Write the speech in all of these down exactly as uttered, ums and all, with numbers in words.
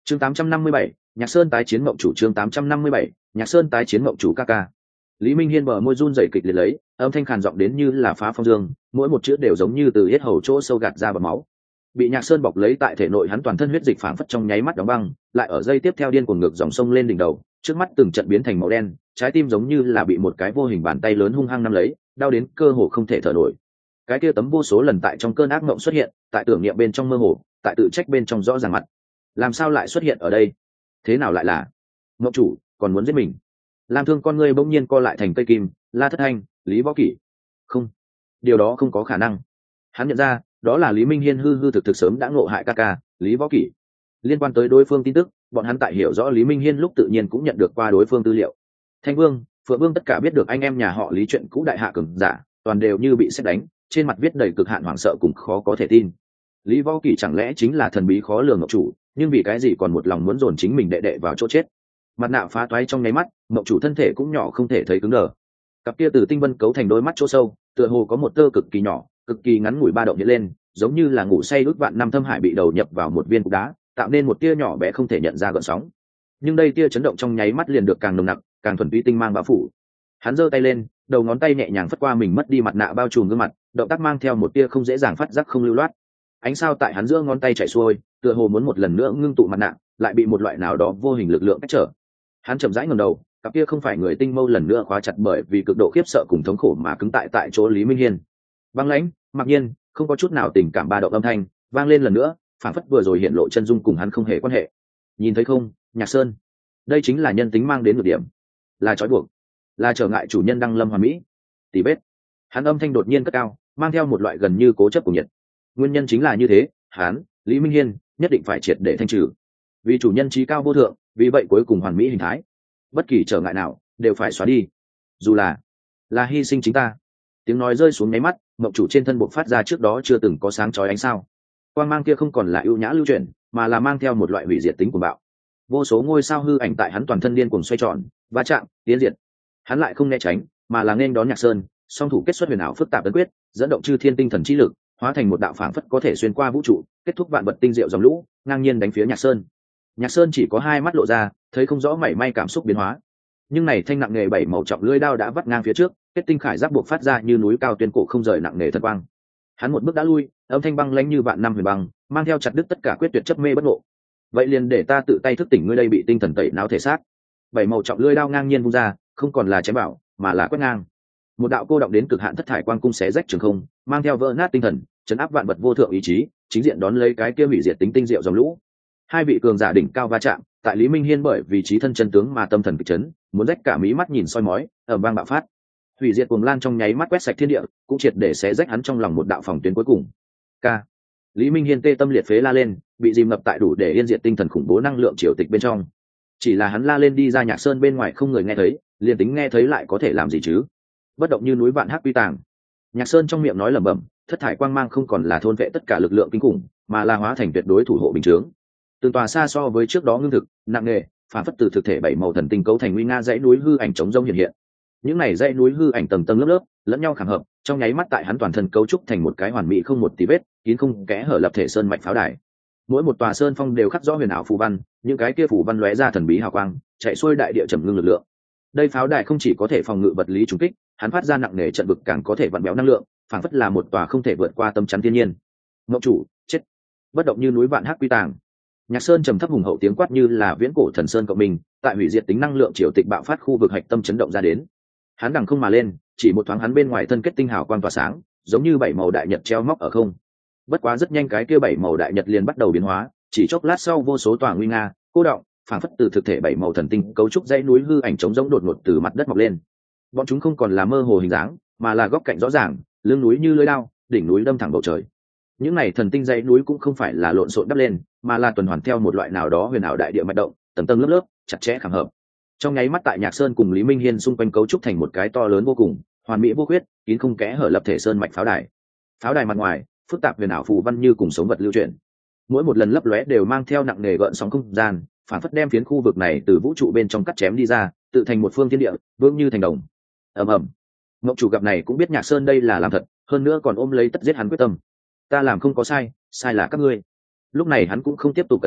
chương tám trăm năm mươi bảy, Nhạc Sơn tái chiến mộng chủ. Chương tám trăm năm mươi bảy, Nhạc Sơn tái chiến mộng chủ. Ca ca. Lý Minh Hiên bờ môi run rẩy kịch liệt lấy, âm thanh khàn giọng đến như là phá phong dương, mỗi một chữ đều giống như từ yết hầu chỗ sâu gạt ra bọt máu. Bị Nhạc Sơn bọc lấy tại thể nội hắn toàn thân huyết dịch phảng phất trong nháy mắt đóng băng, lại ở giây tiếp theo điên cuồng ngược dòng sông lên đỉnh đầu, trước mắt từng trận biến thành màu đen, trái tim giống như là bị một cái vô hình bàn tay lớn hung hăng nắm lấy, đau đến cơ hồ không thể thở nổi. Cái kia tấm vô số lần tại trong cơn ác mộng xuất hiện, tại tưởng niệm bên trong mơ hồ, tại tự trách bên trong rõ ràng mặt. Làm sao lại xuất hiện ở đây? Thế nào lại là mộng chủ, còn muốn giết mình? Lam Thương con ngươi bỗng nhiên co lại thành cây kim, La Thất Thanh, Lý Võ Kỷ. Không, điều đó không có khả năng. Hắn nhận ra, đó là Lý Minh Hiên hư hư thực thực sớm đã ngộ hại ca ca, Lý Võ Kỷ. Liên quan tới đối phương tin tức, bọn hắn tại hiểu rõ Lý Minh Hiên lúc tự nhiên cũng nhận được qua đối phương tư liệu. Thanh Vương, Phượng Vương tất cả biết được anh em nhà họ Lý chuyện cũ đại hạ cường giả, toàn đều như bị sét đánh, trên mặt viết đầy cực hạn hoảng sợ cùng khó có thể tin. Lý Võ Kỷ chẳng lẽ chính là thần bí khó lường ngọc chủ, nhưng vì cái gì còn một lòng muốn dồn chính mình đệ đệ vào chỗ chết? Mặt nạ phá toái trong nháy mắt, ngọc chủ thân thể cũng nhỏ không thể thấy cứng đờ. Cặp kia từ tinh vân cấu thành đôi mắt chỗ sâu, tựa hồ có một tơ cực kỳ nhỏ, cực kỳ ngắn ngủi ba động hiện lên, giống như là ngủ say ước vạn năm thâm hải bị đầu nhập vào một viên cục đá, tạo nên một tia nhỏ bé không thể nhận ra gợn sóng. Nhưng đây tia chấn động trong nháy mắt liền được càng nồng nặc, càng thuần túy tinh mang bao phủ. Hắn giơ tay lên, đầu ngón tay nhẹ nhàng phất qua mình mất đi mặt nạ bao trùm gương mặt, động tác mang theo một tia không dễ dàng phát giác không lưu loát. Ánh sao tại hắn giữa ngón tay chảy xuôi, tựa hồ muốn một lần nữa ngưng tụ mặt nạ, lại bị một loại nào đó vô hình lực lượng cách trở. Hắn chậm rãi ngẩng đầu, cặp kia không phải người tinh mâu lần nữa khóa chặt bởi vì cực độ khiếp sợ cùng thống khổ mà cứng tại tại chỗ Lý Minh Hiên. Băng lãnh, mặc nhiên, không có chút nào tình cảm ba động âm thanh vang lên lần nữa, phản phất vừa rồi hiện lộ chân dung cùng hắn không hề quan hệ. Nhìn thấy không, Nhạc Sơn, đây chính là nhân tính mang đến một điểm, là trói buộc, là trở ngại chủ nhân đăng lâm hoàn mỹ. Tỷ bết. Hắn âm thanh đột nhiên cất cao, mang theo một loại gần như cố chấp của nhiệt. Nguyên nhân chính là như thế, hắn, Lý Minh Hiên, nhất định phải triệt để thanh trừ. Vì chủ nhân trí cao vô thượng, vì vậy cuối cùng hoàn mỹ hình thái, bất kỳ trở ngại nào đều phải xóa đi, dù là là hy sinh chính ta. Tiếng nói rơi xuống nháy mắt, mộng chủ trên thân buộc phát ra trước đó chưa từng có sáng chói ánh sao. Quang mang kia không còn là ưu nhã lưu chuyển, mà là mang theo một loại hủy diệt tính của bạo. Vô số ngôi sao hư ảnh tại hắn toàn thân điên cuồng xoay tròn, va chạm, tiến diệt. Hắn lại không né tránh, mà là nên đón Nhạc Sơn, song thủ kết xuất huyền ảo phức tạp ấn quyết, dẫn động chư thiên tinh thần chi lực, hóa thành một đạo phảng phất có thể xuyên qua vũ trụ, kết thúc vạn vật tinh diệu dòng lũ, ngang nhiên đánh phía Nhạc Sơn. Nhạc Sơn chỉ có hai mắt lộ ra, thấy không rõ mảy may cảm xúc biến hóa. Nhưng này thanh nặng nghề bảy màu trọng lưỡi đao đã vắt ngang phía trước, kết tinh khải giáp buộc phát ra như núi cao tuyên cổ không rời nặng nghề thần quang. Hắn một bước đã lui, âm thanh băng lãnh như vạn năm huyền băng, mang theo chặt đứt tất cả quyết tuyệt chấp mê bất ngộ. Vậy liền để ta tự tay thức tỉnh ngươi đây bị tinh thần tẩy não thể xác. Bảy màu trọng lưỡi đao ngang nhiên vung ra, không còn là chém bảo, mà là quét ngang. Một đạo cô động đến cực hạn thất thải quang cung xé rách trường không, mang theo vỡ nát tinh thần, chấn áp vạn vật vô thượng ý chí, chính diện đón lấy cái kia hủy diệt tính tinh diệu dòng lũ. Hai vị cường giả đỉnh cao va chạm, tại Lý Minh Hiên bởi vì trí thân chân tướng mà tâm thần kịch chấn, muốn rách cả mí mắt nhìn soi mói, ầm vang bạo phát. Hủy diệt cuồng lan trong nháy mắt quét sạch thiên địa, cũng triệt để xé rách hắn trong lòng một đạo phòng tuyến cuối cùng. K. Lý Minh Hiên tê tâm liệt phế la lên, bị dìm ngập tại đủ để yên diệt tinh thần khủng bố năng lượng triều tịch bên trong. Chỉ là hắn la lên đi ra Nhạc Sơn bên ngoài không người nghe thấy, liền tính nghe thấy lại có thể làm gì chứ? Bất động như núi vạn hắc quy tàng. Nhạc Sơn trong miệng nói lẩm bẩm, thất thải quang mang không còn là thôn vệ tất cả lực lượng kinh khủng, mà là hóa thành tuyệt đối thủ hộ bình chướng. Từng tòa xa so với trước đó ngưng thực, nặng nề, phản phất từ thực thể bảy màu thần tinh cấu thành nguy nga dãy núi hư ảnh chống rông hiện hiện. Những này dãy núi hư ảnh tầng tầng lớp lớp, lẫn nhau khảm hợp, trong nháy mắt tại hắn toàn thân cấu trúc thành một cái hoàn mỹ không một tí vết, kín không kẽ hở lập thể sơn mạch pháo đài. Mỗi một tòa sơn phong đều khắc rõ huyền ảo phù văn, những cái kia phù văn lóe ra thần bí hào quang, chạy xuôi đại địa trầm ngưng lực lượng. Đây pháo đài không chỉ có thể phòng ngự vật lý trùng kích, hắn phát ra nặng nề trận vực càng có thể vặn béo năng lượng, phản phất là một tòa không thể vượt qua tâm chắn thiên nhiên. Ngọc chủ, chết. Bất động như núi vạn hắc quy tàng. Nhạc Sơn trầm thấp hùng hậu tiếng quát như là viễn cổ thần sơn cộng mình, tại hủy diệt tính năng lượng triều tịch bạo phát khu vực hạch tâm chấn động ra đến. Hắn đằng không mà lên, chỉ một thoáng hắn bên ngoài thân kết tinh hào quang tỏa sáng, giống như bảy màu đại nhật treo móc ở không. Bất quá rất nhanh cái kia bảy màu đại nhật liền bắt đầu biến hóa, chỉ chốc lát sau vô số tòa nguy nga, cô động, phản phất từ thực thể bảy màu thần tinh cấu trúc dãy núi hư ảnh trống rỗng đột ngột từ mặt đất mọc lên. Bọn chúng không còn là mơ hồ hình dáng, mà là góc cạnh rõ ràng, lưng núi như lưỡi dao, đỉnh núi đâm thẳng bầu trời. Những này thần tinh dãy núi cũng không phải là lộn xộn đắp lên, mà là tuần hoàn theo một loại nào đó huyền ảo đại địa mạch động, tầng tầng lớp lớp, chặt chẽ khảm hợp. Trong nháy mắt tại Nhạc Sơn cùng Lý Minh Hiên xung quanh cấu trúc thành một cái to lớn vô cùng, hoàn mỹ vô khuyết, kín không kẽ hở lập thể sơn mạch pháo đài. Pháo đài mặt ngoài, phức tạp huyền ảo phù văn như cùng sống vật lưu chuyển. Mỗi một lần lấp lóe đều mang theo nặng nề gợn sóng không gian, phản phất đem phiến khu vực này từ vũ trụ bên trong cắt chém đi ra, tự thành một phương thiên địa, vững như thành đồng. Ầm ầm. Ngọc chủ gặp này cũng biết Nhạc Sơn đây là làm thật, hơn nữa còn ôm lấy tất giết hắn quyết tâm. Ta làm không có sai, sai là các ngươi. Lúc này hắn cũng không tiếp tục cẩn giấu,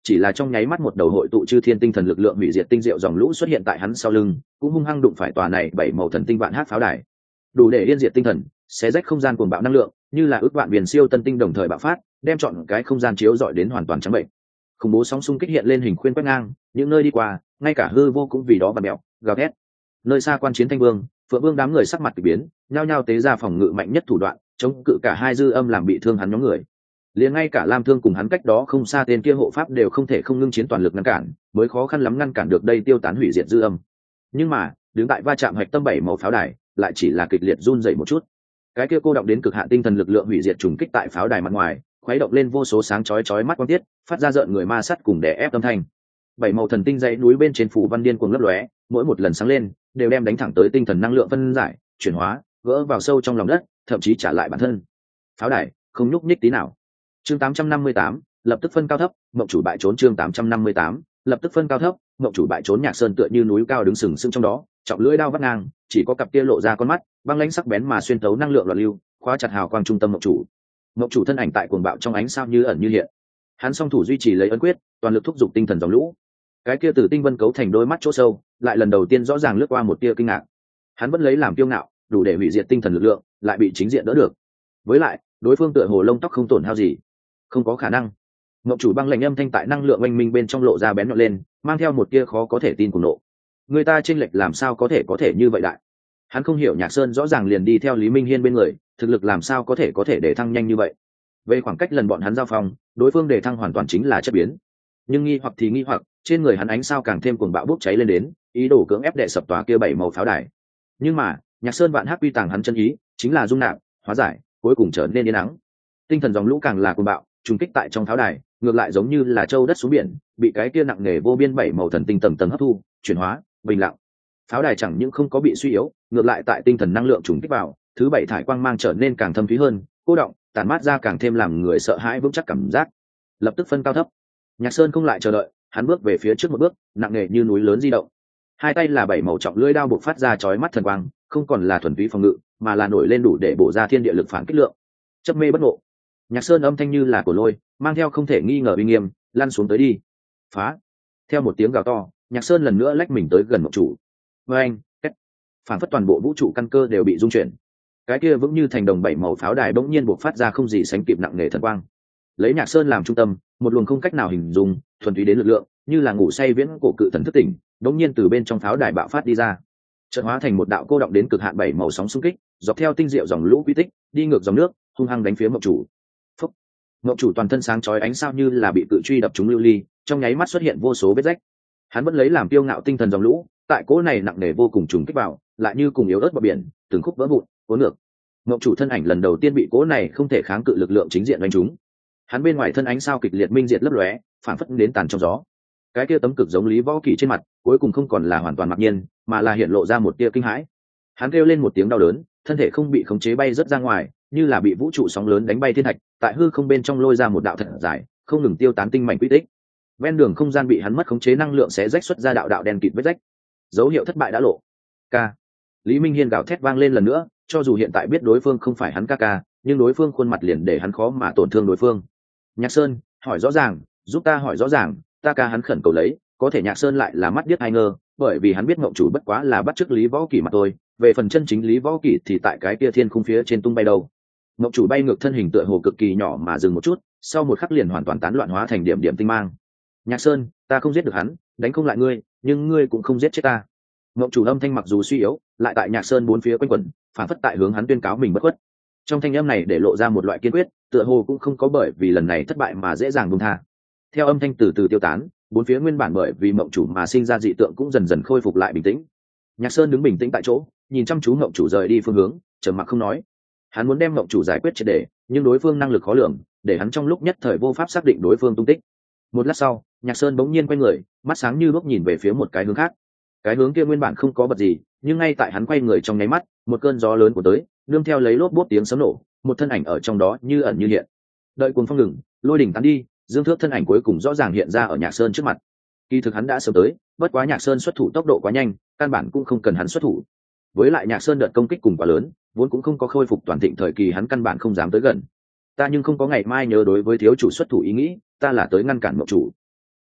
chỉ là trong nháy mắt một đầu hội tụ chư thiên tinh thần lực lượng hủy diệt tinh diệu dòng lũ xuất hiện tại hắn sau lưng, cũng hung hăng đụng phải tòa này bảy màu thần tinh vạn hát pháo đài, đủ để yên diệt tinh thần, xé rách không gian cuồng bạo năng lượng, như là ước vạn biển siêu tân tinh đồng thời bạo phát, đem chọn cái không gian chiếu rọi đến hoàn toàn trắng bệnh. Khủng bố sóng xung kích hiện lên hình khuyên quét ngang, những nơi đi qua, ngay cả hư vô cũng vì đó vặn mèo, gào thét. Nơi xa quan chiến Thanh Vương, Phượng Vương đám người sắc mặt kỳ biến, nhao nhao tế ra phòng ngự mạnh nhất thủ đoạn, chống cự cả hai dư âm làm bị thương hắn nhóm người. Liền ngay cả Lam Thương cùng hắn cách đó không xa tên kia hộ pháp đều không thể không ngưng chiến toàn lực ngăn cản, mới khó khăn lắm ngăn cản được đây tiêu tán hủy diệt dư âm. Nhưng mà, đứng tại va chạm hạch tâm bảy màu pháo đài, lại chỉ là kịch liệt run rẩy một chút. Cái kia cô động đến cực hạn tinh thần lực lượng hủy diệt trùng kích tại pháo đài mặt ngoài, khuấy động lên vô số sáng chói chói mắt quang tiết, phát ra rợn người ma sắt cùng đè ép âm thanh. Bảy màu thần tinh dãy núi bên trên phủ văn điên cuồng lấp lóe, mỗi một lần sáng lên, đều đem đánh thẳng tới tinh thần năng lượng phân giải, chuyển hóa, gỡ vào sâu trong lòng đất, thậm chí trả lại bản thân. Pháo đài không nhúc nhích tí nào. Chương tám trăm năm mươi tám, lập tức phân cao thấp, mộng chủ bại trốn. Chương tám trăm năm mươi tám, lập tức phân cao thấp, mộng chủ bại trốn. Nhạc Sơn tựa như núi cao đứng sừng sững trong đó, trọng lưỡi đao vắt ngang, chỉ có cặp kia lộ ra con mắt, băng lãnh sắc bén mà xuyên thấu năng lượng loạn lưu, khóa chặt hào quang trung tâm mộng chủ. Mộng chủ thân ảnh tại cuồng bạo trong ánh sao như ẩn như hiện. Hắn song thủ duy trì lấy ấn quyết, toàn lực thúc giục tinh thần dòng lũ. Cái kia từ tinh vân cấu thành đôi mắt chỗ sâu, lại lần đầu tiên rõ ràng lướt qua một tia kinh ngạc. Hắn vẫn lấy làm kiêu ngạo, đủ để hủy diệt tinh thần lực lượng, lại bị chính diện đỡ được. Với lại, đối phương tựa hồ lông tóc không tổn hao gì, không có khả năng. Ngọc chủ băng lạnh âm thanh tại năng lượng oanh minh bên trong lộ ra bén nhọn lên, mang theo một tia khó có thể tin cùng nộ. Người ta chênh lệch làm sao có thể có thể như vậy đại? Hắn không hiểu Nhạc Sơn rõ ràng liền đi theo Lý Minh Hiên bên người, thực lực làm sao có thể có thể để thăng nhanh như vậy? Về khoảng cách lần bọn hắn giao phong, đối phương để thăng hoàn toàn chính là chất biến. Nhưng nghi hoặc thì nghi hoặc, trên người hắn ánh sao càng thêm cuồng bạo bốc cháy lên đến, ý đồ cưỡng ép đệ sập tòa kia bảy màu pháo đài. Nhưng mà, Nhạc Sơn vạn hắc quy tàng hắn chân ý, chính là dung nạp, hóa giải, cuối cùng trở nên yên ắng. Tinh thần dòng lũ càng là cuồng bạo, trùng kích tại trong pháo đài, ngược lại giống như là châu đất xuống biển, bị cái kia nặng nề vô biên bảy màu thần tinh tầng tầng hấp thu, chuyển hóa, bình lặng. Pháo đài chẳng những không có bị suy yếu, ngược lại tại tinh thần năng lượng trùng kích vào, thứ bảy thải quang mang trở nên càng thâm thúy hơn, cô động, tản mát ra càng thêm làm người sợ hãi vững chắc cảm giác. Lập tức phân cao thấp. Nhạc Sơn không lại chờ đợi, hắn bước về phía trước một bước, nặng nề như núi lớn di động. Hai tay là bảy màu trọng lưỡi đao buộc phát ra chói mắt thần quang, không còn là thuần túy phòng ngự, mà là nổi lên đủ để bổ ra thiên địa lực phản kích lượng. Chấp mê bất ngộ. Nhạc Sơn âm thanh như là cổ lôi, mang theo không thể nghi ngờ uy nghiêm, lăn xuống tới đi. Phá. Theo một tiếng gào to, Nhạc Sơn lần nữa lách mình tới gần mộng chủ. Với anh, cách. Phản phất toàn bộ vũ trụ căn cơ đều bị rung chuyển. Cái kia vững như thành đồng bảy màu pháo đài bỗng nhiên buộc phát ra không gì sánh kịp nặng nề thần quang. Lấy Nhạc Sơn làm trung tâm, một luồng không cách nào hình dung, thuần túy đến lực lượng, như là ngủ say viễn cổ cự thần thức tỉnh, đống nhiên từ bên trong pháo đài bạo phát đi ra, chợt hóa thành một đạo cô động đến cực hạn bảy màu sóng xung kích, dọc theo tinh diệu dòng lũ quy tích, đi ngược dòng nước, hung hăng đánh phía mộng chủ. Phúc. Mộng chủ toàn thân sáng chói ánh sao như là bị cự truy đập trúng lưu ly, trong nháy mắt xuất hiện vô số vết rách. Hắn vẫn lấy làm tiêu ngạo tinh thần dòng lũ, tại cỗ này nặng nề vô cùng trùng kích vào, lại như cùng yếu ớt bờ biển, từng khúc vỡ vụn, cuốn ngược. Mộng chủ thân ảnh lần đầu tiên bị cỗ này không thể kháng cự lực lượng chính diện đánh trúng. Hắn bên ngoài thân ánh sao kịch liệt minh diệt lấp lóe, phản phất đến tàn trong gió. Cái kia tấm cực giống Lý Võ Kỳ trên mặt, cuối cùng không còn là hoàn toàn mặc nhiên, mà là hiện lộ ra một tia kinh hãi. Hắn kêu lên một tiếng đau đớn, thân thể không bị khống chế bay rất ra ngoài, như là bị vũ trụ sóng lớn đánh bay thiên thạch, tại hư không bên trong lôi ra một đạo thật dài, không ngừng tiêu tán tinh mảnh quy tích. Ven đường không gian bị hắn mất khống chế năng lượng sẽ rách xuất ra đạo đạo đen kịt vết rách. Dấu hiệu thất bại đã lộ. Ca. Lý Minh Hiên gào thét vang lên lần nữa, cho dù hiện tại biết đối phương không phải hắn ca ca, nhưng đối phương khuôn mặt liền để hắn khó mà tổn thương đối phương. Nhạc Sơn, hỏi rõ ràng, giúp ta hỏi rõ ràng, ta ca hắn khẩn cầu lấy, có thể Nhạc Sơn lại là mắt điếc hai ngơ, bởi vì hắn biết Ngộng chủ bất quá là bắt chước Lý Võ Kỳ mà thôi, về phần chân chính Lý Võ Kỳ thì tại cái kia thiên khung phía trên tung bay đâu. Ngộng chủ bay ngược thân hình tựa hồ cực kỳ nhỏ mà dừng một chút, sau một khắc liền hoàn toàn tán loạn hóa thành điểm điểm tinh mang. Nhạc Sơn, ta không giết được hắn, đánh không lại ngươi, nhưng ngươi cũng không giết chết ta. Ngộng chủ âm thanh mặc dù suy yếu, lại tại Nhạc Sơn bốn phía quanh quẩn, phản phất tại hướng hắn tuyên cáo mình bất khuất. Trong thanh âm này để lộ ra một loại kiên quyết, tựa hồ cũng không có bởi vì lần này thất bại mà dễ dàng buông tha. Theo âm thanh từ từ tiêu tán, bốn phía nguyên bản bởi vì mộng chủ mà sinh ra dị tượng cũng dần dần khôi phục lại bình tĩnh. Nhạc Sơn đứng bình tĩnh tại chỗ, nhìn chăm chú mộng chủ rời đi phương hướng, trầm mặc không nói. Hắn muốn đem mộng chủ giải quyết triệt để, nhưng đối phương năng lực khó lường, để hắn trong lúc nhất thời vô pháp xác định đối phương tung tích. Một lát sau, Nhạc Sơn bỗng nhiên quay người, mắt sáng như đuốc nhìn về phía một cái hướng khác. Cái hướng kia nguyên bản không có vật gì, nhưng ngay tại hắn quay người trong nháy mắt, một cơn gió lớn của tới, nương theo lấy lốp bốp tiếng sấm nổ, một thân ảnh ở trong đó như ẩn như hiện. Đợi cuồng phong ngừng, lôi đỉnh tán đi, Dương Thước thân ảnh cuối cùng rõ ràng hiện ra ở Nhạc Sơn trước mặt. Kỳ thực hắn đã sớm tới, bất quá Nhạc Sơn xuất thủ tốc độ quá nhanh, căn bản cũng không cần hắn xuất thủ. Với lại Nhạc Sơn đợt công kích cùng quá lớn, vốn cũng không có khôi phục toàn thịnh thời kỳ, hắn căn bản không dám tới gần. Ta nhưng không có ngày mai nhớ đối với thiếu chủ xuất thủ ý nghĩ, ta là tới ngăn cản mộng chủ.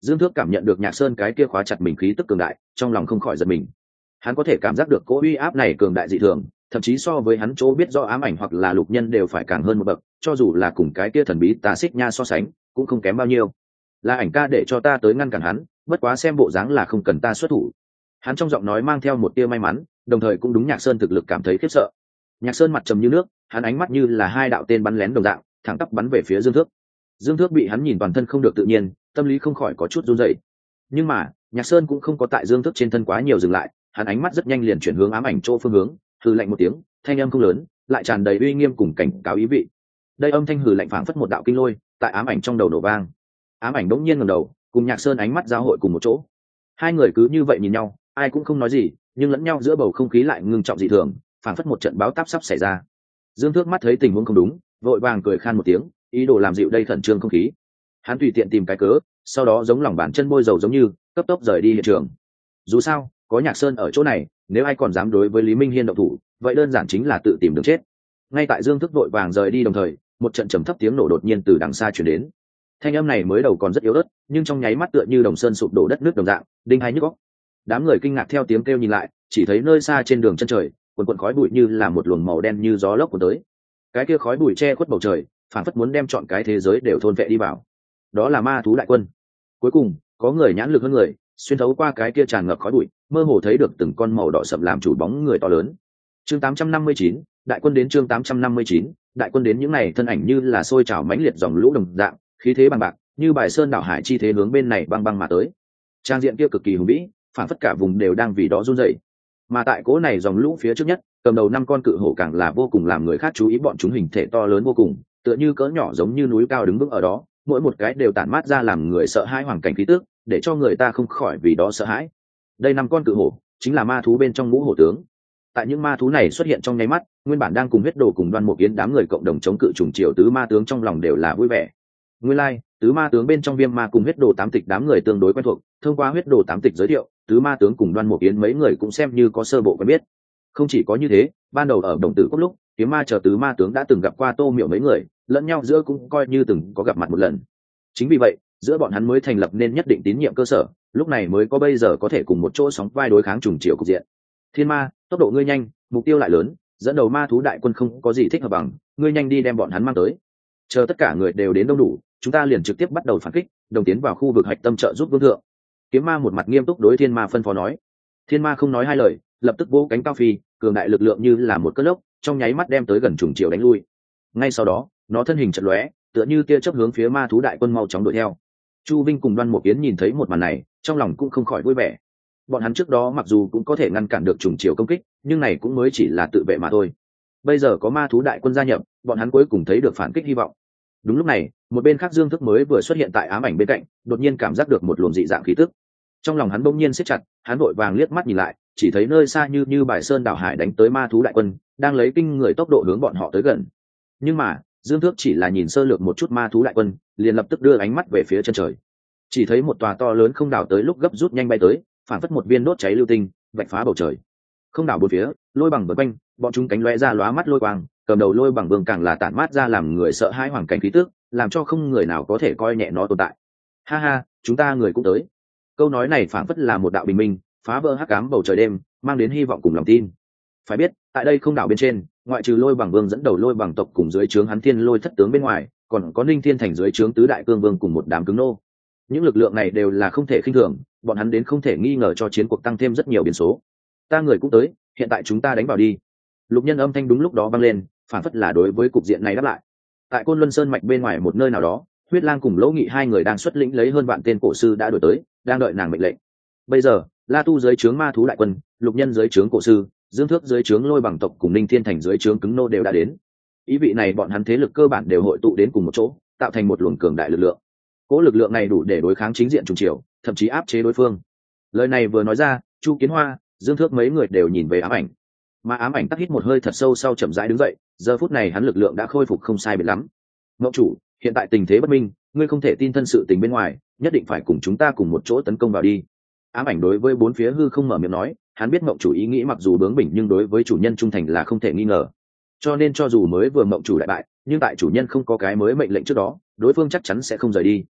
Dương Thước cảm nhận được Nhạc Sơn cái kia khóa chặt mình khí tức cường đại, trong lòng không khỏi giật mình. Hắn có thể cảm giác được cỗ uy áp này cường đại dị thường, thậm chí so với hắn chỗ biết rõ ám ảnh hoặc là lục nhân đều phải càng hơn một bậc, cho dù là cùng cái kia thần bí tà xích nha so sánh cũng không kém bao nhiêu. Là ảnh ca để cho ta tới ngăn cản hắn, bất quá xem bộ dáng là không cần ta xuất thủ. Hắn trong giọng nói mang theo một tia may mắn, đồng thời cũng đúng Nhạc Sơn thực lực cảm thấy khiếp sợ. Nhạc Sơn mặt trầm như nước, hắn ánh mắt như là hai đạo tên bắn lén đồng dạng, thẳng tắp bắn về phía Dương Thước. Dương Thước bị hắn nhìn toàn thân không được tự nhiên, tâm lý không khỏi có chút run rẩy. Nhưng mà Nhạc Sơn cũng không có tại Dương Thước trên thân quá nhiều dừng lại, hắn ánh mắt rất nhanh liền chuyển hướng ám ảnh chỗ phương hướng, hừ lạnh một tiếng, thanh âm không lớn, lại tràn đầy uy nghiêm cùng cảnh cáo ý vị. Đây âm thanh hừ lạnh phảng phất một đạo kinh lôi, tại ám ảnh trong đầu nổ vang. Ám ảnh đống nhiên ngẩng đầu, cùng Nhạc Sơn ánh mắt giao hội cùng một chỗ. Hai người cứ như vậy nhìn nhau, ai cũng không nói gì, nhưng lẫn nhau giữa bầu không khí lại ngưng trọng dị thường, phảng phất một trận báo táp sắp xảy ra. Dương Thước mắt thấy tình huống không đúng, vội vàng cười khan một tiếng, ý đồ làm dịu đây khẩn trương không khí. Hắn tùy tiện tìm cái cớ, sau đó giống lòng bàn chân bôi dầu giống như cấp tốc rời đi hiện trường. Dù sao có Nhạc Sơn ở chỗ này, nếu ai còn dám đối với Lý Minh Hiên động thủ, vậy đơn giản chính là tự tìm đường chết. Ngay tại Dương Thước vội vàng rời đi đồng thời, một trận trầm thấp tiếng nổ đột nhiên từ đằng xa truyền đến. Thanh âm này mới đầu còn rất yếu ớt, nhưng trong nháy mắt tựa như đồng sơn sụp đổ đất nước đồng dạng, đinh hai nhức óc. Đám người kinh ngạc theo tiếng kêu nhìn lại, chỉ thấy nơi xa trên đường chân trời, quần quần khói bụi như là một luồng màu đen như gió lốc cuốn tới. Cái kia khói bụi che khuất bầu trời, phản phất muốn đem trọn cái thế giới đều thôn vệ đi vào. Đó là ma thú đại quân. Cuối cùng có người nhãn lực hơn người, xuyên thấu qua cái kia tràn ngập khói bụi, mơ hồ thấy được từng con màu đỏ sậm làm chủ bóng người to lớn. Chương tám trăm năm mươi chín, đại quân đến. Chương tám trăm năm mươi chín, đại quân đến. Những này thân ảnh như là sôi trào mãnh liệt dòng lũ đồng dạng, khí thế bằng bạc, như bài sơn đảo hải chi thế hướng bên này băng băng mà tới. Trang diện kia cực kỳ hùng vĩ, phản phất cả vùng đều đang vì đó run rẩy. Mà tại cố này dòng lũ phía trước nhất, cầm đầu năm con cự hổ càng là vô cùng làm người khác chú ý, bọn chúng hình thể to lớn vô cùng, tựa như cỡ nhỏ giống như núi cao đứng vững ở đó, mỗi một cái đều tản mát ra làm người sợ hãi hoàn cảnh khí tức, để cho người ta không khỏi vì đó sợ hãi. Đây năm con cự hổ chính là ma thú bên trong ngũ hổ tướng. Tại những ma thú này xuất hiện trong nháy mắt, nguyên bản đang cùng huyết đồ cùng Đoan Mục Yến đám người cộng đồng chống cự trùng triều tứ ma tướng trong lòng đều là vui vẻ. Nguyên lai, like, tứ ma tướng bên trong Viêm Ma cùng huyết đồ tám tịch đám người tương đối quen thuộc, thông qua huyết đồ tám tịch giới thiệu, tứ ma tướng cùng Đoan Mục Yến mấy người cũng xem như có sơ bộ quen biết. Không chỉ có như thế, ban đầu ở Đồng Tử Cốc lúc, Kiếm Ma chờ tứ ma tướng đã từng gặp qua Tô Miểu mấy người, lẫn nhau giữa cũng coi như từng có gặp mặt một lần. Chính vì vậy, giữa bọn hắn mới thành lập nên nhất định tín nhiệm cơ sở, lúc này mới có bây giờ có thể cùng một chỗ sóng vai đối kháng trùng triều cục diện. Thiên Ma, tốc độ ngươi nhanh, mục tiêu lại lớn, dẫn đầu ma thú đại quân không có gì thích hợp bằng, ngươi nhanh đi đem bọn hắn mang tới. Chờ tất cả người đều đến đông đủ, chúng ta liền trực tiếp bắt đầu phản kích, đồng tiến vào khu vực hạch tâm trợ giúp vương thượng. Kiếm Ma một mặt nghiêm túc đối Thiên Ma phân phó nói. Thiên Ma không nói hai lời, lập tức vỗ cánh cao phi, cường đại lực lượng như là một cơn lốc, trong nháy mắt đem tới gần trùng triều đánh lui. Ngay sau đó, nó thân hình chật lóe, tựa như tia chớp hướng phía ma thú đại quân mau chóng đuổi theo. Chu Vinh cùng Đoan Mục Yến nhìn thấy một màn này, trong lòng cũng không khỏi vui vẻ. Bọn hắn trước đó mặc dù cũng có thể ngăn cản được trùng triều công kích, nhưng này cũng mới chỉ là tự vệ mà thôi. Bây giờ có ma thú đại quân gia nhập, bọn hắn cuối cùng thấy được phản kích hy vọng. Đúng lúc này, một bên khác Dương Thức mới vừa xuất hiện tại ám ảnh bên cạnh, đột nhiên cảm giác được một luồng dị dạng khí tức. Trong lòng hắn bỗng nhiên siết chặt, hắn vội vàng liếc mắt nhìn lại, chỉ thấy nơi xa như như bài sơn đảo hải đánh tới ma thú đại quân, đang lấy kinh người tốc độ hướng bọn họ tới gần. Nhưng mà, Dương Thước chỉ là nhìn sơ lược một chút ma thú đại quân, liền lập tức đưa ánh mắt về phía chân trời. Chỉ thấy một tòa to lớn không đảo tới lúc gấp rút nhanh bay tới, phản phất một viên đốt cháy lưu tinh, vạch phá bầu trời. Không đảo bốn phía, lôi bằng vần quanh, bọn chúng cánh lóe ra lóa mắt lôi quang, cầm đầu lôi bằng vương càng là tản mát ra làm người sợ hãi hoàn cảnh khí tức, làm cho không người nào có thể coi nhẹ nó tồn tại. Ha ha, chúng ta người cũng tới. Câu nói này phản phất là một đạo bình minh, phá vỡ hắc ám bầu trời đêm, mang đến hy vọng cùng lòng tin. Phải biết, tại đây không đảo bên trên, ngoại trừ lôi bằng vương dẫn đầu lôi bằng tộc cùng dưới trướng hắn thiên lôi thất tướng bên ngoài, còn có Ninh Thiên Thành dưới trướng tứ đại cương vương cùng một đám cứng nô. Những lực lượng này đều là không thể khinh thường, bọn hắn đến không thể nghi ngờ cho chiến cuộc tăng thêm rất nhiều biến số. Ta người cũng tới, hiện tại chúng ta đánh vào đi. Lục Nhân âm thanh đúng lúc đó vang lên, phản phất là đối với cục diện này đáp lại. Tại Côn Luân Sơn mạch bên ngoài một nơi nào đó, Huyết Lang cùng Lỗ Nghị hai người đang xuất lĩnh lấy hơn vạn tên cổ sư đã đuổi tới, đang đợi nàng mệnh lệnh. Bây giờ, La Tu dưới trướng ma thú đại quân, Lục Nhân dưới trướng cổ sư, Dương Thước dưới trướng lôi bằng tộc cùng Ninh Thiên Thành dưới trướng cứng nô đều đã đến. Ý vị này bọn hắn thế lực cơ bản đều hội tụ đến cùng một chỗ, tạo thành một luồng cường đại lực lượng. Cỗ lực lượng này đủ để đối kháng chính diện trùng triều, thậm chí áp chế đối phương. Lời này vừa nói ra, Chu Kiến Hoa, Dương Thước mấy người đều nhìn về ám ảnh. Mà ám ảnh tắc hít một hơi thật sâu sau chậm rãi đứng dậy, giờ phút này hắn lực lượng đã khôi phục không sai biệt lắm. Ngọc chủ, hiện tại tình thế bất minh, ngươi không thể tin thân sự tình bên ngoài, nhất định phải cùng chúng ta cùng một chỗ tấn công vào đi. Ám ảnh đối với bốn phía hư không mở miệng nói, hắn biết Ngọc chủ ý nghĩ mặc dù bướng bỉnh nhưng đối với chủ nhân trung thành là không thể nghi ngờ. Cho nên cho dù mới vừa Ngọc chủ đại bại, nhưng tại chủ nhân không có cái mới mệnh lệnh trước đó, đối phương chắc chắn sẽ không rời đi.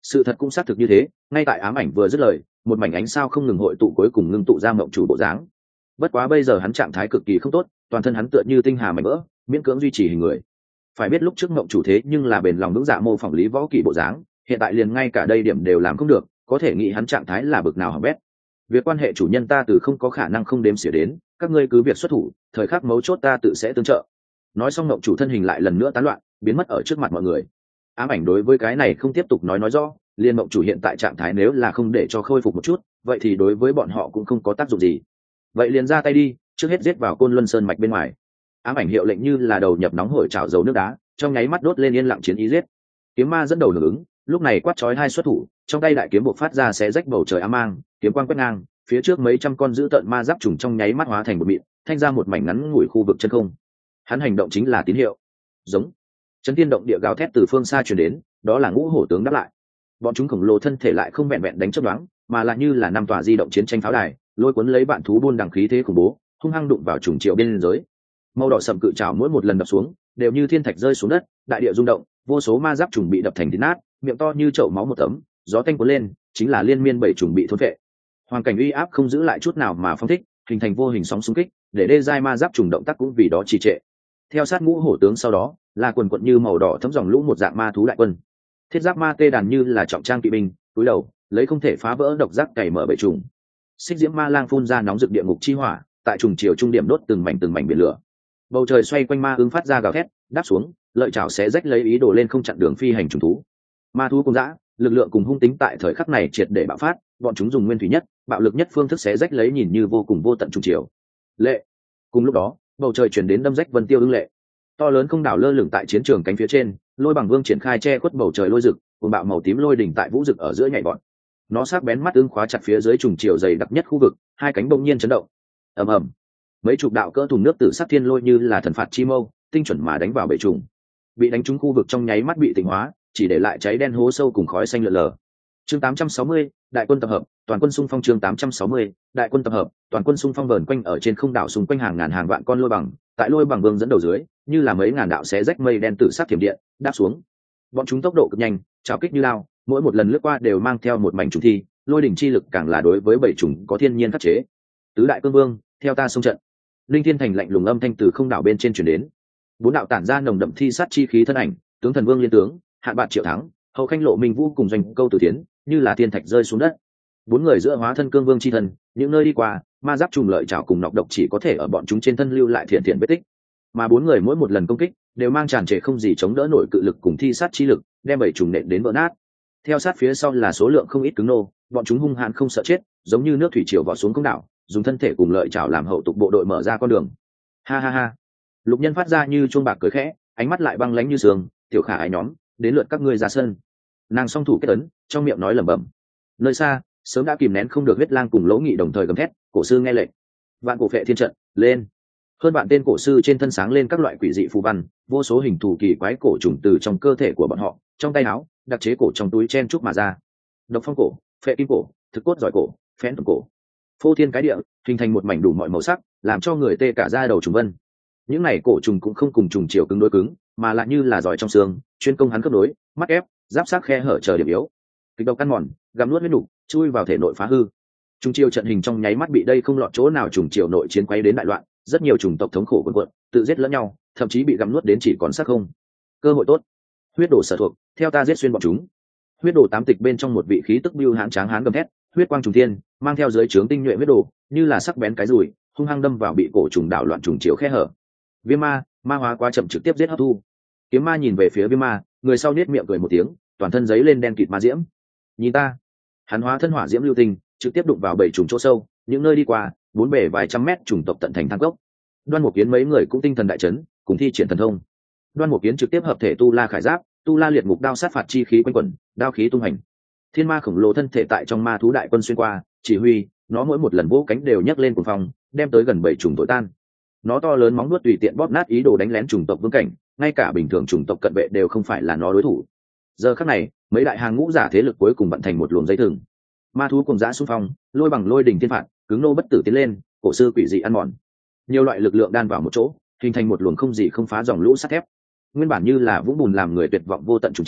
Sự thật cũng xác thực như thế, ngay tại ám ảnh vừa dứt lời, một mảnh ánh sao không ngừng hội tụ cuối cùng ngưng tụ ra mộng chủ bộ dáng. Bất quá bây giờ hắn trạng thái cực kỳ không tốt, toàn thân hắn tựa như tinh hà mảnh vỡ, miễn cưỡng duy trì hình người. Phải biết lúc trước mộng chủ thế nhưng là bền lòng vững dạ mô phỏng lý võ kỳ bộ dáng, hiện tại liền ngay cả đây điểm đều làm không được, có thể nghĩ hắn trạng thái là bực nào hỏng bét. Việc quan hệ chủ nhân ta từ không có khả năng không đếm xỉa đến, các ngươi cứ việc xuất thủ, thời khắc mấu chốt ta tự sẽ tương trợ. Nói xong mộng chủ thân hình lại lần nữa tán loạn, biến mất ở trước mặt mọi người. Ám ảnh đối với cái này không tiếp tục nói nói rõ, liên mộng chủ hiện tại trạng thái nếu là không để cho khôi phục một chút, vậy thì đối với bọn họ cũng không có tác dụng gì. Vậy liền ra tay đi, trước hết giết vào Côn Luân Sơn mạch bên ngoài. Ám ảnh hiệu lệnh như là đầu nhập nóng hổi chảo dầu nước đá, trong nháy mắt đốt lên yên lặng chiến ý giết. Kiếm ma dẫn đầu hưởng ứng, lúc này quát chói hai xuất thủ, trong tay đại kiếm bộc phát ra xé rách bầu trời ám mang, kiếm quang quét ngang, phía trước mấy trăm con dữ tợn ma giáp trùng trong nháy mắt hóa thành một mịn, thanh ra một mảnh ngắn ngủi khu vực chân không. Hắn hành động chính là tín hiệu. Giống. Chấn thiên động địa gào thét từ phương xa truyền đến, đó là ngũ hổ tướng đáp lại. Bọn chúng khổng lồ thân thể lại không vẹn vẹn đánh chớp nhoáng, mà là như là năm tòa di động chiến tranh pháo đài, lôi cuốn lấy bạn thú buôn đằng khí thế khủng bố, hung hăng đụng vào trùng triệu biên giới. Màu đỏ sầm cự trảo mỗi một lần đập xuống, đều như thiên thạch rơi xuống đất, đại địa rung động, vô số ma giáp trùng bị đập thành thịt nát, miệng to như chậu máu một tấm, gió tanh cuốn lên, chính là liên miên bảy trùng bị thôn phệ. Hoàn cảnh uy áp không giữ lại chút nào mà phong thích, hình thành vô hình sóng xung kích, để đê giai ma giáp trùng động tác cũng vì đó trì trệ. Theo sát ngũ hổ tướng sau đó, là quần quần như màu đỏ thấm dòng lũ một dạng ma thú đại quân. Thiết giáp ma tê đàn như là trọng trang kỵ binh, túi đầu, lấy không thể phá vỡ độc giác cày mở bể trùng. Xích diễm ma lang phun ra nóng rực địa ngục chi hỏa, tại trùng chiều trung điểm đốt từng mảnh từng mảnh biển lửa. Bầu trời xoay quanh ma ứng phát ra gào thét, đáp xuống, lợi chảo sẽ rách lấy ý đồ lên không chặn đường phi hành trùng thú. Ma thú cùng dã, lực lượng cùng hung tính tại thời khắc này triệt để bạo phát, bọn chúng dùng nguyên thủy nhất, bạo lực nhất phương thức xé rách lấy nhìn như vô cùng vô tận trùng chiều. Lệ. Cùng lúc đó, bầu trời chuyển đến đâm rách vân tiêu ưng lệ. To lớn không đảo lơ lửng tại chiến trường cánh phía trên, lôi bằng vương triển khai che khuất bầu trời lôi rực, cùng bạo màu tím lôi đỉnh tại vũ rực ở giữa nhảy vọt. Nó sắc bén mắt ưng khóa chặt phía dưới trùng chiều dày đặc nhất khu vực, hai cánh bỗng nhiên chấn động. Ầm ầm. Mấy chục đạo cỡ thùng nước tử sắc thiên lôi như là thần phạt chi mâu, tinh chuẩn mà đánh vào bể trùng. Bị đánh trúng khu vực trong nháy mắt bị tịnh hóa, chỉ để lại cháy đen hố sâu cùng khói xanh lượn lờ. Chương tám trăm sáu mươi, đại quân tập hợp, toàn quân xung phong. Chương tám trăm sáu mươi, đại quân tập hợp, toàn quân xung phong vờn quanh ở trên không đảo xung quanh hàng ngàn hàng vạn con lôi bằng, tại lôi bằng vương dẫn đầu dưới, như là mấy ngàn đạo xé rách mây đen tử sắc thiểm điện, đáp xuống. Bọn chúng tốc độ cực nhanh, trào kích như lao, mỗi một lần lướt qua đều mang theo một mảnh trùng thi, lôi đỉnh chi lực càng là đối với bảy trùng có thiên nhiên khắc chế. Tứ đại cương vương, theo ta xông trận. Linh Thiên Thành lạnh lùng âm thanh từ không đảo bên trên truyền đến. Bốn đạo tản ra nồng đậm thi sát chi khí thân ảnh, tướng thần vương liên tướng, hạn bạn triệu thắng, hậu khanh lộ minh vũ cùng doanh câu tử tiến, như là thiên thạch rơi xuống đất. Bốn người giữa hóa thân cương vương chi thần, những nơi đi qua, ma giáp trùng lợi chảo cùng nọc độc chỉ có thể ở bọn chúng trên thân lưu lại thiện thiện vết tích. Mà bốn người mỗi một lần công kích đều mang tràn trề không gì chống đỡ nổi cự lực cùng thi sát chi lực, đem bảy trùng nện đến vỡ nát. Theo sát phía sau là số lượng không ít cứng nô, bọn chúng hung hãn không sợ chết, giống như nước thủy triều vọt xuống công đảo, dùng thân thể cùng lợi chảo làm hậu tục bộ đội mở ra con đường. Ha ha ha. Lục Nhân phát ra như chuông bạc cười khẽ, ánh mắt lại băng lãnh như sương. Tiểu Khả ái nhóm, đến lượt các ngươi ra sân. Nàng song thủ kết ấn, trong miệng nói lẩm bẩm. Nơi xa, sớm đã kìm nén không được huyết lang cùng Lỗ Nghị đồng thời gầm thét, cổ sư nghe lệnh. Vạn cổ phệ thiên trận, lên. Hơn vạn tên cổ sư trên thân sáng lên các loại quỷ dị phù văn, vô số hình thù kỳ quái cổ trùng từ trong cơ thể của bọn họ, trong tay áo, đặc chế cổ trong túi chen chúc mà ra. Độc phong cổ, phệ kim cổ, thực cốt giỏi cổ, phén cổ, phô thiên cái địa, hình thành một mảnh đủ mọi màu sắc, làm cho người tê cả da đầu trùng vân. Những này cổ trùng cũng không cùng trùng chiều cứng đối cứng, mà lại như là giỏi trong xương, chuyên công hắn cấp đối, mắt ép, giáp sát khe hở chờ điểm yếu. Kịch độc căn mòn, gặm nuốt huyết nục, chui vào thể nội phá hư. Trùng chiều trận hình trong nháy mắt bị đây không lọt chỗ nào trùng chiều nội chiến quấy đến đại loạn, rất nhiều chủng tộc thống khổ quần quận, tự giết lẫn nhau, thậm chí bị gặm nuốt đến chỉ còn xác không. Cơ hội tốt. Huyết đồ sở thuộc, theo ta giết xuyên bọn chúng. Huyết đồ tám tịch bên trong một vị khí tức bưu hãn tráng hán gầm thét, huyết quang trùng thiên, mang theo dưới trướng tinh nhuệ huyết đồ, như là sắc bén cái rùi, hung hăng đâm vào bị cổ trùng đảo loạn trùng chiều khe hở. Viêm ma, ma hóa quá chậm trực tiếp giết hấp thu. Kiếm ma nhìn về phía viêm ma, người sau nết miệng cười một tiếng, toàn thân giấy lên đen kịt ma diễm. Nhìn ta. Hắn hóa thân hỏa diễm lưu tinh, trực tiếp đụng vào bảy trùng chỗ sâu, những nơi đi qua, bốn bể vài trăm mét trùng tộc tận thành thang cốc. Đoan Mục Kiến mấy người cũng tinh thần đại chấn, cùng thi triển thần thông. Đoan Mục Kiến trực tiếp hợp thể tu la khải giáp, tu la liệt ngục đao sát phạt chi khí quanh quẩn, đao khí tung hành. Thiên ma khổng lồ thân thể tại trong ma thú đại quân xuyên qua, chỉ huy, nó mỗi một lần vỗ cánh đều nhấc lên cuồng phong, đem tới gần bảy trùng tối tan. Nó to lớn móng vuốt tùy tiện bóp nát ý đồ đánh lén trùng tộc vương cảnh, ngay cả bình thường trùng tộc cận vệ đều không phải là nó đối thủ. Giờ khắc này, mấy đại hàng ngũ giả thế lực cuối cùng vận thành một luồng dây thừng. Ma thú cùng dã xung phong, lôi bằng lôi đỉnh thiên phạt, cứng nô bất tử tiến lên, cổ sư quỷ dị ăn mòn. Nhiều loại lực lượng đan vào một chỗ, hình thành một luồng không gì không phá dòng lũ sắt thép. Nguyên bản như là vũng bùn làm người tuyệt vọng vô tận trùng chiều,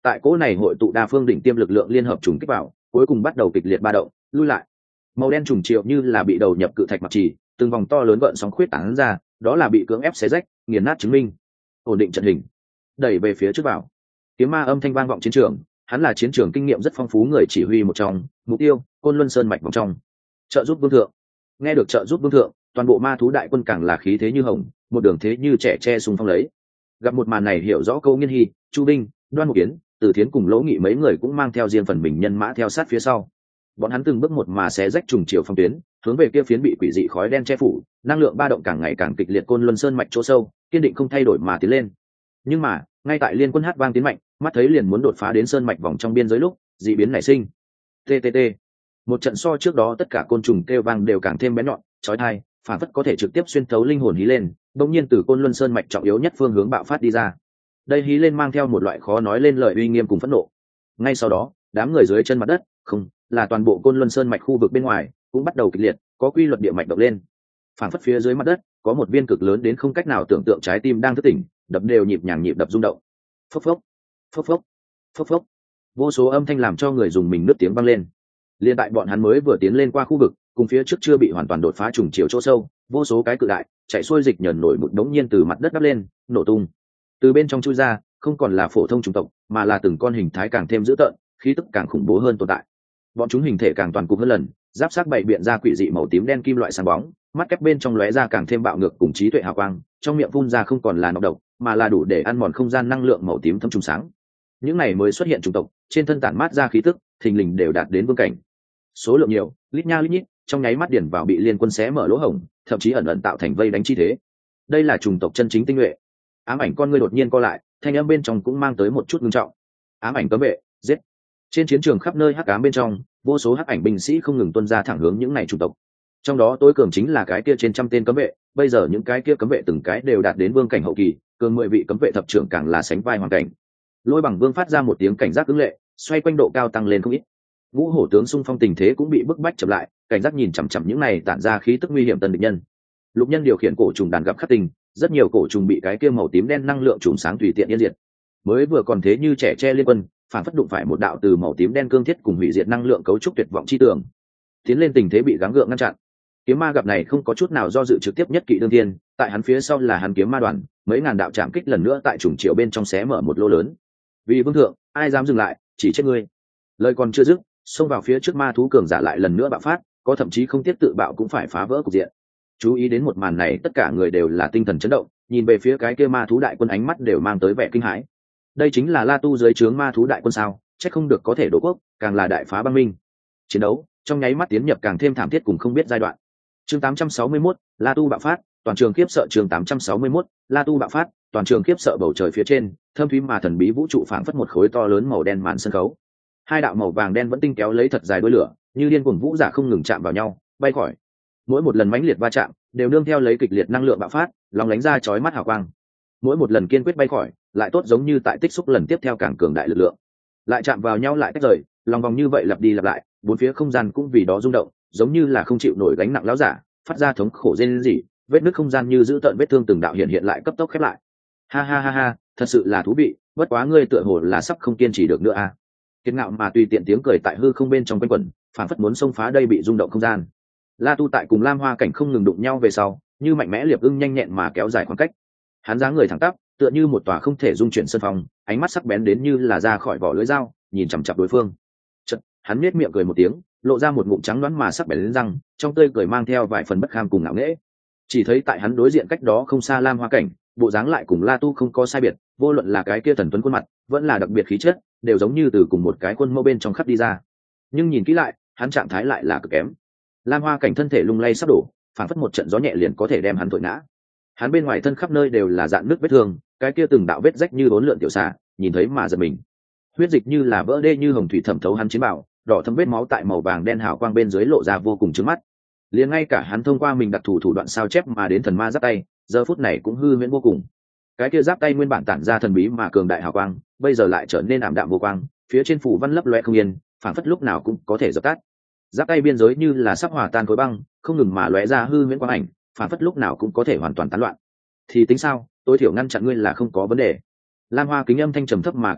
tại cỗ này hội tụ đa phương đỉnh tiêm lực lượng liên hợp trùng kích vào, cuối cùng bắt đầu kịch liệt ba động, lui lại. Màu đen trùng triệu như là bị đầu nhập cự thạch mặc trì, từng vòng to lớn gợn sóng khuyết tán ra, đó là bị cưỡng ép xé rách, nghiền nát chứng minh. Ổn định trận hình, đẩy về phía trước vào. Kiếm ma âm thanh vang vọng chiến trường, hắn là chiến trường kinh nghiệm rất phong phú người chỉ huy một trong, mục tiêu Côn Luân Sơn mạch vòng trong. Trợ giúp vương thượng. Nghe được trợ giúp vương thượng, toàn bộ ma thú đại quân càng là khí thế như hồng, một đường thế như trẻ tre xung phong lấy. Gặp một màn này hiểu rõ Câu Nghiên Hy, Chu Binh, Đoan Mục Kiến, Từ Thiến cùng Lỗ Nghị mấy người cũng mang theo riêng phần mình nhân mã theo sát phía sau. Bọn hắn từng bước một mà xé rách trùng chiều phong tuyến, hướng về kia phiến bị quỷ dị khói đen che phủ, năng lượng ba động càng ngày càng kịch liệt Côn Luân Sơn mạch chỗ sâu, kiên định không thay đổi mà tiến lên. Nhưng mà, ngay tại liên quân hát vang tiến mạnh, mắt thấy liền muốn đột phá đến sơn mạch vòng trong biên giới lúc, dị biến nảy sinh. tê tê tê. Một trận so trước đó tất cả côn trùng kêu vang đều càng thêm bén nhọn, chói tai, phản phất có thể trực tiếp xuyên thấu linh hồn hí lên, đột nhiên từ Côn Luân Sơn mạch trọng yếu nhất phương hướng bạo phát đi ra. Đây hí lên mang theo một loại khó nói lên lời uy nghiêm cùng phẫn nộ. Ngay sau đó, đám người dưới chân mặt đất, không, là toàn bộ Côn Luân Sơn mạch khu vực bên ngoài, cũng bắt đầu kịch liệt, có quy luật địa mạch động lên. Phản phất phía dưới mặt đất, có một viên cực lớn đến không cách nào tưởng tượng trái tim đang thức tỉnh, đập đều nhịp nhàng nhịp đập rung động. Phốc phốc, phốc phốc, phốc phốc. Vô số âm thanh làm cho người dùng mình nứt tiếng vang lên. Liên tại bọn hắn mới vừa tiến lên qua khu vực, cùng phía trước chưa bị hoàn toàn đột phá trùng chiều chỗ sâu, vô số cái cự đại, chạy xuôi dịch nhờn nổi một đống nhiên từ mặt đất đắp lên, nổ tung. Từ bên trong chui ra, không còn là phổ thông chủng tộc, mà là từng con hình thái càng thêm dữ tợn, khí tức càng khủng bố hơn tồn tại. Bọn chúng hình thể càng toàn cục hơn lần, giáp xác bảy biện ra quỷ dị màu tím đen kim loại sáng bóng, mắt kép bên trong lóe ra càng thêm bạo ngược cùng trí tuệ hào quang, trong miệng phun ra không còn là nọc độc, mà là đủ để ăn mòn không gian năng lượng màu tím thâm trùng sáng. Những này mới xuất hiện chủng tộc, trên thân tản mát ra khí tức, thình lình đều đạt đến vương cảnh. Số lượng nhiều, lít nha lít nhít, trong nháy mắt điển vào bị liên quân xé mở lỗ hổng, thậm chí ẩn ẩn tạo thành vây đánh chi thế. Đây là chủng tộc chân chính tinh nhuệ. Ám ảnh con ngươi đột nhiên co lại, thanh âm bên trong cũng mang tới một chút ngưng trọng. Ám ảnh cấm vệ, giết. Trên chiến trường khắp nơi hắc ám bên trong, vô số hắc ảnh binh sĩ không ngừng tuôn ra thẳng hướng những này chủng tộc. Trong đó tối cường chính là cái kia trên trăm tên cấm vệ, bây giờ những cái kia cấm vệ từng cái đều đạt đến vương cảnh hậu kỳ, cường mười vị cấm vệ thập trưởng càng là sánh vai hoàn cảnh. Lôi Bằng Vương phát ra một tiếng cảnh giác ứng lệ, xoay quanh độ cao tăng lên không ít. Ngũ hổ tướng xung phong tình thế cũng bị bức bách chậm lại, cảnh giác nhìn chằm chằm những này tản ra khí tức nguy hiểm tần địch nhân. Lục Nhân điều khiển cổ trùng đàn gặp khắc tình, rất nhiều cổ trùng bị cái kia màu tím đen năng lượng trùng sáng tùy tiện yên diệt. Mới vừa còn thế như trẻ tre liên quân, phản phất đụng phải một đạo từ màu tím đen cương thiết cùng hủy diệt năng lượng cấu trúc tuyệt vọng chi tường. Tiến lên tình thế bị gắng gượng ngăn chặn. Kiếm ma gặp này không có chút nào do dự trực tiếp nhất kỵ đương thiên, tại hắn phía sau là hắn kiếm ma đoàn, mấy ngàn đạo trảm kích lần nữa tại trùng triệu bên trong xé mở một lô lớn. Vì vương thượng, ai dám dừng lại, chỉ chết ngươi. Lời còn chưa dứt, xông vào phía trước ma thú cường giả lại lần nữa bạo phát, có thậm chí không tiếp tự bạo cũng phải phá vỡ cục diện. Chú ý đến một màn này, tất cả người đều là tinh thần chấn động, nhìn về phía cái kia ma thú đại quân ánh mắt đều mang tới vẻ kinh hãi. Đây chính là La Tu dưới trướng ma thú đại quân sao? Chắc không được có thể đổ quốc, càng là đại phá băng minh. Chiến đấu trong nháy mắt tiến nhập càng thêm thảm thiết cùng không biết giai đoạn. Chương tám trăm sáu mươi mốt, La Tu bạo phát, toàn trường khiếp sợ. Chương tám trăm sáu mươi mốt, La Tu bạo phát, toàn trường khiếp sợ. Bầu trời phía trên, thâm thúy mà thần bí vũ trụ phảng phất một khối to lớn màu đen màn sân khấu. Hai đạo màu vàng đen vẫn tinh kéo lấy thật dài đuôi lửa, như điên cuồng vũ giả không ngừng chạm vào nhau, bay khỏi. Mỗi một lần mãnh liệt va chạm, đều nương theo lấy kịch liệt năng lượng bạo phát, long lánh ra chói mắt hào quang. Mỗi một lần kiên quyết bay khỏi, lại tốt giống như tại tích xúc lần tiếp theo càng cường đại lực lượng. Lại chạm vào nhau lại tách rời, lòng vòng như vậy lặp đi lặp lại, bốn phía không gian cũng vì đó rung động, giống như là không chịu nổi gánh nặng lão giả, phát ra thống khổ rên rỉ, vết nứt không gian như giữ tận vết thương từng đạo hiện hiện lại cấp tốc khép lại. Ha ha ha ha, thật sự là thú vị, bất quá ngươi tựa hồ là sắp không kiên trì được nữa à? Kiệt ngạo mà tùy tiện tiếng cười tại hư không bên trong quanh quẩn, phản phất muốn xông phá đây bị rung động không gian. La Tu tại cùng Lam Hoa Cảnh không ngừng đụng nhau về sau, như mạnh mẽ liệp ưng nhanh nhẹn mà kéo dài khoảng cách. Hắn dáng người thẳng tắp, tựa như một tòa không thể dung chuyển sân phòng, ánh mắt sắc bén đến như là ra khỏi vỏ lưỡi dao, nhìn chằm chằm đối phương. Chợt, hắn nhếch miệng cười một tiếng, lộ ra một ngụm trắng đoán mà sắc bén lên răng, trong tươi cười mang theo vài phần bất kham cùng ngạo nghễ. Chỉ thấy tại hắn đối diện cách đó không xa Lam Hoa Cảnh, bộ dáng lại cùng La Tu không có sai biệt, vô luận là cái kia thần tuấn khuôn mặt, vẫn là đặc biệt khí chất, đều giống như từ cùng một cái khuôn mẫu bên trong khắc đi ra. Nhưng nhìn kỹ lại, hắn trạng thái lại là cực kém. Lam Hoa Cảnh thân thể lung lay sắp đổ, phản phất một trận gió nhẹ liền có thể đem hắn thổi ngã. Hắn bên ngoài thân khắp nơi đều là dạn nước vết thương, cái kia từng đạo vết rách như bốn lượn tiểu xà, nhìn thấy mà giật mình. Huyết dịch như là vỡ đê như hồng thủy thẩm thấu hắn chiến bảo, đỏ thâm vết máu tại màu vàng đen hào quang bên dưới lộ ra vô cùng chói mắt. Liền ngay cả hắn thông qua mình đặc thủ thủ đoạn sao chép mà đến thần ma giáp tay, giờ phút này cũng hư huyễn vô cùng. Cái kia giáp tay nguyên bản tản ra thần bí mà cường đại hào quang, bây giờ lại trở nên ảm đạm vô quang, phía trên phủ văn lấp loe không yên, phản phất lúc nào cũng có thể dập tắt. Giáp tay biên giới như là sắp hòa tan khối băng, không ngừng mà lóe ra hư huyễn quang ảnh, phản phất lúc nào cũng có thể hoàn toàn tán loạn. Thì tính sao, tối thiểu ngăn chặn ngươi là không có vấn đề. Lam Hoa Kính âm thanh trầm thấp mà kiên định,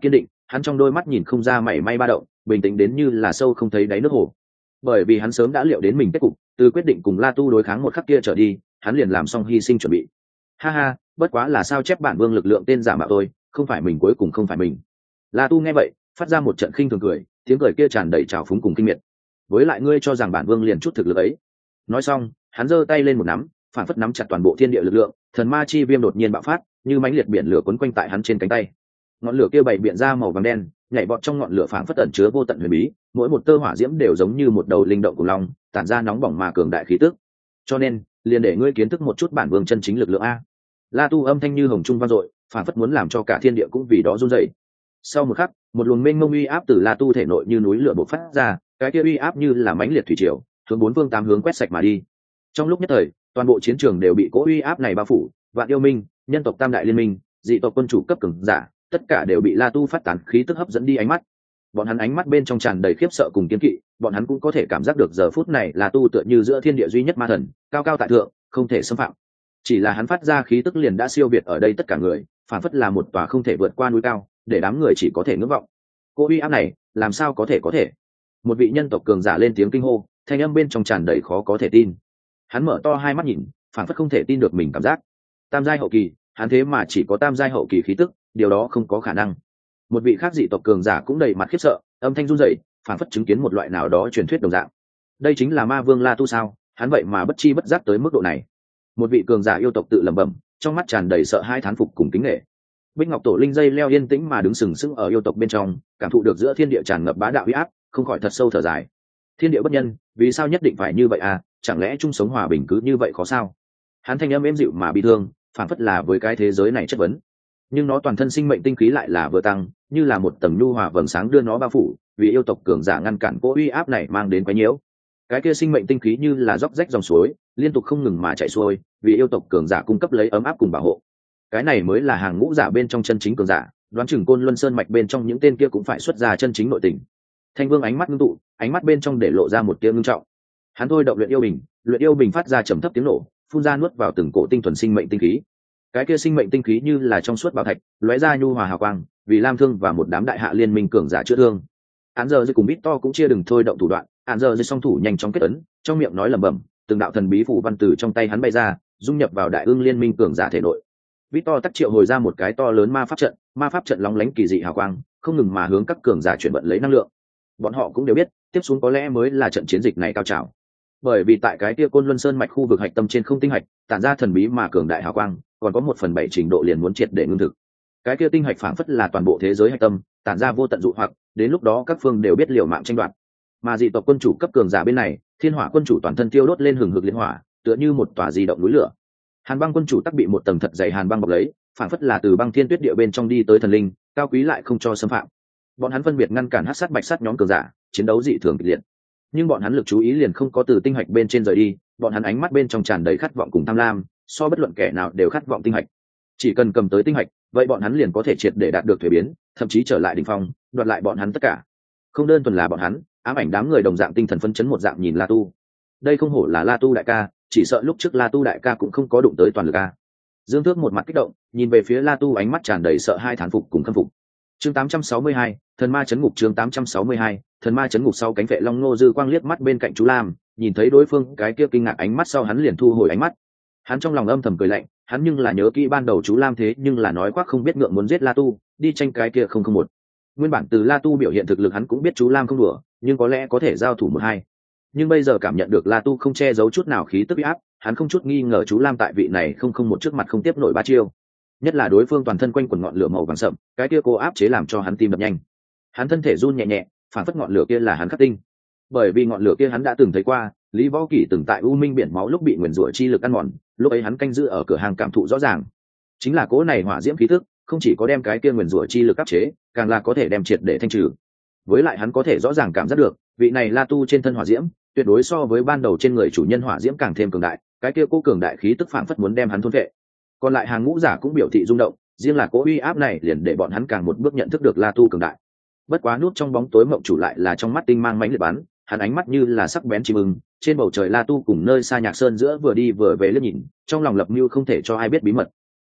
hắn trong đôi mắt nhìn không ra mảy may ba động, bình tĩnh đến như là sâu không thấy đáy nước hồ. Bởi vì hắn sớm đã liệu đến mình kết cục, từ quyết định cùng La Tu đối kháng một khắc kia trở đi, hắn liền làm xong hy sinh chuẩn bị. Ha ha, bất quá là sao chép bản vương lực lượng tên giả mạo tôi, không phải mình cuối cùng không phải mình. La Tu nghe vậy, phát ra một trận khinh thường cười, tiếng cười kia tràn đầy trào phúng cùng kinh miệt. Với lại ngươi cho rằng bản vương liền chút thực lực ấy? Nói xong, hắn giơ tay lên một nắm, phản phất nắm chặt toàn bộ thiên địa lực lượng, thần ma chi viêm đột nhiên bạo phát, như mãnh liệt biển lửa quấn quanh tại hắn trên cánh tay. Ngọn lửa kia bày biện ra màu vàng đen, nhảy bọt trong ngọn lửa phảng phất ẩn chứa vô tận huyền bí, mỗi một tơ hỏa diễm đều giống như một đầu linh động của long, tản ra nóng bỏng mà cường đại khí tức. Cho nên, liền để ngươi kiến thức một chút bản vương chân chính lực lượng a. La Tu âm thanh như hồng trung vang dội, phảng phất muốn làm cho cả thiên địa cũng vì đó run rẩy. Sau một khắc, một luồng mênh mông uy áp từ La Tu thể nội như núi lửa bộc phát ra, cái kia uy áp như là mãnh liệt thủy triều, hướng bốn phương tám hướng quét sạch mà đi. Trong lúc nhất thời, toàn bộ chiến trường đều bị cỗ uy áp này bao phủ, vạn yêu minh, nhân tộc tam đại liên minh, dị tộc quân chủ cấp cường giả, tất cả đều bị La Tu phát tán khí tức hấp dẫn đi ánh mắt. Bọn hắn ánh mắt bên trong tràn đầy khiếp sợ cùng kiên kỵ, bọn hắn cũng có thể cảm giác được giờ phút này La Tu tựa như giữa thiên địa duy nhất ma thần, cao cao tại thượng, không thể xâm phạm. Chỉ là hắn phát ra khí tức liền đã siêu việt ở đây tất cả người, phản phất là một tòa không thể vượt qua núi cao, để đám người chỉ có thể ngưỡng vọng. Cô uy áp này, làm sao có thể có thể? Một vị nhân tộc cường giả lên tiếng kinh hô, thanh âm bên trong tràn đầy khó có thể tin. Hắn mở to hai mắt nhìn, phản phất không thể tin được mình cảm giác. Tam giai hậu kỳ, hắn thế mà chỉ có tam giai hậu kỳ khí tức, điều đó không có khả năng. Một vị khác dị tộc cường giả cũng đầy mặt khiếp sợ, âm thanh run rẩy, phản phất chứng kiến một loại nào đó truyền thuyết đồng dạng. Đây chính là ma vương La Tu sao? Hắn vậy mà bất chi bất giác tới mức độ này. Một vị cường giả yêu tộc tự lẩm bẩm, trong mắt tràn đầy sợ hãi thán phục cùng kính nể. Bích Ngọc Tổ Linh dây leo yên tĩnh mà đứng sừng sững ở yêu tộc bên trong, cảm thụ được giữa thiên địa tràn ngập bá đạo uy áp, không khỏi thật sâu thở dài. Thiên địa bất nhân, vì sao nhất định phải như vậy à? Chẳng lẽ chung sống hòa bình cứ như vậy khó sao? Hắn thanh âm êm dịu mà bi thương, phản phất là với cái thế giới này chất vấn. Nhưng nó toàn thân sinh mệnh tinh khí lại là vừa tăng, như là một tầng nhu hòa vầng sáng đưa nó bao phủ, vì yêu tộc cường giả ngăn cản cỗ uy áp này mang đến quá nhiễu. Cái kia sinh mệnh tinh khí như là róc rách dòng suối, liên tục không ngừng mà chảy xuôi, vì yêu tộc cường giả cung cấp lấy ấm áp cùng bảo hộ. Cái này mới là hàng ngũ giả bên trong chân chính cường giả, đoán chừng Côn Luân Sơn mạch bên trong những tên kia cũng phải xuất ra chân chính nội tình. Thanh Vương ánh mắt ngưng tụ, ánh mắt bên trong để lộ ra một tia ngưng trọng. Hắn thôi động luyện yêu bình, luyện yêu bình phát ra trầm thấp tiếng nổ, phun ra nuốt vào từng cổ tinh thuần sinh mệnh tinh khí. Cái kia sinh mệnh tinh khí như là trong suốt bảo thạch, lóe ra nhu hòa hào quang, vì Lam Thương và một đám đại hạ liên minh cường giả chữa thương. Án giờ dưới cùng Bít To cũng chia đừng thôi động thủ đoạn, án giờ dưới song thủ nhanh chóng kết ấn, trong miệng nói lẩm bẩm, từng đạo thần bí phù văn từ trong tay hắn bay ra, dung nhập vào đại ương liên minh cường giả thể nội. Bít To tắc triệu hồi ra một cái to lớn ma pháp trận, ma pháp trận lóng lánh kỳ dị hào quang, không ngừng mà hướng các cường giả chuyển vận lấy năng lượng. Bọn họ cũng đều biết, tiếp xuống có lẽ mới là trận chiến dịch này cao trào. Bởi vì tại cái kia Côn Luân Sơn mạch khu vực hạch tâm trên không tinh hạch, tản ra thần bí mà cường đại hào quang, còn có một phần bảy trình độ liền muốn triệt để ngưng thực. Cái kia tinh hạch phảng phất là toàn bộ thế giới hạch tâm, tản ra vô tận dụ hoặc, đến lúc đó các phương đều biết liều mạng tranh đoạt. Mà dị tộc quân chủ cấp cường giả bên này, Thiên Hỏa quân chủ toàn thân tiêu đốt lên hừng hực liên hỏa, tựa như một tòa di động núi lửa. Hàn Băng quân chủ tắc bị một tầng thật dày hàn băng bọc lấy, phảng phất là từ băng thiên tuyết địa bên trong đi tới thần linh, cao quý lại không cho xâm phạm. Bọn hắn phân biệt ngăn cản hắc sát bạch sát nhóm cường giả, chiến đấu dị thường kịch liệt. Nhưng bọn hắn lực chú ý liền không có từ tinh hạch bên trên rời đi, bọn hắn ánh mắt bên trong tràn đầy khát vọng cùng tham lam, so bất luận kẻ nào đều khát vọng tinh hạch. Chỉ cần cầm tới tinh hạch, vậy bọn hắn liền có thể triệt để đạt được thuế biến, thậm chí trở lại đỉnh phong, đoạt lại bọn hắn tất cả. Không đơn thuần là bọn hắn, ám ảnh đám người đồng dạng tinh thần phấn chấn một dạng nhìn La Tu. Đây không hổ là La Tu đại ca, chỉ sợ lúc trước La Tu đại ca cũng không có đụng tới toàn lực a. Dương Tước một mặt kích động, nhìn về phía La Tu ánh mắt tràn đầy sợ hai thán phục cùng khâm phục. Chương tám trăm sáu mươi hai, thần ma chấn ngục. Chương tám trăm sáu mươi hai, thần ma chấn ngục. Sau cánh vệ long Ngô Dư Quang liếc mắt bên cạnh chú Lam, nhìn thấy đối phương cái kia kinh ngạc ánh mắt sau hắn liền thu hồi ánh mắt. Hắn trong lòng âm thầm cười lạnh, hắn nhưng là nhớ kỹ ban đầu chú Lam thế nhưng là nói khoác không biết ngượng muốn giết La Tu, đi tranh cái kia không không một. Nguyên bản từ La Tu biểu hiện thực lực hắn cũng biết chú Lam không đùa, nhưng có lẽ có thể giao thủ một hai. Nhưng bây giờ cảm nhận được La Tu không che giấu chút nào khí tức uy áp, hắn không chút nghi ngờ chú Lam tại vị này không không một trước mặt không tiếp nổi ba chiêu. Nhất là đối phương toàn thân quanh quần ngọn lửa màu vàng sậm, cái kia cô áp chế làm cho hắn tim đập nhanh. Hắn thân thể run nhẹ nhẹ, phản phất ngọn lửa kia là hắn khắc tinh. Bởi vì ngọn lửa kia hắn đã từng thấy qua, Lý Võ Kỷ từng tại U Minh biển máu lúc bị nguyền rủa chi lực ăn mòn, lúc ấy hắn canh giữ ở cửa hàng cảm thụ rõ ràng. Chính là cỗ này hỏa diễm khí tức, không chỉ có đem cái kia nguyền rủa chi lực áp chế, càng là có thể đem triệt để thanh trừ. Với lại hắn có thể rõ ràng cảm giác được, vị này La Tu trên thân hỏa diễm, tuyệt đối so với ban đầu trên người chủ nhân hỏa diễm càng thêm cường đại, cái kia cố cường đại khí tức phảng phất muốn đem hắn thôn vệ. Còn lại hàng ngũ giả cũng biểu thị rung động, riêng là cố uy áp này liền để bọn hắn càng một bước nhận thức được La Tu cường đại. Bất quá nút trong bóng tối mộng chủ lại là trong mắt tinh mang mãnh liệt bắn, hắn ánh mắt như là sắc bén chim ưng, trên bầu trời La Tu cùng nơi xa Nhạc Sơn giữa vừa đi vừa về liếc nhìn, trong lòng lập mưu không thể cho ai biết bí mật.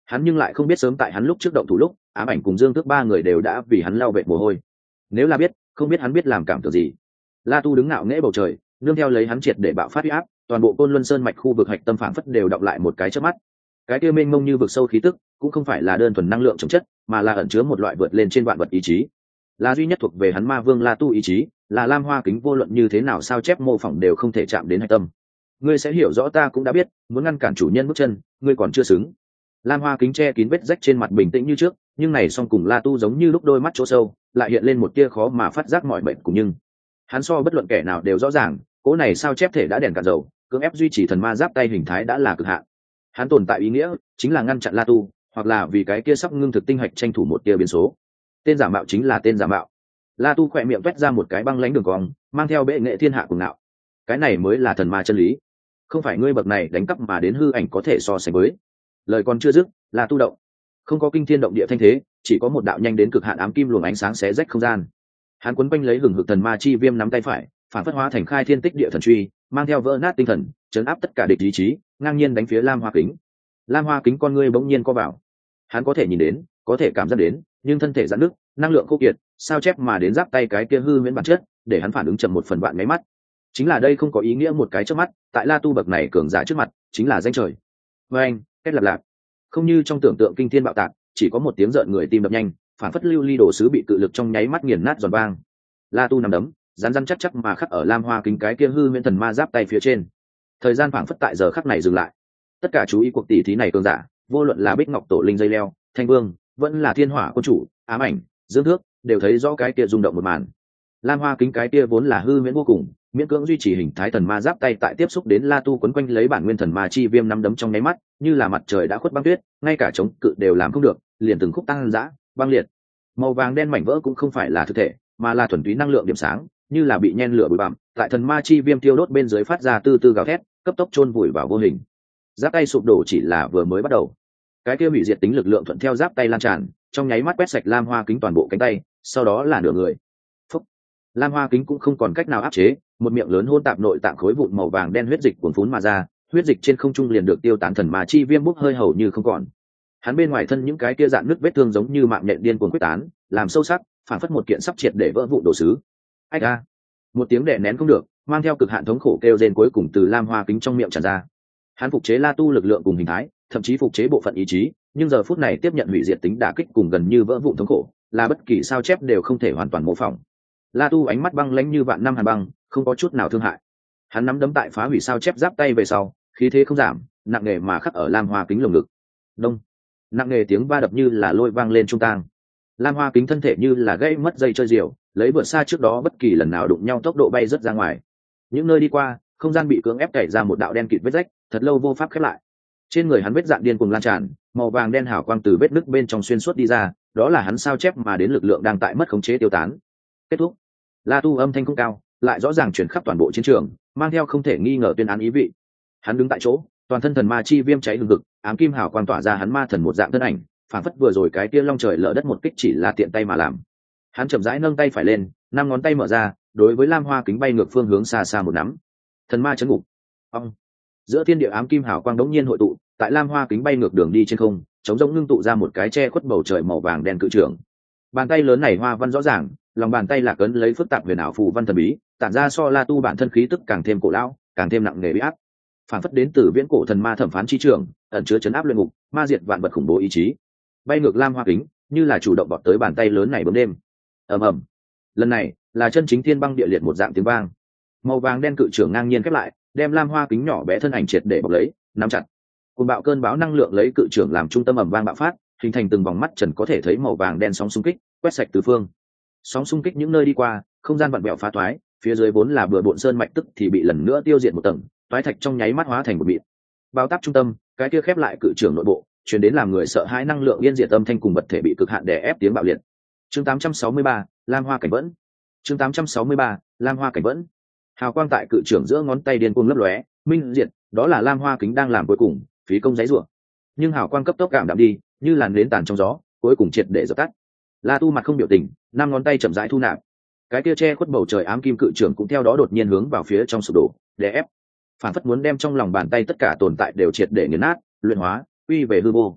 Hắn nhưng lại không biết sớm tại hắn lúc trước động thủ lúc, ám ảnh cùng Dương Tước ba người đều đã vì hắn lau vệ mồ hôi. Nếu là biết, không biết hắn biết làm cảm tưởng gì. La Tu đứng ngạo nghễ bầu trời, nương theo lấy hắn triệt để bạo phát uy áp, toàn bộ Côn Luân Sơn mạch khu vực hạch tâm phảng phất đều đọng lại một cái chớp mắt. Cái kia mênh mông như vực sâu khí tức, cũng không phải là đơn thuần năng lượng chống chất, mà là ẩn chứa một loại vượt lên trên vạn vật ý chí. Là duy nhất thuộc về hắn Ma Vương La Tu ý chí, là Lam Hoa Kính vô luận như thế nào sao chép mô phỏng đều không thể chạm đến hạch tâm. Ngươi sẽ hiểu rõ ta cũng đã biết, muốn ngăn cản chủ nhân bước chân, ngươi còn chưa xứng. Lam Hoa Kính che kín vết rách trên mặt bình tĩnh như trước, nhưng này song cùng La Tu giống như lúc đôi mắt chỗ sâu, lại hiện lên một tia khó mà phát giác mọi bệnh cùng nhưng. Hắn so bất luận kẻ nào đều rõ ràng, cỗ này sao chép thể đã đèn cạn dầu, cưỡng ép duy trì thần ma giáp tay hình thái đã là cực hạn. Hắn tồn tại ý nghĩa chính là ngăn chặn La Tu, hoặc là vì cái kia sắp ngưng thực tinh hạch tranh thủ một tia biến số. Tên giả mạo chính là tên giả mạo. La Tu khỏe miệng toét ra một cái băng lãnh đường cong, mang theo bệ nghệ thiên hạ cùng ngạo. Cái này mới là thần ma chân lý, không phải ngươi bậc này đánh cắp mà đến hư ảnh có thể so sánh với. Lời còn chưa dứt, La Tu động, không có kinh thiên động địa thanh thế, chỉ có một đạo nhanh đến cực hạn ám kim luồng ánh sáng xé rách không gian. Hắn quấn quanh lấy hừng hực thần ma chi viêm nắm tay phải, phản phất hóa thành khai thiên tích địa thần truy, mang theo vỡ nát tinh thần, chấn áp tất cả địch ý chí, ngang nhiên đánh phía Lam Hoa Kính. Lam Hoa Kính con ngươi bỗng nhiên co vào. Hắn có thể nhìn đến, có thể cảm giác đến, nhưng thân thể giãn nứt, năng lượng khô kiệt, sao chép mà đến giáp tay cái kia hư huyễn bản chất, để hắn phản ứng chậm một phần vạn mấy mắt. Chính là đây không có ý nghĩa một cái trước mắt, tại La Tu bậc này cường giả trước mặt, chính là danh trời. Với anh, kết lặp lạc, không như trong tưởng tượng kinh thiên bạo tạc, chỉ có một tiếng rợn người tim đập nhanh, phản phất lưu ly đổ sứ bị cự lực trong nháy mắt nghiền nát giòn vang. La Tu nằm đấm, rắn rắn chắc chắc mà khắc ở Lam Hoa Kính cái kia hư huyễn thần ma giáp tay phía trên. Thời gian phảng phất tại giờ khắc này dừng lại. Tất cả chú ý cuộc tỷ thí này cường giả, vô luận là Bích Ngọc Tổ Linh dây leo, Thanh Vương, vẫn là Thiên Hỏa Quân Chủ, Ám Ảnh, Dương Thước, đều thấy rõ cái kia rung động một màn. Lam Hoa Kính cái kia vốn là hư huyễn vô cùng, miễn cưỡng duy trì hình thái thần ma giáp tay tại tiếp xúc đến La Tu quấn quanh lấy bản nguyên thần ma chi viêm năm đấm trong nháy mắt, như là mặt trời đã khuất băng tuyết, ngay cả chống cự đều làm không được, liền từng khúc tăng dã, băng liệt. Màu vàng đen mảnh vỡ cũng không phải là thực thể, mà là thuần túy năng lượng điểm sáng, như là bị nhen lửa bụi bặm, tại thần ma chi viêm tiêu đốt bên dưới phát ra từ từ gào thét, cấp tốc chôn vùi vào vô hình. Giáp tay sụp đổ chỉ là vừa mới bắt đầu. Cái kia hủy diệt tính lực lượng thuận theo giáp tay lan tràn, trong nháy mắt quét sạch Lam Hoa Kính toàn bộ cánh tay, sau đó là nửa người. Phúc. Lam Hoa Kính cũng không còn cách nào áp chế, một miệng lớn hôn tạp nội tạng khối vụn màu vàng đen huyết dịch cuồn phún mà ra, huyết dịch trên không trung liền được tiêu tán thần ma chi viêm bốc hơi hầu như không còn. Hắn bên ngoài thân những cái kia dạn nứt vết thương giống như mạng nhện điên cuồng quyết tán, làm sâu sắc, phản phất một kiện sắp triệt để vỡ vụn đồ sứ. Ách a! Một tiếng đè nén không được, mang theo cực hạn thống khổ kêu rên cuối cùng từ Lam Hoa Kính trong miệng tràn ra. Hắn phục chế La Tu lực lượng cùng hình thái, thậm chí phục chế bộ phận ý chí, nhưng giờ phút này tiếp nhận hủy diệt tính đả kích cùng gần như vỡ vụn thống khổ, là bất kỳ sao chép đều không thể hoàn toàn mô phỏng. La Tu ánh mắt băng lãnh như vạn năm hàn băng, không có chút nào thương hại. Hắn nắm đấm tại phá hủy sao chép giáp tay về sau, khí thế không giảm, nặng nề mà khắc ở Lam Hoa Kính lồng ngực. Đông, nặng nề tiếng va đập như là lôi vang lên trung tang. Lam Hoa Kính thân thể như là gãy mất dây chơi diều, lấy vượt xa trước đó bất kỳ lần nào đụng nhau tốc độ bay rất ra ngoài. Những nơi đi qua, không gian bị cưỡng ép cày ra một đạo đen kịt vết rách, thật lâu vô pháp khép lại. Trên người hắn vết dạn điên cuồng lan tràn, màu vàng đen hào quang từ vết nứt bên trong xuyên suốt đi ra, đó là hắn sao chép mà đến lực lượng đang tại mất khống chế tiêu tán. Kết thúc. La Tu âm thanh không cao, lại rõ ràng truyền khắp toàn bộ chiến trường, mang theo không thể nghi ngờ tuyên án ý vị. Hắn đứng tại chỗ, toàn thân thần ma chi viêm cháy hừng hực, ám kim hào quang tỏa ra hắn ma thần một dạng thân ảnh, phản phất vừa rồi cái kia long trời lở đất một kích chỉ là tiện tay mà làm. Hắn chậm rãi nâng tay phải lên, năm ngón tay mở ra, đối với Lam Hoa Kính bay ngược phương hướng xa xa một nắm. Thần ma chấn ngục. Ông. Giữa thiên địa ám kim hào quang đống nhiên hội tụ, tại Lam Hoa Kính bay ngược đường đi trên không, chống rỗng ngưng tụ ra một cái che khuất bầu trời màu vàng đen cự trưởng. Bàn tay lớn này hoa văn rõ ràng, lòng bàn tay lạc ấn lấy phức tạp huyền ảo phù văn thần bí, tản ra so La Tu bản thân khí tức càng thêm cổ lão, càng thêm nặng nề uy áp. Phản phất đến từ viễn cổ thần ma thẩm phán chi trường, ẩn chứa chấn áp luyện ngục, ma diệt vạn vật khủng bố ý chí. Bay ngược Lam Hoa Kính, như là chủ động vọt tới bàn tay lớn này bướm đêm. Ầm ầm. Lần này, là chân chính thiên băng địa liệt một dạng tiếng vang. Màu vàng đen cự trưởng ngang nhiên khép lại, đem Lam Hoa Kính nhỏ bé thân ảnh triệt để bọc lấy, nắm chặt. Cùng bạo cơn bão năng lượng lấy cự trưởng làm trung tâm ầm vang bạo phát, hình thành từng vòng mắt trần có thể thấy màu vàng đen sóng xung kích, quét sạch tứ phương. Sóng xung kích những nơi đi qua, không gian vặn vẹo phá toái, phía dưới vốn là bừa bộn sơn mạch tức thì bị lần nữa tiêu diệt một tầng, toái thạch trong nháy mắt hóa thành một mịn. Bao táp trung tâm, cái kia khép lại cự trưởng nội bộ, truyền đến làm người sợ hãi năng lượng yên diệt âm thanh cùng vật thể bị cực hạn đè ép tiếng bạo liệt. Chương tám trăm sáu mươi ba, Lam Hoa Cảnh Vẫn. Chương tám trăm sáu mươi ba, Lam Hoa Cảnh Vẫn. Hào quang tại cự trưởng giữa ngón tay điên cuồng lấp lóe, minh diệt, đó là Lam Hoa Kính đang làm cuối cùng, phí công giấy rủa. Nhưng hào quang cấp tốc cảm đạm đi, như làn nến tàn trong gió, cuối cùng triệt để dập tắt. La Tu mặt không biểu tình, năm ngón tay chậm rãi thu nạp. Cái kia che khuất bầu trời ám kim cự trưởng cũng theo đó đột nhiên hướng vào phía trong sụp đổ, đè ép. Phản phất muốn đem trong lòng bàn tay tất cả tồn tại đều triệt để nghiền nát, luyện hóa, quy về hư vô.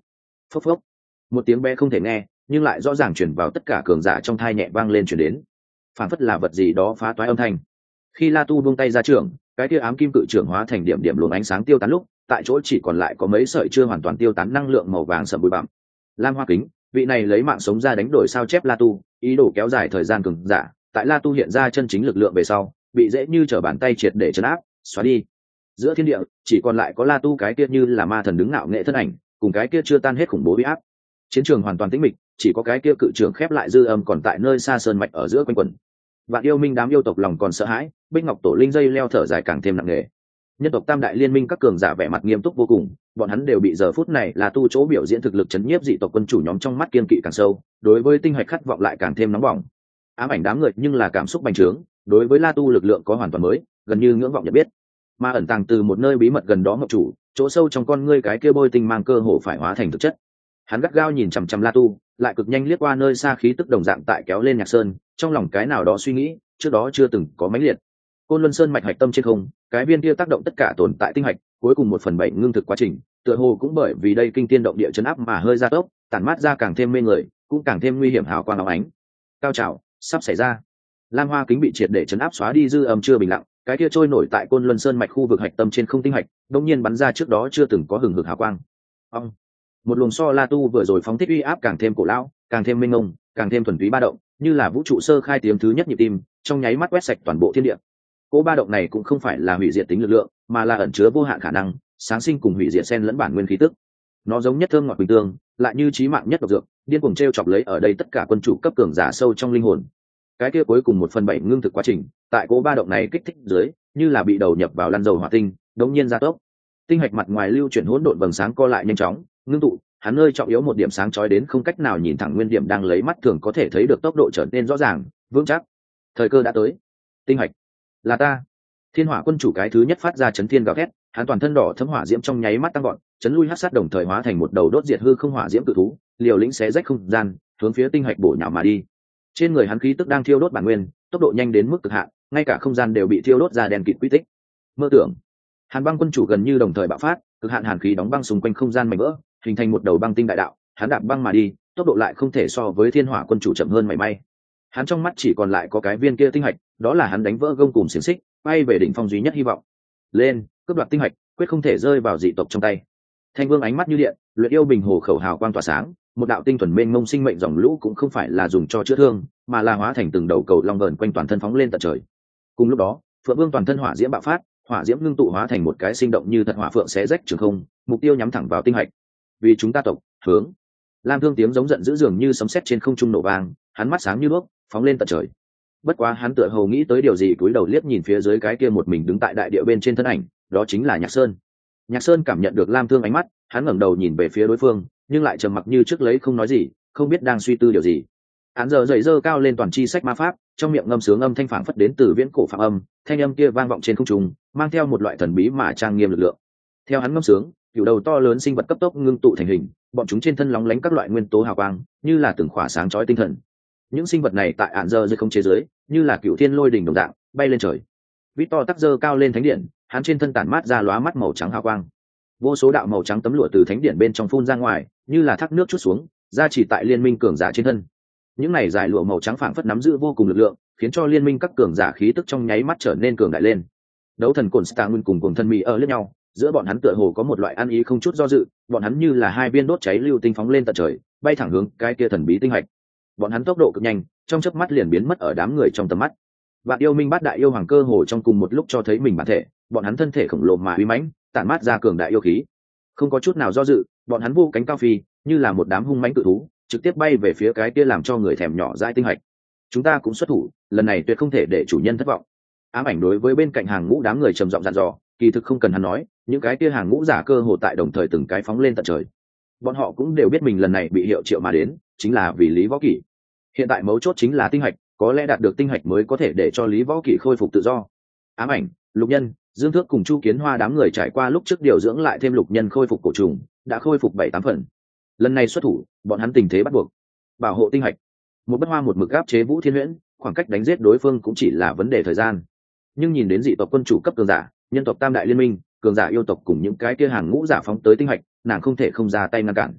Phốc phốc, một tiếng bé không thể nghe nhưng lại rõ ràng chuyển vào tất cả cường giả trong thai, nhẹ vang lên chuyển đến, phản phất là vật gì đó phá toái âm thanh. Khi La Tu buông tay ra trường, cái kia ám kim cự trưởng hóa thành điểm điểm luồng ánh sáng tiêu tán lúc, tại chỗ chỉ còn lại có mấy sợi chưa hoàn toàn tiêu tán năng lượng màu vàng sậm bụi bặm. Lam Hoa Kính, vị này lấy mạng sống ra đánh đổi sao chép La Tu, ý đồ kéo dài thời gian cường giả, tại La Tu hiện ra chân chính lực lượng về sau, bị dễ như trở bàn tay triệt để trấn áp, xóa đi. Giữa thiên địa, chỉ còn lại có La Tu cái kia như là ma thần đứng ngạo nghệ thân ảnh, cùng cái kia chưa tan hết khủng bố uy áp. Chiến trường hoàn toàn tĩnh mịch, chỉ có cái kia cự trưởng khép lại dư âm còn tại nơi xa sơn mạch ở giữa quanh quẩn. Vạn yêu minh đám yêu tộc lòng còn sợ hãi, Bích Ngọc Tổ Linh dây leo thở dài càng thêm nặng nề. Nhân tộc Tam Đại Liên Minh các cường giả vẻ mặt nghiêm túc vô cùng, bọn hắn đều bị giờ phút này là tu chỗ biểu diễn thực lực chấn nhiếp dị tộc quân chủ nhóm trong mắt kiên kỵ càng sâu, đối với tinh hạch khát vọng lại càng thêm nóng bỏng. Ám ảnh đám người nhưng là cảm xúc bành trướng, đối với La Tu lực lượng có hoàn toàn mới, gần như ngưỡng vọng nhận biết. Mà ẩn tàng từ một nơi bí mật gần đó ngọc chủ, chỗ sâu trong con ngươi cái kia bôi tinh mang cơ hồ phải hóa thành thực chất. Hắn gắt gao nhìn chằm chằm La Tu, lại cực nhanh liếc qua nơi xa khí tức đồng dạng tại kéo lên Nhạc Sơn, trong lòng cái nào đó suy nghĩ, trước đó chưa từng có mãnh liệt. Côn Luân Sơn mạch hạch tâm trên không, cái viên kia tác động tất cả tồn tại tinh hạch, cuối cùng một phần bảy ngưng thực quá trình, tựa hồ cũng bởi vì đây kinh thiên động địa chấn áp mà hơi gia tốc, tản mát ra càng thêm mê người, cũng càng thêm nguy hiểm hào quang óng ánh. Cao trào sắp xảy ra. Lam Hoa Kính bị triệt để chấn áp xóa đi dư âm chưa bình lặng, cái kia trôi nổi tại Côn Luân Sơn mạch khu vực hạch tâm trên không tinh hạch, đột nhiên bắn ra trước đó chưa từng có hừng hực hào quang. Ông, một luồng so La Tu vừa rồi phóng thích uy áp càng thêm cổ lão, càng thêm mênh mông, càng thêm thuần túy ba động, như là vũ trụ sơ khai tiếng thứ nhất nhịp tim, trong nháy mắt quét sạch toàn bộ thiên địa. Cỗ ba động này cũng không phải là hủy diệt tính lực lượng, mà là ẩn chứa vô hạn khả năng, sáng sinh cùng hủy diệt xen lẫn bản nguyên khí tức. Nó giống nhất thơm ngọt bình tương, lại như chí mạng nhất độc dược, điên cuồng treo chọc lấy ở đây tất cả quân chủ cấp cường giả sâu trong linh hồn. Cái kia cuối cùng một phần bảy ngưng thực quá trình, tại cỗ ba động này kích thích dưới, như là bị đầu nhập vào lăn dầu hỏa tinh, đống nhiên gia tốc. Tinh hạch mặt ngoài lưu chuyển hỗn độn vầng sáng co lại nhanh chóng, ngưng tụ, hắn nơi trọng yếu một điểm sáng chói đến không cách nào nhìn thẳng nguyên điểm đang lấy mắt thường có thể thấy được tốc độ trở nên rõ ràng, vững chắc. Thời cơ đã tới. Tinh hạch, là ta. Thiên Hỏa quân chủ cái thứ nhất phát ra chấn thiên gào thét, hắn toàn thân đỏ thấm hỏa diễm trong nháy mắt tăng gọn, chấn lui hắc sát đồng thời hóa thành một đầu đốt diệt hư không hỏa diễm cự thú, liều lĩnh xé rách không gian, hướng phía tinh hạch bổ nhào mà đi. Trên người hắn khí tức đang thiêu đốt bản nguyên, tốc độ nhanh đến mức cực hạn, ngay cả không gian đều bị thiêu đốt ra đèn kịt quy tích. Mơ tưởng. Hàn Băng quân chủ gần như đồng thời bạo phát, cực hạn hàn khí đóng băng xung quanh không gian mảnh vỡ, hình thành một đầu băng tinh đại đạo, hắn đạp băng mà đi, tốc độ lại không thể so với Thiên Hỏa quân chủ chậm hơn mảy may. Hắn trong mắt chỉ còn lại có cái viên kia tinh hạch, đó là hắn đánh vỡ gông cùm xiềng xích, bay về đỉnh phong duy nhất hy vọng. Lên, cướp đoạt tinh hạch, quyết không thể rơi vào dị tộc trong tay. Thanh Vương ánh mắt như điện, luyện yêu bình hồ khẩu hào quang tỏa sáng, một đạo tinh thuần mênh mông sinh mệnh dòng lũ cũng không phải là dùng cho chữa thương, mà là hóa thành từng đầu cầu long vờn quanh toàn thân phóng lên tận trời. Cùng lúc đó, Phượng Vương toàn thân hỏa diễm bạo phát, hỏa diễm ngưng tụ hóa thành một cái sinh động như thật hỏa phượng xé rách trường không, mục tiêu nhắm thẳng vào tinh hạch. Vì chúng ta tộc, hướng. Lam Thương tiếng giống giận dữ dường như sấm sét trên không trung nổ vang, hắn mắt sáng như đuốc, phóng lên tận trời. Bất quá hắn tựa hồ nghĩ tới điều gì, cúi đầu liếc nhìn phía dưới cái kia một mình đứng tại đại địa bên trên thân ảnh, đó chính là Nhạc Sơn. Nhạc Sơn cảm nhận được Lam Thương ánh mắt, hắn ngẩng đầu nhìn về phía đối phương, nhưng lại trầm mặc như trước lấy không nói gì, không biết đang suy tư điều gì. Hắn giờ dậy dơ cao lên toàn chi sách ma pháp, trong miệng ngâm sướng âm thanh phảng phất đến từ viễn cổ phạm âm, thanh âm kia vang vọng trên không trung, mang theo một loại thần bí mà trang nghiêm lực lượng. Theo hắn ngâm sướng, cựu đầu to lớn sinh vật cấp tốc ngưng tụ thành hình, bọn chúng trên thân lóng lánh các loại nguyên tố hào quang, như là từng khỏa sáng chói tinh thần. Những sinh vật này tại ản giờ dưới không chế giới, như là cựu thiên lôi đỉnh đồng dạng, bay lên trời. Victor tắc dơ cao lên thánh điện, hắn trên thân tản mát ra lóa mắt màu trắng hào quang. Vô số đạo màu trắng tấm lụa từ thánh điện bên trong phun ra ngoài, như là thác nước chút xuống, ra chỉ tại liên minh cường giả trên thân. Những này giải lụa màu trắng phảng phất nắm giữ vô cùng lực lượng, khiến cho liên minh các cường giả khí tức trong nháy mắt trở nên cường đại lên. Đấu thần cồn Star Nguyên cùng cùng thân mỹ ở lẫn nhau, giữa bọn hắn tựa hồ có một loại ăn ý không chút do dự, bọn hắn như là hai viên đốt cháy lưu tinh phóng lên tận trời, bay thẳng hướng cái kia thần bí tinh hạch. Bọn hắn tốc độ cực nhanh, trong chớp mắt liền biến mất ở đám người trong tầm mắt. Vạn yêu minh bát đại yêu hoàng cơ hồ trong cùng một lúc cho thấy mình bản thể, bọn hắn thân thể khổng lồ mà uy mãnh, tản mát ra cường đại yêu khí. Không có chút nào do dự, bọn hắn vô cánh cao phi, như là một đám hung mãnh cự thú, trực tiếp bay về phía cái kia làm cho người thèm nhỏ dãi tinh hạch. Chúng ta cũng xuất thủ, lần này tuyệt không thể để chủ nhân thất vọng. Ám ảnh đối với bên cạnh hàng ngũ đám người trầm giọng dặn dò, kỳ thực không cần hắn nói, những cái kia hàng ngũ giả cơ hồ tại đồng thời từng cái phóng lên tận trời. Bọn họ cũng đều biết mình lần này bị hiệu triệu mà đến, chính là vì Lý Võ Kỷ. Hiện tại mấu chốt chính là tinh hạch, có lẽ đạt được tinh hạch mới có thể để cho Lý Võ Kỷ khôi phục tự do. Ám ảnh, Lục Nhân, Dương Thước cùng Chu Kiến Hoa đám người trải qua lúc trước điều dưỡng lại thêm Lục Nhân khôi phục cổ trùng, đã khôi phục bảy tám phần. Lần này xuất thủ, bọn hắn tình thế bắt buộc, bảo hộ tinh hạch. Một bất hoa một mực áp chế Vũ Thiên Huyễn, khoảng cách đánh giết đối phương cũng chỉ là vấn đề thời gian. Nhưng nhìn đến dị tộc quân chủ cấp cường giả, nhân tộc Tam Đại Liên Minh, cường giả yêu tộc cùng những cái kia hàng ngũ giả phóng tới tinh hạch, nàng không thể không ra tay ngăn cản.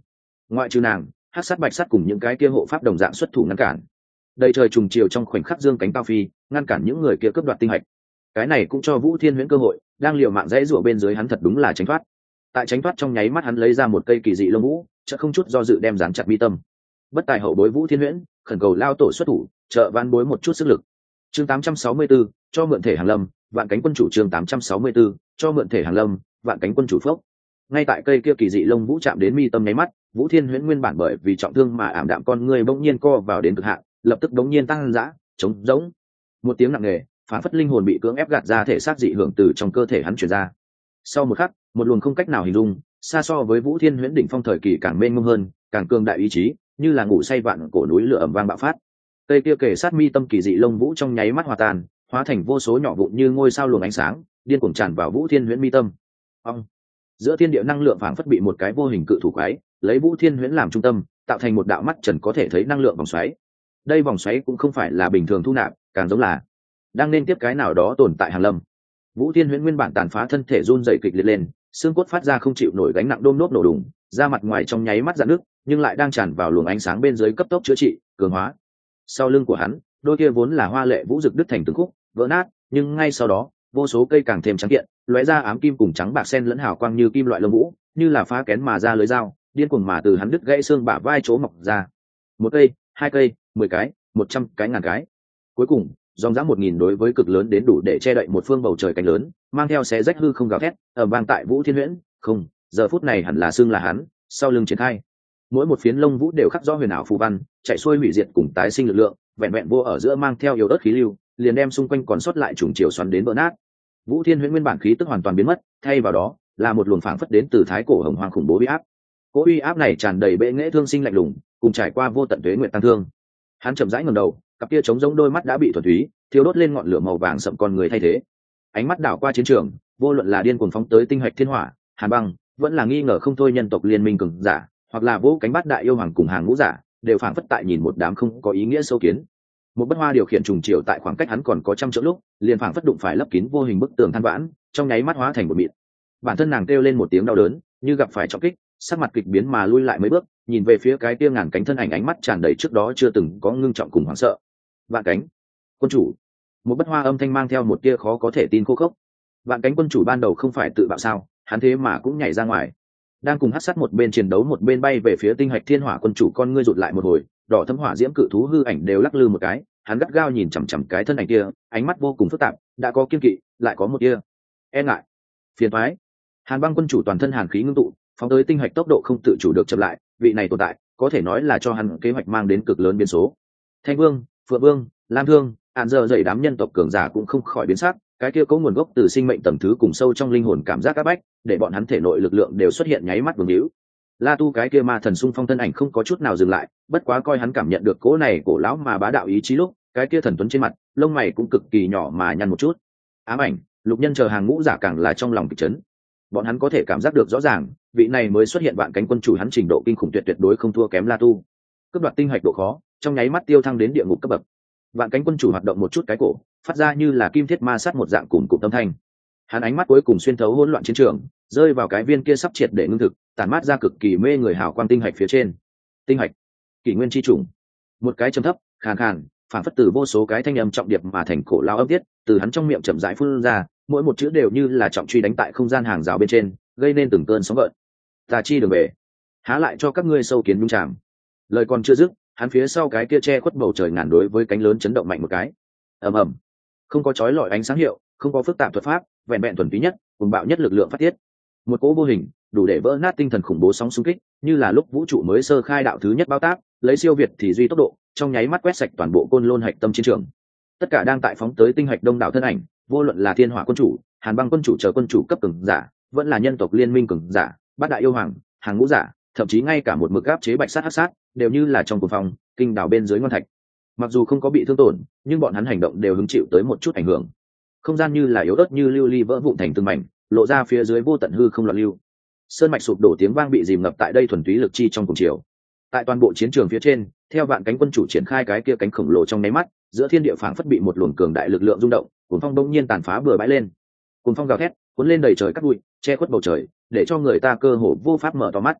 ngoại trừ nàng, hắc sát bạch sát cùng những cái kia hộ pháp đồng dạng xuất thủ ngăn cản. Đầy trời trùng chiều trong khoảnh khắc dương cánh cao phi, ngăn cản những người kia cướp đoạt tinh hạch. Cái này cũng cho Vũ Thiên Huyễn cơ hội, đang liều mạng dãy rủa bên dưới hắn thật đúng là tránh thoát. Tại tránh thoát trong nháy mắt hắn lấy ra một cây kỳ dị lông vũ, chợt không chút do dự đem dán chặt mi tâm. Bất tài hậu bối Vũ Thiên Huyễn, khẩn cầu lao tổ xuất thủ, trợ van bối một chút sức lực. Chương tám trăm sáu mươi tư, cho mượn thể hàng lâm, vạn cánh quân chủ chương tám trăm sáu mươi tư, cho mượn thể hàng lâm, vạn cánh quân chủ phốc. Ngay tại cây kia kỳ dị lông vũ chạm đến mi tâm nháy mắt, Vũ Thiên Huyễn nguyên bản bởi vì trọng thương mà ảm đạm con người bỗng nhiên co vào đến cực hạn, lập tức bỗng nhiên tăng dã, trống rỗng. Một tiếng nặng nề, phản phất linh hồn bị cưỡng ép gạt ra thể xác dị hưởng từ trong cơ thể hắn truyền ra. Sau một khắc, một luồng không cách nào hình dung, xa so với Vũ Thiên Huyễn đỉnh phong thời kỳ càng mênh mông hơn, càng cường đại ý chí, như là ngủ say vạn cổ núi lửa ầm vang bạo phát. Cây kia kề sát mi tâm kỳ dị lông vũ trong nháy mắt hòa tan, hóa thành vô số nhỏ vụn như ngôi sao luồng ánh sáng, điên cuồng tràn vào Vũ Thiên Huyễn mi tâm. Ông giữa thiên địa năng lượng phảng phất bị một cái vô hình cự thủ quái, lấy Vũ Thiên Huyễn làm trung tâm, tạo thành một đạo mắt trần có thể thấy năng lượng vòng xoáy. Đây vòng xoáy cũng không phải là bình thường thu nạp, càng giống là đang nên tiếp cái nào đó tồn tại hàng lâm. Vũ Thiên Huyễn nguyên bản tàn phá thân thể run rẩy kịch liệt lên, xương cốt phát ra không chịu nổi gánh nặng đôm nốt nổ đùng, da mặt ngoài trong nháy mắt rạn nước, nhưng lại đang tràn vào luồng ánh sáng bên dưới cấp tốc chữa trị, cường hóa. Sau lưng của hắn, đôi kia vốn là hoa lệ vũ dực đứt thành từng khúc, vỡ nát, nhưng ngay sau đó, vô số cây càng thêm trắng kiện, lóe ra ám kim cùng trắng bạc xen lẫn hào quang như kim loại lông vũ, như là phá kén mà ra lưới dao, điên cuồng mà từ hắn đứt gãy xương bả vai chỗ mọc ra. Một cây, hai cây, mười cái, một trăm cái ngàn cái. Cuối cùng, dòng dã một nghìn đối với cực lớn đến đủ để che đậy một phương bầu trời cánh lớn, mang theo xé rách hư không gào thét, ở vang tại Vũ Thiên Huyễn, không, giờ phút này hẳn là xương là hắn, sau lưng triển khai. Mỗi một phiến lông vũ đều khắc rõ huyền ảo phù văn, chạy xuôi hủy diệt cùng tái sinh lực lượng, vẹn vẹn vô ở giữa mang theo yếu ớt khí lưu, liền đem xung quanh còn sót lại trùng chiều xoắn đến vỡ nát. Vũ Thiên Huyễn nguyên bản khí tức hoàn toàn biến mất, thay vào đó là một luồng phảng phất đến từ thái cổ hồng hoang khủng bố uy áp. Cỗ uy áp này tràn đầy bệ nghệ thương sinh lạnh lùng, cùng trải qua vô tận tuế nguyện tăng thương. Hắn chậm rãi ngẩng đầu, cặp kia trống rỗng đôi mắt đã bị thuần túy, thiêu đốt lên ngọn lửa màu vàng sậm con người thay thế. Ánh mắt đảo qua chiến trường, vô luận là điên cuồng phóng tới tinh hạch thiên hỏa, hàn băng, vẫn là nghi ngờ không thôi nhân tộc liên minh cường giả, hoặc là vỗ cánh bắt đại yêu hoàng cùng hàng ngũ giả, đều phảng phất tại nhìn một đám không có ý nghĩa sâu kiến. Một bất hoa điều khiển trùng chiều tại khoảng cách hắn còn có trăm trượng lúc, liền phảng phất đụng phải lấp kín vô hình bức tường than vãn, trong nháy mắt hóa thành một mịn. Bản thân nàng kêu lên một tiếng đau đớn, như gặp phải trọng kích, sắc mặt kịch biến mà lui lại mấy bước, nhìn về phía cái kia ngàn cánh thân ảnh, ánh mắt tràn đầy trước đó chưa từng có ngưng trọng cùng hoảng sợ. Vạn cánh quân chủ. Một bất hoa âm thanh mang theo một tia khó có thể tin khô khốc. Vạn cánh quân chủ ban đầu không phải tự bạo sao, hắn thế mà cũng nhảy ra ngoài. Đang cùng hắc sát một bên chiến đấu một bên bay về phía tinh hạch thiên hỏa quân chủ, con ngươi rụt lại một hồi, đỏ thâm hỏa diễm cự thú hư ảnh đều lắc lư một cái, hắn gắt gao nhìn chằm chằm cái thân ảnh kia, ánh mắt vô cùng phức tạp, đã có kiên kỵ, lại có một tia e ngại, phiền toái. Hàn băng quân chủ toàn thân hàn khí ngưng tụ, phóng tới tinh hạch tốc độ không tự chủ được chậm lại, vị này tồn tại có thể nói là cho hắn kế hoạch mang đến cực lớn biến số. Thanh vương, phượng vương, lam thương, hạn giờ dậy đám nhân tộc cường giả cũng không khỏi biến sắc, cái kia có nguồn gốc từ sinh mệnh tầng thứ cùng sâu trong linh hồn cảm giác áp bách, để bọn hắn thể nội lực lượng đều xuất hiện nháy mắt vương hữu. La Tu cái kia ma thần xung phong thân ảnh không có chút nào dừng lại, bất quá coi hắn cảm nhận được cỗ này cổ lão mà bá đạo ý chí lúc, cái kia thần tuấn trên mặt, lông mày cũng cực kỳ nhỏ mà nhăn một chút. Ám ảnh, lục nhân chờ hàng ngũ giả càng là trong lòng kịch chấn. Bọn hắn có thể cảm giác được rõ ràng, vị này mới xuất hiện vạn cánh quân chủ hắn trình độ kinh khủng tuyệt tuyệt đối không thua kém La Tu. Cấp đoạt tinh hạch độ khó, trong nháy mắt tiêu thăng đến địa ngục cấp bậc. Vạn cánh quân chủ hoạt động một chút cái cổ, phát ra như là kim thiết ma sát một dạng cùng cụm âm thanh. Hắn ánh mắt cuối cùng xuyên thấu hỗn loạn chiến trường, rơi vào cái viên kia sắp triệt để ngưng thực, tản mát ra cực kỳ mê người hào quang tinh hạch phía trên. Tinh hạch, kỷ nguyên chi trùng. Một cái trầm thấp, khàn khàn, phản phất từ vô số cái thanh âm trọng điệp mà thành cổ lao âm tiết, từ hắn trong miệng chậm rãi phun ra, mỗi một chữ đều như là trọng truy đánh tại không gian hàng rào bên trên, gây nên từng cơn sóng gợn. Tà chi đường về, há lại cho các ngươi sâu kiến nhung tràm. Lời còn chưa dứt, hắn phía sau cái kia che khuất bầu trời ngàn đối với cánh lớn chấn động mạnh một cái. Ầm ầm, không có chói lọi ánh sáng hiệu, không có phức tạp thuật pháp, vẹn vẹn thuần túy nhất, cùng bạo nhất lực lượng phát tiết. Một cỗ vô hình, đủ để vỡ nát tinh thần khủng bố sóng xung kích, như là lúc vũ trụ mới sơ khai đạo thứ nhất bao tác, lấy siêu việt thì duy tốc độ, trong nháy mắt quét sạch toàn bộ côn lôn hạch tâm chiến trường. Tất cả đang tại phóng tới tinh hạch đông đảo thân ảnh, vô luận là thiên hỏa quân chủ, hàn băng quân chủ chờ quân chủ cấp cường giả, vẫn là nhân tộc liên minh cường giả, bát đại yêu hoàng, hàng ngũ giả, thậm chí ngay cả một mực áp chế bạch sát hắc sát, đều như là trong cuồng phong, kinh đảo bên dưới ngon thạch. Mặc dù không có bị thương tổn, nhưng bọn hắn hành động đều hứng chịu tới một chút ảnh hưởng. Không gian như là yếu ớt như lưu ly vỡ vụn thành từng mảnh, lộ ra phía dưới vô tận hư không loạn lưu. Sơn mạch sụp đổ tiếng vang bị dìm ngập tại đây thuần túy lực chi trong cùng chiều. Tại toàn bộ chiến trường phía trên, theo vạn cánh quân chủ triển khai cái kia cánh khổng lồ trong nháy mắt, giữa thiên địa phảng phất bị một luồng cường đại lực lượng rung động, cuồng phong bỗng nhiên tàn phá bừa bãi lên. Cuồng phong gào thét, cuốn lên đầy trời cát bụi, che khuất bầu trời, để cho người ta cơ hồ vô pháp mở to mắt.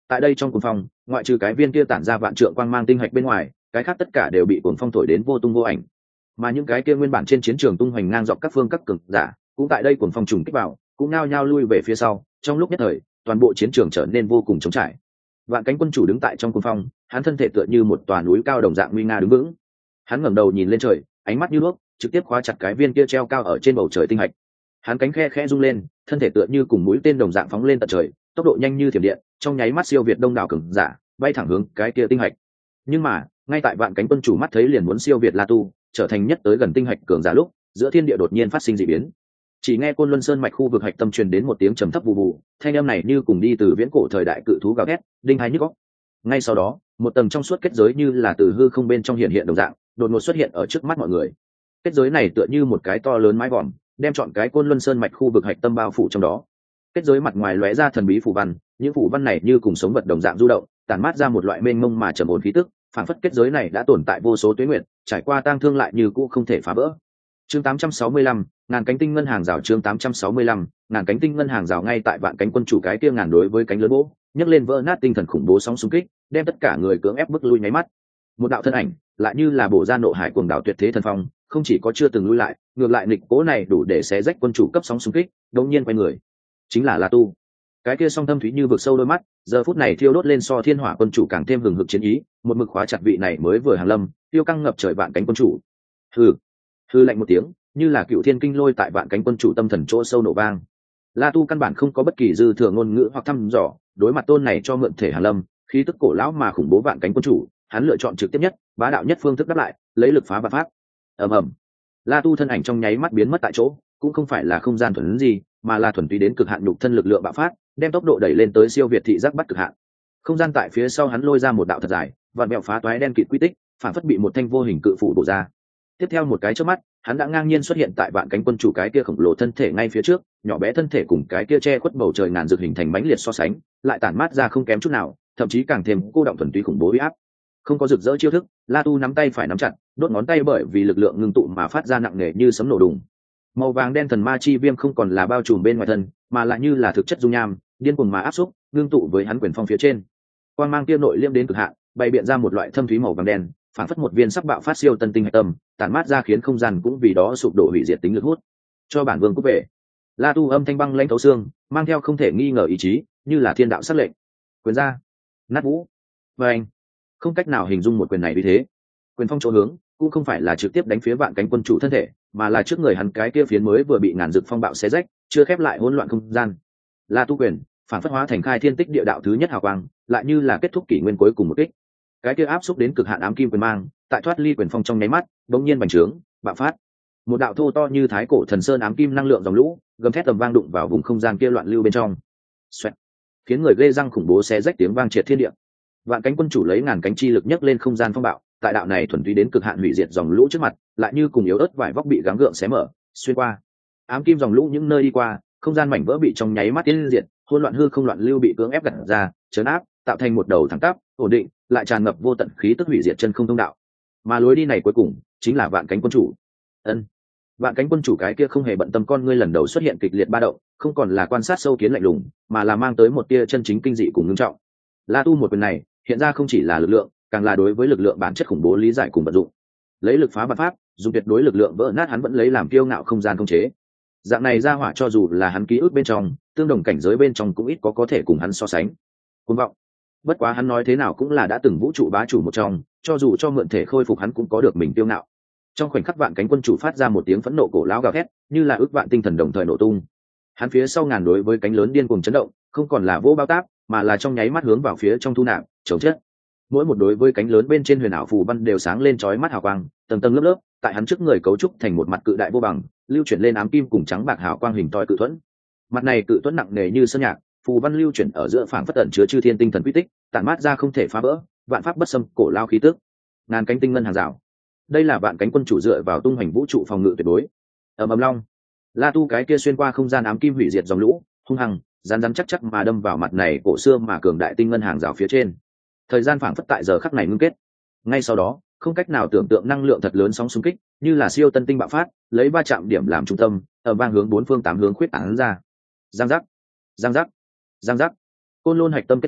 Tại đây trong cuồng phong, ngoại trừ cái viên kia tản ra vạn trượng quang mang tinh hạch bên ngoài, cái khác tất cả đều bị cuồng phong thổi đến vô tung vô ảnh. Mà những cái kia nguyên bản trên chiến trường tung hoành ngang dọc các phương các cực giả, cũng tại đây cuồng phong trùng kích vào, cũng nao nhao lui về phía sau. Trong lúc nhất thời, toàn bộ chiến trường trở nên vô cùng trống trải. Vạn Cánh Quân Chủ đứng tại trong cuồng phong, hắn thân thể tựa như một tòa núi cao đồng dạng nguy nga đứng vững. Hắn ngẩng đầu nhìn lên trời, ánh mắt như đuốc, trực tiếp khóa chặt cái viên kia treo cao ở trên bầu trời tinh hạch. Hắn cánh khe khẽ rung lên, thân thể tựa như cùng mũi tên đồng dạng phóng lên tận trời, tốc độ nhanh như thiểm điện, trong nháy mắt siêu việt đông đảo cường giả, bay thẳng hướng cái kia tinh hạch. Nhưng mà, ngay tại Vạn Cánh Quân Chủ mắt thấy liền muốn siêu việt La Tu, trở thành nhất tới gần tinh hạch cường giả lúc, giữa thiên địa đột nhiên phát sinh dị biến. Chỉ nghe Côn Luân Sơn mạch khu vực hạch tâm truyền đến một tiếng trầm thấp vù vù, thanh âm này như cùng đi từ viễn cổ thời đại cự thú gào thét, đinh hai nhức óc. Ngay sau đó, một tầng trong suốt kết giới như là từ hư không bên trong hiện hiện đồng dạng, đột ngột xuất hiện ở trước mắt mọi người. Kết giới này tựa như một cái to lớn mái vòm, đem chọn cái Côn Luân Sơn mạch khu vực hạch tâm bao phủ trong đó. Kết giới mặt ngoài lóe ra thần bí phù văn, những phù văn này như cùng sống vật đồng dạng du động, tản mát ra một loại mênh mông mà trầm ổn khí tức, phản phất kết giới này đã tồn tại vô số tuế nguyệt, trải qua tang thương lại như cũ không thể phá vỡ. Chương tám trăm sáu mươi lăm, ngàn cánh tinh ngân hàng rào. Chương tám trăm sáu mươi lăm, ngàn cánh tinh ngân hàng rào. Ngay tại Vạn Cánh Quân Chủ cái kia ngàn đối với cánh lớn bố, nhấc lên vỡ nát tinh thần khủng bố sóng xung kích, đem tất cả người cưỡng ép bước lui nháy mắt. Một đạo thân ảnh, lại như là bổ ra nộ hải cuồng đảo tuyệt thế thần phong, không chỉ có chưa từng lui lại, ngược lại nghịch cố này đủ để xé rách quân chủ cấp sóng xung kích, đột nhiên quay người, chính là La Tu. Cái kia song thâm thúy như vực sâu đôi mắt, giờ phút này thiêu đốt lên so thiên hỏa quân chủ càng thêm hừng hực chiến ý, một mực khóa chặt vị này mới vừa hàng lâm, tiêu căng ngập trời Vạn Cánh Quân Chủ. Hừ, hừ lạnh một tiếng, như là cựu thiên kinh lôi tại Vạn Cánh Quân Chủ tâm thần chỗ sâu nổ vang. La Tu căn bản không có bất kỳ dư thừa ngôn ngữ hoặc thăm dò, đối mặt tôn này cho mượn thể hàng lâm, khí tức cổ lão mà khủng bố Vạn Cánh Quân Chủ, hắn lựa chọn trực tiếp nhất, bá đạo nhất phương thức đáp lại, lấy lực phá vạn pháp. Ầm ầm. La Tu thân ảnh trong nháy mắt biến mất tại chỗ, cũng không phải là không gian thuần gì, mà là thuần túy đến cực hạn nhục thân lực lượng bạo phát, đem tốc độ đẩy lên tới siêu việt thị giác bắt cực hạn. Không gian tại phía sau hắn lôi ra một đạo thật dài, vặn mèo phá toái đen kịt quy tích, phản phất bị một thanh vô hình cự phủ bổ ra. Tiếp theo một cái chớp mắt, hắn đã ngang nhiên xuất hiện tại Vạn Cánh Quân Chủ cái kia khổng lồ thân thể ngay phía trước, nhỏ bé thân thể cùng cái kia che khuất bầu trời ngàn dược hình thành mãnh liệt so sánh, lại tản mát ra không kém chút nào, thậm chí càng thêm cô động thuần túy khủng bố uy áp. Không có rực rỡ chiêu thức, La Tu nắm tay phải nắm chặt, đốt ngón tay bởi vì lực lượng ngưng tụ mà phát ra nặng nề như sấm nổ đùng. Màu vàng đen thần ma chi viêm không còn là bao trùm bên ngoài thân, mà lại như là thực chất dung nham, điên cuồng mà áp xúc, ngưng tụ với hắn quyền phong phía trên. Quang mang kia nội liêm đến cực hạn, bày biện ra một loại thâm thúy màu vàng đen, phản phất một viên sắc bạo phát siêu tân tinh hạch tâm, tản mát ra khiến không gian cũng vì đó sụp đổ hủy diệt tính lực hút. Cho bản vương cút về. La Tu âm thanh băng lãnh thấu xương, mang theo không thể nghi ngờ ý chí, như là thiên đạo sắc lệnh. Quyền ra, nát vũ. Và anh, không cách nào hình dung một quyền này như thế. Quyền phong chỗ hướng, cũng không phải là trực tiếp đánh phía Vạn Cánh Quân Chủ thân thể, mà là trước người hắn cái kia phiến mới vừa bị ngàn dực phong bạo xé rách, chưa khép lại hỗn loạn không gian. La Tu quyền, phản phất hóa thành khai thiên tích địa đạo thứ nhất hào quang, lại như là kết thúc kỷ nguyên cuối cùng một kích. Cái kia áp xúc đến cực hạn ám kim quyền mang, tại thoát ly quyền phong trong nháy mắt, bỗng nhiên bành trướng, bạo phát. Một đạo thô to như thái cổ thần sơn ám kim năng lượng dòng lũ, gầm thét tầm vang đụng vào vùng không gian kia loạn lưu bên trong. Xoẹt, khiến người ghê răng khủng bố xé rách tiếng vang triệt thiên địa. Vạn Cánh Quân Chủ lấy ngàn cánh chi lực nhấc lên không gian phong bạo, tại đạo này thuần túy đến cực hạn hủy diệt dòng lũ trước mặt, lại như cùng yếu ớt vải vóc bị gắng gượng xé mở, xuyên qua. Ám kim dòng lũ những nơi đi qua, không gian mảnh vỡ bị trong nháy mắt tiến diệt, hỗn loạn hư không loạn lưu bị cưỡng ép gặt ra, chấn áp, tạo thành một đầu thẳng tắp, ổn định, lại tràn ngập vô tận khí tức hủy diệt chân không thông đạo. Mà lối đi này cuối cùng chính là Vạn Cánh Quân Chủ. Ân. Vạn Cánh Quân Chủ cái kia không hề bận tâm con ngươi lần đầu xuất hiện kịch liệt ba động, không còn là quan sát sâu kiến lạnh lùng, mà là mang tới một tia chân chính kinh dị cùng ngưng trọng. La Tu một quyền này, hiện ra không chỉ là lực lượng, càng là đối với lực lượng bản chất khủng bố lý giải cùng vận dụng. Lấy lực phá vạn pháp, dùng tuyệt đối lực lượng vỡ nát hắn vẫn lấy làm kiêu ngạo không gian không chế. Dạng này ra hỏa cho dù là hắn ký ức bên trong, tương đồng cảnh giới bên trong cũng ít có có thể cùng hắn so sánh. Cuồng vọng. Bất quá hắn nói thế nào cũng là đã từng vũ trụ bá chủ một trong, cho dù cho mượn thể khôi phục hắn cũng có được mình kiêu ngạo. Trong khoảnh khắc Vạn Cánh Quân Chủ phát ra một tiếng phẫn nộ cổ lão gào thét, như là ước vạn tinh thần đồng thời nổ tung. Hắn phía sau ngàn đối với cánh lớn điên cuồng chấn động, không còn là vô bao táp, mà là trong nháy mắt hướng vào phía trong thu nạp, chống chết. Mỗi một đối với cánh lớn bên trên huyền ảo phù văn đều sáng lên chói mắt hào quang, tầng tầng lớp lớp, tại hắn trước người cấu trúc thành một mặt cự đại vô bằng, lưu chuyển lên ám kim cùng trắng bạc hào quang hình toi cự thuẫn. Mặt này cự thuẫn nặng nề như sơn nhạc, phù văn lưu chuyển ở giữa phảng phất tẩn chứa chư thiên tinh thần quy tích, tản mát ra không thể phá vỡ, vạn pháp bất xâm, cổ lao khí tức. Ngàn cánh tinh ngân hàng rào. Đây là Vạn Cánh Quân Chủ dựa vào tung hoành vũ trụ phòng ngự tuyệt đối. Ầm ầm long. La Tu cái kia xuyên qua không gian ám kim hủy diệt dòng lũ, hung hăng, rắn rắn chắc chắc mà đâm vào mặt này cổ xưa mà cường đại tinh ngân hàng rào phía trên. Thời gian phảng phất tại giờ khắc này ngưng kết. Ngay sau đó, không cách nào tưởng tượng năng lượng thật lớn sóng xung kích, như là siêu tân tinh bạo phát, lấy ba chạm điểm làm trung tâm, ở vang hướng bốn phương tám hướng khuyết tán ra. Giang giác, giang giác, giang giác. Côn Lôn hạch tâm kết giới,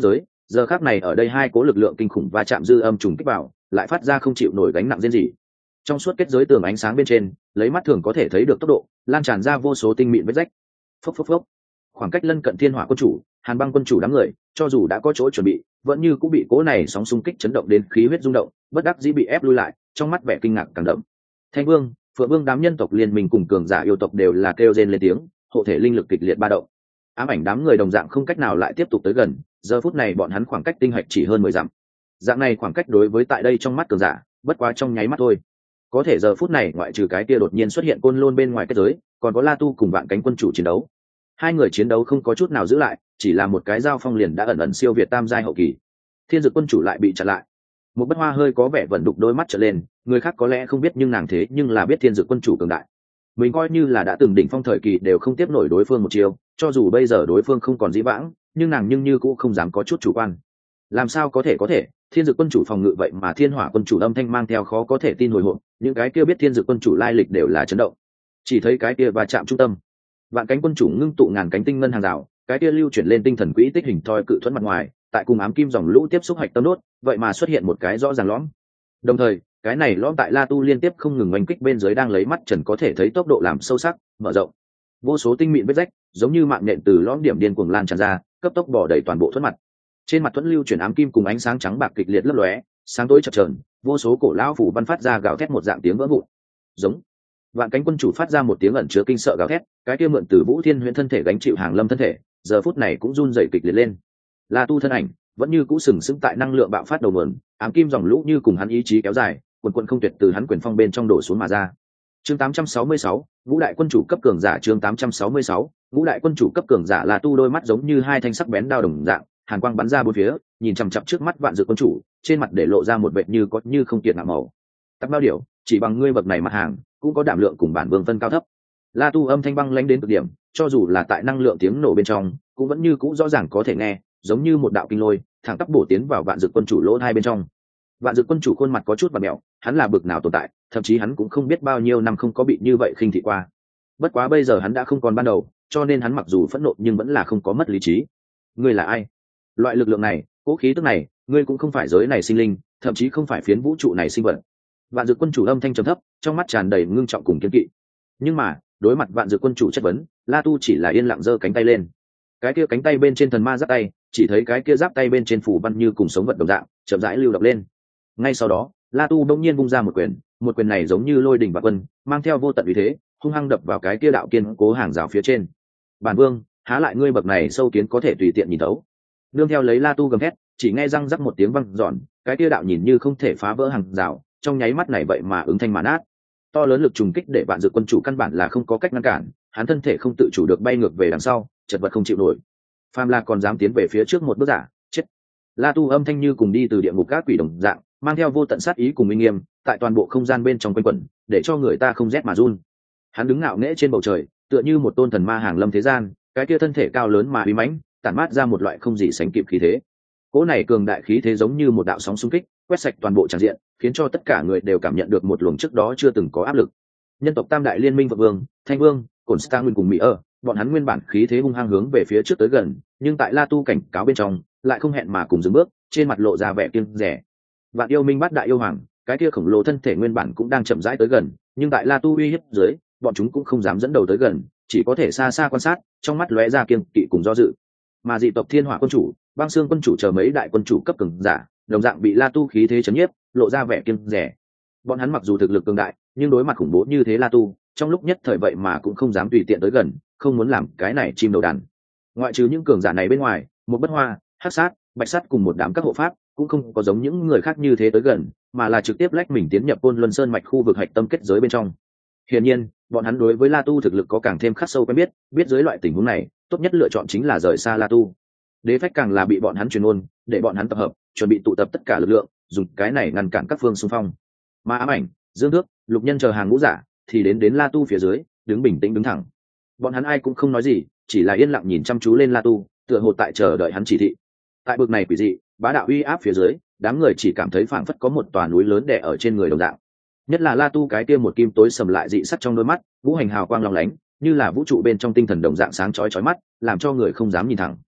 giờ khác này ở đây hai cố lực lượng kinh khủng va chạm dư âm trùng kích vào, lại phát ra không chịu nổi gánh nặng riêng gì. Trong suốt kết giới tường ánh sáng bên trên, lấy mắt thường có thể thấy được tốc độ lan tràn ra vô số tinh mịn vết rách. Phốc phốc phốc. Khoảng cách lân cận thiên hỏa quân chủ, hàn băng quân chủ đám người, cho dù đã có chỗ chuẩn bị, vẫn như cũng bị cố này sóng xung kích chấn động đến khí huyết rung động, bất đắc dĩ bị ép lui lại, trong mắt vẻ kinh ngạc càng đậm. Thanh vương, phượng vương đám nhân tộc liên minh cùng cường giả yêu tộc đều là kêu rên lên tiếng, hộ thể linh lực kịch liệt ba động. Ám ảnh đám người đồng dạng không cách nào lại tiếp tục tới gần, giờ phút này bọn hắn khoảng cách tinh hạch chỉ hơn mười dặm. Dạng này khoảng cách đối với tại đây trong mắt cường giả, bất quá trong nháy mắt thôi. Có thể giờ phút này ngoại trừ cái kia đột nhiên xuất hiện côn lôn bên ngoài kết giới, còn có La Tu cùng vạn cánh quân chủ chiến đấu. Hai người chiến đấu không có chút nào giữ lại, chỉ là một cái giao phong liền đã ẩn ẩn siêu việt tam giai hậu kỳ. Thiên Dực quân chủ lại bị chặn lại. Một bất hoa hơi có vẻ vận đục đôi mắt trở lên, người khác có lẽ không biết nhưng nàng thế nhưng là biết Thiên Dực quân chủ cường đại. Mình coi như là đã từng đỉnh phong thời kỳ đều không tiếp nổi đối phương một chiều, cho dù bây giờ đối phương không còn dĩ vãng, nhưng nàng nhưng như cũng không dám có chút chủ quan. Làm sao có thể có thể, Thiên Dực quân chủ phòng ngự vậy mà Thiên Hỏa quân chủ âm thanh mang theo khó có thể tin hồi hộp, những cái kia biết Thiên Dực quân chủ lai lịch đều là chấn động. Chỉ thấy cái kia va chạm trung tâm, vạn cánh quân chủ ngưng tụ ngàn cánh tinh ngân hàng rào, cái kia lưu chuyển lên tinh thần quỹ tích hình thoi cự thuẫn mặt ngoài, tại cùng ám kim dòng lũ tiếp xúc hạch tâm đốt, vậy mà xuất hiện một cái rõ ràng lõm. Đồng thời, cái này lõm tại La Tu liên tiếp không ngừng oanh kích bên dưới đang lấy mắt trần có thể thấy tốc độ làm sâu sắc, mở rộng. Vô số tinh mịn vết rách, giống như mạng nhện từ lõm điểm điên cuồng lan tràn ra, cấp tốc bỏ đầy toàn bộ thuẫn mặt. Trên mặt thuẫn lưu chuyển ám kim cùng ánh sáng trắng bạc kịch liệt lấp lóe, sáng tối chập chờn, vô số cổ lão phủ văn phát ra gào thét một dạng tiếng vỡ vụn. Giống. Vạn cánh quân chủ phát ra một tiếng ẩn chứa kinh sợ gào thét, cái kia mượn từ Vũ Thiên Huyễn thân thể gánh chịu hàng lâm thân thể, giờ phút này cũng run rẩy kịch liệt lên. La Tu thân ảnh vẫn như cũ sừng sững tại năng lượng bạo phát đầu nguồn, ám kim dòng lũ như cùng hắn ý chí kéo dài, quần quần không tuyệt từ hắn quyền phong bên trong đổ xuống mà ra. Chương tám trăm sáu mươi sáu, Ngũ đại quân chủ cấp cường giả chương tám trăm sáu mươi sáu, Ngũ đại quân chủ cấp cường giả. La Tu đôi mắt giống như hai thanh sắc bén đao đồng dạng, hàn quang bắn ra bốn phía, nhìn chằm chằm trước mắt Vạn Dực quân chủ, trên mặt để lộ ra một vệt như có như không kiệt ngạo màu. Tắc bao điều, chỉ bằng ngươi bậc này mặt hàng, cũng có đảm lượng cùng bản vương phân cao thấp. La Tu âm thanh băng lãnh đến cực điểm, cho dù là tại năng lượng tiếng nổ bên trong, cũng vẫn như cũ rõ ràng có thể nghe, giống như một đạo kinh lôi, thẳng tắp bổ tiến vào Vạn Dực quân chủ lỗ hai bên trong. Vạn Dực quân chủ khuôn mặt có chút vặn mèo, hắn là bực nào tồn tại, thậm chí hắn cũng không biết bao nhiêu năm không có bị như vậy khinh thị qua. Bất quá bây giờ hắn đã không còn ban đầu, cho nên hắn mặc dù phẫn nộ nhưng vẫn là không có mất lý trí. Ngươi là ai? Loại lực lượng này, cố khí tức này, ngươi cũng không phải giới này sinh linh, thậm chí không phải phiến vũ trụ này sinh vật. Vạn Dực quân chủ âm thanh trầm thấp, trong mắt tràn đầy ngưng trọng cùng kiên kỵ. Nhưng mà, đối mặt Vạn Dực quân chủ chất vấn, La Tu chỉ là yên lặng giơ cánh tay lên. Cái kia cánh tay bên trên thần ma giáp tay, chỉ thấy cái kia giáp tay bên trên phủ văn như cùng sống vật đồng dạng, chậm rãi lưu động lên. Ngay sau đó, La Tu bỗng nhiên vung ra một quyền, một quyền này giống như lôi đỉnh vạn quân, mang theo vô tận uy thế, hung hăng đập vào cái kia đạo kiên cố hàng rào phía trên. Bản vương, há lại ngươi bậc này sâu kiến có thể tùy tiện nhìn thấu. Nương theo lấy La Tu gầm thét, chỉ nghe răng rắc một tiếng vang giòn, cái kia đạo nhìn như không thể phá vỡ hàng rào, trong nháy mắt này vậy mà ứng thanh mà nát. To lớn lực trùng kích để Vạn Dực quân chủ căn bản là không có cách ngăn cản, hắn thân thể không tự chủ được bay ngược về đằng sau, chật vật không chịu nổi. Phàm La còn dám tiến về phía trước một bước giả, chết. La Tu âm thanh như cùng đi từ địa ngục các quỷ đồng dạng, mang theo vô tận sát ý cùng uy nghiêm, tại toàn bộ không gian bên trong quanh quẩn, để cho người ta không rét mà run. Hắn đứng ngạo nghễ trên bầu trời, tựa như một tôn thần ma hàng lâm thế gian, cái kia thân thể cao lớn mà uy mãnh, tản mát ra một loại không gì sánh kịp khí thế. Cỗ này cường đại khí thế giống như một đạo sóng xung kích, quét sạch toàn bộ tràng diện, khiến cho tất cả người đều cảm nhận được một luồng trước đó chưa từng có áp lực. Nhân tộc Tam đại liên minh Phượng Vương, Thanh Vương, Cổn Stang Nguyên cùng Mỹ Ơ, bọn hắn nguyên bản khí thế hung hăng hướng về phía trước tới gần, nhưng tại La Tu cảnh cáo bên trong, lại không hẹn mà cùng dừng bước, trên mặt lộ ra vẻ kiêng dè. Vạn yêu minh bát đại yêu hoàng, cái kia khổng lồ thân thể nguyên bản cũng đang chậm rãi tới gần, nhưng tại La Tu uy hiếp dưới, bọn chúng cũng không dám dẫn đầu tới gần, chỉ có thể xa xa quan sát, trong mắt lóe ra kiêng kỵ cùng do dự. Mà dị tộc Thiên Hỏa quân chủ, Băng Xương quân chủ chờ mấy đại quân chủ cấp cường giả, đồng dạng bị La Tu khí thế chấn nhiếp, lộ ra vẻ kiêng dè. Bọn hắn mặc dù thực lực cường đại, nhưng đối mặt khủng bố như thế La Tu, trong lúc nhất thời vậy mà cũng không dám tùy tiện tới gần, không muốn làm cái này chim đầu đàn. Ngoại trừ những cường giả này bên ngoài, một bất hoa, hắc sát, bạch sát cùng một đám các hộ pháp cũng không có giống những người khác như thế tới gần, mà là trực tiếp lách mình tiến nhập Côn Luân Sơn mạch khu vực hạch tâm kết giới bên trong. Hiển nhiên, bọn hắn đối với La Tu thực lực có càng thêm khắc sâu quen biết, biết dưới loại tình huống này, tốt nhất lựa chọn chính là rời xa La Tu. Đế phách càng là bị bọn hắn truyền ôn, để bọn hắn tập hợp, chuẩn bị tụ tập tất cả lực lượng, dùng cái này ngăn cản các phương xung phong. Mà ám ảnh, Dương Tước, Lục Nhân chờ hàng ngũ giả, thì đến đến La Tu phía dưới, đứng bình tĩnh đứng thẳng. Bọn hắn ai cũng không nói gì, chỉ là yên lặng nhìn chăm chú lên La Tu, tựa hồ tại chờ đợi hắn chỉ thị. Tại bực này quỷ dị, bá đạo uy áp phía dưới, đám người chỉ cảm thấy phảng phất có một tòa núi lớn đè ở trên người đồng dạng. Nhất là La Tu cái kia một kim tối sầm lại dị sắc trong đôi mắt, vũ hành hào quang long lánh, như là vũ trụ bên trong tinh thần đồng dạng sáng chói chói mắt, làm cho người không dám nhìn thẳng.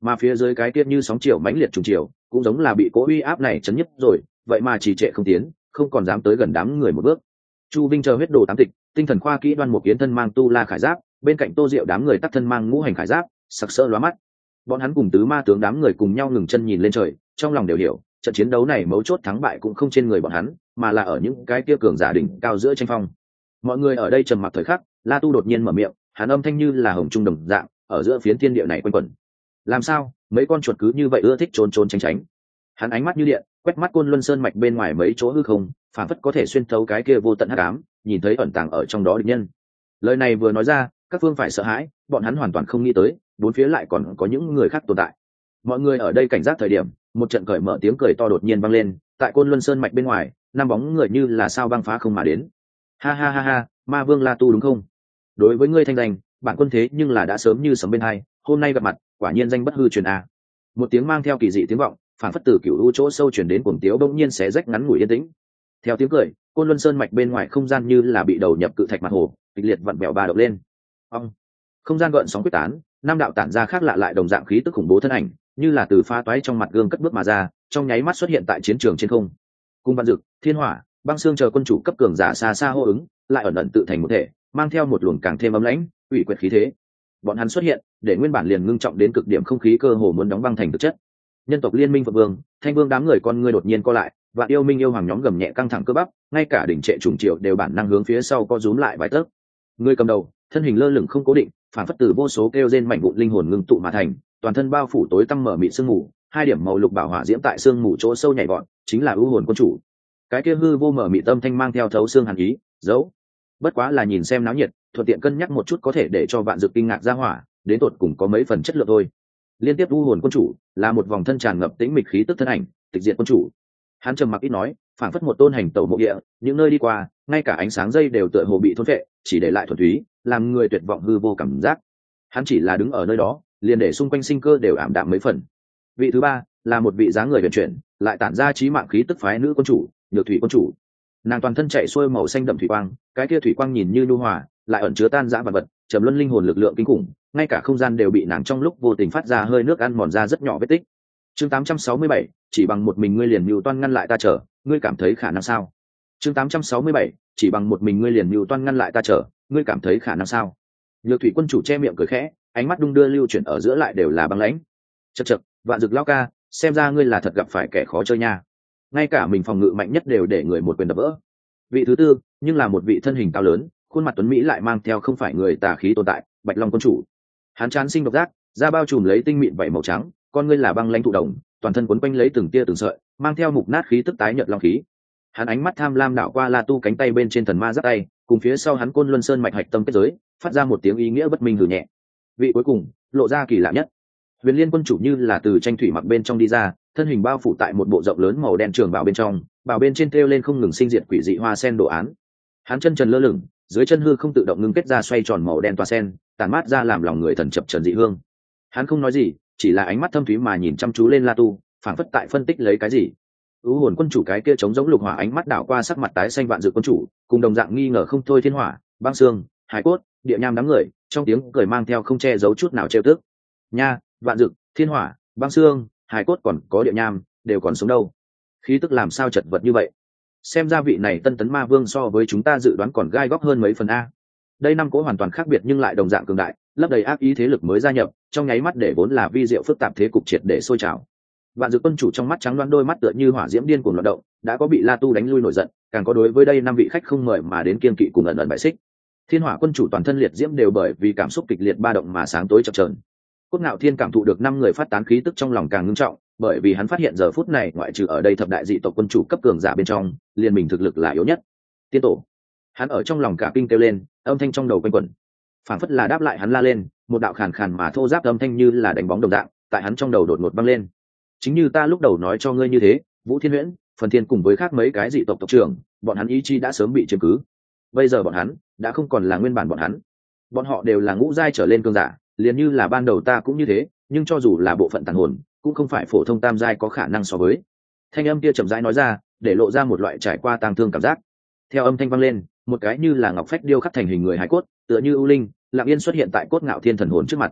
mà phía dưới cái kia như sóng chiều mãnh liệt trùng chiều cũng giống là bị cỗ uy áp này chấn nhức rồi, vậy mà trì trệ không tiến, không còn dám tới gần đám người một bước. Chu Vinh chờ huyết đồ tám tịch, tinh thần khoa kỹ đoan một kiến thân mang tu la khải giáp, bên cạnh Tô Diệu đám người tắc thân mang ngũ hành khải giáp, sặc sỡ lóa mắt. Bọn hắn cùng tứ ma tướng đám người cùng nhau ngừng chân nhìn lên trời, trong lòng đều hiểu, trận chiến đấu này mấu chốt thắng bại cũng không trên người bọn hắn, mà là ở những cái kia cường giả đỉnh cao giữa tranh phong. Mọi người ở đây trầm mặc thời khắc, La Tu đột nhiên mở miệng, hắn âm thanh như là hồng trung đồng dạng, ở giữa phiến thiên địa này quanh quẩn. Làm sao, mấy con chuột cứ như vậy ưa thích trốn trốn tránh tránh? Hắn ánh mắt như điện, quét mắt Côn Luân Sơn mạch bên ngoài mấy chỗ hư không, phản phất có thể xuyên thấu cái kia vô tận hắc ám, nhìn thấy ẩn tàng ở trong đó địch nhân. Lời này vừa nói ra, các phương phải sợ hãi, bọn hắn hoàn toàn không nghĩ tới, bốn phía lại còn có những người khác tồn tại. Mọi người ở đây cảnh giác thời điểm, một trận cởi mở tiếng cười to đột nhiên vang lên, tại Côn Luân Sơn mạch bên ngoài, năm bóng người như là sao băng phá không mà đến. Ha ha ha ha, Ma Vương La Tu đúng không? Đối với ngươi thanh danh, bản quân thế nhưng là đã sớm như sấm bên hai, hôm nay gặp mặt, quả nhiên danh bất hư truyền a. Một tiếng mang theo kỳ dị tiếng vọng, phản phất từ cửu u chỗ sâu truyền đến cuồng tiếu bỗng nhiên xé rách ngắn ngủi yên tĩnh. Theo tiếng cười, Côn Luân Sơn mạch bên ngoài không gian như là bị đầu nhập cự thạch mặt hồ, kịch liệt vặn bèo ba động lên. Ông, không gian gợn sóng quyết tán, năm đạo tản ra khác lạ lại đồng dạng khí tức khủng bố thân ảnh, như là từ pha toái trong mặt gương cất bước mà ra, trong nháy mắt xuất hiện tại chiến trường trên không. Cung Văn Dực, Thiên Hỏa, Băng Xương chờ quân chủ cấp cường giả xa xa hô ứng, lại ẩn ẩn tự thành một thể, mang theo một luồng càng thêm ấm lãnh, ủy quyệt khí thế. Bọn hắn xuất hiện, để nguyên bản liền ngưng trọng đến cực điểm không khí cơ hồ muốn đóng băng thành thực chất. Nhân tộc liên minh Phượng Vương, Thanh Vương đám người con ngươi đột nhiên co lại, và yêu minh yêu hoàng nhóm gầm nhẹ căng thẳng cơ bắp, ngay cả đỉnh trệ trùng triệu đều bản năng hướng phía sau co rúm lại vài tấc. Người cầm đầu, thân hình lơ lửng không cố định, phản phất từ vô số kêu rên mảnh vụn linh hồn ngưng tụ mà thành, toàn thân bao phủ tối tăm mở mịt sương mù, hai điểm màu lục bảo hỏa diễm tại sương mù chỗ sâu nhảy vọt, chính là ưu hồn quân chủ. Cái kia hư vô mở mịt tâm thanh mang theo thấu xương hàn ý, giấu. Bất quá là nhìn xem náo nhiệt, thuận tiện cân nhắc một chút có thể để cho vạn dược kinh ngạc ra hỏa, đến tột cùng có mấy phần chất lượng thôi. Liên tiếp ưu hồn quân chủ là một vòng thân tràn ngập tĩnh mịch khí tức thân ảnh, tịch diệt quân chủ. Hắn trầm mặc ít nói, phảng phất một tôn hành tẩu mộ địa, những nơi đi qua, ngay cả ánh sáng dây đều tựa hồ bị thôn phệ, chỉ để lại thuần túy, làm người tuyệt vọng hư vô cảm giác. Hắn chỉ là đứng ở nơi đó, liền để xung quanh sinh cơ đều ảm đạm mấy phần. Vị thứ ba là một vị dáng người huyền chuyển, lại tản ra trí mạng khí tức phái nữ quân chủ, Nhược Thủy quân chủ. Nàng toàn thân chạy xuôi màu xanh đậm thủy quang, cái kia thủy quang nhìn như nhu hòa, lại ẩn chứa tan dã vật vật, trầm luân linh hồn lực lượng kinh khủng, ngay cả không gian đều bị nàng trong lúc vô tình phát ra hơi nước ăn mòn ra rất nhỏ vết tích. Chương tám trăm sáu mươi bảy, chỉ bằng một mình ngươi liền mưu toan ngăn lại ta trở, ngươi cảm thấy khả năng sao? Chương tám trăm sáu mươi bảy, chỉ bằng một mình ngươi liền mưu toan ngăn lại ta trở, ngươi cảm thấy khả năng sao? Nhược Thủy quân chủ che miệng cười khẽ, ánh mắt đung đưa lưu chuyển ở giữa lại đều là băng lãnh. Chậc chậc, Vạn Dực lão ca, xem ra ngươi là thật gặp phải kẻ khó chơi nha. Ngay cả mình phòng ngự mạnh nhất đều để người một quyền đập vỡ. Vị thứ tư, nhưng là một vị thân hình cao lớn, khuôn mặt tuấn mỹ lại mang theo không phải người tà khí tồn tại, Bạch Long quân chủ. Hắn chán sinh độc giác, da bao trùm lấy tinh mịn vảy màu trắng, con ngươi là băng lãnh thụ đồng, toàn thân quấn quanh lấy từng tia từng sợi, mang theo mục nát khí tức tái nhợt long khí. Hắn ánh mắt tham lam đảo qua La Tu cánh tay bên trên thần ma giáp tay, cùng phía sau hắn Côn Luân Sơn mạch hạch tâm kết giới, phát ra một tiếng ý nghĩa bất minh hừ nhẹ. Vị cuối cùng, lộ ra kỳ lạ nhất. Huyền Liên quân chủ như là từ tranh thủy mặc bên trong đi ra, thân hình bao phủ tại một bộ rộng lớn màu đen trường bào bên trong, bào bên trên thêu lên không ngừng sinh diệt quỷ dị hoa sen đồ án. Hắn chân trần lơ lửng, dưới chân hư không tự động ngưng kết ra xoay tròn màu đen toa sen, tàn mát ra làm lòng người thần chập chờn dị hương. Hắn không nói gì, chỉ là ánh mắt thâm thúy mà nhìn chăm chú lên La Tu, phảng phất tại phân tích lấy cái gì. U hồn quân chủ cái kia chống giống lục hỏa ánh mắt đảo qua sắc mặt tái xanh Vạn Dược quân chủ, cùng đồng dạng nghi ngờ không thôi Thiên Hỏa, Băng Xương, Hải Cốt, Địa Nham đám người, trong tiếng cười mang theo không che giấu chút nào trêu tức. Nha, Vạn Dược, Thiên Hỏa, Băng Xương, Hải Cốt còn có Địa Nham, đều còn sống đâu. Khí tức làm sao chật vật như vậy? Xem ra vị này Tân Tấn Ma Vương so với chúng ta dự đoán còn gai góc hơn mấy phần a. Đây năm cỗ hoàn toàn khác biệt nhưng lại đồng dạng cường đại, lấp đầy ác ý thế lực mới gia nhập, trong nháy mắt để vốn là vi diệu phức tạp thế cục triệt để sôi trào. Vạn Dược quân chủ trong mắt trắng đoán đôi mắt tựa như hỏa diễm điên cuồng loạn động, đã có bị La Tu đánh lui nổi giận, càng có đối với đây năm vị khách không mời mà đến kiên kỵ cùng ẩn ẩn bại xích. Thiên Hỏa quân chủ toàn thân liệt diễm đều bởi vì cảm xúc kịch liệt ba động mà sáng tối chập chờn. Cốt Ngạo Thiên cảm thụ được năm người phát tán khí tức trong lòng càng ngưng trọng, bởi vì hắn phát hiện giờ phút này ngoại trừ ở đây thập đại dị tộc quân chủ cấp cường giả bên trong, liền mình thực lực là yếu nhất. Tiên tổ. Hắn ở trong lòng cả kinh kêu lên, âm thanh trong đầu quanh quẩn. Phảng phất là đáp lại hắn la lên, một đạo khàn khàn mà thô ráp âm thanh như là đánh bóng đồng dạng, tại hắn trong đầu đột ngột vang lên. Chính như ta lúc đầu nói cho ngươi như thế, Vũ Thiên Huyễn, Phần Thiên cùng với khác mấy cái dị tộc tộc trưởng, bọn hắn ý chí đã sớm bị chiếm cứ. Bây giờ bọn hắn đã không còn là nguyên bản bọn hắn. Bọn họ đều là ngũ giai trở lên cường giả, liền như là ban đầu ta cũng như thế, nhưng cho dù là bộ phận tàn hồn, cũng không phải phổ thông tam giai có khả năng so với. Thanh âm kia chậm rãi nói ra, để lộ ra một loại trải qua tang thương cảm giác. Theo âm thanh vang lên, một cái như là ngọc phách điêu khắc thành hình người hải cốt, tựa như ưu linh, lặng yên xuất hiện tại Cốt Ngạo Thiên thần hồn trước mặt.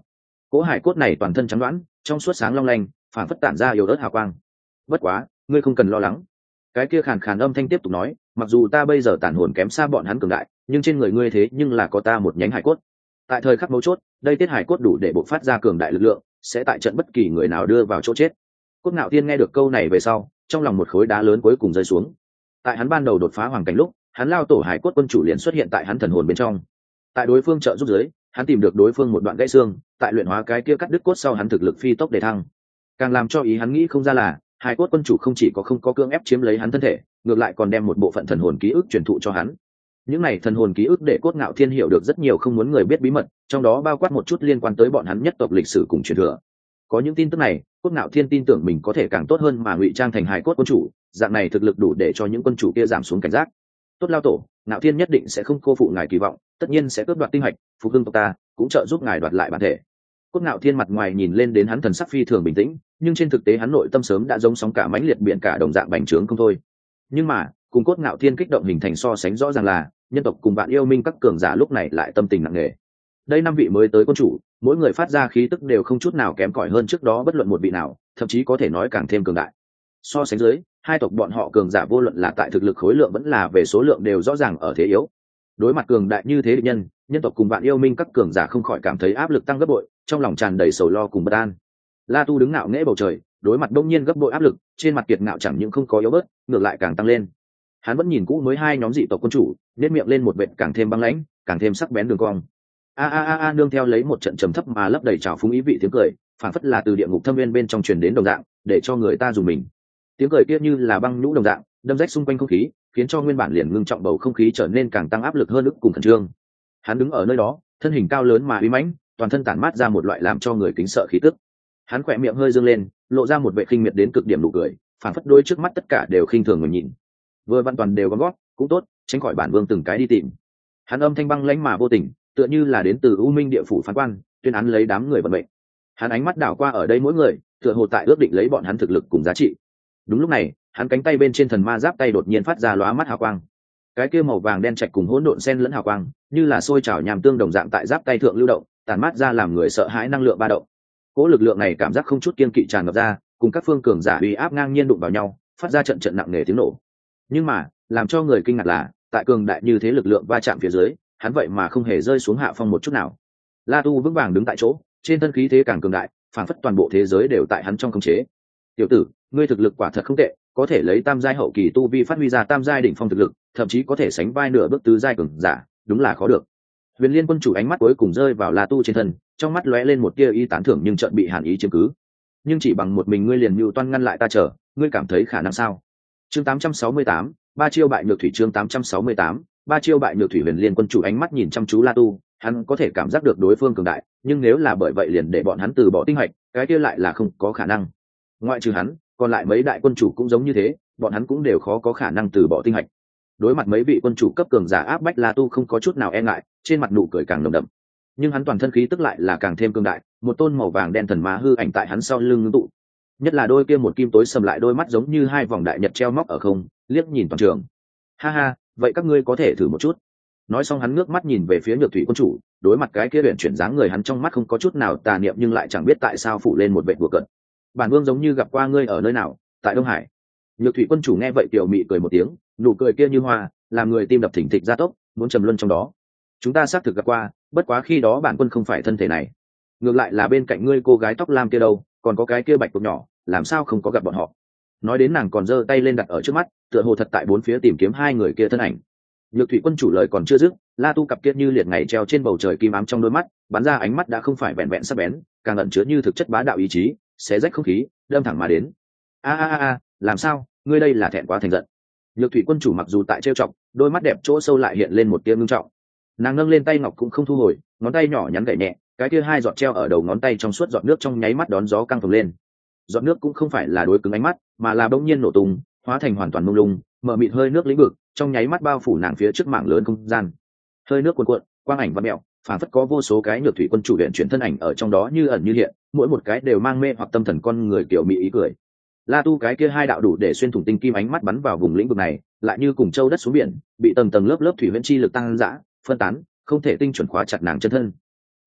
cỗ hải cốt này toàn thân trắng đoán, trong suốt sáng long lanh, phản phất tản ra yếu ớt hào quang. Bất quá, ngươi không cần lo lắng. Cái kia khàn khàn âm thanh tiếp tục nói, mặc dù ta bây giờ tản hồn kém xa bọn hắn cường đại, nhưng trên người ngươi thế nhưng là có ta một nhánh hải cốt. Tại thời khắc mấu chốt, đây tiết hải cốt đủ để bộc phát ra cường đại lực lượng, sẽ tại trận bất kỳ người nào đưa vào chỗ chết. Cốt Ngạo Thiên nghe được câu này về sau, trong lòng một khối đá lớn cuối cùng rơi xuống. Tại hắn ban đầu đột phá hoàng cảnh lúc, hắn lao tổ hải cốt quân chủ liền xuất hiện tại hắn thần hồn bên trong. Tại đối phương trợ giúp dưới, hắn tìm được đối phương một đoạn gãy xương, tại luyện hóa cái kia cắt đứt cốt sau hắn thực lực phi tốc để thăng. Càng làm cho ý hắn nghĩ không ra là, hải cốt quân chủ không chỉ có không có cưỡng ép chiếm lấy hắn thân thể, ngược lại còn đem một bộ phận thần hồn ký ức truyền thụ cho hắn. Những này thần hồn ký ức để Cốt Ngạo Thiên hiểu được rất nhiều không muốn người biết bí mật, trong đó bao quát một chút liên quan tới bọn hắn nhất tộc lịch sử cùng truyền thừa. Có những tin tức này, Cốt Ngạo Thiên tin tưởng mình có thể càng tốt hơn mà ngụy trang thành hải cốt quân chủ, dạng này thực lực đủ để cho những quân chủ kia giảm xuống cảnh giác. Tốt lao tổ, Ngạo Thiên nhất định sẽ không cô phụ ngài kỳ vọng, tất nhiên sẽ cướp đoạt tinh hạch, phục hưng tộc ta, cũng trợ giúp ngài đoạt lại bản thể. Cốt Ngạo Thiên mặt ngoài nhìn lên đến hắn thần sắc phi thường bình tĩnh, nhưng trên thực tế hắn nội tâm sớm đã giống sóng cả mãnh liệt biển cả đồng dạng bành trướng không thôi. Nhưng mà, cùng Cốt Ngạo Thiên kích động hình thành so sánh rõ ràng là, nhân tộc cùng Vạn Yêu Minh các cường giả lúc này lại tâm tình nặng nề. Đây năm vị mới tới quân chủ, mỗi người phát ra khí tức đều không chút nào kém cỏi hơn trước đó bất luận một vị nào, thậm chí có thể nói càng thêm cường đại. So sánh dưới, hai tộc bọn họ cường giả vô luận là tại thực lực khối lượng vẫn là về số lượng đều rõ ràng ở thế yếu. Đối mặt cường đại như thế địch nhân, nhân tộc cùng Vạn Yêu Minh các cường giả không khỏi cảm thấy áp lực tăng gấp bội, trong lòng tràn đầy sầu lo cùng bất an. La Tu đứng ngạo nghễ bầu trời, đối mặt đông nhiên gấp bội áp lực, trên mặt kiệt ngạo chẳng những không có yếu bớt, ngược lại càng tăng lên. Hắn vẫn nhìn cũ mới hai nhóm dị tộc quân chủ, nét miệng lên một vệt càng thêm băng lãnh, càng thêm sắc bén đường cong. A a a a nương theo lấy một trận trầm thấp mà lấp đầy trào phúng ý vị tiếng cười, phản phất là từ địa ngục thâm viên bên trong truyền đến đồng dạng, để cho người ta dùng mình. Tiếng cười kia như là băng nhũ đồng dạng, đâm rách xung quanh không khí, khiến cho nguyên bản liền ngưng trọng bầu không khí trở nên càng tăng áp lực hơn ức cùng khẩn trương. Hắn đứng ở nơi đó, thân hình cao lớn mà uy mãnh, toàn thân tản mát ra một loại làm cho người kính sợ khí tức. Hắn khỏe miệng hơi dương lên, lộ ra một vẻ khinh miệt đến cực điểm nụ cười, phản phất đôi trước mắt tất cả đều khinh thường người nhìn. Vừa văn toàn đều gom gót, cũng tốt, tránh khỏi bản vương từng cái đi tìm. Hắn âm thanh băng lãnh mà vô tình, tựa như là đến từ U Minh địa phủ phán quan, tuyên án lấy đám người vận mệnh. Hắn ánh mắt đảo qua ở đây mỗi người, tựa hồ tại ước định lấy bọn hắn thực lực cùng giá trị. Đúng lúc này, hắn cánh tay bên trên thần ma giáp tay đột nhiên phát ra lóa mắt hào quang. Cái kia màu vàng đen trạch cùng hỗn độn xen lẫn hào quang, như là sôi trào nhàm tương đồng dạng tại giáp tay thượng lưu động, tản mát ra làm người sợ hãi năng lượng ba động. Cỗ lực lượng này cảm giác không chút kiên kỵ tràn ngập ra, cùng các phương cường giả uy áp ngang nhiên đụng vào nhau, phát ra trận trận nặng nề tiếng nổ. Nhưng mà, làm cho người kinh ngạc là, tại cường đại như thế lực lượng va chạm phía dưới, hắn vậy mà không hề rơi xuống hạ phong một chút nào. La Tu vững vàng đứng tại chỗ, trên thân khí thế càng cường đại, phảng phất toàn bộ thế giới đều tại hắn trong khống chế. Tiểu tử, ngươi thực lực quả thật không tệ, có thể lấy tam giai hậu kỳ tu vi phát huy ra tam giai đỉnh phong thực lực, thậm chí có thể sánh vai nửa bước tứ giai cường giả, đúng là khó được. Huyền Liên quân chủ ánh mắt cuối cùng rơi vào La Tu trên thân, trong mắt lóe lên một tia ý tán thưởng nhưng chợt bị hàn ý chiếm cứ. Nhưng chỉ bằng một mình ngươi liền mưu toan ngăn lại ta chờ, ngươi cảm thấy khả năng sao? Chương tám trăm sáu mươi tám, ba chiêu bại nhược thủy chương tám trăm sáu mươi tám, ba chiêu bại nhược thủy. Huyền Liên quân chủ ánh mắt nhìn chăm chú La Tu, hắn có thể cảm giác được đối phương cường đại, nhưng nếu là bởi vậy liền để bọn hắn từ bỏ tinh hạch, cái kia lại là không có khả năng. Ngoại trừ hắn, còn lại mấy đại quân chủ cũng giống như thế, bọn hắn cũng đều khó có khả năng từ bỏ tinh hạch. Đối mặt mấy vị quân chủ cấp cường giả áp bách, La Tu không có chút nào e ngại, trên mặt nụ cười càng nồng đậm. Nhưng hắn toàn thân khí tức lại là càng thêm cường đại, một tôn màu vàng đen thần ma hư ảnh tại hắn sau lưng ngưng tụ. Nhất là đôi kia một kim tối sầm lại đôi mắt giống như hai vòng đại nhật treo móc ở không, liếc nhìn toàn trường. Ha ha, vậy các ngươi có thể thử một chút. Nói xong hắn ngước mắt nhìn về phía Nhược Thủy quân chủ, đối mặt cái kia luyện chuyển dáng người hắn trong mắt không có chút nào tà niệm nhưng lại chẳng biết tại sao phủ lên một vẻ đùa cợt. Bản vương giống như gặp qua ngươi ở nơi nào, tại Đông Hải. Nhược Thủy quân chủ nghe vậy tiểu mị cười một tiếng, nụ cười kia như hoa, làm người tim đập thình thịch gia tốc, muốn trầm luân trong đó. Chúng ta xác thực gặp qua, bất quá khi đó bản quân không phải thân thể này, ngược lại là bên cạnh ngươi cô gái tóc lam kia đâu, còn có cái kia bạch tuộc nhỏ, làm sao không có gặp bọn họ? Nói đến nàng còn giơ tay lên đặt ở trước mắt, tựa hồ thật tại bốn phía tìm kiếm hai người kia thân ảnh. Nhược Thủy quân chủ lời còn chưa dứt, La Tu cặp kia như liệt ngày treo trên bầu trời kim ám trong đôi mắt, bắn ra ánh mắt đã không phải vẹn vẹn sắc bén, càng ẩn chứa như thực chất bá đạo ý chí, xé rách không khí, đâm thẳng mà đến. A a a, làm sao, ngươi đây là thẹn quá thành giận? Nhược Thủy quân chủ mặc dù tại trêu chọc, đôi mắt đẹp chỗ sâu lại hiện lên một tia ngưng trọng. Nàng nâng lên tay ngọc cũng không thu hồi, ngón tay nhỏ nhắn gảy nhẹ, cái kia hai giọt treo ở đầu ngón tay trong suốt giọt nước trong nháy mắt đón gió căng phồng lên. Giọt nước cũng không phải là đối cứng ánh mắt, mà là bỗng nhiên nổ tung, hóa thành hoàn toàn mông lung, mở mịt hơi nước lĩnh vực, trong nháy mắt bao phủ nàng phía trước mảng lớn không gian. Hơi nước cuồn cuộn, quang ảnh vặn mèo, phản phất có vô số cái Nhược Thủy quân chủ luyện chuyển thân ảnh ở trong đó như ẩn như hiện, mỗi một cái đều mang mê hoặc tâm thần con người kiểu mị ý cười. La Tu cái kia hai đạo đủ để xuyên thủng tinh kim ánh mắt bắn vào vùng lĩnh vực này, lại như cùng châu đất xuống biển, bị tầng tầng lớp lớp thủy huyễn chi lực tăng dã, phân tán, không thể tinh chuẩn khóa chặt nàng chân thân.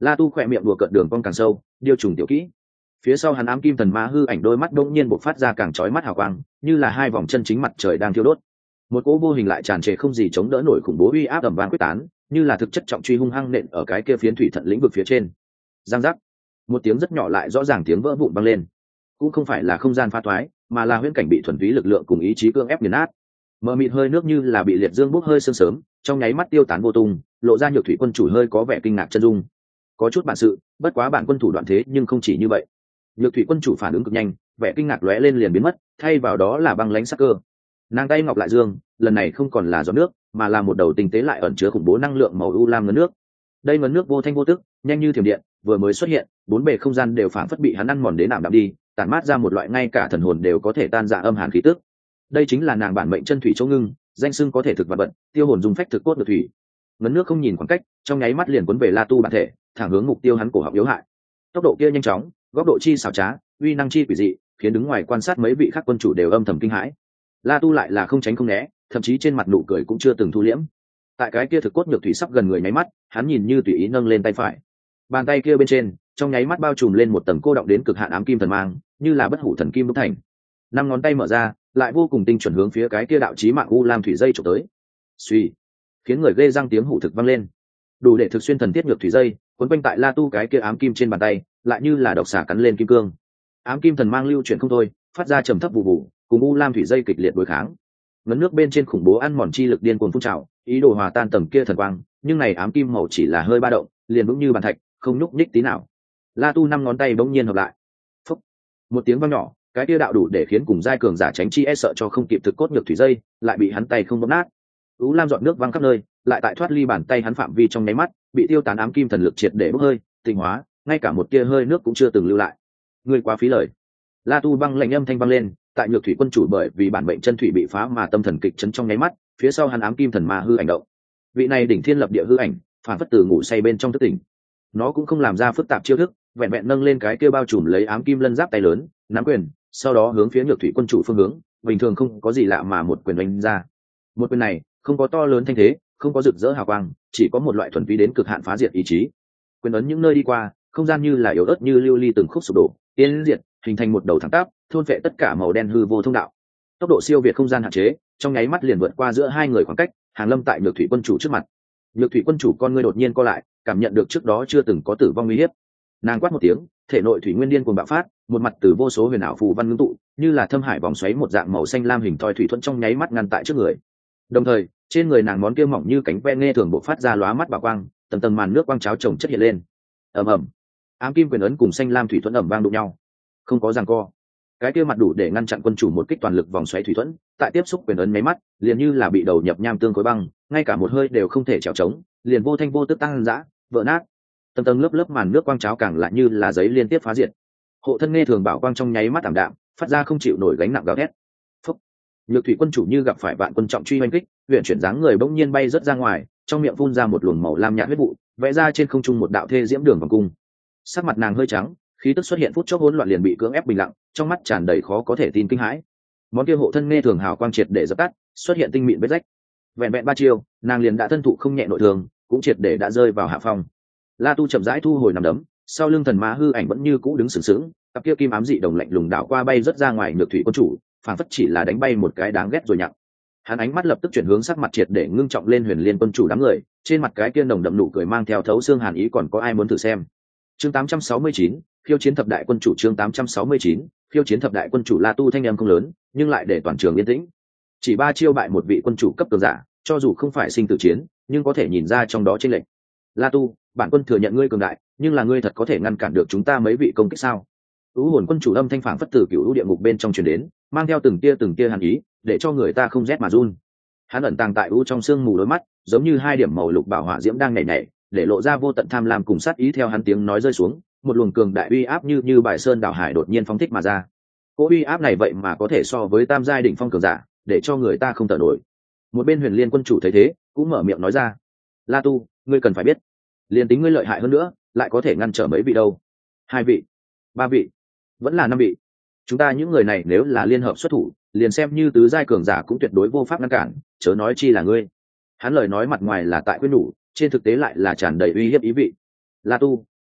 La Tu khỏe miệng đùa cợt đường cong càng sâu, điêu trùng tiểu kỹ. Phía sau hắn ám kim thần ma hư ảnh đôi mắt đột nhiên bộc phát ra càng chói mắt hào quang, như là hai vòng chân chính mặt trời đang thiêu đốt. Một cỗ vô hình lại tràn trề không gì chống đỡ nổi khủng bố uy áp ầm vang quyết tán, như là thực chất trọng truy hung hăng nện ở cái kia phiến thủy thận lĩnh vực phía trên. Giang giác, một tiếng rất nhỏ lại rõ ràng tiếng vỡ vụn vang lên. Cũng không phải là không gian phá thoái, mà là huyễn cảnh bị thuần túy lực lượng cùng ý chí cương ép nghiền nát. Mờ mịt hơi nước như là bị liệt dương bốc hơi sương sớm, trong nháy mắt tiêu tán vô tung, lộ ra Nhược Thủy quân chủ hơi có vẻ kinh ngạc chân dung. Có chút bản sự, bất quá bản quân thủ đoạn thế nhưng không chỉ như vậy. Nhược Thủy quân chủ phản ứng cực nhanh, vẻ kinh ngạc lóe lên liền biến mất, thay vào đó là băng lãnh sắc cơ. Nàng tay ngọc lại dương, lần này không còn là giọt nước, mà là một đầu tinh tế lại ẩn chứa khủng bố năng lượng màu u lam ngấn nước. Đây ngấn nước vô thanh vô tức, nhanh như thiểm điện, vừa mới xuất hiện, bốn bề không gian đều phản phất bị hắn ăn mòn đến ảm đạm đi, tản mát ra một loại ngay cả thần hồn đều có thể tan rã âm hàn khí tức. Đây chính là nàng bản mệnh chân thủy chỗ ngưng, danh xưng có thể thực vật vận, tiêu hồn dung phách thực cốt được thủy. Ngấn nước không nhìn khoảng cách, trong nháy mắt liền cuốn về La Tu bản thể, thẳng hướng mục tiêu hắn cổ họng yếu hại. Tốc độ kia nhanh chóng, góc độ chi xảo trá, uy năng chi quỷ dị, khiến đứng ngoài quan sát mấy vị khác quân chủ đều âm thầm kinh hãi. La Tu lại là không tránh không né, thậm chí trên mặt nụ cười cũng chưa từng thu liễm. Tại cái kia thực cốt nhược thủy sắp gần người nháy mắt, hắn nhìn như tùy ý nâng lên tay phải, bàn tay kia bên trên trong nháy mắt bao trùm lên một tầng cô động đến cực hạn ám kim thần mang, như là bất hủ thần kim đúc thành. Năm ngón tay mở ra, lại vô cùng tinh chuẩn hướng phía cái kia đạo chí mạng u lam thủy dây chụp tới. Suy, khiến người ghê răng tiếng hủ thực vang lên, đủ để thực xuyên thần tiết nhược thủy dây quấn quanh tại La Tu cái kia ám kim trên bàn tay, lại như là độc xà cắn lên kim cương. Ám kim thần mang lưu chuyển không thôi, phát ra trầm thấp vụ vụ, cùng u lam thủy dây kịch liệt đối kháng. Ngấn nước bên trên khủng bố ăn mòn chi lực điên cuồng phun trào, ý đồ hòa tan tầng kia thần quang, nhưng này ám kim màu chỉ là hơi ba động, liền vững như bàn thạch, không nhúc nhích tí nào. La Tu năm ngón tay bỗng nhiên hợp lại. Phúc. Một tiếng vang nhỏ, cái kia đạo đủ để khiến cùng giai cường giả tránh chi e sợ cho không kịp thực cốt nhược thủy dây, lại bị hắn tay không bóp nát. U lam giọt nước văng khắp nơi, lại tại thoát ly bàn tay hắn phạm vi trong nháy mắt, bị tiêu tán ám kim thần lực triệt để bốc hơi, tinh hóa, ngay cả một tia hơi nước cũng chưa từng lưu lại. Người quá phí lời. La Tu băng lạnh âm thanh vang lên, tại Nhược Thủy quân chủ bởi vì bản mệnh chân thủy bị phá mà tâm thần kịch chấn trong nháy mắt, phía sau hắn ám kim thần ma hư ảnh động. Vị này đỉnh thiên lập địa hư ảnh, phản phất từ ngủ say bên trong thức tỉnh. Nó cũng không làm ra phức tạp chiêu thức, vẹn vẹn nâng lên cái kia bao trùm lấy ám kim lân giáp tay lớn, nắm quyền, sau đó hướng phía Nhược Thủy quân chủ phương hướng, bình thường không có gì lạ mà một quyền đánh ra. Một quyền này, không có to lớn thanh thế, không có rực rỡ hào quang, chỉ có một loại thuần túy đến cực hạn phá diệt ý chí. Quyền ấn những nơi đi qua, không gian như là yếu ớt như lưu ly từng khúc sụp đổ, tiến diệt, hình thành một đầu thẳng tắp, thôn phệ tất cả màu đen hư vô thông đạo. Tốc độ siêu việt không gian hạn chế, trong nháy mắt liền vượt qua giữa hai người khoảng cách, hàng lâm tại Nhược Thủy quân chủ trước mặt. Nhược Thủy quân chủ con ngươi đột nhiên co lại, cảm nhận được trước đó chưa từng có tử vong nguy hiểm. Nàng quát một tiếng, thể nội thủy nguyên điên cuồng bạo phát, một mặt từ vô số huyền ảo phù văn ngưng tụ, như là thâm hải vòng xoáy một dạng màu xanh lam hình thoi thủy thuận trong nháy mắt ngăn tại trước người. Đồng thời, trên người nàng món kia mỏng như cánh ve nghe thường bộc phát ra lóa mắt bảo quang, tầng tầng màn nước quang cháo chồng chất hiện lên. Ầm ầm, ám kim quyền ấn cùng xanh lam thủy thuận ầm vang đụng nhau, không có giằng co. Cái kia mặt đủ để ngăn chặn quân chủ một kích toàn lực vòng xoáy thủy thuận, tại tiếp xúc quyền ấn mấy mắt, liền như là bị đầu nhập nham tương khối băng, ngay cả một hơi đều không thể trèo trống, liền vô thanh vô tức tăng dã, vỡ nát. Tầng tầng lớp lớp màn nước quang cháo càng lại như là giấy liên tiếp phá diệt. Hộ thân nghe thường bảo quang trong nháy mắt ảm đạm, phát ra không chịu nổi gánh nặng gào thét. Phúc. Nhược Thủy quân chủ như gặp phải vạn quân trọng truy oanh kích, huyền chuyển dáng người bỗng nhiên bay rất ra ngoài, trong miệng phun ra một luồng màu lam nhạt huyết vụ, vẽ ra trên không trung một đạo thê diễm đường vòng cung. Sắc mặt nàng hơi trắng, khí tức xuất hiện phút chốc hỗn loạn liền bị cưỡng ép bình lặng, trong mắt tràn đầy khó có thể tin kinh hãi. Món kia hộ thân nghe thường hào quang triệt để dập tắt, xuất hiện tinh mịn vết rách. Vẹn vẹn ba chiêu, nàng liền đã thân thụ không nhẹ nội thương, cũng triệt để đã rơi vào hạ phong. La Tu chậm rãi thu hồi nằm đấm, sau lưng thần ma hư ảnh vẫn như cũ đứng sừng sững, cặp kia kim ám dị đồng lạnh lùng đảo qua bay rất ra ngoài Nhược Thủy quân chủ, phản phất chỉ là đánh bay một cái đáng ghét rồi nhặng. Hắn ánh mắt lập tức chuyển hướng sắc mặt triệt để ngưng trọng lên Huyền Liên quân chủ đám người, trên mặt cái kia nồng đậm nụ cười mang theo thấu xương hàn ý, còn có ai muốn thử xem. Chương tám trăm sáu mươi chín, khiêu chiến thập đại quân chủ. Chương tám trăm sáu mươi chín, khiêu chiến thập đại quân chủ. La Tu thanh âm không lớn, nhưng lại để toàn trường yên tĩnh. Chỉ ba chiêu bại một vị quân chủ cấp cường giả, cho dù không phải sinh tử chiến, nhưng có thể nhìn ra trong đó chênh lệch. La Tu, bản quân thừa nhận ngươi cường đại, nhưng là ngươi thật có thể ngăn cản được chúng ta mấy vị công kích sao? U hồn quân chủ âm thanh phảng phất từ cựu u địa ngục bên trong truyền đến, mang theo từng tia từng tia hàn ý, để cho người ta không rét mà run. Hắn ẩn tàng tại u trong sương mù đôi mắt, giống như hai điểm màu lục bảo hỏa diễm đang nhảy nhảy, để lộ ra vô tận tham lam cùng sát ý. Theo hắn tiếng nói rơi xuống, một luồng cường đại uy áp như như bài sơn đảo hải đột nhiên phóng thích mà ra. Cỗ uy áp này vậy mà có thể so với tam giai đỉnh phong cường giả, để cho người ta không thở nổi. Một bên Huyền Liên quân chủ thấy thế, cũng mở miệng nói ra: La Tu, ngươi cần phải biết, liền tính ngươi lợi hại hơn nữa, lại có thể ngăn trở mấy vị đâu? Hai vị, ba vị, vẫn là năm vị. Chúng ta những người này nếu là liên hợp xuất thủ, liền xem như tứ giai cường giả cũng tuyệt đối vô pháp ngăn cản, chớ nói chi là ngươi. Hắn lời nói mặt ngoài là tại quyết nhủ, trên thực tế lại là tràn đầy uy hiếp ý vị. La Tu,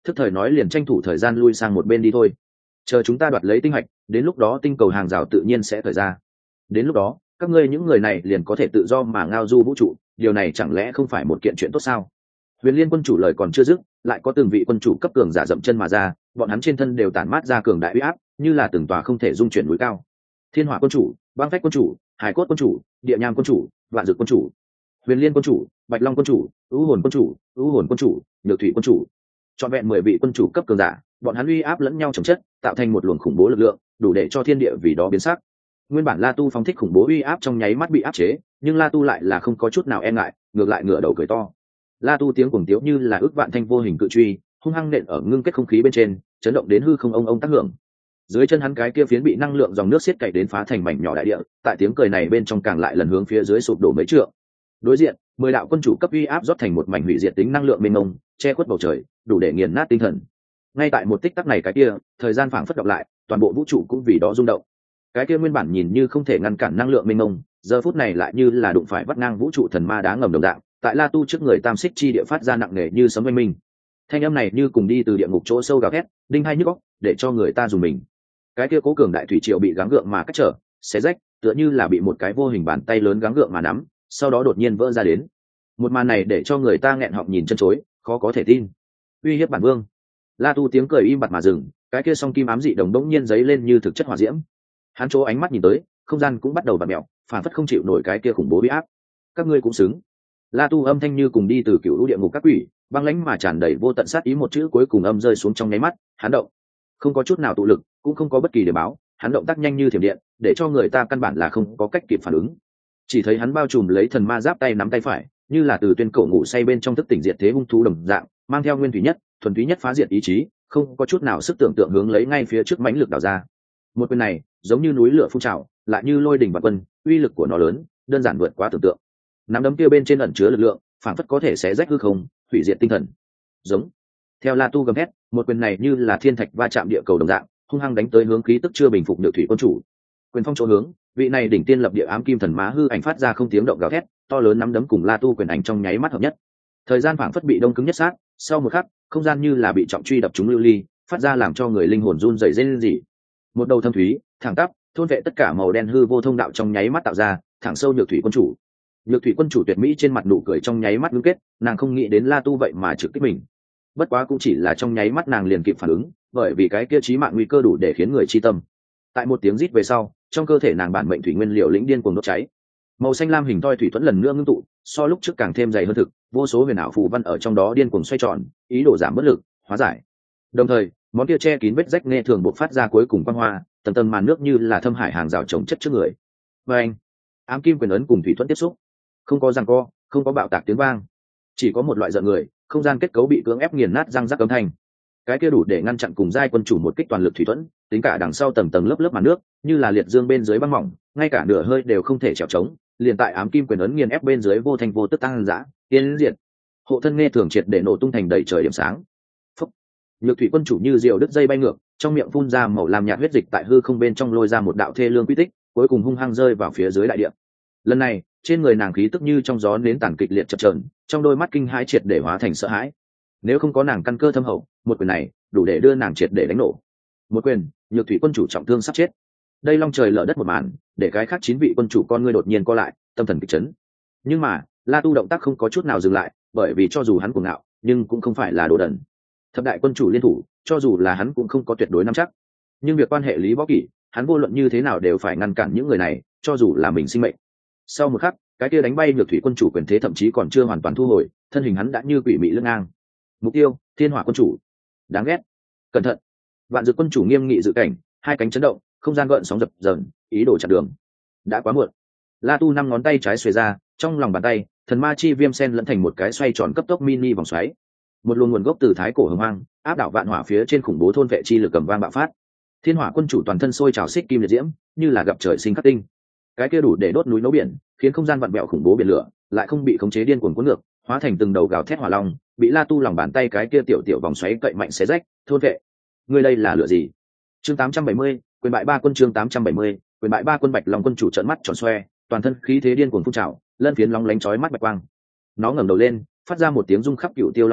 thức thời nói liền tranh thủ thời gian lui sang một bên đi thôi, chờ chúng ta đoạt lấy tinh hạch, đến lúc đó tinh cầu hàng rào tự nhiên sẽ thời ra, đến lúc đó các ngươi những người này liền có thể tự do mà ngao du vũ trụ, điều này chẳng lẽ không phải một kiện chuyện tốt sao? Huyền Liên quân chủ lời còn chưa dứt, lại có từng vị quân chủ cấp cường giả dậm chân mà ra, bọn hắn trên thân đều tản mát ra cường đại uy áp, như là từng tòa không thể dung chuyển núi cao. Thiên Hỏa quân chủ, Băng Phách quân chủ, Hải Cốt quân chủ, Địa Nham quân chủ, Vạn Dược quân chủ, Huyền Liên quân chủ, Bạch Long quân chủ, U Hồn quân chủ, U Hồn quân chủ, Nhược Thủy quân chủ. Chọn vẹn mười vị quân chủ cấp cường giả, bọn hắn uy áp lẫn nhau chồng chất, tạo thành một luồng khủng bố lực lượng, đủ để cho thiên địa vì đó biến sắc. Nguyên bản La Tu phóng thích khủng bố uy áp trong nháy mắt bị áp chế, nhưng La Tu lại là không có chút nào e ngại, ngược lại ngửa đầu cười to. La Tu tiếng cuồng tiếu như là ước vạn thanh vô hình cự truy, hung hăng nện ở ngưng kết không khí bên trên, chấn động đến hư không ông ông tác hưởng. Dưới chân hắn cái kia phiến bị năng lượng dòng nước xiết cày đến phá thành mảnh nhỏ đại địa, tại tiếng cười này bên trong càng lại lần hướng phía dưới sụp đổ mấy trượng. Đối diện, mười đạo quân chủ cấp uy áp rót thành một mảnh hủy diệt tính năng lượng mênh mông, che khuất bầu trời, đủ để nghiền nát tinh thần. Ngay tại một tích tắc này cái kia, thời gian phảng phất đọc lại, toàn bộ vũ trụ cũng vì đó rung động. Cái kia nguyên bản nhìn như không thể ngăn cản năng lượng mênh mông, giờ phút này lại như là đụng phải vắt ngang vũ trụ thần ma đá ngầm đồng dạng, tại La Tu trước người tam xích chi địa phát ra nặng nề như sấm oanh minh. Thanh âm này như cùng đi từ địa ngục chỗ sâu gào thét, đinh hai nhức óc, để cho người ta dùng mình. Cái kia cố cường đại thủy triều bị gắng gượng mà cách trở, xé rách, tựa như là bị một cái vô hình bàn tay lớn gắng gượng mà nắm, sau đó đột nhiên vỡ ra đến. Một màn này để cho người ta nghẹn họng nhìn chân chối, khó có thể tin. Uy hiếp bản vương. La Tu tiếng cười im bặt mà dừng, cái kia song kim ám dị đồng đống nhiên giấy lên như thực chất hỏa diễm. Hắn chỗ ánh mắt nhìn tới, không gian cũng bắt đầu vặn mèo, phản phất không chịu nổi cái kia khủng bố uy áp. Các ngươi cũng xứng. La Tu âm thanh như cùng đi từ cựu lũ địa ngục các quỷ, băng lãnh mà tràn đầy vô tận sát ý, một chữ cuối cùng âm rơi xuống trong nháy mắt, hắn động, không có chút nào tụ lực, cũng không có bất kỳ điểm báo, hắn động tác nhanh như thiểm điện, để cho người ta căn bản là không có cách kịp phản ứng. Chỉ thấy hắn bao trùm lấy thần ma giáp tay nắm tay phải, như là từ tuyên cổ ngủ say bên trong thức tỉnh diệt thế hung thú đồng dạng, mang theo nguyên thủy nhất, thuần túy nhất phá diệt ý chí, không có chút nào sức tưởng tượng hướng lấy ngay phía trước mãnh lực đảo ra. Một quyền này, giống như núi lửa phun trào, lại như lôi đỉnh vạn quân, uy lực của nó lớn, đơn giản vượt quá tưởng tượng. Nắm đấm kia bên trên ẩn chứa lực lượng, phảng phất có thể xé rách hư không, hủy diệt tinh thần. Giống. Theo La Tu gầm hét, một quyền này như là thiên thạch va chạm địa cầu đồng dạng, hung hăng đánh tới hướng khí tức chưa bình phục Nhược Thủy quân chủ. Quyền phong chỗ hướng, vị này đỉnh tiên lập địa ám kim thần má hư ảnh phát ra không tiếng động gào thét, to lớn nắm đấm cùng La Tu quyền ảnh trong nháy mắt hợp nhất. Thời gian phảng phất bị đông cứng nhất sát, sau một khắc, không gian như là bị trọng truy đập trúng lưu ly, phát ra làm cho người linh hồn run rẩy rên rỉ. Một đầu thâm thúy, thẳng tắp, thôn vệ tất cả màu đen hư vô thông đạo trong nháy mắt tạo ra, thẳng sâu Nhược Thủy quân chủ. Nhược Thủy quân chủ tuyệt mỹ trên mặt nụ cười trong nháy mắt ngưng kết, nàng không nghĩ đến La Tu vậy mà trực kích mình. Bất quá cũng chỉ là trong nháy mắt nàng liền kịp phản ứng, bởi vì cái kia chí mạng nguy cơ đủ để khiến người chi tâm. Tại một tiếng rít về sau, trong cơ thể nàng bản mệnh thủy nguyên liệu lĩnh điên cuồng đốt cháy. Màu xanh lam hình thoi thủy thuẫn lần nữa ngưng tụ, so lúc trước càng thêm dày hơn thực, vô số huyền ảo phù văn ở trong đó điên cuồng xoay tròn, ý đồ giảm bất lực, hóa giải. Đồng thời, món kia che kín vết rách nghe thường bộc phát ra cuối cùng quang hoa, tầng tầng màn nước như là thâm hải hàng rào chồng chất trước người. Và anh, ám kim quyền ấn cùng thủy thuẫn tiếp xúc, không có giằng co, không có bạo tạc tiếng vang, chỉ có một loại giận người, không gian kết cấu bị cưỡng ép nghiền nát răng rắc âm thanh. Cái kia đủ để ngăn chặn cùng giai quân chủ một kích toàn lực thủy thuẫn, tính cả đằng sau tầng tầng lớp lớp màn nước, như là liệt dương bên dưới băng mỏng, ngay cả nửa hơi đều không thể trèo trống, liền tại ám kim quyền ấn nghiền ép bên dưới vô thành vô tức tăng dã, tiến diệt. Hộ thân nghe thường triệt để nổ tung thành đầy trời điểm sáng. Phúc. Nhược Thủy quân chủ như diều đứt dây bay ngược, trong miệng phun ra màu lam nhạt huyết dịch tại hư không bên trong lôi ra một đạo thê lương quy tích, cuối cùng hung hăng rơi vào phía dưới đại địa. Lần này, trên người nàng khí tức như trong gió nến tàn kịch liệt chập chờn, trong đôi mắt kinh hãi triệt để hóa thành sợ hãi. Nếu không có nàng căn cơ thâm hậu, một quyền này đủ để đưa nàng triệt để đánh nổ. Một quyền, Nhược Thủy quân chủ trọng thương sắp chết. Đây long trời lở đất một màn, để cái khác chín vị quân chủ con ngươi đột nhiên co lại, tâm thần kịch chấn. Nhưng mà, La Tu động tác không có chút nào dừng lại, bởi vì cho dù hắn cuồng ngạo, nhưng cũng không phải là đồ đần. Thập đại quân chủ liên thủ, cho dù là hắn cũng không có tuyệt đối nắm chắc. Nhưng việc quan hệ Lý Võ Kỷ, hắn vô luận như thế nào đều phải ngăn cản những người này, cho dù là mình sinh mệnh. Sau một khắc, cái kia đánh bay Nhược Thủy quân chủ quyền thế thậm chí còn chưa hoàn toàn thu hồi, thân hình hắn đã như quỷ mị lưng ngang. Mục tiêu, Thiên Hỏa quân chủ. Đáng ghét. Cẩn thận. Vạn Dược quân chủ nghiêm nghị dự cảnh, hai cánh chấn động, không gian gợn sóng dập dờn, ý đồ chặn đường. Đã quá muộn. La Tu năm ngón tay trái xuề ra, trong lòng bàn tay, thần ma chi viêm sen lẫn thành một cái xoay tròn cấp tốc mini vòng xoáy. Một luồng nguồn gốc từ thái cổ hồng hoang, áp đảo vạn hỏa phía trên khủng bố thôn vệ chi lực cầm vang bạo phát. Thiên Hỏa quân chủ toàn thân sôi trào xích kim liệt diễm, như là gặp trời sinh khắc tinh. Cái kia đủ để đốt núi nấu biển, khiến không gian vặn vẹo khủng bố biển lửa, lại không bị khống chế điên cuồng cuốn ngược, hóa thành từng đầu gào thét hỏa long, bị La Tu lòng bàn tay cái kia tiểu tiểu vòng xoáy cậy mạnh xé rách, thôn vệ. Ngươi đây là lửa gì? Chương tám trăm bảy mươi, quyền bại ba quân chương tám trăm bảy mươi, quyền bại ba quân Bạch Long quân chủ trợn mắt tròn xoe, toàn thân khí thế điên cuồng phun trào, lân phiến long lánh chói mắt bạch quang. Nó ngẩng đầu lên, phát ra một tiếng rung khắp cửu tiêu long ngâm,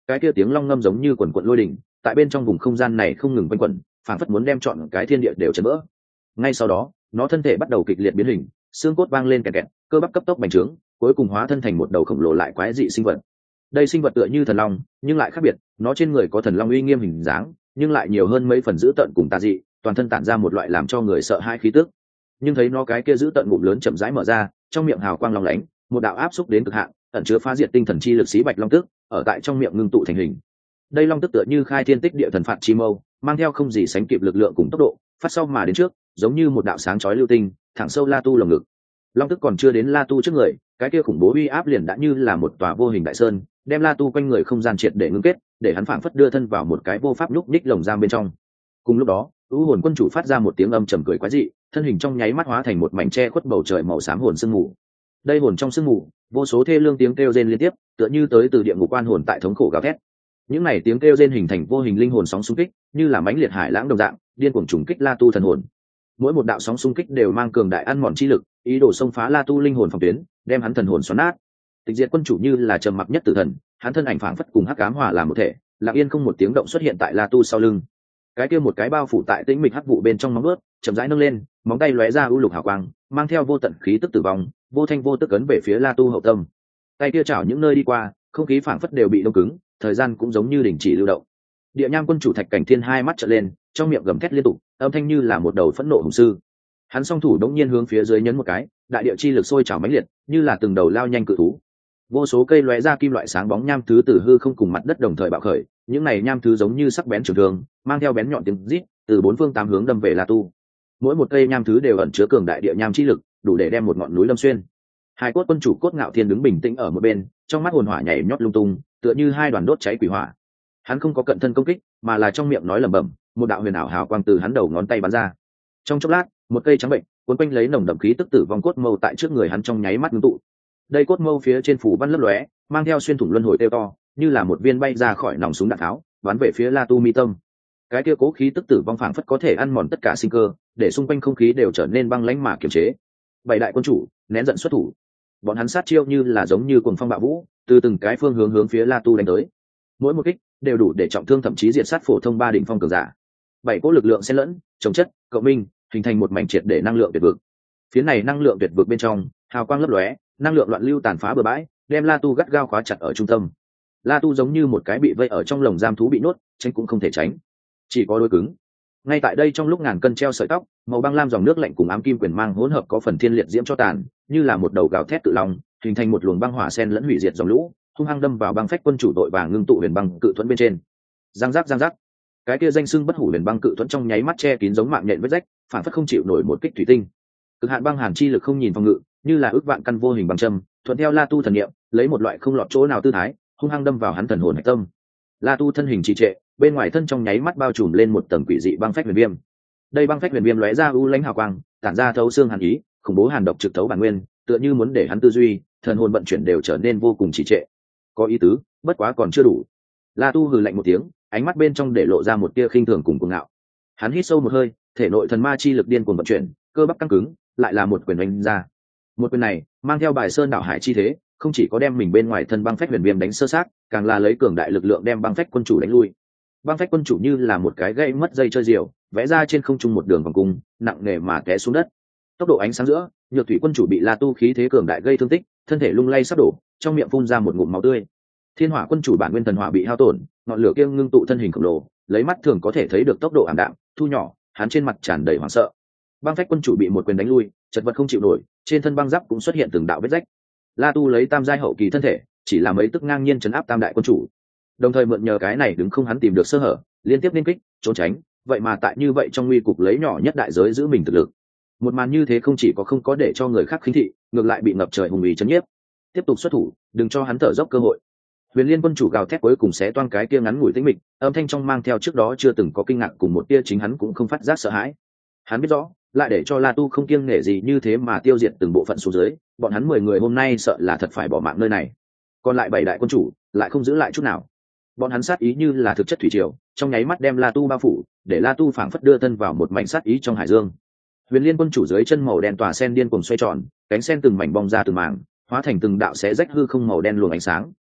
cái kia tiếng long ngâm giống như quần quận lôi đỉnh, tại bên trong vùng không gian này không ngừng quanh quẩn, phảng phất muốn đem trọn cái thiên địa đều chấn vỡ. Ngay sau đó nó thân thể bắt đầu kịch liệt biến hình, xương cốt vang lên kẹt kẹt, cơ bắp cấp tốc bành trướng, cuối cùng hóa thân thành một đầu khổng lồ lại quái dị sinh vật. Đây sinh vật tựa như thần long nhưng lại khác biệt, nó trên người có thần long uy nghiêm hình dáng, nhưng lại nhiều hơn mấy phần dữ tợn cùng tà dị, toàn thân tản ra một loại làm cho người sợ hãi khí tức. Nhưng thấy nó cái kia dữ tợn ngụm lớn chậm rãi mở ra, trong miệng hào quang long lánh, một đạo áp xúc đến cực hạn, ẩn chứa phá diệt tinh thần chi lực xí bạch long tức ở tại trong miệng ngưng tụ thành hình. Đây long tức tựa như khai thiên tích địa thần phạt chi mâu, mang theo không gì sánh kịp lực lượng cùng tốc độ, phát sau mà đến trước, giống như một đạo sáng chói lưu tinh, thẳng sâu La Tu lồng ngực. Long tức còn chưa đến La Tu trước người, cái kia khủng bố uy áp liền đã như là một tòa vô hình đại sơn, đem La Tu quanh người không gian triệt để ngưng kết, để hắn phảng phất đưa thân vào một cái vô pháp lúc ních lồng giam bên trong. Cùng lúc đó, U hồn quân chủ phát ra một tiếng âm trầm cười quái dị, thân hình trong nháy mắt hóa thành một mảnh che khuất bầu trời màu xám hồn sương mù. Đây hồn trong sương mù, vô số thê lương tiếng kêu rên liên tiếp, tựa như tới từ địa ngục quan hồn tại thống khổ gào thét. Những này tiếng kêu rên hình thành vô hình linh hồn sóng xung kích, như là mãnh liệt hải lãng đồng dạng, điên cuồng trùng kích La Tu thần hồn. Mỗi một đạo sóng xung kích đều mang cường đại ăn mòn chi lực, ý đồ xông phá La Tu linh hồn phòng tuyến, đem hắn thần hồn xoắn nát. Tịch diệt quân chủ như là trầm mặc nhất tử thần, hắn thân ảnh phảng phất cùng hắc ám hòa làm một thể, lặng yên không một tiếng động xuất hiện tại La Tu sau lưng. Cái kia một cái bao phủ tại tĩnh mịch hắc vụ bên trong móng vuốt, chậm rãi nâng lên, móng tay lóe ra u lục hào quang, mang theo vô tận khí tức tử vong, vô thanh vô tức ấn về phía La Tu hậu tâm. Tay kia chảo những nơi đi qua, không khí phảng phất đều bị đông cứng, thời gian cũng giống như đình chỉ lưu động. Địa nham quân chủ Thạch Cảnh Thiên hai mắt trợn lên, trong miệng gầm thét liên tục, âm thanh như là một đầu phẫn nộ hùng sư. Hắn song thủ đống nhiên hướng phía dưới nhấn một cái, đại địa chi lực sôi trào mãnh liệt, như là từng đầu lao nhanh cự thú. Vô số cây lóe ra kim loại sáng bóng nham thứ từ hư không cùng mặt đất đồng thời bạo khởi, những này nham thứ giống như sắc bén trường thương, mang theo bén nhọn tiếng rít, từ bốn phương tám hướng đâm về La Tu. Mỗi một cây nham thứ đều ẩn chứa cường đại địa nham chi lực, đủ để đem một ngọn núi lâm xuyên. Hai cốt quân chủ Cốt Ngạo Thiên đứng bình tĩnh ở một bên, trong mắt hồn hỏa nhảy nhót lung tung, tựa như hai đoàn đốt cháy quỷ hỏa. Hắn không có cận thân công kích, mà là trong miệng nói lẩm bẩm, một đạo huyền ảo hào quang từ hắn đầu ngón tay bắn ra. Trong chốc lát, một cây trắng bệnh, cuốn quanh lấy nồng đậm khí tức tử vong cốt mâu tại trước người hắn trong nháy mắt ngưng tụ. Đây cốt mâu phía trên phủ văn lấp lóe, mang theo xuyên thủng luân hồi tiêu to, như là một viên bay ra khỏi nòng súng đạn tháo, bắn về phía La Tu mi tâm. Cái kia cố khí tức tử vong phảng phất có thể ăn mòn tất cả sinh cơ, để xung quanh không khí đều trở nên băng lãnh mà kiềm chế. Bảy đại quân chủ nén giận xuất thủ, bọn hắn sát chiêu như là giống như cuồng phong bạo vũ, từ từng cái phương hướng hướng phía La Tu đánh tới. Mỗi một kích đều đủ để trọng thương thậm chí diệt sát phổ thông ba đỉnh phong cường giả. Bảy cỗ lực lượng xen lẫn, chống chất, cộng minh, hình thành một mảnh triệt để năng lượng tuyệt vực. Phía này năng lượng tuyệt vực bên trong, hào quang lấp lóe, năng lượng loạn lưu tàn phá bừa bãi, đem La Tu gắt gao khóa chặt ở trung tâm. La Tu giống như một cái bị vây ở trong lồng giam thú bị nhốt, tránh cũng không thể tránh, chỉ có đối cứng. Ngay tại đây trong lúc ngàn cân treo sợi tóc, màu băng lam dòng nước lạnh cùng ám kim quyền mang hỗn hợp có phần thiên liệt diễm cho tàn, như là một đầu gào thét tự long, hình thành một luồng băng hỏa sen lẫn hủy diệt dòng lũ, hung hăng đâm vào băng phách quân chủ đội vàng ngưng tụ huyền băng cự thuẫn bên trên. Giang giác giang giác, cái kia danh xưng bất hủ huyền băng cự thuẫn trong nháy mắt che kín giống mạng nhện vết rách, phản phất không chịu nổi một kích thủy tinh. Cực hạn băng hàn chi lực không nhìn phòng ngự, như là ước vạn căn vô hình băng châm, thuận theo La Tu thần niệm, lấy một loại không lọt chỗ nào tư thái, hung hăng đâm vào hắn thần hồn hạch tâm. La Tu thân hình trì trệ, bên ngoài thân trong nháy mắt bao trùm lên một tầng quỷ dị băng phách huyền viêm. Đây băng phách huyền viêm lóe ra u lãnh hào quang, tản ra thấu xương hàn ý, khủng bố hàn độc trực thấu bản nguyên, tựa như muốn để hắn tư duy, thần hồn vận chuyển đều trở nên vô cùng trì trệ. Có ý tứ, bất quá còn chưa đủ. La Tu hừ lạnh một tiếng, ánh mắt bên trong để lộ ra một tia khinh thường cùng cuồng ngạo. Hắn hít sâu một hơi, thể nội thần ma chi lực điên cuồng vận chuyển, cơ bắp căng cứng, lại là một quyền đánh ra. Một quyền này mang theo bài sơn đảo hải chi thế, không chỉ có đem mình bên ngoài thân băng phách huyền viêm đánh sơ sát, càng là lấy cường đại lực lượng đem băng phách quân chủ đánh lui. Băng phách quân chủ như là một cái gãy mất dây chơi diều, vẽ ra trên không trung một đường vòng cung, nặng nề mà té xuống đất. Tốc độ ánh sáng giữa, Nhược Thủy quân chủ bị La Tu khí thế cường đại gây thương tích, thân thể lung lay sắp đổ, trong miệng phun ra một ngụm máu tươi. Thiên Hỏa quân chủ bản nguyên thần hỏa bị hao tổn, ngọn lửa kia ngưng tụ thân hình khổng lồ, lấy mắt thường có thể thấy được tốc độ ảm đạm, thu nhỏ, hắn trên mặt tràn đầy hoảng sợ. Băng phách quân chủ bị một quyền đánh lui, chật vật không chịu nổi, trên thân băng giáp cũng xuất hiện từng đạo vết rách. La Tu lấy tam giai hậu kỳ thân thể, chỉ là mấy tức ngang nhiên trấn áp tam đại quân chủ, đồng thời mượn nhờ cái này đứng không hắn tìm được sơ hở, liên tiếp liên kích, trốn tránh, vậy mà tại như vậy trong nguy cục lấy nhỏ nhất đại giới giữ mình thực lực. Một màn như thế không chỉ có không có để cho người khác khinh thị, ngược lại bị ngập trời hùng ý chấn nhiếp. Tiếp tục xuất thủ, đừng cho hắn thở dốc cơ hội. Huyền Liên quân chủ gào thét cuối cùng sẽ toan cái kia ngắn ngủi tĩnh mịch, âm thanh trong mang theo trước đó chưa từng có kinh ngạc cùng một tia chính hắn cũng không phát giác sợ hãi. Hắn biết rõ, lại để cho La Tu không kiêng nể gì như thế mà tiêu diệt từng bộ phận xuống dưới, bọn hắn mười người hôm nay sợ là thật phải bỏ mạng nơi này. Còn lại bảy đại quân chủ lại không giữ lại chút nào. Bọn hắn sát ý như là thực chất thủy triều, trong nháy mắt đem La Tu bao phủ, để La Tu phảng phất đưa thân vào một mảnh sát ý trong hải dương. Huyền Liên quân chủ dưới chân màu đen tỏa sen điên cuồng xoay tròn, cánh sen từng mảnh bong ra từng mảng, hóa thành từng đạo xé rách hư không màu đen luồng ánh sáng.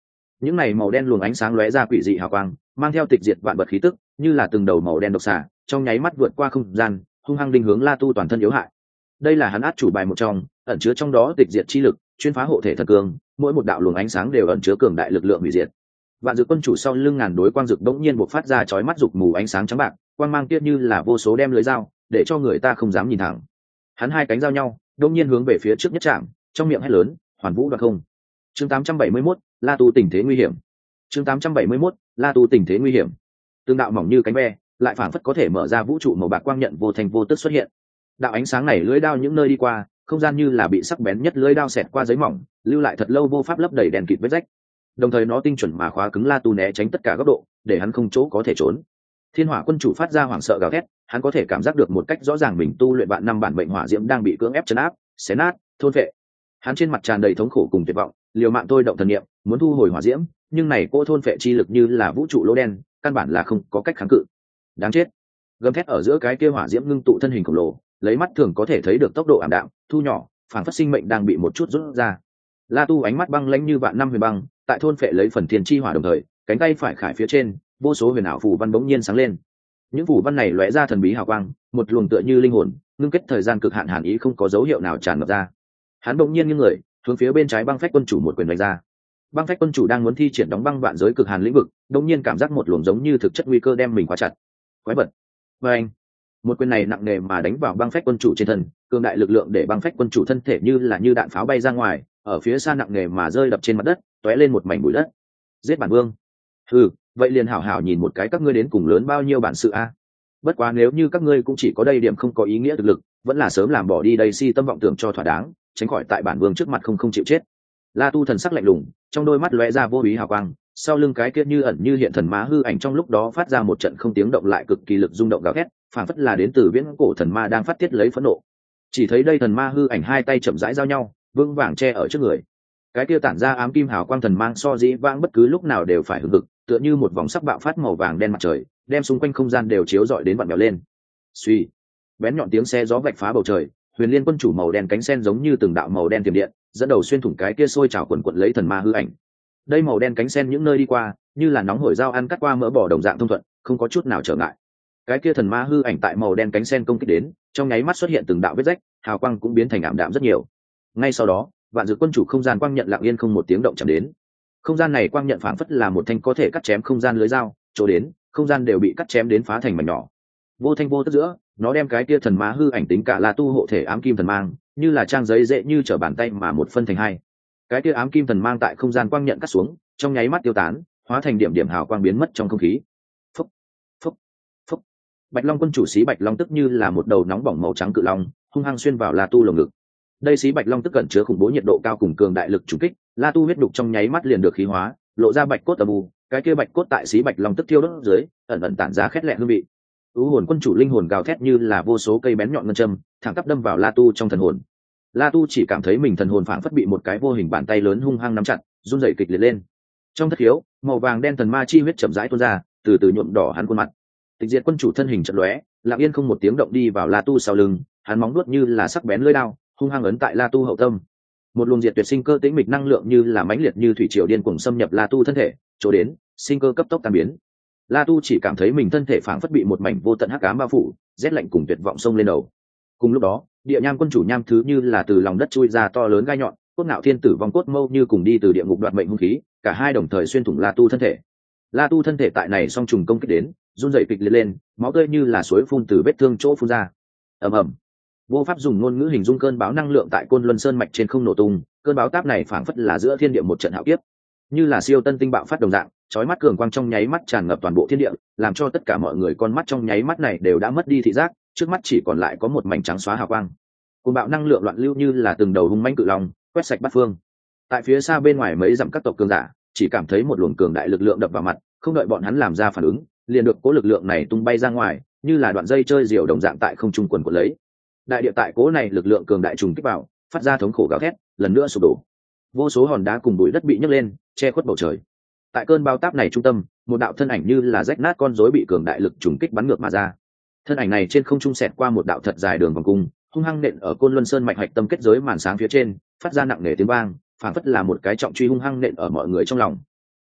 những này màu đen luồng ánh sáng lóe ra quỷ dị hào quang, mang theo tịch diệt vạn vật khí tức, như là từng đầu màu đen độc xà trong nháy mắt vượt qua không gian, hung hăng đinh hướng La Tu toàn thân yếu hại. Đây là hắn át chủ bài một trong, ẩn chứa trong đó tịch diệt chi lực, chuyên phá hộ thể thần cương, mỗi một đạo luồng ánh sáng đều ẩn chứa cường đại lực lượng hủy diệt. Vạn Dược quân chủ sau lưng ngàn đối quang dược đống nhiên bộc phát ra chói mắt dục mù ánh sáng trắng bạc, quang mang kia như là vô số đem lưới dao, để cho người ta không dám nhìn thẳng. Hắn hai cánh giao nhau, đống nhiên hướng về phía trước nhất chạm, trong miệng hét lớn, hoàn vũ đoạt không. Chương tám trăm bảy mươi mốt, La Tu tình thế nguy hiểm. Chương tám trăm bảy mươi mốt, La Tu tình thế nguy hiểm. Tương đạo mỏng như cánh ve, lại phảng phất có thể mở ra vũ trụ màu bạc quang nhận vô thành vô tức xuất hiện. Đạo ánh sáng này lưỡi đao những nơi đi qua, không gian như là bị sắc bén nhất lưỡi đao xẹt qua giấy mỏng, lưu lại thật lâu vô pháp lấp đầy đèn kịt vết rách. Đồng thời nó tinh chuẩn mà khóa cứng La Tu né tránh tất cả góc độ, để hắn không chỗ có thể trốn. Thiên Hỏa quân chủ phát ra hoảng sợ gào thét, hắn có thể cảm giác được một cách rõ ràng mình tu luyện vạn năm bản mệnh hỏa diễm đang bị cưỡng ép trấn áp, xé nát, thôn phệ. Hắn trên mặt tràn đầy thống khổ cùng tuyệt vọng, liều mạng thôi động thần niệm, muốn thu hồi hỏa diễm, nhưng này cô thôn phệ chi lực như là vũ trụ lỗ đen, căn bản là không có cách kháng cự. Đáng chết! Gầm thét ở giữa cái kia hỏa diễm ngưng tụ thân hình khổng lồ, lấy mắt thường có thể thấy được tốc độ ảm đạm, thu nhỏ, phản phất sinh mệnh đang bị một chút rút ra. La Tu ánh mắt băng lãnh như vạn năm huyền băng, tại thôn phệ lấy phần thiên chi hỏa đồng thời, cánh tay phải khải phía trên, vô số huyền ảo phù văn bỗng nhiên sáng lên. Những phù văn này lóe ra thần bí hào quang, một luồng tựa như linh hồn, ngưng kết thời gian cực hạn hàn ý không có dấu hiệu nào tràn ngập ra. Hắn bỗng nhiên nghiêng người, hướng phía bên trái băng phách quân chủ một quyền đánh ra. Băng phách quân chủ đang muốn thi triển đóng băng vạn giới cực hàn lĩnh vực, đột nhiên cảm giác một luồng giống như thực chất nguy cơ đem mình khóa chặt. Quái vật! Và anh, một quyền này nặng nề mà đánh vào băng phách quân chủ trên thân, cường đại lực lượng để băng phách quân chủ thân thể như là như đạn pháo bay ra ngoài, ở phía xa nặng nề mà rơi đập trên mặt đất, tóe lên một mảnh bụi đất. Giết bản vương! Ừ, vậy liền hảo hảo nhìn một cái các ngươi đến cùng lớn bao nhiêu bản sự a. Bất quá nếu như các ngươi cũng chỉ có đây điểm không có ý nghĩa thực lực, vẫn là sớm làm bỏ đi đây si tâm vọng tưởng cho thỏa đáng, tránh khỏi tại bản vương trước mặt không không chịu chết. La Tu thần sắc lạnh lùng, trong đôi mắt lóe ra vô ý hào quang, sau lưng cái kia như ẩn như hiện thần ma hư ảnh trong lúc đó phát ra một trận không tiếng động lại cực kỳ lực rung động gào thét, phảng phất là đến từ viễn cổ thần ma đang phát tiết lấy phẫn nộ. Chỉ thấy đây thần ma hư ảnh hai tay chậm rãi giao nhau, vững vàng che ở trước người. Cái kia tản ra ám kim hào quang thần mang so dĩ vãng bất cứ lúc nào đều phải hừng hực, tựa như một vòng sắc bạo phát màu vàng đen mặt trời, đem xung quanh không gian đều chiếu rọi đến vặn vẹo lên. Suy, bén nhọn tiếng xe gió vạch phá bầu trời, Huyền Liên quân chủ màu đen cánh sen giống như từng đạo màu đen tiềm điện, dẫn đầu xuyên thủng cái kia sôi trào quần quật lấy thần ma hư ảnh. Đây màu đen cánh sen những nơi đi qua, như là nóng hổi dao ăn cắt qua mỡ bò đồng dạng thông thuận, không có chút nào trở ngại. Cái kia thần ma hư ảnh tại màu đen cánh sen công kích đến, trong nháy mắt xuất hiện từng đạo vết rách, hào quang cũng biến thành ảm đạm rất nhiều. Ngay sau đó, Vạn Dược quân chủ không gian quang nhận lặng yên không một tiếng động chạm đến. Không gian này quang nhận phảng phất là một thanh có thể cắt chém không gian lưới dao, chỗ đến, không gian đều bị cắt chém đến phá thành mảnh nhỏ. Vô thanh vô tức giữa, nó đem cái kia thần ma hư ảnh tính cả La Tu hộ thể ám kim thần mang, như là trang giấy dễ như trở bàn tay mà một phân thành hai. Cái kia ám kim thần mang tại không gian quang nhận cắt xuống, trong nháy mắt tiêu tán, hóa thành điểm điểm hào quang biến mất trong không khí. Phúc, phúc, phúc. Bạch Long quân chủ xí Bạch Long tức như là một đầu nóng bỏng màu trắng cự long, hung hăng xuyên vào La Tu lồng ngực. Đây xí Bạch Long tức cẩn chứa khủng bố nhiệt độ cao cùng cường đại lực trùng kích, La Tu huyết đục trong nháy mắt liền được khí hóa, lộ ra bạch cốt tầm u, cái kia bạch cốt tại xí Bạch Long tức thiêu đốt dưới, ẩn ẩn tản ra khét lẹt hương vị. U hồn quân chủ linh hồn gào thét như là vô số cây bén nhọn ngân châm, thẳng tắp đâm vào La Tu trong thần hồn. La Tu chỉ cảm thấy mình thần hồn phảng phất bị một cái vô hình bàn tay lớn hung hăng nắm chặt, run rẩy kịch liệt lên. Trong thất khiếu, màu vàng đen thần ma chi huyết chậm rãi tuôn ra, từ từ nhuộm đỏ hắn khuôn mặt. Tịch Diệt quân chủ thân hình chợt lóe, lặng yên không một tiếng động đi vào La Tu sau lưng, hắn móng vuốt như là sắc bén lưỡi đao, hung hăng ấn tại La Tu hậu tâm. Một luồng diệt tuyệt sinh cơ tĩnh mịch năng lượng như là mãnh liệt như thủy triều điên cuồng xâm nhập La Tu thân thể, chỗ đến, sinh cơ cấp tốc tan biến. La Tu chỉ cảm thấy mình thân thể phảng phất bị một mảnh vô tận hắc ám bao phủ, rét lạnh cùng tuyệt vọng xông lên đầu. Cùng lúc đó, địa nham quân chủ nham thứ như là từ lòng đất chui ra to lớn gai nhọn, cốt ngạo thiên tử vong cốt mâu như cùng đi từ địa ngục đoạt mệnh hung khí, cả hai đồng thời xuyên thủng La Tu thân thể. La Tu thân thể tại này song trùng công kích đến, run rẩy kịch liệt lên, máu tươi như là suối phun từ vết thương chỗ phun ra. Ầm ầm. Vô pháp dùng ngôn ngữ hình dung cơn bão năng lượng tại Côn Luân Sơn mạch trên không nổ tung, cơn bão táp này phảng phất là giữa thiên địa một trận hạo kiếp, như là siêu tân tinh bạo phát đồng dạng, chói mắt cường quang trong nháy mắt tràn ngập toàn bộ thiên địa, làm cho tất cả mọi người con mắt trong nháy mắt này đều đã mất đi thị giác, trước mắt chỉ còn lại có một mảnh trắng xóa hào quang. Cơn bão năng lượng loạn lưu như là từng đầu hung mãnh cự long, quét sạch bát phương. Tại phía xa bên ngoài mấy dặm các tộc cường giả, chỉ cảm thấy một luồng cường đại lực lượng đập vào mặt, không đợi bọn hắn làm ra phản ứng, liền được cố lực lượng này tung bay ra ngoài, như là đoạn dây chơi diều đồng dạng tại không trung quần quật lấy. Đại địa tại cố này lực lượng cường đại trùng kích vào, phát ra thống khổ gào thét, lần nữa sụp đổ. Vô số hòn đá cùng bụi đất bị nhấc lên, che khuất bầu trời. Tại cơn bao táp này trung tâm, một đạo thân ảnh như là rách nát con rối bị cường đại lực trùng kích bắn ngược mà ra. Thân ảnh này trên không trung xẹt qua một đạo thật dài đường vòng cung, hung hăng nện ở Côn Luân Sơn mạch hạch tâm kết giới màn sáng phía trên, phát ra nặng nề tiếng vang, phảng phất là một cái trọng truy hung hăng nện ở mọi người trong lòng.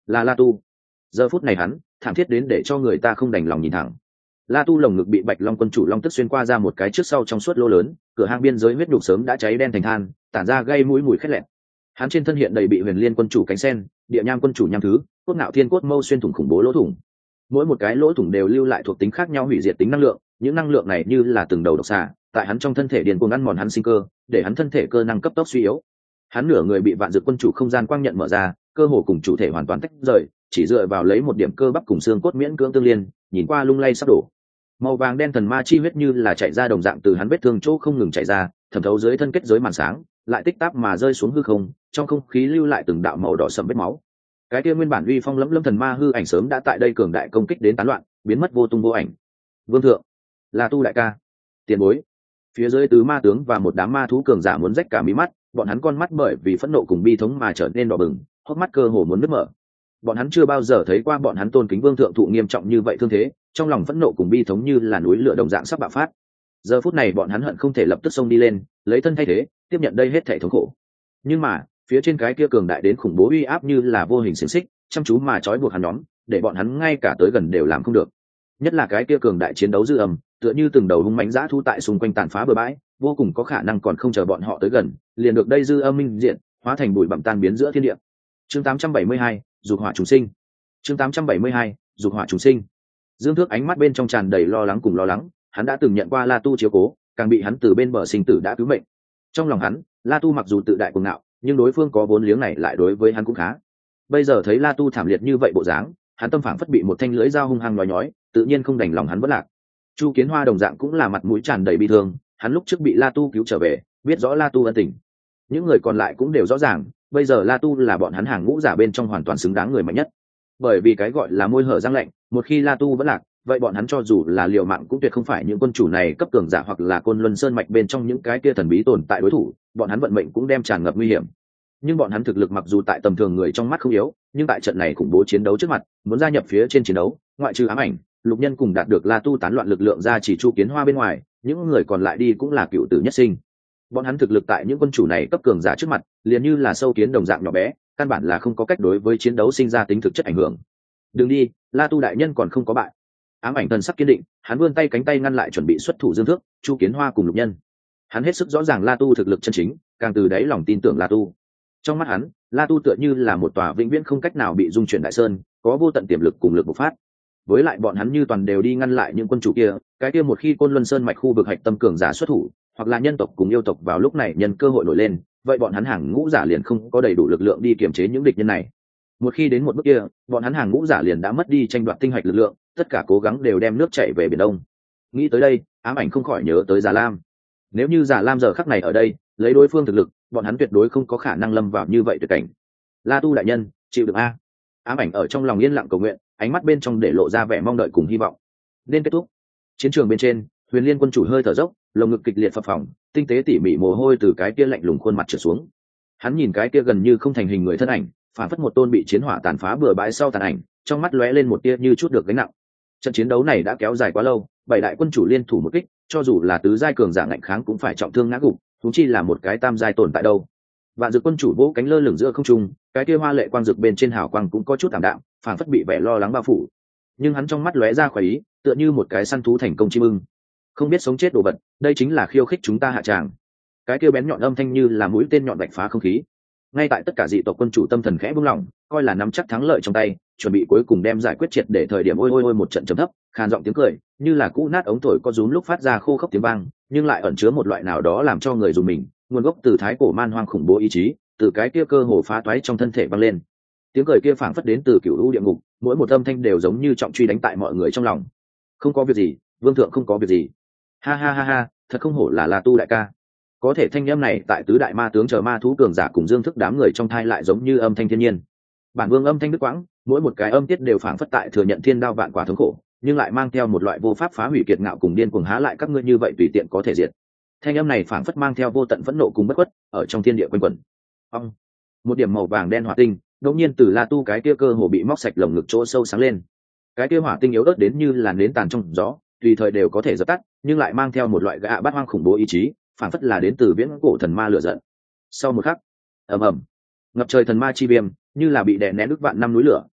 là La Tu. Giờ phút này hắn thảm thiết đến để cho người ta không đành lòng nhìn thẳng. La Tu lồng ngực bị Bạch Long quân chủ long tức xuyên qua ra một cái trước sau trong suốt lỗ lớn, cửa hang biên giới huyết nhục sớm đã cháy đen thành than, tản ra gây mũi mùi khét lẹt. Hắn trên thân hiện đầy bị Huyền Liên quân chủ cánh sen, Địa Nham quân chủ nham thứ, Cốt Ngạo Thiên cốt mâu xuyên thủng khủng bố lỗ thủng. Mỗi một cái lỗ thủng đều lưu lại thuộc tính khác nhau hủy diệt tính năng lượng, những năng lượng này như là từng đầu độc xà, tại hắn trong thân thể điền cuồng ăn mòn hắn sinh cơ, để hắn thân thể cơ năng cấp tốc suy yếu. Hắn nửa người bị Vạn Dược quân chủ không gian quang nhận mở ra, cơ hồ cùng chủ thể hoàn toàn tách rời, chỉ dựa vào lấy một điểm cơ bắp cùng xương cốt miễn cưỡng tương liên, nhìn qua lung lay sắp đổ. Màu vàng đen thần ma chi huyết như là chạy ra đồng dạng từ hắn vết thương chỗ không ngừng chạy ra, thẩm thấu dưới thân kết giới màn sáng, lại tích tắc mà rơi xuống hư không, trong không khí lưu lại từng đạo màu đỏ sẫm vết máu. Cái kia nguyên bản uy phong lẫm lẫm thần ma hư ảnh sớm đã tại đây cường đại công kích đến tán loạn, biến mất vô tung vô ảnh. Vương thượng, La Tu đại ca, tiền bối. Phía dưới tứ ma tướng và một đám ma thú cường giả muốn rách cả mí mắt, bọn hắn con mắt bởi vì phẫn nộ cùng bi thống mà trở nên đỏ bừng, hốc mắt cơ hồ muốn nứt mở. Bọn hắn chưa bao giờ thấy qua bọn hắn tôn kính vương thượng thụ nghiêm trọng như vậy thương thế, trong lòng phẫn nộ cùng bi thống như là núi lửa đồng dạng sắp bạo phát. Giờ phút này bọn hắn hận không thể lập tức xông đi lên, lấy thân thay thế, tiếp nhận đây hết thảy thống khổ. Nhưng mà, phía trên cái kia cường đại đến khủng bố uy áp như là vô hình xiềng xích, chăm chú mà trói buộc hắn nhóm, để bọn hắn ngay cả tới gần đều làm không được. Nhất là cái kia cường đại chiến đấu dư âm, tựa như từng đầu hung mãnh dã thú tại xung quanh tàn phá bờ bãi, vô cùng có khả năng còn không chờ bọn họ tới gần, liền được đây dư âm minh diện, hóa thành bụi bặm tan biến giữa thiên địa. Chương tám trăm bảy mươi hai, dục hỏa trùng sinh. Chương tám trăm bảy mươi hai, dục hỏa trùng sinh. Dương Thước ánh mắt bên trong tràn đầy lo lắng cùng lo lắng, hắn đã từng nhận qua La Tu chiếu cố, càng bị hắn từ bên bờ sinh tử đã cứu mệnh. Trong lòng hắn, La Tu mặc dù tự đại cuồng ngạo, nhưng đối phương có vốn liếng này lại đối với hắn cũng khá. Bây giờ thấy La Tu thảm liệt như vậy bộ dáng, hắn tâm phảng phất bị một thanh lưỡi dao hung hăng nhói nhói, tự nhiên không đành lòng hắn vất lạc. Chu Kiến Hoa đồng dạng cũng là mặt mũi tràn đầy bi thương, hắn lúc trước bị La Tu cứu trở về, biết rõ La Tu ân tình. Những người còn lại cũng đều rõ ràng, bây giờ La Tu là bọn hắn hàng ngũ giả bên trong hoàn toàn xứng đáng người mạnh nhất. Bởi vì cái gọi là môi hở răng lạnh, một khi La Tu vẫn lạc, vậy bọn hắn cho dù là liều mạng cũng tuyệt không phải những quân chủ này cấp cường giả hoặc là Côn Luân Sơn mạch bên trong những cái kia thần bí tồn tại đối thủ, bọn hắn vận mệnh cũng đem tràn ngập nguy hiểm. Nhưng bọn hắn thực lực mặc dù tại tầm thường người trong mắt không yếu, nhưng tại trận này khủng bố chiến đấu trước mặt, muốn gia nhập phía trên chiến đấu, ngoại trừ Ám Ảnh, Lục Nhân cùng đạt được La Tu tán loạn lực lượng ra chỉ Chu Kiến Hoa bên ngoài, những người còn lại đi cũng là cựu tử nhất sinh. Bọn hắn thực lực tại những quân chủ này cấp cường giả trước mặt, liền như là sâu kiến đồng dạng nhỏ bé, căn bản là không có cách đối với chiến đấu sinh ra tính thực chất ảnh hưởng. Đừng đi, La Tu đại nhân còn không có bại. Ám Ảnh thần sắc kiên định, hắn vươn tay cánh tay ngăn lại chuẩn bị xuất thủ Dương Thước, Chu Kiến Hoa cùng Lục Nhân. Hắn hết sức rõ ràng La Tu thực lực chân chính, càng từ đáy lòng tin tưởng La Tu. Trong mắt hắn, La Tu tựa như là một tòa vĩnh viễn không cách nào bị dung chuyển đại sơn, có vô tận tiềm lực cùng lực bộc phát. Với lại bọn hắn như toàn đều đi ngăn lại những quân chủ kia, cái kia một khi Côn Luân Sơn mạch khu vực hạch tâm cường giả xuất thủ, hoặc là nhân tộc cùng yêu tộc vào lúc này nhân cơ hội nổi lên, vậy bọn hắn hàng ngũ giả liền không có đầy đủ lực lượng đi kiềm chế những địch nhân này. Một khi đến một bước kia, bọn hắn hàng ngũ giả liền đã mất đi tranh đoạt tinh hạch lực lượng, tất cả cố gắng đều đem nước chảy về biển đông. Nghĩ tới đây, Ám Ảnh không khỏi nhớ tới Già Lam. Nếu như Già Lam giờ khắc này ở đây, lấy đối phương thực lực, bọn hắn tuyệt đối không có khả năng lâm vào như vậy tuyệt cảnh. La Tu đại nhân, chịu được a? Ám Ảnh ở trong lòng yên lặng cầu nguyện, ánh mắt bên trong để lộ ra vẻ mong đợi cùng hy vọng. Nên kết thúc. Chiến trường bên trên, Huyền Liên quân chủ hơi thở dốc, lồng ngực kịch liệt phập phồng, tinh tế tỉ mỉ mồ hôi từ cái kia lạnh lùng khuôn mặt trượt xuống. Hắn nhìn cái kia gần như không thành hình người thân ảnh, phản phất một tôn bị chiến hỏa tàn phá bừa bãi sau tàn ảnh, trong mắt lóe lên một tia như chút được gánh nặng. Trận chiến đấu này đã kéo dài quá lâu, bảy đại quân chủ liên thủ một kích, cho dù là tứ giai cường giả ngạnh kháng cũng phải trọng thương ngã gục, huống chi là một cái tam giai tồn tại đâu. Vạn Dược quân chủ vỗ cánh lơ lửng giữa không trung, cái kia hoa lệ quang dược bên trên hào quang cũng có chút tạm đạm, phản phất bị vẻ lo lắng bao phủ. Nhưng hắn trong mắt lóe ra khoái ý, tựa như một cái săn thú thành công chim ưng. Không biết sống chết đồ vật, đây chính là khiêu khích chúng ta hạ tràng. Cái kia bén nhọn âm thanh như là mũi tên nhọn vạch phá không khí. Ngay tại tất cả dị tộc quân chủ tâm thần khẽ buông lỏng, coi là nắm chắc thắng lợi trong tay, chuẩn bị cuối cùng đem giải quyết triệt để thời điểm ôi ôi ôi một trận trầm thấp, khàn giọng tiếng cười, như là cũ nát ống thổi có rúm lúc phát ra khô khốc tiếng vang, nhưng lại ẩn chứa một loại nào đó làm cho người dùng mình, nguồn gốc từ thái cổ man hoang khủng bố ý chí, từ cái kia cơ hồ phá toái trong thân thể vang lên. Tiếng cười kia phảng phất đến từ cửu u địa ngục, mỗi một âm thanh đều giống như trọng truy đánh tại mọi người trong lòng. Không có việc gì, vương thượng không có việc gì. Ha ha ha ha, thật không hổ là La Tu đại ca. Có thể thanh âm này tại tứ đại ma tướng chờ ma thú cường giả cùng Dương Thức đám người trong thai lại giống như âm thanh thiên nhiên. Bản vương âm thanh đứt quãng, mỗi một cái âm tiết đều phảng phất tại thừa nhận thiên đao vạn quả thống khổ, nhưng lại mang theo một loại vô pháp phá hủy kiệt ngạo cùng điên cuồng há lại các ngươi như vậy tùy tiện có thể diệt. Thanh âm này phảng phất mang theo vô tận phẫn nộ cùng bất khuất, ở trong thiên địa quanh quẩn. Ông, một điểm màu vàng đen hỏa tinh, đột nhiên từ La Tu cái kia cơ hồ bị móc sạch lồng ngực chỗ sâu sáng lên. Cái kia hỏa tinh yếu ớt đến như là nến tàn trong gió, tùy thời đều có thể dập tắt, nhưng lại mang theo một loại gã bát hoang khủng bố ý chí, phảng phất là đến từ viễn cổ thần ma lửa giận. Sau một khắc, ầm ầm, ngập trời thần ma chi viêm, như là bị đè nén ức vạn năm núi lửa,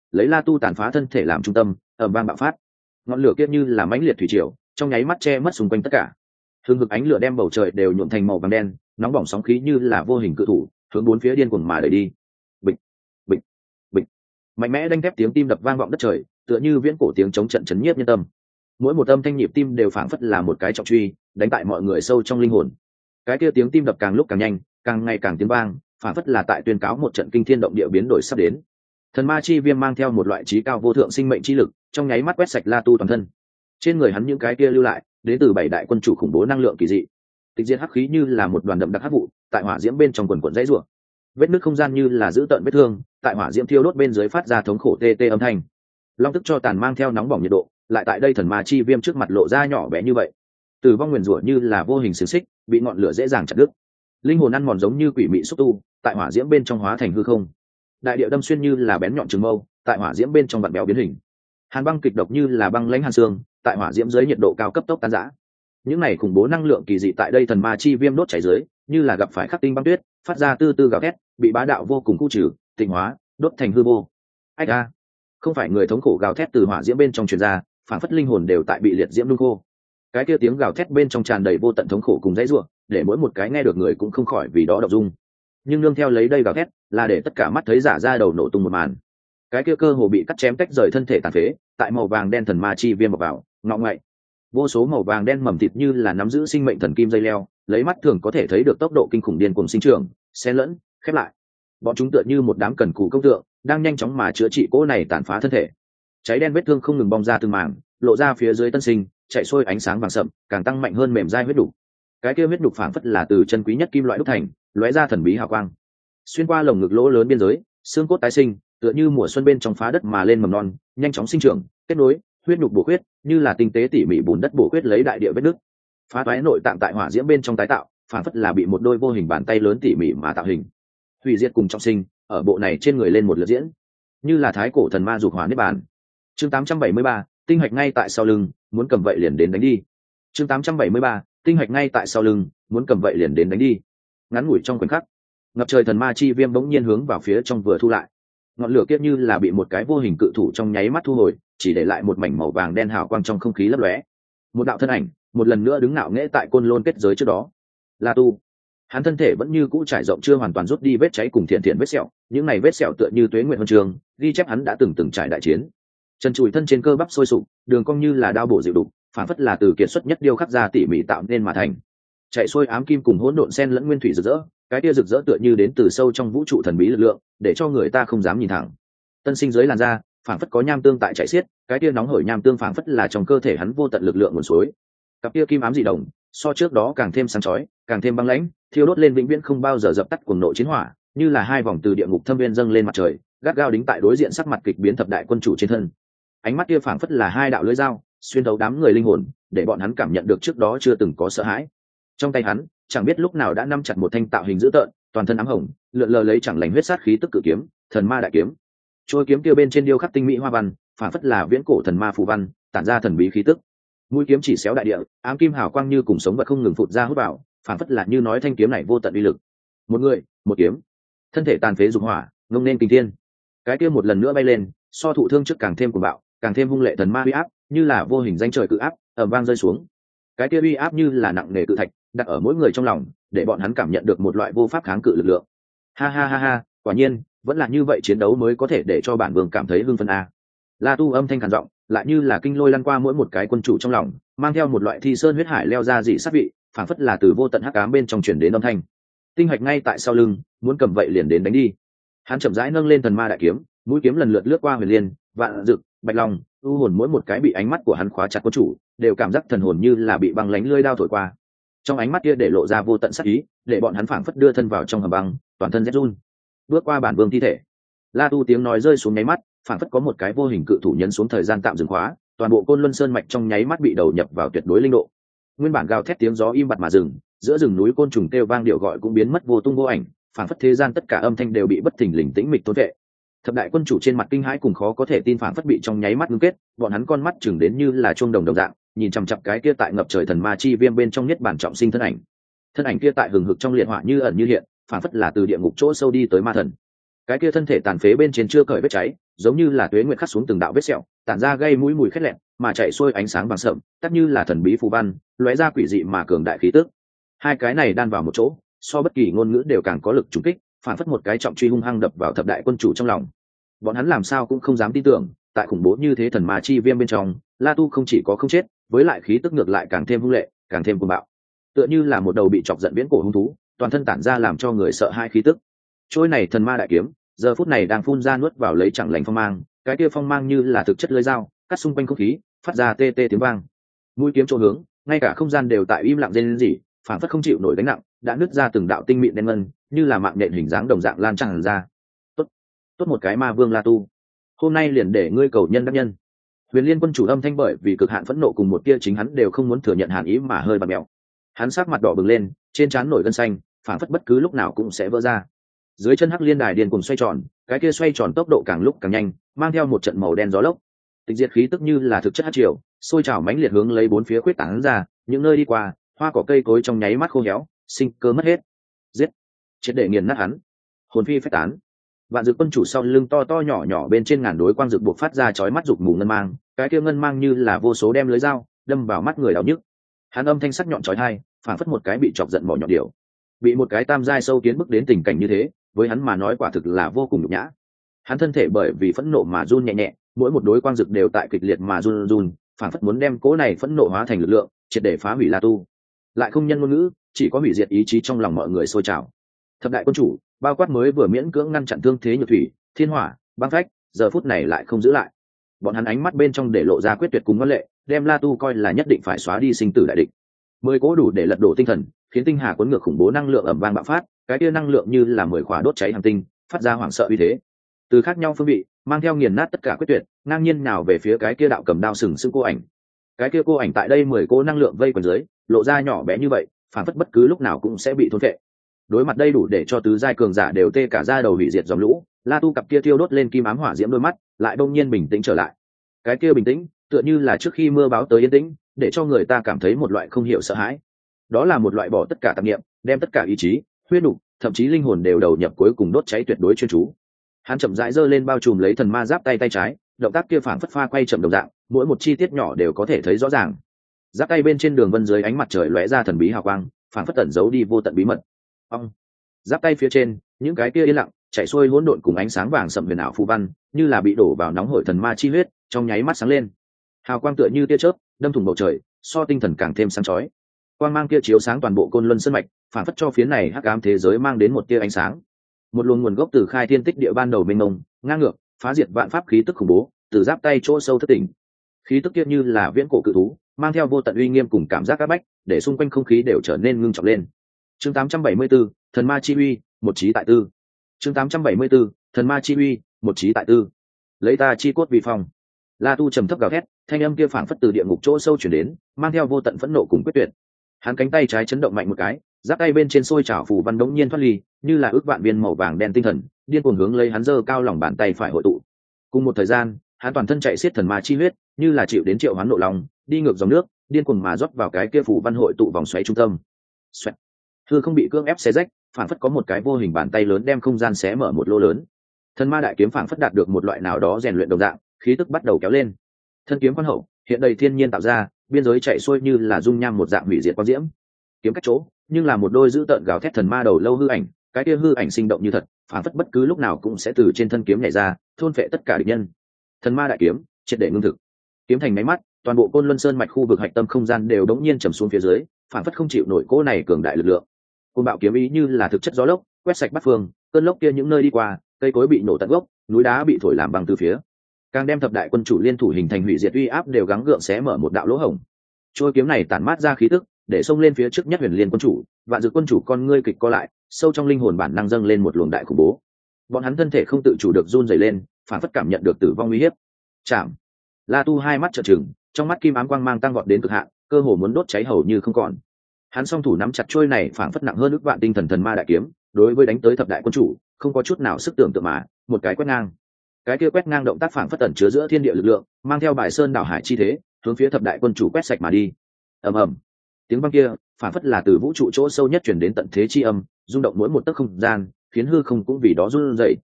lấy La Tu tàn phá thân thể làm trung tâm, ầm vang bạo phát. Ngọn lửa kia như là mãnh liệt thủy triều, trong nháy mắt che mất xung quanh tất cả. Hừng hực ánh lửa đem bầu trời đều nhuộm thành màu vàng đen, nóng bỏng sóng khí như là vô hình cự thủ, hướng bốn phía điên cuồng mà đẩy đi. Bịch, bịch, bịch. Mạnh mẽ đanh thép tiếng tim đập vang vọng đất trời, tựa như viễn cổ tiếng chống trận chấn nhiếp nhân tâm. Mỗi một âm thanh nhịp tim đều phảng phất là một cái trọng truy, đánh tại mọi người sâu trong linh hồn. Cái kia tiếng tim đập càng lúc càng nhanh, càng ngày càng tiếng vang, phảng phất là tại tuyên cáo một trận kinh thiên động địa biến đổi sắp đến. Thần ma chi viêm mang theo một loại trí cao vô thượng sinh mệnh chi lực, trong nháy mắt quét sạch La Tu toàn thân. Trên người hắn những cái kia lưu lại, đến từ bảy đại quân chủ khủng bố năng lượng kỳ dị. Tịch diệt hắc khí như là một đoàn đậm đặc hắc vụ, tại hỏa diễm bên trong quần quần dãy rủa. Vết nứt không gian như là giữ tợn vết thương, tại hỏa diễm thiêu đốt bên dưới phát ra thống khổ tê tê âm thanh. Long tức cho tàn mang theo nóng bỏng nhiệt độ, lại tại đây thần ma chi viêm trước mặt lộ ra nhỏ bé như vậy. Tử vong nguyền rủa như là vô hình xiềng xích, bị ngọn lửa dễ dàng chặt đứt. Linh hồn ăn mòn giống như quỷ mị xúc tu, tại hỏa diễm bên trong hóa thành hư không. Đại địa đâm xuyên như là bén nhọn trường mâu, tại hỏa diễm bên trong vặn béo biến hình. Hàn băng kịch độc như là băng lãnh hàn xương, tại hỏa diễm dưới nhiệt độ cao cấp tốc tan rã. Những này khủng bố năng lượng kỳ dị tại đây thần ma chi viêm đốt cháy dưới, như là gặp phải khắc tinh băng tuyết, phát ra tư tư gào thét, bị bá đạo vô cùng khu trừ, tịnh hóa, đốt thành hư vô. Ách a! Không phải người thống khổ gào thét từ hỏa diễm bên trong truyền ra, phản phất linh hồn đều tại bị liệt diễm nung khô. Cái kia tiếng gào thét bên trong tràn đầy vô tận thống khổ cùng dãy rủa, để mỗi một cái nghe được người cũng không khỏi vì đó động dung. Nhưng nương theo lấy đây gào thét, là để tất cả mắt thấy giả ra đầu nổ tung một màn. Cái kia cơ hồ bị cắt chém tách rời thân thể tàn phế, tại màu vàng đen thần ma chi viêm bọc vào, ngọ ngậy. Vô số màu vàng đen mầm thịt như là nắm giữ sinh mệnh thần kim dây leo, lấy mắt thường có thể thấy được tốc độ kinh khủng điên cuồng sinh trưởng, xen lẫn, khép lại. Bọn chúng tựa như một đám cần cù công tượng, đang nhanh chóng mà chữa trị cỗ này tàn phá thân thể. Cháy đen vết thương không ngừng bong ra từng mảng, lộ ra phía dưới tân sinh, chạy xuôi ánh sáng vàng sậm, càng tăng mạnh hơn mềm dai huyết đục. Cái kia huyết đục phảng phất là từ chân quý nhất kim loại đúc thành, lóe ra thần bí hào quang. Xuyên qua lồng ngực lỗ lớn biên giới, xương cốt tái sinh, tựa như mùa xuân bên trong phá đất mà lên mầm non, nhanh chóng sinh trưởng, kết nối, huyết nhục bổ huyết, như là tinh tế tỉ mỉ bùn đất bổ huyết lấy đại địa vết nứt. Phá toái nội tạng tại hỏa diễm bên trong tái tạo, phản phất là bị một đôi vô hình bàn tay lớn tỉ mỉ mà tạo hình. Hủy diệt cùng trọng sinh, ở bộ này trên người lên một lượt diễn, như là thái cổ thần ma dục hỏa niết bàn. Chương tám trăm bảy mươi ba, tinh hạch ngay tại sau lưng, muốn cầm vậy liền đến đánh đi. Chương tám trăm bảy mươi ba, tinh hạch ngay tại sau lưng, muốn cầm vậy liền đến đánh đi. Ngắn ngủi trong khoảnh khắc, ngập trời thần ma chi viêm bỗng nhiên hướng vào phía trong vừa thu lại. Ngọn lửa kia như là bị một cái vô hình cự thủ trong nháy mắt thu hồi, chỉ để lại một mảnh màu vàng đen hào quang trong không khí lấp lóe. Một đạo thân ảnh, một lần nữa đứng ngạo nghễ tại côn lôn kết giới trước đó. La Tu, hắn thân thể vẫn như cũ trải rộng chưa hoàn toàn rút đi vết cháy cùng thiện thiện vết sẹo, những này vết sẹo tựa như tuế nguyện huân trường, ghi chép hắn đã từng từng trải đại chiến. Chân chùi thân trên cơ bắp sôi sục, đường cong như là đao bổ dịu đục, phản phất là từ kiệt xuất nhất điêu khắc ra tỉ mỉ tạo nên mà thành. Chạy xuôi ám kim cùng hỗn độn xen lẫn nguyên thủy rực rỡ, cái tia rực rỡ tựa như đến từ sâu trong vũ trụ thần bí lực lượng, để cho người ta không dám nhìn thẳng. Tân sinh dưới làn da, phản phất có nham tương tại chạy xiết, cái tia nóng hổi nham tương phản phất là trong cơ thể hắn vô tận lực lượng nguồn suối. Cặp tia kim ám dị đồng, so trước đó càng thêm sáng chói, càng thêm băng lãnh, thiêu đốt lên vĩnh viễn không bao giờ dập tắt cuồng nộ chiến hỏa, như là hai vòng từ địa ngục thâm viên dâng lên mặt trời, gắt gao đính tại đối diện sắc mặt kịch biến thập đại quân chủ trên thân. Ánh mắt kia phảng phất là hai đạo lưỡi dao, xuyên thấu đám người linh hồn, để bọn hắn cảm nhận được trước đó chưa từng có sợ hãi. Trong tay hắn, chẳng biết lúc nào đã nắm chặt một thanh tạo hình dữ tợn, toàn thân ám hồng, lượn lờ lấy chẳng lành huyết sát khí tức cự kiếm, thần ma đại kiếm. Trôi kiếm kia bên trên điêu khắc tinh mỹ hoa văn, phảng phất là viễn cổ thần ma phù văn, tản ra thần bí khí tức. Mũi kiếm chỉ xéo đại địa, ám kim hào quang như cùng sống vật không ngừng phụt ra hút vào, phảng phất là như nói thanh kiếm này vô tận uy lực. Một người, một kiếm. Thân thể tàn phế dục hỏa, ngông nên kinh thiên. Cái kia một lần nữa bay lên, so thụ thương trước càng thêm cuồng bạo, càng thêm hung lệ thần ma uy áp, như là vô hình danh trời cự áp, ầm vang rơi xuống. Cái kia uy áp như là nặng nề cự thạch, đặt ở mỗi người trong lòng, để bọn hắn cảm nhận được một loại vô pháp kháng cự lực lượng. Ha ha ha ha, quả nhiên, vẫn là như vậy chiến đấu mới có thể để cho bản vương cảm thấy hưng phấn a. La Tu âm thanh khàn giọng, lại như là kinh lôi lăn qua mỗi một cái quân chủ trong lòng, mang theo một loại thi sơn huyết hải leo ra dị sát vị, phảng phất là từ vô tận hắc ám bên trong truyền đến âm thanh. Tinh hạch ngay tại sau lưng, muốn cầm vậy liền đến đánh đi. Hắn chậm rãi nâng lên thần ma đại kiếm, mũi kiếm lần lượt lướt qua huyền liên, vạn dực, bạch long, u hồn, mỗi một cái bị ánh mắt của hắn khóa chặt quân chủ, đều cảm giác thần hồn như là bị băng lánh lưỡi đao thổi qua. Trong ánh mắt kia để lộ ra vô tận sát ý, để bọn hắn phảng phất đưa thân vào trong hầm băng, toàn thân rét run. Bước qua bản vương thi thể, La Tu tiếng nói rơi xuống nháy mắt, phảng phất có một cái vô hình cự thủ nhấn xuống thời gian tạm dừng khóa, toàn bộ Côn Luân Sơn mạch trong nháy mắt bị đầu nhập vào tuyệt đối linh độ. Nguyên bản gào thét tiếng gió im bặt mà dừng, giữa rừng núi côn trùng kêu vang điệu gọi cũng biến mất vô tung vô ảnh, phảng phất thế gian tất cả âm thanh đều bị bất thình lình tĩnh mịch thôn vệ. Thập đại quân chủ trên mặt kinh hãi cùng khó có thể tin phảng phất bị trong nháy mắt ngưng kết, bọn hắn con mắt chừng đến như là chuông đồng đồng dạng, nhìn chằm chằm cái kia tại ngập trời thần ma chi viêm bên trong nhất bản trọng sinh thân ảnh. Thân ảnh kia tại hừng hực trong liệt hỏa như ẩn như hiện, phảng phất là từ địa ngục chỗ sâu đi tới ma thần. cái kia thân thể tàn phế bên trên chưa cởi vết cháy, giống như là tuế nguyệt khắc xuống từng đạo vết sẹo, tản ra gây mũi mùi khét lẹn, mà chạy xuôi ánh sáng vàng sậm, tất như là thần bí phù văn, lóe ra quỷ dị mà cường đại khí tức. Hai cái này đan vào một chỗ, so bất kỳ ngôn ngữ đều càng có lực trùng kích, phản phất một cái trọng truy hung hăng đập vào thập đại quân chủ trong lòng. Bọn hắn làm sao cũng không dám tin tưởng, tại khủng bố như thế thần ma chi viêm bên trong, La Tu không chỉ có không chết, với lại khí tức ngược lại càng thêm hung lệ, càng thêm cuồng bạo, tựa như là một đầu bị chọc giận viễn cổ hung thú, toàn thân tản ra làm cho người sợ hãi khí tức. Trôi này thần ma đại kiếm, giờ phút này đang phun ra nuốt vào lấy chẳng lành phong mang, cái kia phong mang như là thực chất lưỡi dao, cắt xung quanh không khí, phát ra tê tê tiếng vang. Mũi kiếm chỗ hướng, ngay cả không gian đều tại im lặng rên rỉ, phản phất không chịu nổi gánh nặng, đã nứt ra từng đạo tinh mịn đen ngân, như là mạng nhện hình dáng đồng dạng lan tràn ra. Tốt, tốt một cái ma vương La Tu, hôm nay liền để ngươi cầu nhân đắc nhân. Huyền Liên quân chủ âm thanh bởi vì cực hạn phẫn nộ cùng một tia chính hắn đều không muốn thừa nhận hàn ý mà hơi bặm mèo. Hắn sắc mặt đỏ bừng lên, trên trán nổi gân xanh, phản phất bất cứ lúc nào cũng sẽ vỡ ra. Dưới chân hắc liên đài điên cuồng xoay tròn, cái kia xoay tròn tốc độ càng lúc càng nhanh, mang theo một trận màu đen gió lốc. Tịch diệt khí tức như là thực chất hắc triều, sôi trào mãnh liệt hướng lấy bốn phía quyết tán ra, những nơi đi qua, hoa cỏ cây cối trong nháy mắt khô héo, sinh cơ mất hết. Giết, triệt để nghiền nát hắn. Hồn phi phách tán. Vạn Dực quân chủ sau lưng to to nhỏ nhỏ bên trên ngàn đối quang dực buộc phát ra chói mắt dục mù ngân mang, cái kia ngân mang như là vô số đem lưới dao đâm vào mắt người đau nhức. Hắn âm thanh sắc nhọn chói tai, phản phất một cái bị chọc giận mỏ nhọn điểu. Bị một cái tam giai sâu kiến bức đến tình cảnh như thế, với hắn mà nói quả thực là vô cùng nhục nhã. Hắn thân thể bởi vì phẫn nộ mà run nhẹ nhẹ, mỗi một đối quang dực đều tại kịch liệt mà run run, phản phất muốn đem cỗ này phẫn nộ hóa thành lực lượng, triệt để phá hủy La Tu. Lại không nhân ngôn ngữ, chỉ có hủy diệt ý chí trong lòng mọi người sôi trào. Thập đại quân chủ, bao quát mới vừa miễn cưỡng ngăn chặn thương thế nhược thủy, thiên hỏa, băng phách, giờ phút này lại không giữ lại. Bọn hắn ánh mắt bên trong để lộ ra quyết tuyệt cùng ngân lệ, đem La Tu coi là nhất định phải xóa đi sinh tử đại địch. Mười cố đủ để lật đổ tinh thần, khiến tinh hà cuốn ngược khủng bố năng lượng ầm vang bạo phát, cái kia năng lượng như là mười khóa đốt cháy hành tinh, phát ra hoảng sợ uy thế. Từ khác nhau phương vị, mang theo nghiền nát tất cả quyết tuyệt, ngang nhiên nào về phía cái kia đạo cầm đao sừng sững cô ảnh. Cái kia cô ảnh tại đây mười cố năng lượng vây quanh dưới, lộ ra nhỏ bé như vậy, phản phất bất cứ lúc nào cũng sẽ bị thôn phệ. Đối mặt đây đủ để cho tứ giai cường giả đều tê cả da đầu hủy diệt dòng lũ, La Tu cặp kia thiêu đốt lên kim ám hỏa diễm đôi mắt, lại đông nhiên bình tĩnh trở lại. Cái kia bình tĩnh, tựa như là trước khi mưa báo tới yên tĩnh, để cho người ta cảm thấy một loại không hiểu sợ hãi. Đó là một loại bỏ tất cả tạp niệm, đem tất cả ý chí, huyết nục, thậm chí linh hồn đều đầu nhập cuối cùng đốt cháy tuyệt đối chuyên chú. Hắn chậm rãi giơ lên bao trùm lấy thần ma giáp tay tay trái, động tác kia phảng phất pha quay chậm đồng dạng, mỗi một chi tiết nhỏ đều có thể thấy rõ ràng. Giáp tay bên trên đường vân dưới ánh mặt trời lóe ra thần bí hào quang, phảng phất tẩn giấu đi vô tận bí mật. Ông, giáp tay phía trên, những cái kia yên lặng, chảy xuôi hỗn độn cùng ánh sáng vàng sậm huyền ảo phù văn, như là bị đổ vào nóng hổi thần ma chi huyết, trong nháy mắt sáng lên. Hào quang tựa như tia chớp, đâm thủng bầu trời, so tinh thần càng thêm sáng chói. Quang mang kia chiếu sáng toàn bộ Côn Luân sơn mạch, phản phất cho phía này hắc ám thế giới mang đến một tia ánh sáng. Một luồng nguồn gốc từ khai thiên tích địa ban đầu mênh mông, ngang ngược, phá diệt vạn pháp khí tức khủng bố, từ giáp tay chỗ sâu thất tỉnh. Khí tức kia như là viễn cổ cự thú, mang theo vô tận uy nghiêm cùng cảm giác áp bách, để xung quanh không khí đều trở nên ngưng trọng lên. Chương tám trăm bảy mươi tư, thần ma chi uy, một chí tại tư. Chương tám trăm bảy mươi tư, thần ma chi uy, một chí tại tư. Lấy ta chi cốt vì phòng. La Tu trầm thấp gào thét, thanh âm kia phảng phất từ địa ngục chỗ sâu truyền đến, mang theo vô tận phẫn nộ cùng quyết tuyệt. Hắn cánh tay trái chấn động mạnh một cái, giáp tay bên trên sôi trào phù văn đống nhiên thoát ly, như là ước vạn viên màu vàng đen tinh thần, điên cuồng hướng lấy hắn giơ cao lòng bàn tay phải hội tụ. Cùng một thời gian, hắn toàn thân chạy xiết thần ma chi huyết, như là chịu đến triệu hoán nộ lòng, đi ngược dòng nước, điên cuồng mà rót vào cái kia phù văn hội tụ vòng xoáy trung tâm. Xoẹt. Hư không bị cưỡng ép xé rách, phảng phất có một cái vô hình bàn tay lớn đem không gian xé mở một lỗ lớn. Thần ma đại kiếm phảng phất đạt được một loại nào đó rèn luyện đồng dạng, khí tức bắt đầu kéo lên. Thân kiếm quan hậu, hiện đầy thiên nhiên tạo ra, biên giới chạy xuôi như là dung nham một dạng hủy diệt quang diễm. Kiếm cách chỗ, nhưng là một đôi dữ tợn gào thét thần ma đầu lâu hư ảnh, cái kia hư ảnh sinh động như thật, phảng phất bất cứ lúc nào cũng sẽ từ trên thân kiếm nhảy ra, thôn phệ tất cả địch nhân. Thần ma đại kiếm, triệt để ngưng thực. Kiếm thành máy mắt, toàn bộ Côn Luân Sơn mạch khu vực hạch tâm không gian đều đống nhiên trầm xuống phía dưới, phảng phất không chịu nổi cỗ này cường đại lực lượng. Côn bạo kiếm ý như là thực chất gió lốc, quét sạch bát phương, cơn lốc kia những nơi đi qua, cây cối bị nổ tận gốc, núi đá bị thổi làm băng từ phía. Càng đem thập đại quân chủ liên thủ hình thành hủy diệt uy áp đều gắng gượng xé mở một đạo lỗ hổng. Trôi kiếm này tản mát ra khí tức, để xông lên phía trước nhất Huyền Liên quân chủ, Vạn Dực quân chủ con ngươi kịch co lại, sâu trong linh hồn bản năng dâng lên một luồng đại khủng bố. Bọn hắn thân thể không tự chủ được run rẩy lên, phản phất cảm nhận được tử vong uy hiếp. Chạm. La Tu hai mắt trợn trừng, trong mắt kim ám quang mang tăng vọt đến cực hạn, cơ hồ muốn đốt cháy hầu như không còn. Hắn song thủ nắm chặt trôi này phản phất nặng hơn ức vạn tinh thần thần ma đại kiếm, đối với đánh tới thập đại quân chủ, không có chút nào sức tưởng tượng mà, một cái quét ngang. Cái kia quét ngang động tác phản phất ẩn chứa giữa thiên địa lực lượng, mang theo bài sơn đảo hải chi thế, hướng phía thập đại quân chủ quét sạch mà đi. Ầm ầm. Tiếng vang kia, phản phất là từ vũ trụ chỗ sâu nhất truyền đến tận thế chi âm, rung động mỗi một tấc không gian, khiến hư không cũng vì đó run rẩy.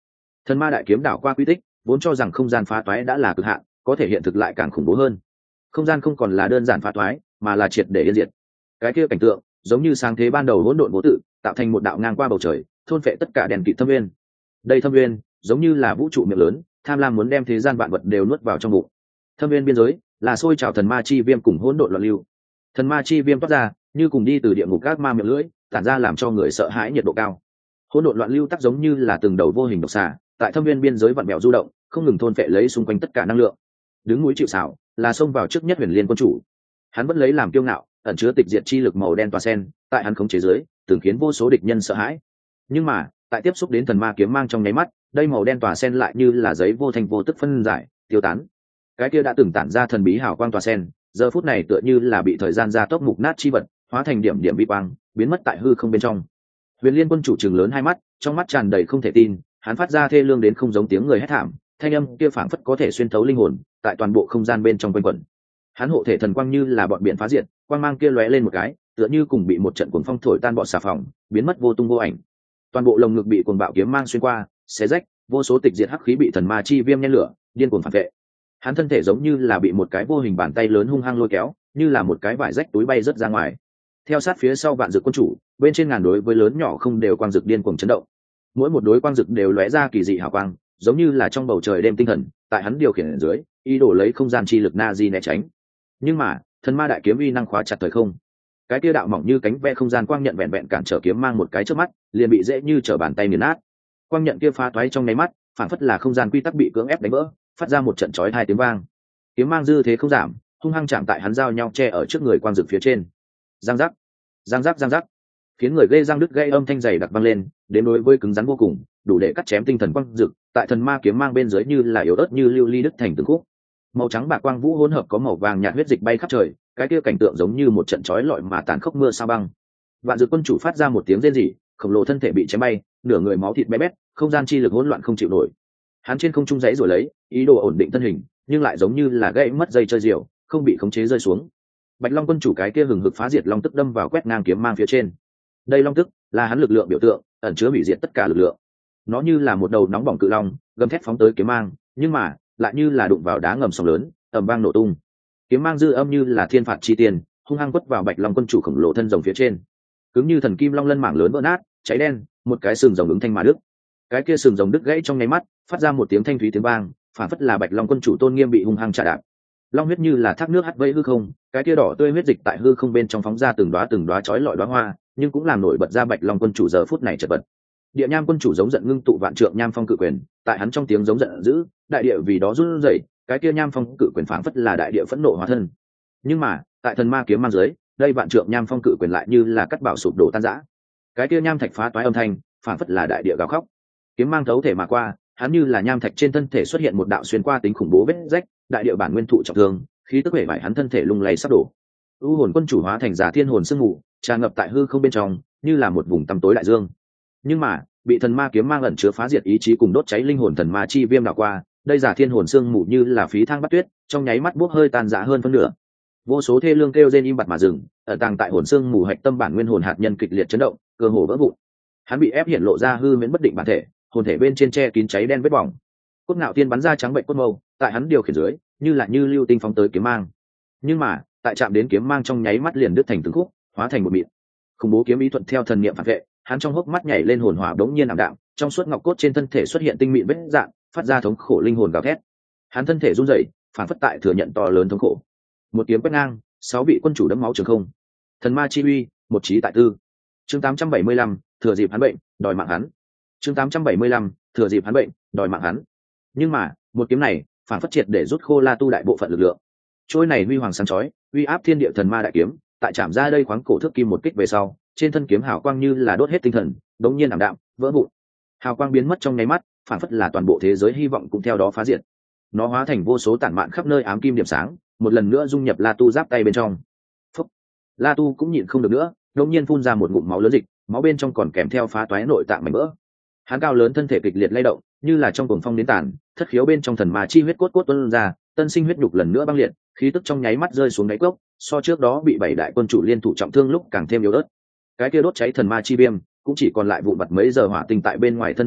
Thần ma đại kiếm đảo qua quy tích, vốn cho rằng không gian phá toái đã là cực hạn, có thể hiện thực lại càng khủng bố hơn. Không gian không còn là đơn giản phá toái, mà là triệt để yên diệt. Cái kia cảnh tượng giống như sáng thế ban đầu hỗn độn vô tự, tạo thành một đạo ngang qua bầu trời, thôn phệ tất cả đèn kịt thâm nguyên. Đây thâm nguyên giống như là vũ trụ miệng lớn, tham lam muốn đem thế gian vạn vật đều nuốt vào trong bụng. Thâm nguyên biên giới là sôi trào thần ma chi viêm cùng hỗn độn loạn lưu. Thần ma chi viêm toát ra như cùng đi từ địa ngục các ma miệng lưỡi, tản ra làm cho người sợ hãi nhiệt độ cao. Hỗn độn loạn lưu tắc giống như là từng đầu vô hình độc xà, tại thâm viên biên giới vặn vẹo du động, không ngừng thôn phệ lấy xung quanh tất cả năng lượng. Đứng núi chịu sào là xông vào trước nhất Huyền Liên quân chủ. Hắn vẫn lấy làm kiêu ngạo, ẩn chứa tịch diệt chi lực màu đen tỏa sen, tại hắn khống chế dưới, từng khiến vô số địch nhân sợ hãi. Nhưng mà, tại tiếp xúc đến thần ma kiếm mang trong nháy mắt, đây màu đen tỏa sen lại như là giấy vô thành vô tức phân giải, tiêu tán. Cái kia đã từng tản ra thần bí hào quang tỏa sen, giờ phút này tựa như là bị thời gian gia tốc mục nát chi vật, hóa thành điểm điểm vi quang, biến mất tại hư không bên trong. Huyền Liên quân chủ trừng lớn hai mắt, trong mắt tràn đầy không thể tin, hắn phát ra thê lương đến không giống tiếng người hét thảm, thanh âm kia phảng phất có thể xuyên thấu linh hồn, tại toàn bộ không gian bên trong quanh quẩn. Hắn hộ thể thần quang như là bọn biển phá diệt, quang mang kia lóe lên một cái, tựa như cùng bị một trận cuồng phong thổi tan bọt xà phòng, biến mất vô tung vô ảnh. Toàn bộ lồng ngực bị cuồng bạo kiếm mang xuyên qua, xé rách, vô số tịch diệt hắc khí bị thần ma chi viêm nhen lửa, điên cuồng phản vệ. Hắn thân thể giống như là bị một cái vô hình bàn tay lớn hung hăng lôi kéo, như là một cái vải rách túi bay rất ra ngoài. Theo sát phía sau vạn dược quân chủ, bên trên ngàn đối với lớn nhỏ không đều quang dược điên cuồng chấn động. Mỗi một đối quang dược đều lóe ra kỳ dị hào quang, giống như là trong bầu trời đêm tinh thần, tại hắn điều khiển ở dưới, ý đồ lấy không gian chi lực na di né tránh. Nhưng mà, thần ma đại kiếm uy năng khóa chặt thời không. Cái kia đạo mỏng như cánh ve không gian quang nhận vẹn vẹn cản trở kiếm mang một cái trước mắt, liền bị dễ như trở bàn tay nghiền nát. Quang nhận kia phá toái trong nháy mắt, phản phất là không gian quy tắc bị cưỡng ép đánh vỡ, phát ra một trận chói tai tiếng vang. Kiếm mang dư thế không giảm, hung hăng chạm tại hắn giao nhau che ở trước người quang dược phía trên. Giang giác, giang giác giang giác, khiến người gây răng đứt gây âm thanh dày đặc vang lên, đến đối với cứng rắn vô cùng, đủ để cắt chém tinh thần quang dược, tại thần ma kiếm mang bên dưới như là yếu ớt như lưu ly đứt thành từng khúc. Màu trắng bạc quang vũ hỗn hợp có màu vàng nhạt huyết dịch bay khắp trời, cái kia cảnh tượng giống như một trận chói lọi mà tàn khốc mưa sao băng. Vạn dược quân chủ phát ra một tiếng rên rỉ, khổng lồ thân thể bị chém bay, nửa người máu thịt bé bét, không gian chi lực hỗn loạn không chịu nổi. Hắn trên không trung giãy rồi lấy, ý đồ ổn định thân hình, nhưng lại giống như là gãy mất dây chơi diều, không bị khống chế rơi xuống. Bạch Long quân chủ cái kia hừng hực phá diệt long tức đâm vào quét ngang kiếm mang phía trên. Đây long tức là hắn lực lượng biểu tượng, ẩn chứa hủy diệt tất cả lực lượng. Nó như là một đầu nóng bỏng cự long, gầm thét phóng tới kiếm mang, nhưng mà lại như là đụng vào đá ngầm sóng lớn, ầm vang nổ tung. Kiếm mang dư âm như là thiên phạt chi tiền, hung hăng quất vào Bạch Long quân chủ khổng lồ thân rồng phía trên. Cứng như thần kim long lân mảng lớn vỡ nát, cháy đen, một cái sừng rồng ứng thanh mà đứt. Cái kia sừng rồng đứt gãy trong nháy mắt, phát ra một tiếng thanh thúy tiếng vang, phản phất là Bạch Long quân chủ tôn nghiêm bị hung hăng chà đạp. Long huyết như là thác nước hắt vây hư không, cái kia đỏ tươi huyết dịch tại hư không bên trong phóng ra từng đóa từng đóa chói lọi đóa hoa, nhưng cũng làm nổi bật ra Bạch Long quân chủ giờ phút này chợt bật. Địa Nham quân chủ giống giận ngưng tụ vạn trượng nham phong cự quyền, tại hắn trong tiếng giống giận dữ, đại địa vì đó run rẩy, cái kia nham phong cự quyền phảng phất là đại địa phẫn nộ hóa thân. Nhưng mà, tại thần ma kiếm mang dưới, đây vạn trượng nham phong cự quyền lại như là cắt bảo sụp đổ tan rã. Cái kia nham thạch phá toái âm thanh, phảng phất là đại địa gào khóc. Kiếm mang thấu thể mà qua, hắn như là nham thạch trên thân thể xuất hiện một đạo xuyên qua tính khủng bố vết rách, đại địa bản nguyên thụ trọng thương, khí tức bể bại hắn thân thể lung lay sắp đổ. U hồn quân chủ hóa thành giả thiên hồn sương mù, tràn ngập tại hư không bên trong, như là một vùng tăm tối đại dương. Nhưng mà, bị thần ma kiếm mang ẩn chứa phá diệt ý chí cùng đốt cháy linh hồn thần ma chi viêm đảo qua, đây giả thiên hồn sương mù như là phí thang bắt tuyết, trong nháy mắt bốc hơi tan rã hơn phân nửa. Vô số thê lương kêu rên im bặt mà dừng, ở tàng tại hồn sương mù hạch tâm bản nguyên hồn hạt nhân kịch liệt chấn động, cơ hồ vỡ vụn. Hắn bị ép hiện lộ ra hư miễn bất định bản thể, hồn thể bên trên che kín cháy đen vết bỏng. Cốt ngạo tiên bắn ra trắng bệnh cốt mâu, tại hắn điều khiển dưới, như là như lưu tinh phóng tới kiếm mang. Nhưng mà, tại chạm đến kiếm mang trong nháy mắt liền đứt thành từng khúc, hóa thành một mịn. Khủng bố kiếm ý thuận theo thần niệm phản vệ, hắn trong hốc mắt nhảy lên hồn hỏa đống nhiên ảm đạm, trong suốt ngọc cốt trên thân thể xuất hiện tinh mịn vết dạng, phát ra thống khổ linh hồn gào thét. Hắn thân thể run rẩy, phản phất tại thừa nhận to lớn thống khổ. Một kiếm quét ngang, sáu vị quân chủ đẫm máu trường không. Thần ma chi uy, một chí tại tư. Chương tám trăm bảy mươi lăm, thừa dịp hắn bệnh, đòi mạng hắn. Chương tám trăm bảy mươi lăm, thừa dịp hắn bệnh, đòi mạng hắn. Nhưng mà, một kiếm này, phản phất triệt để rút khô La Tu đại bộ phận lực lượng. Trôi này huy hoàng sáng chói, uy áp thiên địa thần ma đại kiếm, tại chạm ra đây khoáng cổ thước kim một kích về sau, trên thân kiếm hào quang như là đốt hết tinh thần, đống nhiên ảm đạm, vỡ vụn. Hào quang biến mất trong nháy mắt, phản phất là toàn bộ thế giới hy vọng cũng theo đó phá diệt. Nó hóa thành vô số tản mạn khắp nơi ám kim điểm sáng, một lần nữa dung nhập La Tu giáp tay bên trong. Phúc. La Tu cũng nhịn không được nữa, đột nhiên phun ra một ngụm máu lớn dịch, máu bên trong còn kèm theo phá toái nội tạng mảnh vỡ. Hắn cao lớn thân thể kịch liệt lay động, như là trong cuồng phong đến tàn, thất khiếu bên trong thần ma chi huyết cốt cốt tuôn ra, tân sinh huyết nhục lần nữa băng liệt, khí tức trong nháy mắt rơi xuống đáy cốc, so trước đó bị bảy đại quân chủ liên thủ trọng thương lúc càng thêm yếu ớt. Cái kia đốt cháy thần ma chi viêm, cũng chỉ còn lại vụn vặt mấy giờ hỏa tinh tại bên ngoài thân minh diện,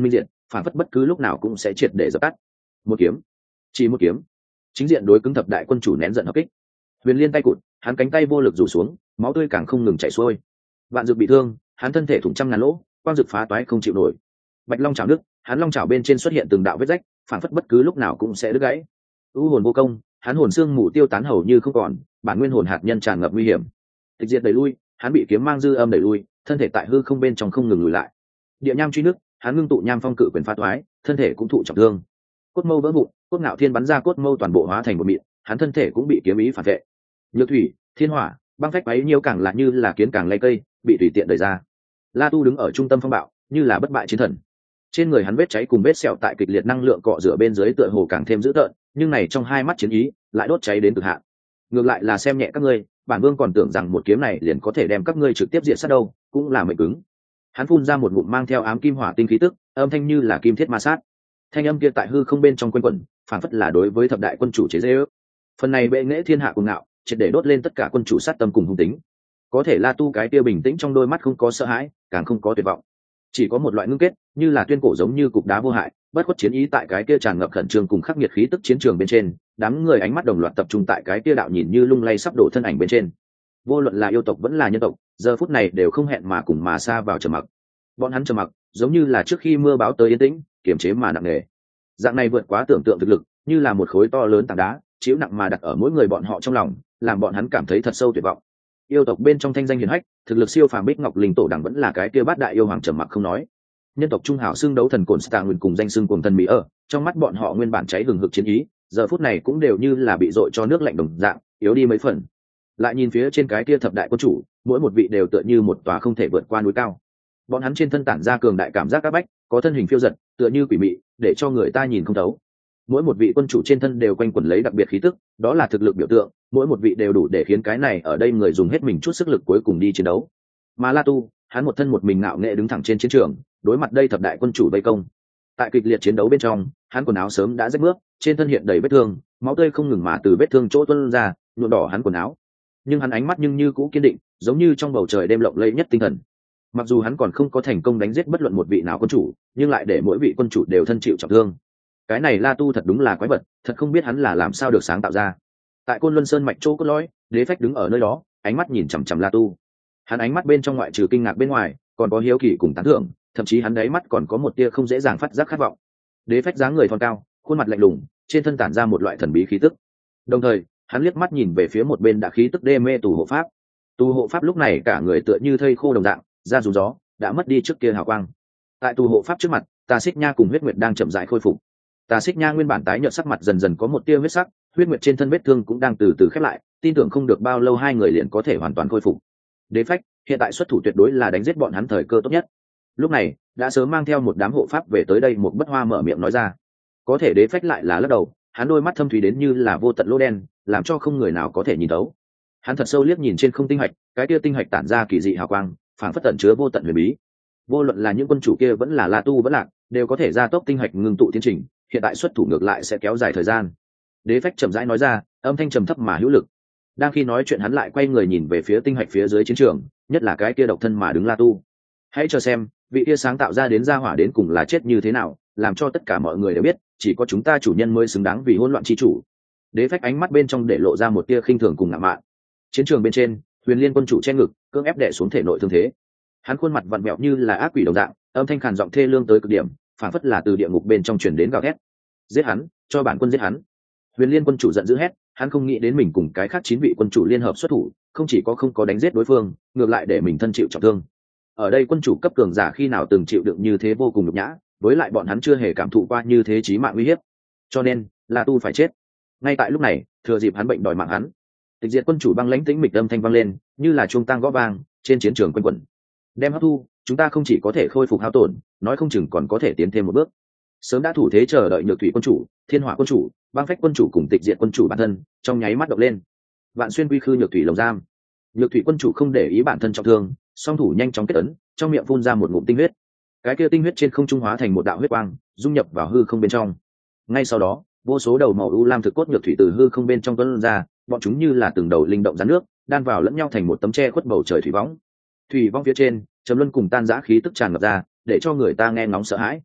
phản phất bất cứ lúc nào cũng sẽ triệt để dập tắt. Một kiếm, chỉ một kiếm, chính diện đối cứng thập đại quân chủ nén giận hợp kích. Huyền Liên tay cụt, hắn cánh tay vô lực rủ xuống, máu tươi càng không ngừng chảy xuôi. Vạn Dực bị thương, hắn thân thể thủng trăm ngàn lỗ, quang dực phá toái không chịu nổi. Bạch Long chảo nước, hắn long chảo bên trên xuất hiện từng đạo vết rách, phản phất bất cứ lúc nào cũng sẽ đứt gãy. U hồn vô công, hắn hồn xương mù tiêu tán hầu như không còn, bản nguyên hồn hạt nhân tràn ngập nguy hiểm. Tịch diệt đẩy lui, hắn bị kiếm mang dư âm đẩy lui, thân thể tại hư không bên trong không ngừng lùi lại. Địa nham truy nước, hắn ngưng tụ nham phong cự quyền phá toái, thân thể cũng thụ trọng thương. Cốt mâu vỡ vụn, cốt ngạo thiên bắn ra cốt mâu toàn bộ hóa thành một mịn, hắn thân thể cũng bị kiếm ý phản vệ. Nhược thủy, thiên hỏa, băng phách bấy nhiêu càng là như là kiến càng lay cây, bị tùy tiện đẩy ra. La Tu đứng ở trung tâm phong bạo, như là bất bại chiến thần. Trên người hắn vết cháy cùng vết sẹo tại kịch liệt năng lượng cọ rửa bên dưới tựa hồ càng thêm dữ tợn, nhưng này trong hai mắt chiến ý lại đốt cháy đến cực hạn. Ngược lại là xem nhẹ các ngươi, bản vương còn tưởng rằng một kiếm này liền có thể đem các ngươi trực tiếp diệt sát đâu, cũng là mệnh cứng. Hắn phun ra một ngụm mang theo ám kim hỏa tinh khí tức, âm thanh như là kim thiết ma sát. Thanh âm kia tại hư không bên trong quanh quẩn, phản phất là đối với thập đại quân chủ chế giễu. Phần này bệ nghệ thiên hạ cuồng ngạo, triệt để đốt lên tất cả quân chủ sát tâm cùng hung tính. Có thể La Tu cái kia bình tĩnh trong đôi mắt không có sợ hãi, càng không có tuyệt vọng, chỉ có một loại ngưng kết, như là tuyên cổ giống như cục đá vô hại, bất khuất chiến ý tại cái kia tràn ngập khẩn trương cùng khắc nghiệt khí tức chiến trường bên trên. Đám người ánh mắt đồng loạt tập trung tại cái kia đạo nhìn như lung lay sắp đổ thân ảnh bên trên. Vô luận là yêu tộc vẫn là nhân tộc, giờ phút này đều không hẹn mà cùng mà xa vào trầm mặc. Bọn hắn trầm mặc, giống như là trước khi mưa bão tới yên tĩnh, kiềm chế mà nặng nề. Dạng này vượt quá tưởng tượng thực lực, như là một khối to lớn tảng đá, chịu nặng mà đặt ở mỗi người bọn họ trong lòng, làm bọn hắn cảm thấy thật sâu tuyệt vọng. Yêu tộc bên trong thanh danh hiển hách, thực lực siêu phàm Bích Ngọc Linh Tổ đẳng vẫn là cái kia bát đại yêu hoàng trầm mặc không nói. Nhân tộc trung hảo xưng đấu thần cồn Stạ Nguyên cùng danh xưng cuồng thần Mỹ ở, trong mắt bọn họ nguyên bản cháy hừng hực chiến ý, giờ phút này cũng đều như là bị dội cho nước lạnh đồng dạng, yếu đi mấy phần. Lại nhìn phía trên cái kia thập đại quân chủ, mỗi một vị đều tựa như một tòa không thể vượt qua núi cao. Bọn hắn trên thân tản ra cường đại cảm giác các bách, có thân hình phiêu dật, tựa như quỷ mị, để cho người ta nhìn không thấu. Mỗi một vị quân chủ trên thân đều quanh quẩn lấy đặc biệt khí tức, đó là thực lực biểu tượng, mỗi một vị đều đủ để khiến cái này ở đây người dùng hết mình chút sức lực cuối cùng đi chiến đấu. Mà La Tu, hắn một thân một mình ngạo nghệ đứng thẳng trên chiến trường, đối mặt đây thập đại quân chủ vây công. Tại kịch liệt chiến đấu bên trong, hắn quần áo sớm đã rách mướp, trên thân hiện đầy vết thương, máu tươi không ngừng mà từ vết thương chỗ tuôn ra, nhuộm đỏ hắn quần áo. Nhưng hắn ánh mắt nhưng như cũ kiên định, giống như trong bầu trời đêm lộng lẫy nhất tinh thần. Mặc dù hắn còn không có thành công đánh giết bất luận một vị nào quân chủ, nhưng lại để mỗi vị quân chủ đều thân chịu trọng thương. Cái này La Tu thật đúng là quái vật, thật không biết hắn là làm sao được sáng tạo ra. Tại Côn Luân Sơn mạch chỗ cốt lõi, Đế Phách đứng ở nơi đó, ánh mắt nhìn chằm chằm La Tu. Hắn ánh mắt bên trong ngoại trừ kinh ngạc bên ngoài, còn có hiếu kỳ cùng tán thưởng, thậm chí hắn đáy mắt còn có một tia không dễ dàng phát giác khát vọng. Đế Phách dáng người thon cao, khuôn mặt lạnh lùng, trên thân tản ra một loại thần bí khí tức. Đồng thời, hắn liếc mắt nhìn về phía một bên đã khí tức đê mê tù hộ pháp. Tù hộ pháp lúc này cả người tựa như thây khô đồng dạng, da rú gió, đã mất đi trước kia hào quang. Tại tù hộ pháp trước mặt, Tà Xích Nha cùng Huyết Nguyệt đang chậm rãi khôi phục. Tà Xích Nha nguyên bản tái nhợt sắc mặt dần dần có một tia huyết sắc, Huyết Nguyệt trên thân vết thương cũng đang từ từ khép lại, tin tưởng không được bao lâu hai người liền có thể hoàn toàn khôi phục. Đế Phách hiện tại xuất thủ tuyệt đối là đánh giết bọn hắn thời cơ tốt nhất. Lúc này đã sớm mang theo một đám hộ pháp về tới đây, một bất hoa mở miệng nói ra. Có thể Đế Phách lại là lắc đầu, hắn đôi mắt thâm thúy đến như là vô tận lỗ đen, làm cho không người nào có thể nhìn thấu. Hắn thật sâu liếc nhìn trên không tinh hạch, cái kia tinh hạch tản ra kỳ dị hào quang, phảng phất tẩn chứa vô tận huyền bí. Vô luận là những quân chủ kia vẫn là La Tu vẫn lạc, đều có thể gia tốc tinh hạch ngưng tụ tiến trình, hiện tại xuất thủ ngược lại sẽ kéo dài thời gian. Đế Phách chậm rãi nói ra, âm thanh trầm thấp mà hữu lực. Đang khi nói chuyện hắn lại quay người nhìn về phía tinh hạch phía dưới chiến trường, nhất là cái kia độc thân mà đứng La Tu. Hãy chờ xem, vị kia sáng tạo ra đến gia hỏa đến cùng là chết như thế nào, làm cho tất cả mọi người đều biết, chỉ có chúng ta chủ nhân mới xứng đáng vì hỗn loạn chi chủ. Đế Phách ánh mắt bên trong để lộ ra một tia khinh thường cùng ngạo mạn. Chiến trường bên trên, Huyền Liên quân chủ che ngực, cưỡng ép đè xuống thể nội thương thế. Hắn khuôn mặt vặn vẹo như là ác quỷ đồng dạng, âm thanh khàn giọng thê lương tới cực điểm, phản phất là từ địa ngục bên trong truyền đến gào thét. Giết hắn, cho bản quân giết hắn. Huyền Liên quân chủ giận dữ hét, hắn không nghĩ đến mình cùng cái khác chín vị quân chủ liên hợp xuất thủ, không chỉ có không có đánh giết đối phương, ngược lại để mình thân chịu trọng thương. Ở đây quân chủ cấp cường giả khi nào từng chịu đựng như thế vô cùng nhục nhã, với lại bọn hắn chưa hề cảm thụ qua như thế chí mạng uy hiếp. Cho nên, La Tu phải chết. Ngay tại lúc này, thừa dịp hắn bệnh đòi mạng hắn, Tịch diệt quân chủ băng lãnh tĩnh mịch âm thanh vang lên, như là chuông tang gõ vang, trên chiến trường quanh quẩn. Đem hấp thu, chúng ta không chỉ có thể khôi phục hao tổn, nói không chừng còn có thể tiến thêm một bước. Sớm đã thủ thế chờ đợi Nhược Thủy quân chủ, Thiên Hỏa quân chủ, Băng Phách quân chủ cùng Tịch diệt quân chủ bản thân, trong nháy mắt động lên. Vạn xuyên quy khư Nhược Thủy lồng giam. Nhược Thủy quân chủ không để ý bản thân trọng thương, song thủ nhanh chóng kết ấn, trong miệng phun ra một ngụm tinh huyết. Cái kia tinh huyết trên không trung hóa thành một đạo huyết quang, dung nhập vào hư không bên trong. Ngay sau đó, vô số đầu màu u lam thực cốt nhược thủy từ hư không bên trong tuôn ra, bọn chúng như là từng đầu linh động rắn nước, đan vào lẫn nhau thành một tấm tre khuất bầu trời thủy võng. Thủy võng phía trên, trầm luân cùng tan rã khí tức tràn ngập ra, để cho người ta nghe ngóng sợ hãi.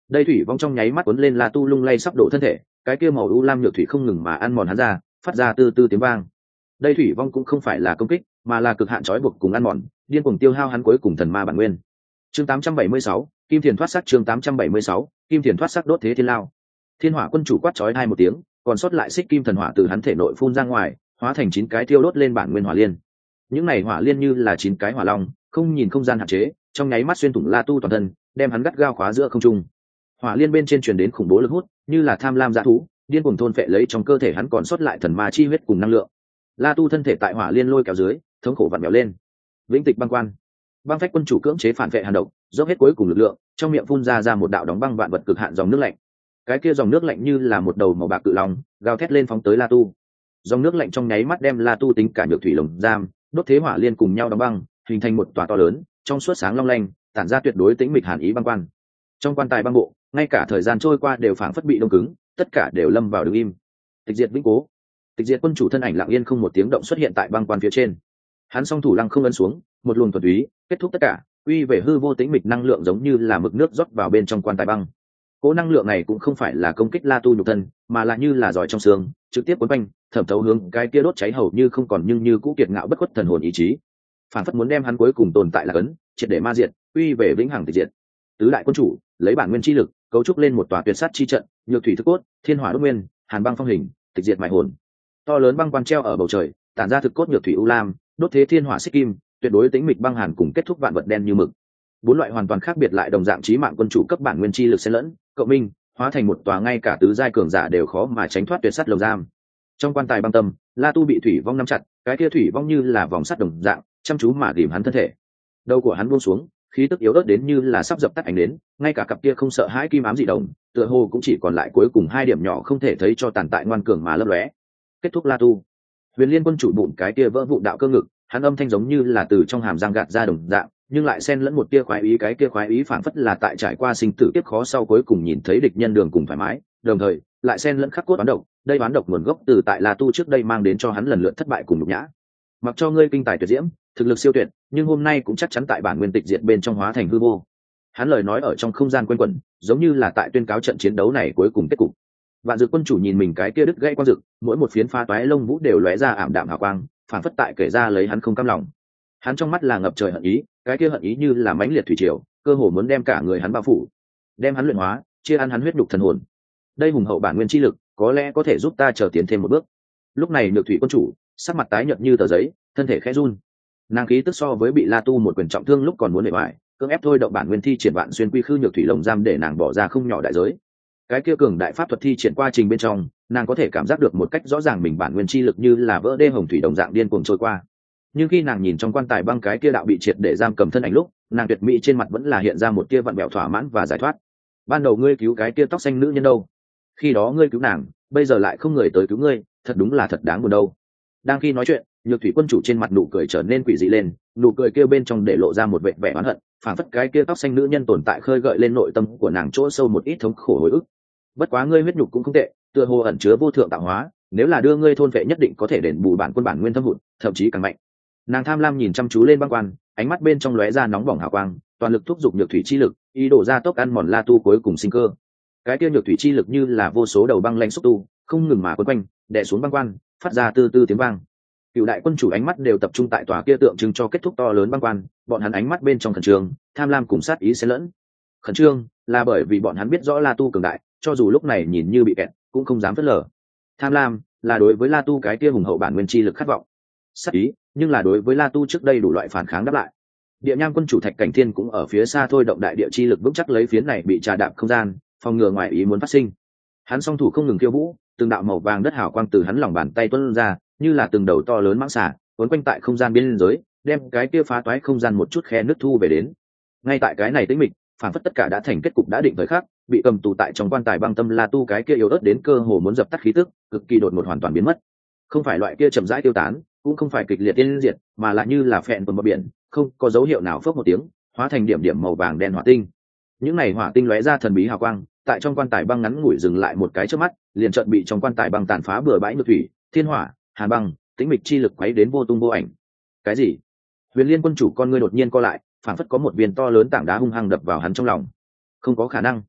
đây thủy vong trong nháy mắt cuốn lên La Tu lung lay sắp đổ thân thể, cái kia màu u lam nhược thủy không ngừng mà ăn mòn hắn ra, phát ra từ từ tiếng vang. Đây thủy vong cũng không phải là công kích, mà là cực hạn trói buộc cùng ăn mòn, điên cuồng tiêu hao hắn cuối cùng thần ma bản nguyên. Chương tám trăm bảy mươi sáu, Kim Thiền thoát sắc. Chương tám trăm bảy mươi sáu, Kim Thiền thoát sắc. Đốt thế thiên lao. Thiên Hỏa quân chủ quát chói hai một tiếng, còn sót lại xích kim thần hỏa từ hắn thể nội phun ra ngoài, hóa thành chín cái thiêu đốt lên bản nguyên hỏa liên. Những này hỏa liên như là chín cái hỏa long, không nhìn không gian hạn chế, trong nháy mắt xuyên thủng La Tu toàn thân, đem hắn gắt gao khóa giữa không trung. Hỏa liên bên trên truyền đến khủng bố lực hút, như là tham lam dã thú, điên cuồng thôn phệ lấy trong cơ thể hắn còn sót lại thần ma chi huyết cùng năng lượng. La Tu thân thể tại hỏa liên lôi kéo dưới, thống khổ vặn vẹo lên. Vĩnh Tịch băng quan. Băng phách quân chủ cưỡng chế phản vệ hàn độc, dốc hết cuối cùng lực lượng, trong miệng phun ra ra một đạo đóng băng vạn vật cực hạn dòng nước lạnh. Cái kia dòng nước lạnh như là một đầu màu bạc cự long, gào thét lên phóng tới La Tu. Dòng nước lạnh trong nháy mắt đem La Tu tính cả nhược thủy lồng giam, đốt thế hỏa liên cùng nhau đóng băng, hình thành một tòa to lớn, trong suốt sáng long lanh, tản ra tuyệt đối tĩnh mịch hàn ý băng quan. Trong quan tài băng bộ, ngay cả thời gian trôi qua đều phảng phất bị đông cứng, tất cả đều lâm vào đứng im. Tịch diệt vĩnh cố. Tịch diệt quân chủ thân ảnh lặng yên không một tiếng động xuất hiện tại băng quan phía trên. Hắn song thủ lăng không ấn xuống, một luồng thuần túy kết thúc tất cả, uy về hư vô tĩnh mịch năng lượng giống như là mực nước rót vào bên trong quan tài băng. Cố năng lượng này cũng không phải là công kích La Tu nhục thân, mà là như là giỏi trong xương, trực tiếp cuốn quanh, thẩm thấu hướng cái kia đốt cháy hầu như không còn nhưng như cũ kiệt ngạo bất khuất thần hồn ý chí. Phản phất muốn đem hắn cuối cùng tồn tại là cấn, triệt để ma diệt, uy về vĩnh hằng tịch diệt. Tứ đại quân chủ lấy bản nguyên chi lực, cấu trúc lên một tòa tuyệt sát chi trận, nhược thủy thức cốt, thiên hỏa đốt nguyên, hàn băng phong hình, tịch diệt mại hồn. To lớn băng quan treo ở bầu trời, tản ra thực cốt nhược thủy u lam, đốt thế thiên hỏa xích kim, tuyệt đối tĩnh mịch băng hàn cùng kết thúc vạn vật đen như mực. Bốn loại hoàn toàn khác biệt lại đồng dạng chí mạng quân chủ cấp bản nguyên chi lực xen lẫn, cộng minh, hóa thành một tòa ngay cả tứ giai cường giả đều khó mà tránh thoát tuyệt sắt lồng giam. Trong quan tài băng tâm, La Tu bị thủy vong nắm chặt, cái kia thủy vong như là vòng sắt đồng dạng, chăm chú mà ghìm hắn thân thể. Đầu của hắn buông xuống, khí tức yếu ớt đến như là sắp dập tắt ánh đến, ngay cả cặp kia không sợ hãi kim ám dị đồng, tựa hồ cũng chỉ còn lại cuối cùng hai điểm nhỏ không thể thấy cho tàn tại ngoan cường mà lấp lóe. Kết thúc La Tu. Huyền Liên quân chủ bụng cái kia vỡ vụn đạo cơ ngực, hắn âm thanh giống như là từ trong hàm răng gạt ra đồng dạng, nhưng lại xen lẫn một tia khoái ý, cái kia khoái ý phảng phất là tại trải qua sinh tử kiếp khó sau cuối cùng nhìn thấy địch nhân đường cùng thoải mái, đồng thời lại xen lẫn khắc cốt oán độc, đây oán độc nguồn gốc từ tại La Tu trước đây mang đến cho hắn lần lượt thất bại cùng nhục nhã. Mặc cho ngươi kinh tài tuyệt diễm, thực lực siêu tuyệt, nhưng hôm nay cũng chắc chắn tại bản nguyên tịch diệt bên trong hóa thành hư vô. Hắn lời nói ở trong không gian quanh quẩn, giống như là tại tuyên cáo trận chiến đấu này cuối cùng kết cục. Vạn Dực quân chủ nhìn mình cái kia đứt gãy quang dực, mỗi một phiến pha toái lông vũ đều lóe ra ảm đạm hào quang, phảng phất tại kể ra lấy hắn không cam lòng. Hắn trong mắt là ngập trời hận ý, cái kia hận ý như là mãnh liệt thủy triều, cơ hồ muốn đem cả người hắn bao phủ, đem hắn luyện hóa, chia ăn hắn huyết nhục thần hồn. Đây hùng hậu bản nguyên chi lực, có lẽ có thể giúp ta trở tiến thêm một bước. Lúc này Nhược Thủy quân chủ, sắc mặt tái nhợt như tờ giấy, thân thể khẽ run. Nàng khí tức so với bị La Tu một quyền trọng thương lúc còn muốn để bại, cưỡng ép thôi động bản nguyên thi triển vạn xuyên quy khư nhược thủy lồng giam để nàng bỏ ra không nhỏ đại giới. Cái kia cường đại pháp thuật thi triển qua trình bên trong, nàng có thể cảm giác được một cách rõ ràng mình bản nguyên chi lực như là vỡ đê hồng thủy đồng dạng điên cuồng trôi qua. Nhưng khi nàng nhìn trong quan tài băng cái kia đạo bị triệt để giam cầm thân ảnh lúc, nàng tuyệt mỹ trên mặt vẫn là hiện ra một tia vặn vẹo thỏa mãn và giải thoát. Ban đầu ngươi cứu cái kia tóc xanh nữ nhân đâu? Khi đó ngươi cứu nàng, bây giờ lại không người tới cứu ngươi, thật đúng là thật đáng buồn đâu. Đang khi nói chuyện, Nhược Thủy quân chủ trên mặt nụ cười trở nên quỷ dị lên, nụ cười kia bên trong để lộ ra một vẻ vẻ oán hận, phản phất cái kia tóc xanh nữ nhân tồn tại khơi gợi lên nội tâm của nàng chỗ sâu một ít thống khổ hồi ức. Bất quá ngươi huyết nhục cũng không tệ, tựa hồ ẩn chứa vô thượng tạo hóa, nếu là đưa ngươi thôn vệ nhất định có thể đền bù bản quân bản nguyên thâm hụt, thậm chí càng mạnh. Nàng tham lam nhìn chăm chú lên băng quan, ánh mắt bên trong lóe ra nóng bỏng hào quang, toàn lực thúc giục nhược thủy chi lực, ý đồ ra tốc ăn mòn La Tu cuối cùng sinh cơ. Cái kia nhược thủy chi lực như là vô số đầu băng lanh xúc tu, không ngừng mà quấn quanh, đè xuống băng quan, phát ra từ từ tiếng vang. Cựu đại quân chủ ánh mắt đều tập trung tại tòa kia tượng trưng cho kết thúc to lớn băng quan, bọn hắn ánh mắt bên trong khẩn trương, tham lam cùng sát ý xen lẫn. Khẩn trương là bởi vì bọn hắn biết rõ La Tu cường đại, cho dù lúc này nhìn như bị kẹt, cũng không dám phớt lờ. Tham lam là đối với La Tu cái kia hùng hậu bản nguyên chi lực khát vọng. Sát ý nhưng là đối với La Tu trước đây đủ loại phản kháng đáp lại. Địa Nham quân chủ Thạch Cảnh Thiên cũng ở phía xa thôi động đại địa chi lực vững chắc lấy phiến này bị trà đạp không gian, phòng ngừa ngoài ý muốn phát sinh. Hắn song thủ không ngừng khiêu vũ, từng đạo màu vàng đất hào quang từ hắn lòng bàn tay tuôn ra, như là từng đầu to lớn mãng xà, cuốn quanh tại không gian biên giới, đem cái kia phá toái không gian một chút khe nứt thu về đến. Ngay tại cái này tĩnh mịch, phản phất tất cả đã thành kết cục đã định thời khắc, bị cầm tù tại trong quan tài băng tâm La Tu cái kia yếu ớt đến cơ hồ muốn dập tắt khí tức, cực kỳ đột ngột hoàn toàn biến mất. Không phải loại kia chậm rãi tiêu tán, cũng không phải kịch liệt tiên diệt, mà là như là phèn tuần bờ biển, không có dấu hiệu nào phốc một tiếng, hóa thành điểm điểm màu vàng đen hỏa tinh. Những này hỏa tinh lóe ra thần bí hào quang, tại trong quan tài băng ngắn ngủi dừng lại một cái trước mắt, liền chợt bị trong quan tài băng tàn phá bừa bãi nước thủy, thiên hỏa, hàn băng, tĩnh mịch chi lực quấy đến vô tung vô ảnh. Cái gì? Huyền Liên quân chủ con ngươi đột nhiên co lại, phản phất có một viên to lớn tảng đá hung hăng đập vào hắn trong lòng. Không có khả năng.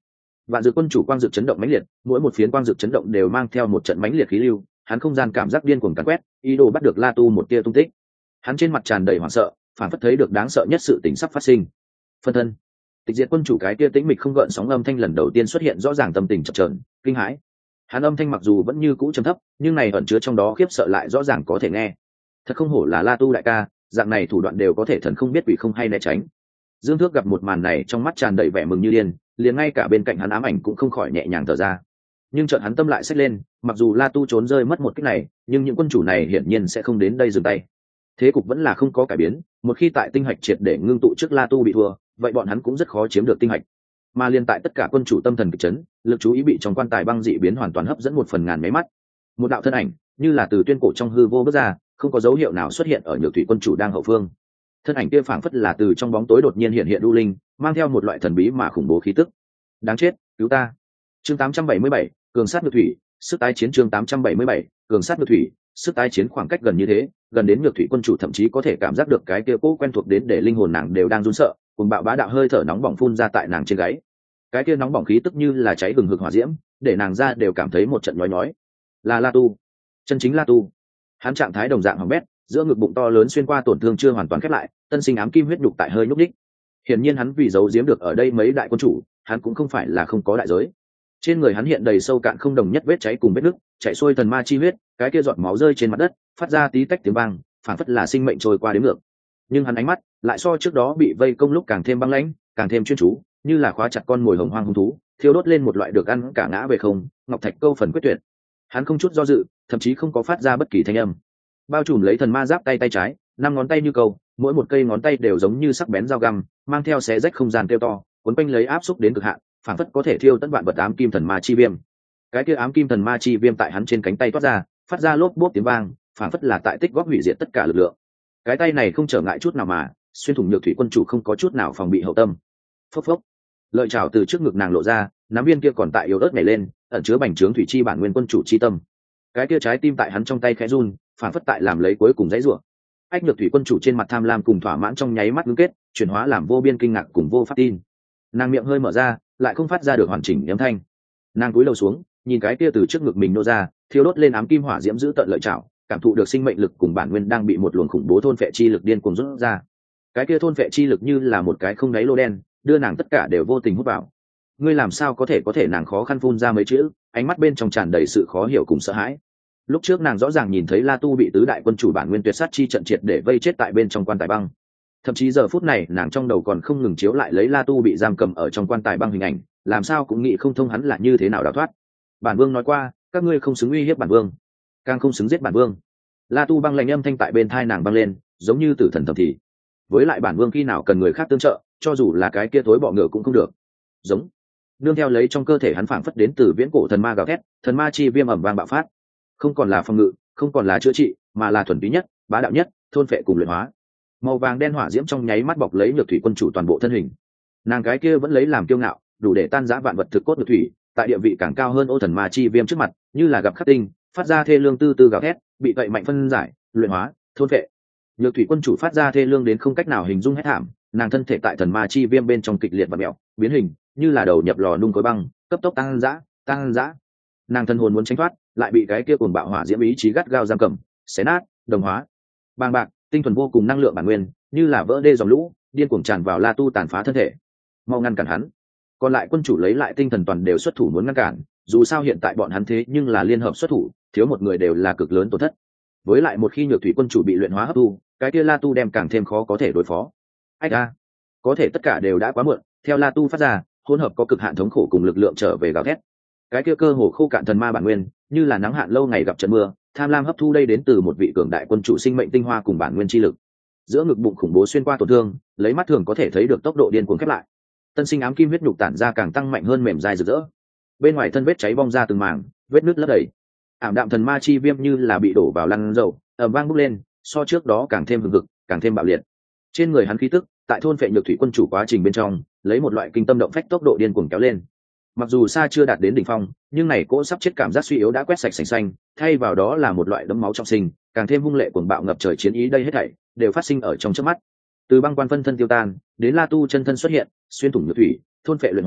Vạn Dược quân chủ quang dược chấn động mãnh liệt, mỗi một phiến quang dược chấn động đều mang theo một trận mãnh liệt khí lưu, hắn không gian cảm giác điên cuồng càn quét, ý đồ bắt được La Tu một tia tung tích. Hắn trên mặt tràn đầy hoảng sợ, phản phất thấy được đáng sợ nhất sự tình sắp phát sinh. Phân thân. Tịch Diệt quân chủ cái tia tĩnh mịch không gợn sóng âm thanh lần đầu tiên xuất hiện rõ ràng tâm tình chập chờn, kinh hãi. Hắn âm thanh mặc dù vẫn như cũ trầm thấp, nhưng này ẩn chứa trong đó khiếp sợ lại rõ ràng có thể nghe. Thật không hổ là La Tu đại ca, dạng này thủ đoạn đều có thể thần không biết quỷ không hay né tránh. Dương Thước gặp một màn này trong mắt tràn đầy vẻ mừng như điên, liền ngay cả bên cạnh hắn ám ảnh cũng không khỏi nhẹ nhàng thở ra. Nhưng chợt hắn tâm lại xách lên, mặc dù La Tu trốn rơi mất một kích này, nhưng những quân chủ này hiển nhiên sẽ không đến đây dừng tay. Thế cục vẫn là không có cải biến, một khi tại tinh hạch triệt để ngưng tụ trước La Tu bị thua, vậy bọn hắn cũng rất khó chiếm được tinh hạch. Mà liên tại tất cả quân chủ tâm thần kịch chấn, lực chú ý bị trong quan tài băng dị biến hoàn toàn hấp dẫn một phần ngàn mấy mắt. Một đạo thân ảnh, như là từ tuyên cổ trong hư vô bước ra, không có dấu hiệu nào xuất hiện ở Nhược Thủy quân chủ đang hậu phương. Thân ảnh kia phảng phất là từ trong bóng tối đột nhiên hiện hiện đu linh, mang theo một loại thần bí mà khủng bố khí tức. Đáng chết, cứu ta. Chương tám trăm bảy mươi bảy, cường sát Nhược Thủy, sức tái chiến chương tám trăm bảy mươi bảy, cường sát Nhược Thủy, sức tái chiến khoảng cách gần như thế, gần đến Nhược Thủy quân chủ thậm chí có thể cảm giác được cái kia cố quen thuộc đến để linh hồn nàng đều đang run sợ, cùng bạo bá đạo hơi thở nóng bỏng phun ra tại nàng trên gáy. Cái kia nóng bỏng khí tức như là cháy hừng hực hỏa diễm, để nàng ra đều cảm thấy một trận nhói nhói. Là La Tu, chân chính La Tu. Hắn trạng thái đồng dạng hỏng bét, giữa ngực bụng to lớn xuyên qua tổn thương chưa hoàn toàn khép lại, tân sinh ám kim huyết nhục tại hơi nhúc nhích. Hiển nhiên hắn vì giấu giếm được ở đây mấy đại quân chủ, hắn cũng không phải là không có đại giới. Trên người hắn hiện đầy sâu cạn không đồng nhất vết cháy cùng vết nứt, chảy xuôi thần ma chi huyết, cái kia giọt máu rơi trên mặt đất, phát ra tí tách tiếng vang, phản phất là sinh mệnh trôi qua đến ngược. Nhưng hắn ánh mắt lại so trước đó bị vây công lúc càng thêm băng lãnh, càng thêm chuyên chú, như là khóa chặt con mồi hồng hoang hung thú, thiêu đốt lên một loại được ăn cả ngã về không, ngọc thạch câu phần quyết tuyệt. Hắn không chút do dự, thậm chí không có phát ra bất kỳ thanh âm. Bao trùm lấy thần ma giáp tay tay trái, năm ngón tay như câu, mỗi một cây ngón tay đều giống như sắc bén dao găm, mang theo xé rách không gian kêu to, cuốn quanh lấy áp xúc đến cực hạn, phản phất có thể thiêu tất vạn vật ám kim thần ma chi viêm. Cái kia ám kim thần ma chi viêm tại hắn trên cánh tay toát ra, phát ra lốp bốp tiếng vang, phản phất là tại tích góp hủy diệt tất cả lực lượng. Cái tay này không trở ngại chút nào mà, xuyên thủng Nhược Thủy quân chủ không có chút nào phòng bị hậu tâm. Phốc phốc. Lợi chảo từ trước ngực nàng lộ ra, nắm viên kia còn tại yếu ớt nhảy lên, ẩn chứa bành trướng thủy chi bản nguyên quân chủ chi tâm. Cái kia trái tim tại hắn trong tay khẽ run, phản phất tại làm lấy cuối cùng dãy rủa. Ách Nhược Thủy quân chủ trên mặt tham lam cùng thỏa mãn trong nháy mắt ngưng kết, chuyển hóa làm vô biên kinh ngạc cùng vô pháp tin. Nàng miệng hơi mở ra, lại không phát ra được hoàn chỉnh âm thanh. Nàng cúi đầu xuống, nhìn cái kia từ trước ngực mình nô ra, thiêu đốt lên ám kim hỏa diễm giữ tận lợi chảo, cảm thụ được sinh mệnh lực cùng bản nguyên đang bị một luồng khủng bố thôn phệ chi lực điên cuồng rút ra. Cái kia thôn phệ chi lực như là một cái không đáy lô đen, đưa nàng tất cả đều vô tình hút vào. Ngươi làm sao có thể có thể nàng khó khăn phun ra mấy chữ, ánh mắt bên trong tràn đầy sự khó hiểu cùng sợ hãi. Lúc trước nàng rõ ràng nhìn thấy La Tu bị tứ đại quân chủ bản nguyên tuyệt sát chi trận triệt để vây chết tại bên trong quan tài băng. Thậm chí giờ phút này nàng trong đầu còn không ngừng chiếu lại lấy La Tu bị giam cầm ở trong quan tài băng hình ảnh, làm sao cũng nghĩ không thông hắn là như thế nào đào thoát. Bản vương nói qua, các ngươi không xứng uy hiếp bản vương, càng không xứng giết bản vương. La Tu băng lạnh âm thanh tại bên thai nàng băng lên, giống như tử thần thầm thì. Với lại bản vương khi nào cần người khác tương trợ, cho dù là cái kia thối bọ ngựa cũng không được. Giống. Nương theo lấy trong cơ thể hắn phảng phất đến từ viễn cổ thần ma gào thét, thần ma chi viêm ẩm vang bạo phát. Không còn là phòng ngự, không còn là chữa trị, mà là thuần túy nhất, bá đạo nhất, thôn phệ cùng luyện hóa. Màu vàng đen hỏa diễm trong nháy mắt bọc lấy Nhược Thủy quân chủ toàn bộ thân hình. Nàng cái kia vẫn lấy làm kiêu ngạo, đủ để tan rã vạn vật thực cốt Nhược Thủy, tại địa vị càng cao hơn ô thần ma chi viêm trước mặt, như là gặp khắc tinh, phát ra thê lương tư tư gào thét, bị vậy mạnh phân giải, luyện hóa, thôn phệ. Nhược Thủy quân chủ phát ra thê lương đến không cách nào hình dung hết thảm, nàng thân thể tại thần ma chi viêm bên trong kịch liệt và mèo, biến hình, như là đầu nhập lò nung khối băng, cấp tốc tăng dã, tăng dã. Nàng thân hồn muốn tránh thoát, lại bị cái kia cuồng bạo hỏa diễm ý chí gắt gao giam cầm, xé nát, đồng hóa. Bàng bạc, tinh thuần vô cùng năng lượng bản nguyên, như là vỡ đê dòng lũ, điên cuồng tràn vào La Tu tàn phá thân thể. Mau ngăn cản hắn. Còn lại quân chủ lấy lại tinh thần toàn đều xuất thủ muốn ngăn cản, dù sao hiện tại bọn hắn thế nhưng là liên hợp xuất thủ, thiếu một người đều là cực lớn tổn thất. Với lại một khi Nhược Thủy quân chủ bị luyện hóa hấp thu, cái kia La Tu đem càng thêm khó có thể đối phó. Ách a, có thể tất cả đều đã quá muộn, theo La Tu phát ra, hỗn hợp có cực hạn thống khổ cùng lực lượng trở về gào thét. Cái kia cơ hồ khô cạn thần ma bản nguyên, như là nắng hạn lâu ngày gặp trận mưa, tham lam hấp thu đây đến từ một vị cường đại quân chủ sinh mệnh tinh hoa cùng bản nguyên chi lực. Giữa ngực bụng khủng bố xuyên qua tổn thương, lấy mắt thường có thể thấy được tốc độ điên cuồng khép lại. Tân sinh ám kim huyết nhục tản ra càng tăng mạnh hơn mềm dai rực rỡ. Bên ngoài thân vết cháy bong ra từng mảng, vết nứt lấp đầy. Ảm đạm thần ma chi viêm như là bị đổ vào lăn dầu, ầm vang bốc lên, so trước đó càng thêm hừng hực, càng thêm bạo liệt. Trên người hắn khí tức, tại thôn phệ Nhược Thủy quân chủ quá trình bên trong, lấy một loại kinh tâm động phách tốc độ điên cuồng kéo lên. Mặc dù xa chưa đạt đến đỉnh phong, nhưng này cỗ sắp chết cảm giác suy yếu đã quét sạch sành xanh, thay vào đó là một loại đấm máu trọng sinh, càng thêm hung lệ cuồng bạo ngập trời chiến ý đây hết thảy đều phát sinh ở trong chớp mắt. Từ băng quan phân thân tiêu tan, đến La Tu chân thân xuất hiện, xuyên thủng Nhược Thủy, thôn phệ luyện hóa,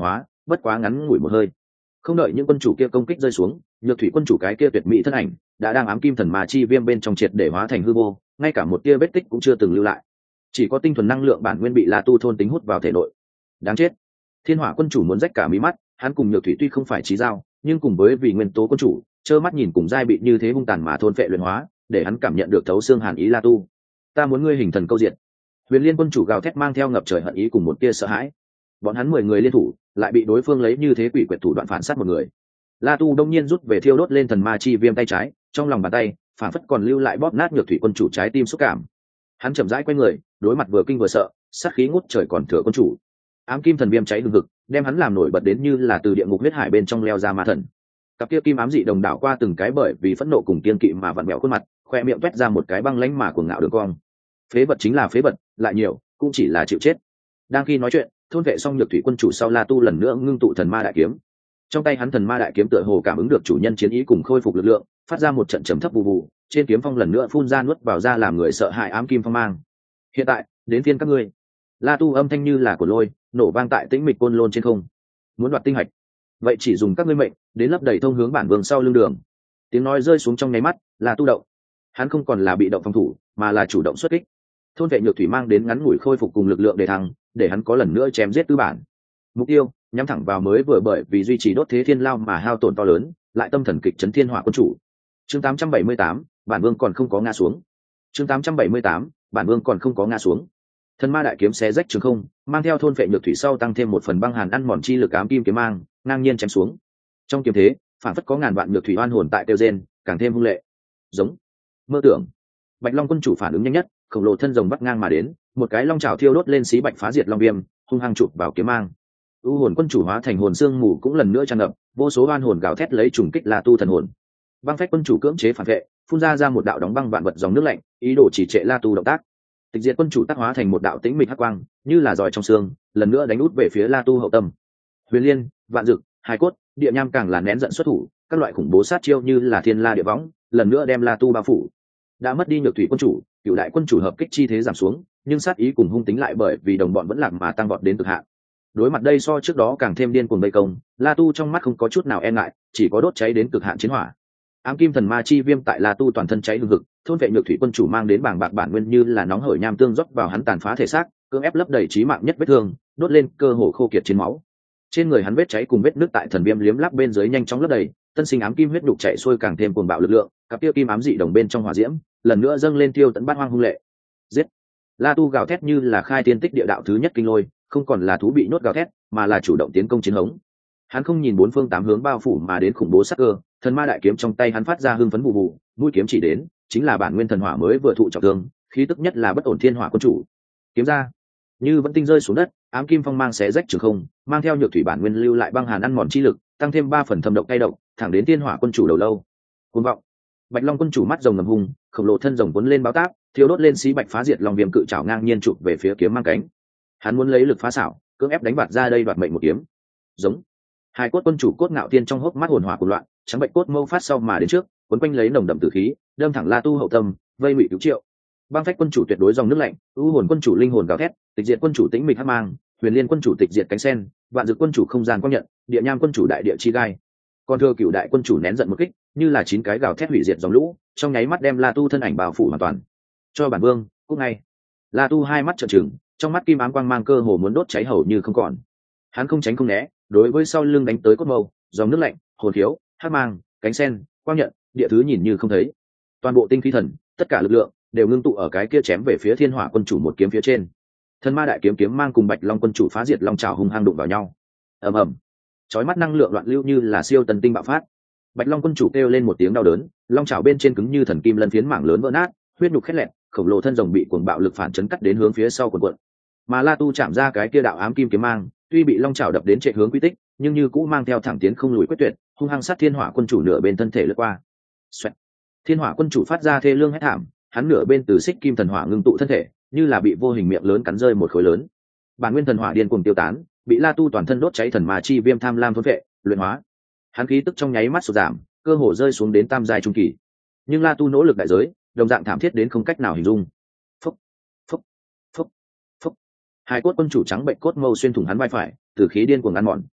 bất quá ngắn ngủi một hơi. Không đợi những quân chủ kia công kích rơi xuống, nhược thủy quân chủ cái kia tuyệt mỹ thân ảnh đã đang ám kim thần ma chi viêm bên trong triệt để hóa thành hư vô, ngay cả một tia vết tích cũng chưa từng lưu lại, chỉ có tinh thuần năng lượng bản nguyên bị La Tu thôn tính hút vào thể nội. Đáng chết! Thiên hỏa quân chủ muốn rách cả mí mắt, hắn cùng nhược thủy tuy không phải chí giao, nhưng cùng với vì nguyên tố quân chủ, trơ mắt nhìn cùng giai bị như thế hung tàn mà thôn phệ luyện hóa, để hắn cảm nhận được thấu xương hàn ý La Tu. Ta muốn ngươi hình thần câu diệt. Huyền Liên quân chủ gào thét mang theo ngập trời hận ý cùng một tia sợ hãi. Bọn hắn mười người liên thủ, lại bị đối phương lấy như thế quỷ quyệt thủ đoạn phản sát một người. La Tu đông nhiên rút về thiêu đốt lên thần ma chi viêm tay trái, trong lòng bàn tay phản phất còn lưu lại bóp nát nhược thủy quân chủ trái tim xúc cảm. Hắn chậm rãi quay người, đối mặt vừa kinh vừa sợ, sát khí ngút trời còn thừa quân chủ. Ám kim thần viêm cháy hừng hực, đem hắn làm nổi bật đến như là từ địa ngục huyết hải bên trong leo ra ma thần. Cặp kia kim ám dị đồng đảo qua từng cái bởi vì phẫn nộ cùng kiên kỵ mà vặn vẹo khuôn mặt, khoe miệng toét ra một cái băng lãnh mà cuồng ngạo đường cong. Phế vật chính là phế vật, lại nhiều cũng chỉ là chịu chết. Đang khi nói chuyện, thôn vệ xong nhược thủy quân chủ sau La Tu lần nữa ngưng tụ thần ma đại kiếm. Trong tay hắn thần ma đại kiếm tựa hồ cảm ứng được chủ nhân chiến ý cùng khôi phục lực lượng, phát ra một trận trầm thấp vụ vụ, trên kiếm phong lần nữa phun ra nuốt vào ra làm người sợ hãi ám kim phong mang. Hiện tại, đến phiên các ngươi. La Tu âm thanh như là của lôi, nổ vang tại tĩnh mịch côn lôn trên không. Muốn đoạt tinh hạch, vậy chỉ dùng các ngươi mệnh đến lấp đầy thông hướng bản vương sau lưng đường. Tiếng nói rơi xuống trong nháy mắt, La Tu động. Hắn không còn là bị động phòng thủ, mà là chủ động xuất kích. Thôn vệ nhược thủy mang đến ngắn ngủi khôi phục cùng lực lượng để thăng, để hắn có lần nữa chém giết tư bản. Mục tiêu nhắm thẳng vào mới vừa bởi vì duy trì đốt thế thiên lao mà hao tổn to lớn, lại tâm thần kịch chấn thiên hỏa quân chủ. Chương tám trăm bảy mươi tám, bản vương còn không có ngã xuống. Chương tám trăm bảy mươi tám, bản vương còn không có ngã xuống. Thần ma đại kiếm xé rách trường không, mang theo thôn vệ nhược thủy sau tăng thêm một phần băng hàn ăn mòn chi lực ám kim kiếm mang, ngang nhiên chém xuống. Trong kiếm thế, phản phất có ngàn vạn nhược thủy oan hồn tại tiêu gen, càng thêm hung lệ. Giống mơ tưởng. Bạch Long quân chủ phản ứng nhanh nhất, khổng lồ thân rồng bắt ngang mà đến, một cái long trào thiêu đốt lên xí bạch phá diệt long viêm, hung hăng chụp vào kiếm mang. U hồn quân chủ hóa thành hồn xương mù cũng lần nữa tràn ngập, vô số oan hồn gào thét lấy trùng kích La Tu thần hồn. Băng phách quân chủ cưỡng chế phản vệ, phun ra ra một đạo đóng băng vạn vật dòng nước lạnh, ý đồ chỉ trệ La Tu động tác. Tịch diệt quân chủ tác hóa thành một đạo tĩnh mịch hắc quang, như là giòi trong xương, lần nữa đánh út về phía La Tu hậu tâm. Huyền Liên, Vạn Dực, Hải Cốt, Địa Nham càng là nén giận xuất thủ, các loại khủng bố sát chiêu như là thiên la địa võng, lần nữa đem La Tu bao phủ. Đã mất đi nhược thủy quân chủ, cựu đại quân chủ hợp kích chi thế giảm xuống, nhưng sát ý cùng hung tính lại bởi vì đồng bọn vẫn lạc mà tăng vọt đến cực hạn. Đối mặt đây so trước đó càng thêm điên cuồng vây công, La Tu trong mắt không có chút nào e ngại, chỉ có đốt cháy đến cực hạn chiến hỏa. Ám kim thần ma chi viêm tại La Tu toàn thân cháy hừng hực, thôn vệ nhược thủy quân chủ mang đến bảng bạc bản nguyên như là nóng hởi nham tương rót vào hắn tàn phá thể xác, cưỡng ép lấp đầy chí mạng nhất vết thương, đốt lên cơ hồ khô kiệt chiến máu. Trên người hắn vết cháy cùng vết nước tại thần viêm liếm láp bên dưới nhanh chóng lấp đầy, tân sinh ám kim huyết nhục chảy xuôi càng thêm cuồng bạo lực lượng, cặp kia kim ám dị đồng bên trong hỏa diễm, lần nữa dâng lên tiêu tận bát hoang hung lệ. Giết! La Tu gào thét như là khai tiên tích địa đạo thứ nhất kinh lôi, không còn là thú bị nhốt gào thét, mà là chủ động tiến công chiến hống. Hắn không nhìn bốn phương tám hướng bao phủ mà đến khủng bố sắc cơ, thần ma đại kiếm trong tay hắn phát ra hưng phấn bù bù, mũi kiếm chỉ đến, chính là bản nguyên thần hỏa mới vừa thụ trọng thương, khí tức nhất là bất ổn thiên hỏa quân chủ. Kiếm ra, như vẫn tinh rơi xuống đất, ám kim phong mang xé rách trường không, mang theo nhược thủy bản nguyên lưu lại băng hàn ăn mòn chi lực, tăng thêm ba phần thâm độc cay độc, thẳng đến thiên hỏa quân chủ đầu lâu. Cuồng vọng. Bạch Long quân chủ mắt rồng ngầm hung, khổng lồ thân rồng cuốn lên báo táp, thiếu đốt lên xí bạch phá diệt long viêm cự trảo ngang nhiên chụp về phía kiếm mang cánh. Hắn muốn lấy lực phá xảo, cưỡng ép đánh bạt ra đây đoạt mệnh một kiếm. Giống. Hai cốt quân chủ cốt ngạo tiên trong hốc mắt hồn hỏa cuồng loạn, trắng bệnh cốt mâu phát sau mà đến trước, cuốn quanh lấy nồng đậm tử khí, đâm thẳng La Tu hậu tâm, vây ngụy cứu triệu. Băng phách quân chủ tuyệt đối dòng nước lạnh, u hồn quân chủ linh hồn gào thét, tịch diệt quân chủ tĩnh mịch hắc mang, huyền liên quân chủ tịch diệt cánh sen, vạn dực quân chủ không gian quang nhận, địa nham quân chủ đại địa chi gai. Còn thừa cửu đại quân chủ nén giận một kích, như là chín cái gào thét hủy diệt dòng lũ, trong nháy mắt đem La Tu thân ảnh bao phủ hoàn toàn. Cho bản vương, cút ngay. La Tu hai mắt trợn trừng, trong mắt kim ám quang mang cơ hồ muốn đốt cháy hầu như không còn. Hắn không tránh không né, đối với sau lưng đánh tới cốt mâu, dòng nước lạnh, hồn thiếu, hắc mang, cánh sen, quang nhận, địa thứ nhìn như không thấy. Toàn bộ tinh khí thần, tất cả lực lượng đều ngưng tụ ở cái kia chém về phía thiên hỏa quân chủ một kiếm phía trên. Thần ma đại kiếm kiếm mang cùng bạch long quân chủ phá diệt long trào hung hăng đụng vào nhau. Ầm ầm, chói mắt năng lượng loạn lưu như là siêu tần tinh bạo phát. Bạch long quân chủ kêu lên một tiếng đau đớn, long trào bên trên cứng như thần kim lân phiến mảng lớn vỡ nát, huyết nhục khét lẹn, khổng lồ thân rồng bị cuồng bạo lực phản chấn cắt đến hướng phía sau quần quận. Mà La Tu chạm ra cái kia đạo ám kim kiếm mang, tuy bị long trào đập đến chạy hướng quy tích, nhưng như cũ mang theo thẳng tiến không lùi quyết tuyệt, hung hăng sát thiên hỏa quân chủ nửa bên thân thể lướt qua. Xoẹt. Thiên hỏa quân chủ phát ra thê lương hét thảm, hắn nửa bên từ xích kim thần hỏa ngưng tụ thân thể, như là bị vô hình miệng lớn cắn rơi một khối lớn. Bản nguyên thần hỏa điên cuồng tiêu tán, bị La Tu toàn thân đốt cháy thần ma chi viêm tham lam thôn vệ, luyện hóa. Hắn khí tức trong nháy mắt sụt giảm, cơ hồ rơi xuống đến tam giai trung kỳ. Nhưng La Tu nỗ lực đại giới, đồng dạng thảm thiết đến không cách nào hình dung. Phốc, phốc, phốc, phốc. Hai cốt quân chủ trắng bệnh cốt mâu xuyên thủng hắn vai phải, từ khí điên cuồng ăn mòn.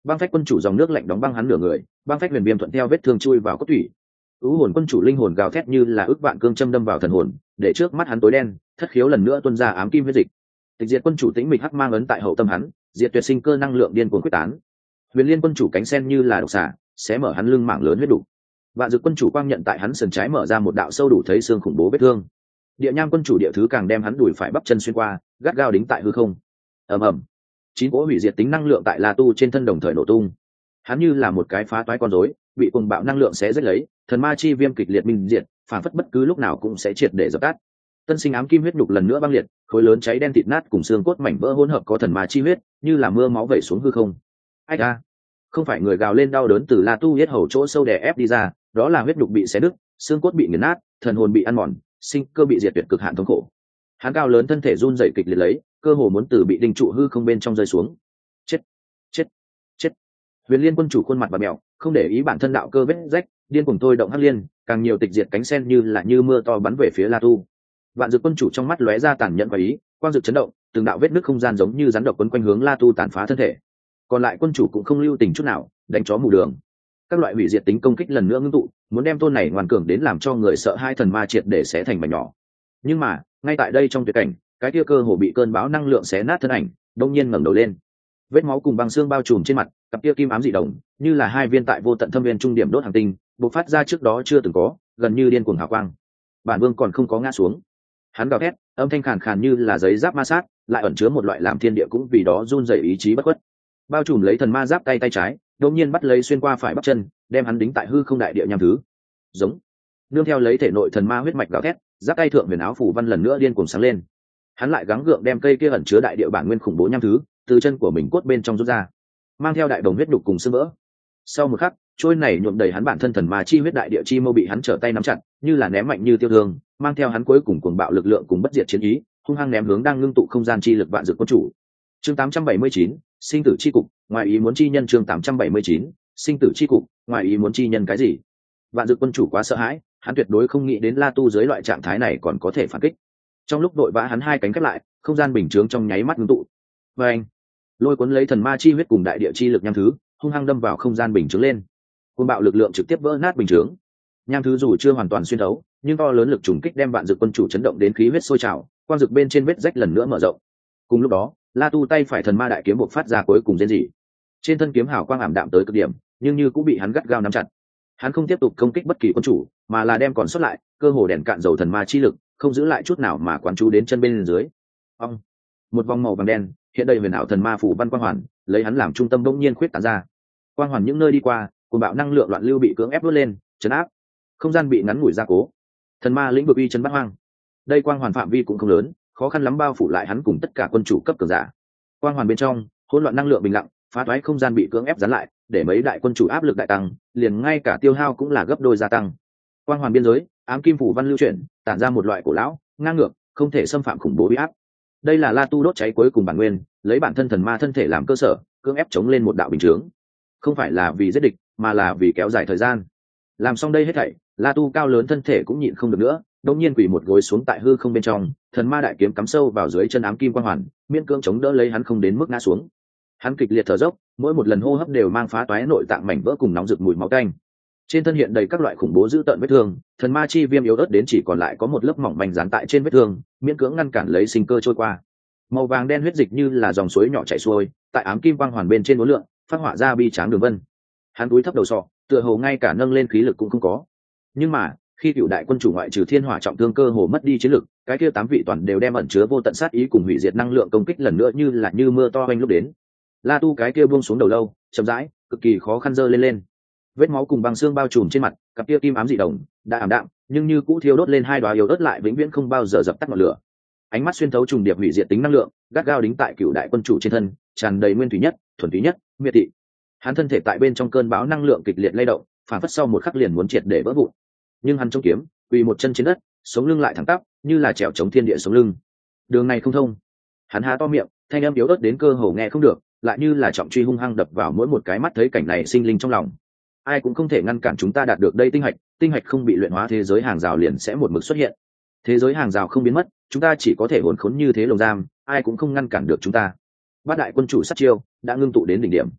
Băng phách quân chủ dòng nước lạnh đóng băng hắn nửa người, băng phách huyền viêm thuận theo vết thương chui vào cốt tủy. Ưu hồn quân chủ linh hồn gào thét như là ước vạn cương châm đâm vào thần hồn, để trước mắt hắn tối đen, thất khiếu lần nữa tuôn ra ám kim huyết dịch. Tịch diệt quân chủ tĩnh mịch hắc mang ấn tại hậu tâm hắn, diệt tuyệt sinh cơ năng lượng điên cuồng quyết tán. Huyền liên quân chủ cánh sen như là độc xà, xé mở hắn lưng mảng lớn huyết đủ. Vạn dực quân chủ quang nhận tại hắn sườn trái mở ra một đạo sâu đủ thấy xương khủng bố vết thương. Địa nham quân chủ địa thứ càng đem hắn đùi phải bắp chân xuyên qua, gắt gao đính tại hư không. Ầm ầm, chín cỗ hủy diệt tính năng lượng tại La Tu trên thân đồng thời nổ tung. Hắn như là một cái phá toái con rối, bị cuồng bạo năng lượng xé rách lấy, thần ma chi viêm kịch liệt minh diệt, phản phất bất cứ lúc nào cũng sẽ triệt để dập tắt. Tân sinh ám kim huyết nhục lần nữa băng liệt, khối lớn cháy đen thịt nát cùng xương cốt mảnh vỡ hỗn hợp có thần ma chi huyết, như là mưa máu vẩy xuống hư không. Ách a! Không phải người gào lên đau đớn từ La Tu huyết hầu chỗ sâu đè ép đi ra, đó là huyết nhục bị xé nứt, xương cốt bị nghiền nát, thần hồn bị ăn mòn, sinh cơ bị diệt tuyệt cực hạn thống khổ. Hắn cao lớn thân thể run rẩy kịch liệt lấy, cơ hồ muốn từ bị đinh trụ hư không bên trong rơi xuống. Chết! Chết! Chết! Huyền Liên quân chủ khuôn mặt bặm mèo, không để ý bản thân đạo cơ vết rách, điên cuồng thôi động hắc liên, càng nhiều tịch diệt cánh sen như là như mưa to bắn về phía La Tu. Vạn dực quân chủ trong mắt lóe ra tàn nhẫn và ý, quang dực chấn động, từng đạo vết nứt không gian giống như rắn độc quấn quanh hướng La Tu tàn phá thân thể. Còn lại quân chủ cũng không lưu tình chút nào, đánh chó mù đường. Các loại hủy diệt tính công kích lần nữa ngưng tụ, muốn đem tôn này ngoan cường đến làm cho người sợ hai thần ma triệt để xé thành mảnh nhỏ. Nhưng mà, ngay tại đây trong tuyệt cảnh, cái kia cơ hồ bị cơn bão năng lượng xé nát thân ảnh, đột nhiên ngẩng đầu lên. Vết máu cùng băng xương bao trùm trên mặt, cặp kia kim ám dị đồng, như là hai viên tại vô tận thâm viên trung điểm đốt hành tinh, bộc phát ra trước đó chưa từng có, gần như điên cuồng hào quang. Bản vương còn không có ngã xuống. Hắn gào thét, âm thanh khàn khàn như là giấy giáp ma sát, lại ẩn chứa một loại làm thiên địa cũng vì đó run rẩy ý chí bất khuất. Bao trùm lấy thần ma giáp tay tay trái, đột nhiên bắt lấy xuyên qua phải bắp chân, đem hắn đính tại hư không đại địa nham thứ. Giống. Nương theo lấy thể nội thần ma huyết mạch gào thét, giáp tay thượng huyền áo phủ văn lần nữa điên cuồng sáng lên. Hắn lại gắng gượng đem cây kia ẩn chứa đại địa bản nguyên khủng bố nham thứ, từ chân của mình cốt bên trong rút ra, mang theo đại đồng huyết đục cùng xương vỡ. Sau một khắc, trôi này nhuộm đầy hắn bản thân thần ma chi huyết đại địa chi mâu bị hắn trở tay nắm chặt, như là ném mạnh như tiêu thương, mang theo hắn cuối cùng cuồng bạo lực lượng cùng bất diệt chiến ý, hung hăng ném hướng đang ngưng tụ không gian chi lực vạn dược quân chủ. Chương tám trăm bảy mươi chín, sinh tử chi cục, ngoài ý muốn chi nhân chương tám trăm bảy mươi chín, sinh tử chi cục, ngoài ý muốn chi nhân cái gì? Vạn dược quân chủ quá sợ hãi, hắn tuyệt đối không nghĩ đến La Tu dưới loại trạng thái này còn có thể phản kích. Trong lúc đội vã hắn hai cánh khép lại, không gian bình chướng trong nháy mắt ngưng tụ. Và anh, lôi cuốn lấy thần ma chi huyết cùng đại địa chi lực nham thứ, hung hăng đâm vào không gian bình chướng lên. Cuồng bạo lực lượng trực tiếp vỡ nát bình chướng. Nham thứ dù chưa hoàn toàn xuyên thấu, nhưng to lớn lực trùng kích đem vạn dược quân chủ chấn động đến khí huyết sôi trào, quang dược bên trên vết rách lần nữa mở rộng. Cùng lúc đó, La Tu tay phải thần ma đại kiếm bộc phát ra cuối cùng rên rỉ. Trên thân kiếm hào quang ảm đạm tới cực điểm, nhưng như cũng bị hắn gắt gao nắm chặt. Hắn không tiếp tục công kích bất kỳ quân chủ, mà là đem còn sót lại, cơ hồ đèn cạn dầu thần ma chi lực, không giữ lại chút nào mà quán chú đến chân bên dưới. Ông, một vòng màu vàng đen, hiện đầy huyền ảo thần ma phủ văn quang hoàn, lấy hắn làm trung tâm bỗng nhiên khuyết tán ra. Quang hoàn những nơi đi qua, cuồng bạo năng lượng loạn lưu bị cưỡng ép vút lên, chấn áp. Không gian bị ngắn ngủi gia cố. Thần ma lĩnh vực uy chân bát hoang. Đây quang hoàn phạm vi cũng không lớn, khó khăn lắm bao phủ lại hắn cùng tất cả quân chủ cấp cường giả. Quang hoàn bên trong, hỗn loạn năng lượng bình lặng, phá toái không gian bị cưỡng ép gián lại, để mấy đại quân chủ áp lực đại tăng, liền ngay cả tiêu hao cũng là gấp đôi gia tăng. Quang hoàn biên giới, ám kim phủ văn lưu chuyển, tản ra một loại cổ lão, ngang ngược, không thể xâm phạm khủng bố uy áp. Đây là La Tu đốt cháy cuối cùng bản nguyên, lấy bản thân thần ma thân thể làm cơ sở, cưỡng ép chống lên một đạo bình chướng. Không phải là vì giết địch, mà là vì kéo dài thời gian. Làm xong đây hết thảy, La Tu cao lớn thân thể cũng nhịn không được nữa, đột nhiên quỳ một gối xuống tại hư không bên trong, thần ma đại kiếm cắm sâu vào dưới chân ám kim quang hoàn, miễn cưỡng chống đỡ lấy hắn không đến mức ngã xuống. Hắn kịch liệt thở dốc, mỗi một lần hô hấp đều mang phá toái nội tạng mảnh vỡ cùng nóng rực mùi máu tanh. Trên thân hiện đầy các loại khủng bố dữ tợn vết thương, thần ma chi viêm yếu ớt đến chỉ còn lại có một lớp mỏng manh dán tại trên vết thương, miễn cưỡng ngăn cản lấy sinh cơ trôi qua. Màu vàng đen huyết dịch như là dòng suối nhỏ chảy xuôi, tại ám kim quang hoàn bên trên uốn lượn, phát họa ra bi tráng đường vân. Hắn cúi thấp đầu sọ, tựa hồ ngay cả nâng lên khí lực cũng không có. Nhưng mà, khi cựu đại quân chủ ngoại trừ thiên hỏa trọng thương cơ hồ mất đi chiến lực, cái kia tám vị toàn đều đem ẩn chứa vô tận sát ý cùng hủy diệt năng lượng công kích lần nữa như là như mưa to oanh lúc đến. La Tu cái kia buông xuống đầu lâu, chậm rãi, cực kỳ khó khăn dơ lên lên. Vết máu cùng băng xương bao trùm trên mặt, cặp kia kim ám dị đồng đã ảm đạm, nhưng như cũ thiêu đốt lên hai đóa yếu ớt lại vĩnh viễn không bao giờ dập tắt ngọn lửa. Ánh mắt xuyên thấu trùng điệp hủy diệt tính năng lượng, gắt gao đính tại cựu đại quân chủ trên thân, tràn đầy nguyên thủy nhất, thuần túy nhất, miệt thị. Hắn thân thể tại bên trong cơn bão năng lượng kịch liệt lay động, phản phất sau một khắc liền muốn triệt để vỡ vụn. Nhưng hắn chống kiếm, quỳ một chân trên đất, sống lưng lại thẳng tắp, như là trèo chống thiên địa sống lưng. Đường này không thông. Hắn há to miệng, thanh âm yếu ớt đến cơ hồ nghe không được, lại như là trọng truy hung hăng đập vào mỗi một cái mắt thấy cảnh này sinh linh trong lòng. Ai cũng không thể ngăn cản chúng ta đạt được đây tinh hạch, tinh hạch không bị luyện hóa thế giới hàng rào liền sẽ một mực xuất hiện. Thế giới hàng rào không biến mất, chúng ta chỉ có thể hồn khốn như thế lồng giam, ai cũng không ngăn cản được chúng ta. Bát đại quân chủ sát chiêu đã ngưng tụ đến đỉnh điểm.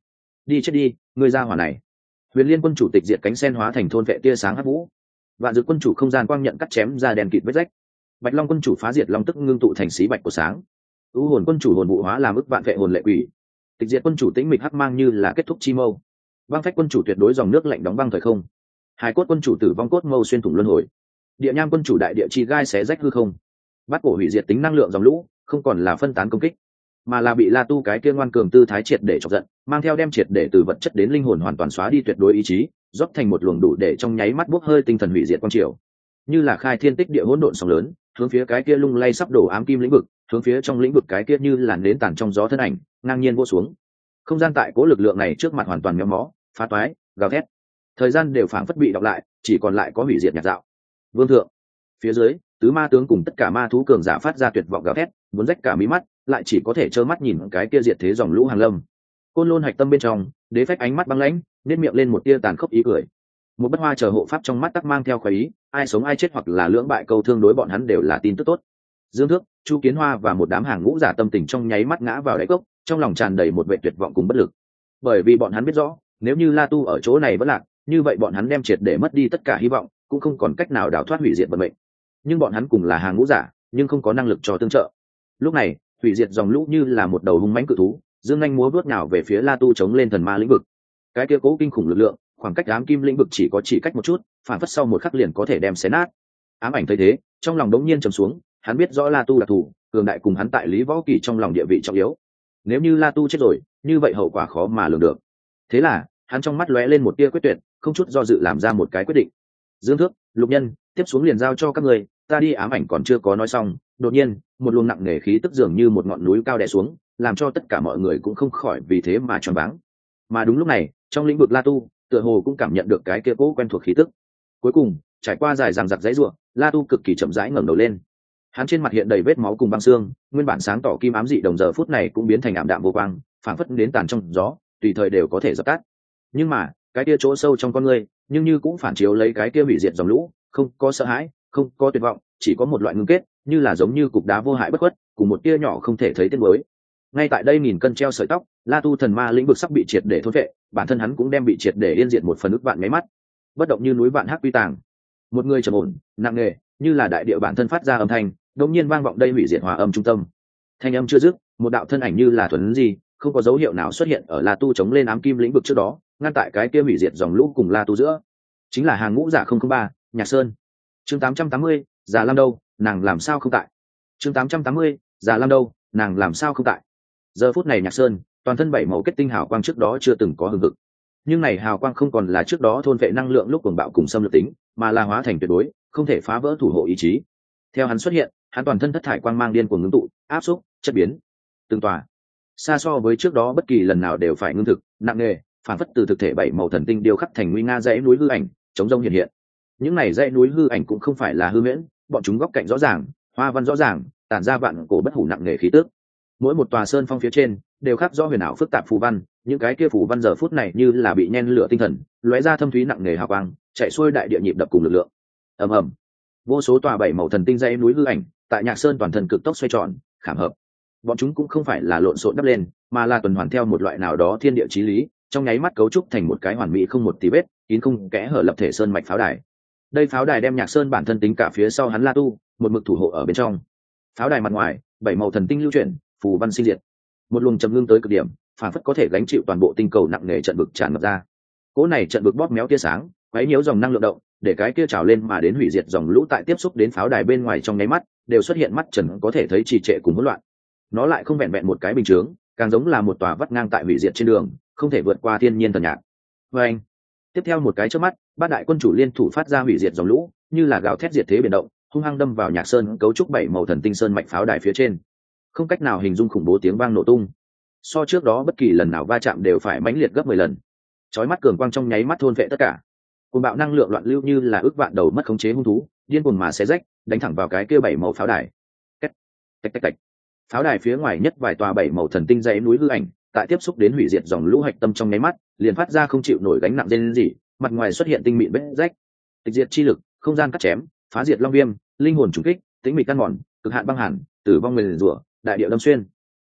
đi chết đi ngươi ra hỏa này. Huyền Liên quân chủ tịch diệt cánh sen hóa thành thôn vệ tia sáng hắc vũ. Vạn Dực quân chủ không gian quang nhận cắt chém ra đèn kịt vết rách. Bạch Long quân chủ phá diệt long tức ngưng tụ thành xí bạch của sáng. U hồn quân chủ hồn vụ hóa làm ức vạn vệ hồn lệ quỷ. Tịch diệt quân chủ tĩnh mịch hắc mang như là kết thúc chi mâu. Băng phách quân chủ tuyệt đối dòng nước lạnh đóng băng thời không. Hải cốt quân chủ tử vong cốt mâu xuyên thủng luân hồi. Địa nham quân chủ đại địa chi gai xé rách hư không. Bắt cổ hủy diệt tính năng lượng dòng lũ, không còn là phân tán công kích, mà là bị La Tu cái kia ngoan cường tư thái triệt để chọc giận, mang theo đem triệt để từ vật chất đến linh hồn hoàn toàn xóa đi tuyệt đối ý chí, rót thành một luồng đủ để trong nháy mắt bốc hơi tinh thần hủy diệt quang triều, như là khai thiên tích địa hỗn độn sóng lớn, hướng phía cái kia lung lay sắp đổ ám kim lĩnh vực, hướng phía trong lĩnh vực cái kia như làn nến tàn trong gió thân ảnh, ngang nhiên vô xuống. Không gian tại cố lực lượng này trước mặt hoàn toàn méo mó, phá toái, gào thét. Thời gian đều phảng phất bị đọc lại, chỉ còn lại có hủy diệt nhạt dạo. Vương thượng, phía dưới, tứ ma tướng cùng tất cả ma thú cường giả phát ra tuyệt vọng gào thét, muốn rách cả mí mắt, lại chỉ có thể trơ mắt nhìn cái kia diệt thế dòng lũ hàng lâm. Côn Lôn hạch tâm bên trong, Đế Phách ánh mắt băng lãnh, nét miệng lên một tia tàn khốc ý cười. Một bất hoa chờ hộ pháp trong mắt tắc mang theo khoái ý, ai sống ai chết hoặc là lưỡng bại câu thương đối bọn hắn đều là tin tức tốt. Dương Thước, Chu Kiến Hoa và một đám hàng ngũ giả tâm tình trong nháy mắt ngã vào đáy cốc, trong lòng tràn đầy một vẻ tuyệt vọng cùng bất lực. Bởi vì bọn hắn biết rõ, nếu như La Tu ở chỗ này vẫn lạc, như vậy bọn hắn đem triệt để mất đi tất cả hy vọng, cũng không còn cách nào đào thoát hủy diệt vận mệnh. Nhưng bọn hắn cùng là hàng ngũ giả, nhưng không có năng lực cho tương trợ. Lúc này, hủy diệt dòng lũ như là một đầu hung mãnh cự thú, dương nhanh múa vuốt nào về phía La Tu chống lên thần ma lĩnh vực. Cái kia cố kinh khủng lực lượng, khoảng cách ám kim lĩnh vực chỉ có chỉ cách một chút, phản phất sau một khắc liền có thể đem xé nát. Ám ảnh thấy thế, trong lòng đống nhiên trầm xuống, hắn biết rõ La Tu là thủ, cường đại cùng hắn tại Lý Võ Kỳ trong lòng địa vị trọng yếu. Nếu như La Tu chết rồi, như vậy hậu quả khó mà lường được. Thế là, hắn trong mắt lóe lên một tia quyết tuyệt, không chút do dự làm ra một cái quyết định. Dương Thước, Lục Nhân, tiếp xuống liền giao cho các người, ta đi. Ám ảnh còn chưa có nói xong, đột nhiên, một luồng nặng nề khí tức dường như một ngọn núi cao đè xuống, làm cho tất cả mọi người cũng không khỏi vì thế mà choáng váng. Mà đúng lúc này, trong lĩnh vực La Tu, tựa hồ cũng cảm nhận được cái kia cố quen thuộc khí tức. Cuối cùng, trải qua dài dằng dặc dãy rủa, La Tu cực kỳ chậm rãi ngẩng đầu lên. Hắn trên mặt hiện đầy vết máu cùng băng xương, nguyên bản sáng tỏ kim ám dị đồng giờ phút này cũng biến thành ảm đạm vô quang, phảng phất đến tàn trong gió, tùy thời đều có thể dập tắt. Nhưng mà, cái kia chỗ sâu trong con người, nhưng như cũng phản chiếu lấy cái kia hủy diệt dòng lũ, không có sợ hãi, không có tuyệt vọng, chỉ có một loại ngưng kết, như là giống như cục đá vô hại bất khuất, cùng một tia nhỏ không thể thấy tiếng mới. Ngay tại đây nghìn cân treo sợi tóc, La Tu thần ma lĩnh vực sắp bị triệt để thôn vệ, bản thân hắn cũng đem bị triệt để yên diệt một phần ức vạn mấy mắt, bất động như núi vạn hắc quy tàng. Một người trầm ổn, nặng nề, như là đại địa bản thân phát ra âm thanh, đột nhiên vang vọng đây hủy diệt hòa âm trung tâm. Thanh âm chưa dứt, một đạo thân ảnh như là thuần gì, không có dấu hiệu nào xuất hiện ở La Tu chống lên ám kim lĩnh vực trước đó, ngăn tại cái kia hủy diệt dòng lũ cùng La Tu giữa. Chính là hàng ngũ giả không không ba, Nhạc Sơn. Chương tám trăm tám mươi, Già Lam đâu, nàng làm sao không tại. Chương tám trăm tám mươi, Già Lam đâu, nàng làm sao không tại. Giờ phút này Nhạc Sơn, toàn thân bảy màu kết tinh hào quang trước đó chưa từng có hừng hực. Nhưng này hào quang không còn là trước đó thôn vệ năng lượng lúc cuồng bạo cùng xâm lược tính, mà là hóa thành tuyệt đối, không thể phá vỡ thủ hộ ý chí. Theo hắn xuất hiện, hắn toàn thân thất thải quang mang điên cuồng ngưng tụ, áp xúc, chất biến. Từng tòa, xa so với trước đó bất kỳ lần nào đều phải ngưng thực, nặng nề, phản phất từ thực thể bảy màu thần tinh điêu khắc thành nguy nga dãy núi hư ảnh, chống rông hiện hiện. Những này dãy núi hư ảnh cũng không phải là hư huyễn, bọn chúng góc cạnh rõ ràng, hoa văn rõ ràng, tản ra vạn cổ bất hủ nặng nề khí tức. Mỗi một tòa sơn phong phía trên đều khắc rõ huyền ảo phức tạp phù văn, những cái kia phù văn giờ phút này như là bị nhen lửa tinh thần, lóe ra thâm thúy nặng nề hào quang, chạy xuôi đại địa nhịp đập cùng lực lượng. Ầm ầm, vô số tòa bảy màu thần tinh dãy núi hư ảnh, tại Nhạc Sơn toàn thân cực tốc xoay tròn, khảm hợp. Bọn chúng cũng không phải là lộn xộn đắp lên, mà là tuần hoàn theo một loại nào đó thiên địa chí lý, trong nháy mắt cấu trúc thành một cái hoàn mỹ không một tí vết, kín không kẽ hở lập thể sơn mạch pháo đài. Đây pháo đài đem Nhạc Sơn bản thân tính cả phía sau hắn La Tu, một mực thủ hộ ở bên trong. Pháo đài mặt ngoài, bảy màu thần tinh lưu chuyển, phù văn sinh diệt. Một luồng trầm ngưng tới cực điểm, phản phất có thể gánh chịu toàn bộ tinh cầu nặng nề trận vực tràn ngập ra. Cỗ này trận vực bóp méo tia sáng, quấy nhiễu dòng năng lượng động, để cái kia trào lên mà đến hủy diệt dòng lũ tại tiếp xúc đến pháo đài bên ngoài trong nháy mắt, đều xuất hiện mắt trần có thể thấy trì trệ cùng hỗn loạn. Nó lại không vẹn vẹn một cái bình chướng, càng giống là một tòa vắt ngang tại hủy diệt trên đường, không thể vượt qua thiên nhiên thần nhạc. Và anh, tiếp theo một cái chớp mắt, bát đại quân chủ liên thủ phát ra hủy diệt dòng lũ, như là gào thét diệt thế biển động, hung hăng đâm vào Nhạc Sơn cấu trúc bảy màu thần tinh sơn mạch pháo đài phía trên. Không cách nào hình dung khủng bố tiếng vang nổ tung. So trước đó bất kỳ lần nào va chạm đều phải mãnh liệt gấp mười lần. Chói mắt cường quang trong nháy mắt thôn vệ tất cả. Cuồng bạo năng lượng loạn lưu như là ước vạn đầu mất khống chế hung thú, điên cuồng mà xé rách, đánh thẳng vào cái kia bảy màu pháo đài. Cách, cách cách cách. Pháo đài phía ngoài nhất vài tòa bảy màu thần tinh dãy núi hư ảnh, tại tiếp xúc đến hủy diệt dòng lũ hạch tâm trong nháy mắt, liền phát ra không chịu nổi gánh nặng rên rỉ, mặt ngoài xuất hiện tinh mịn vết rách. Tịch diệt chi lực, không gian cắt chém, phá diệt long viêm, linh hồn trùng kích, tĩnh mịch căn mòn, cực hạn băng hàn, tử vong nguyền rủa, đại địa đâm xuyên.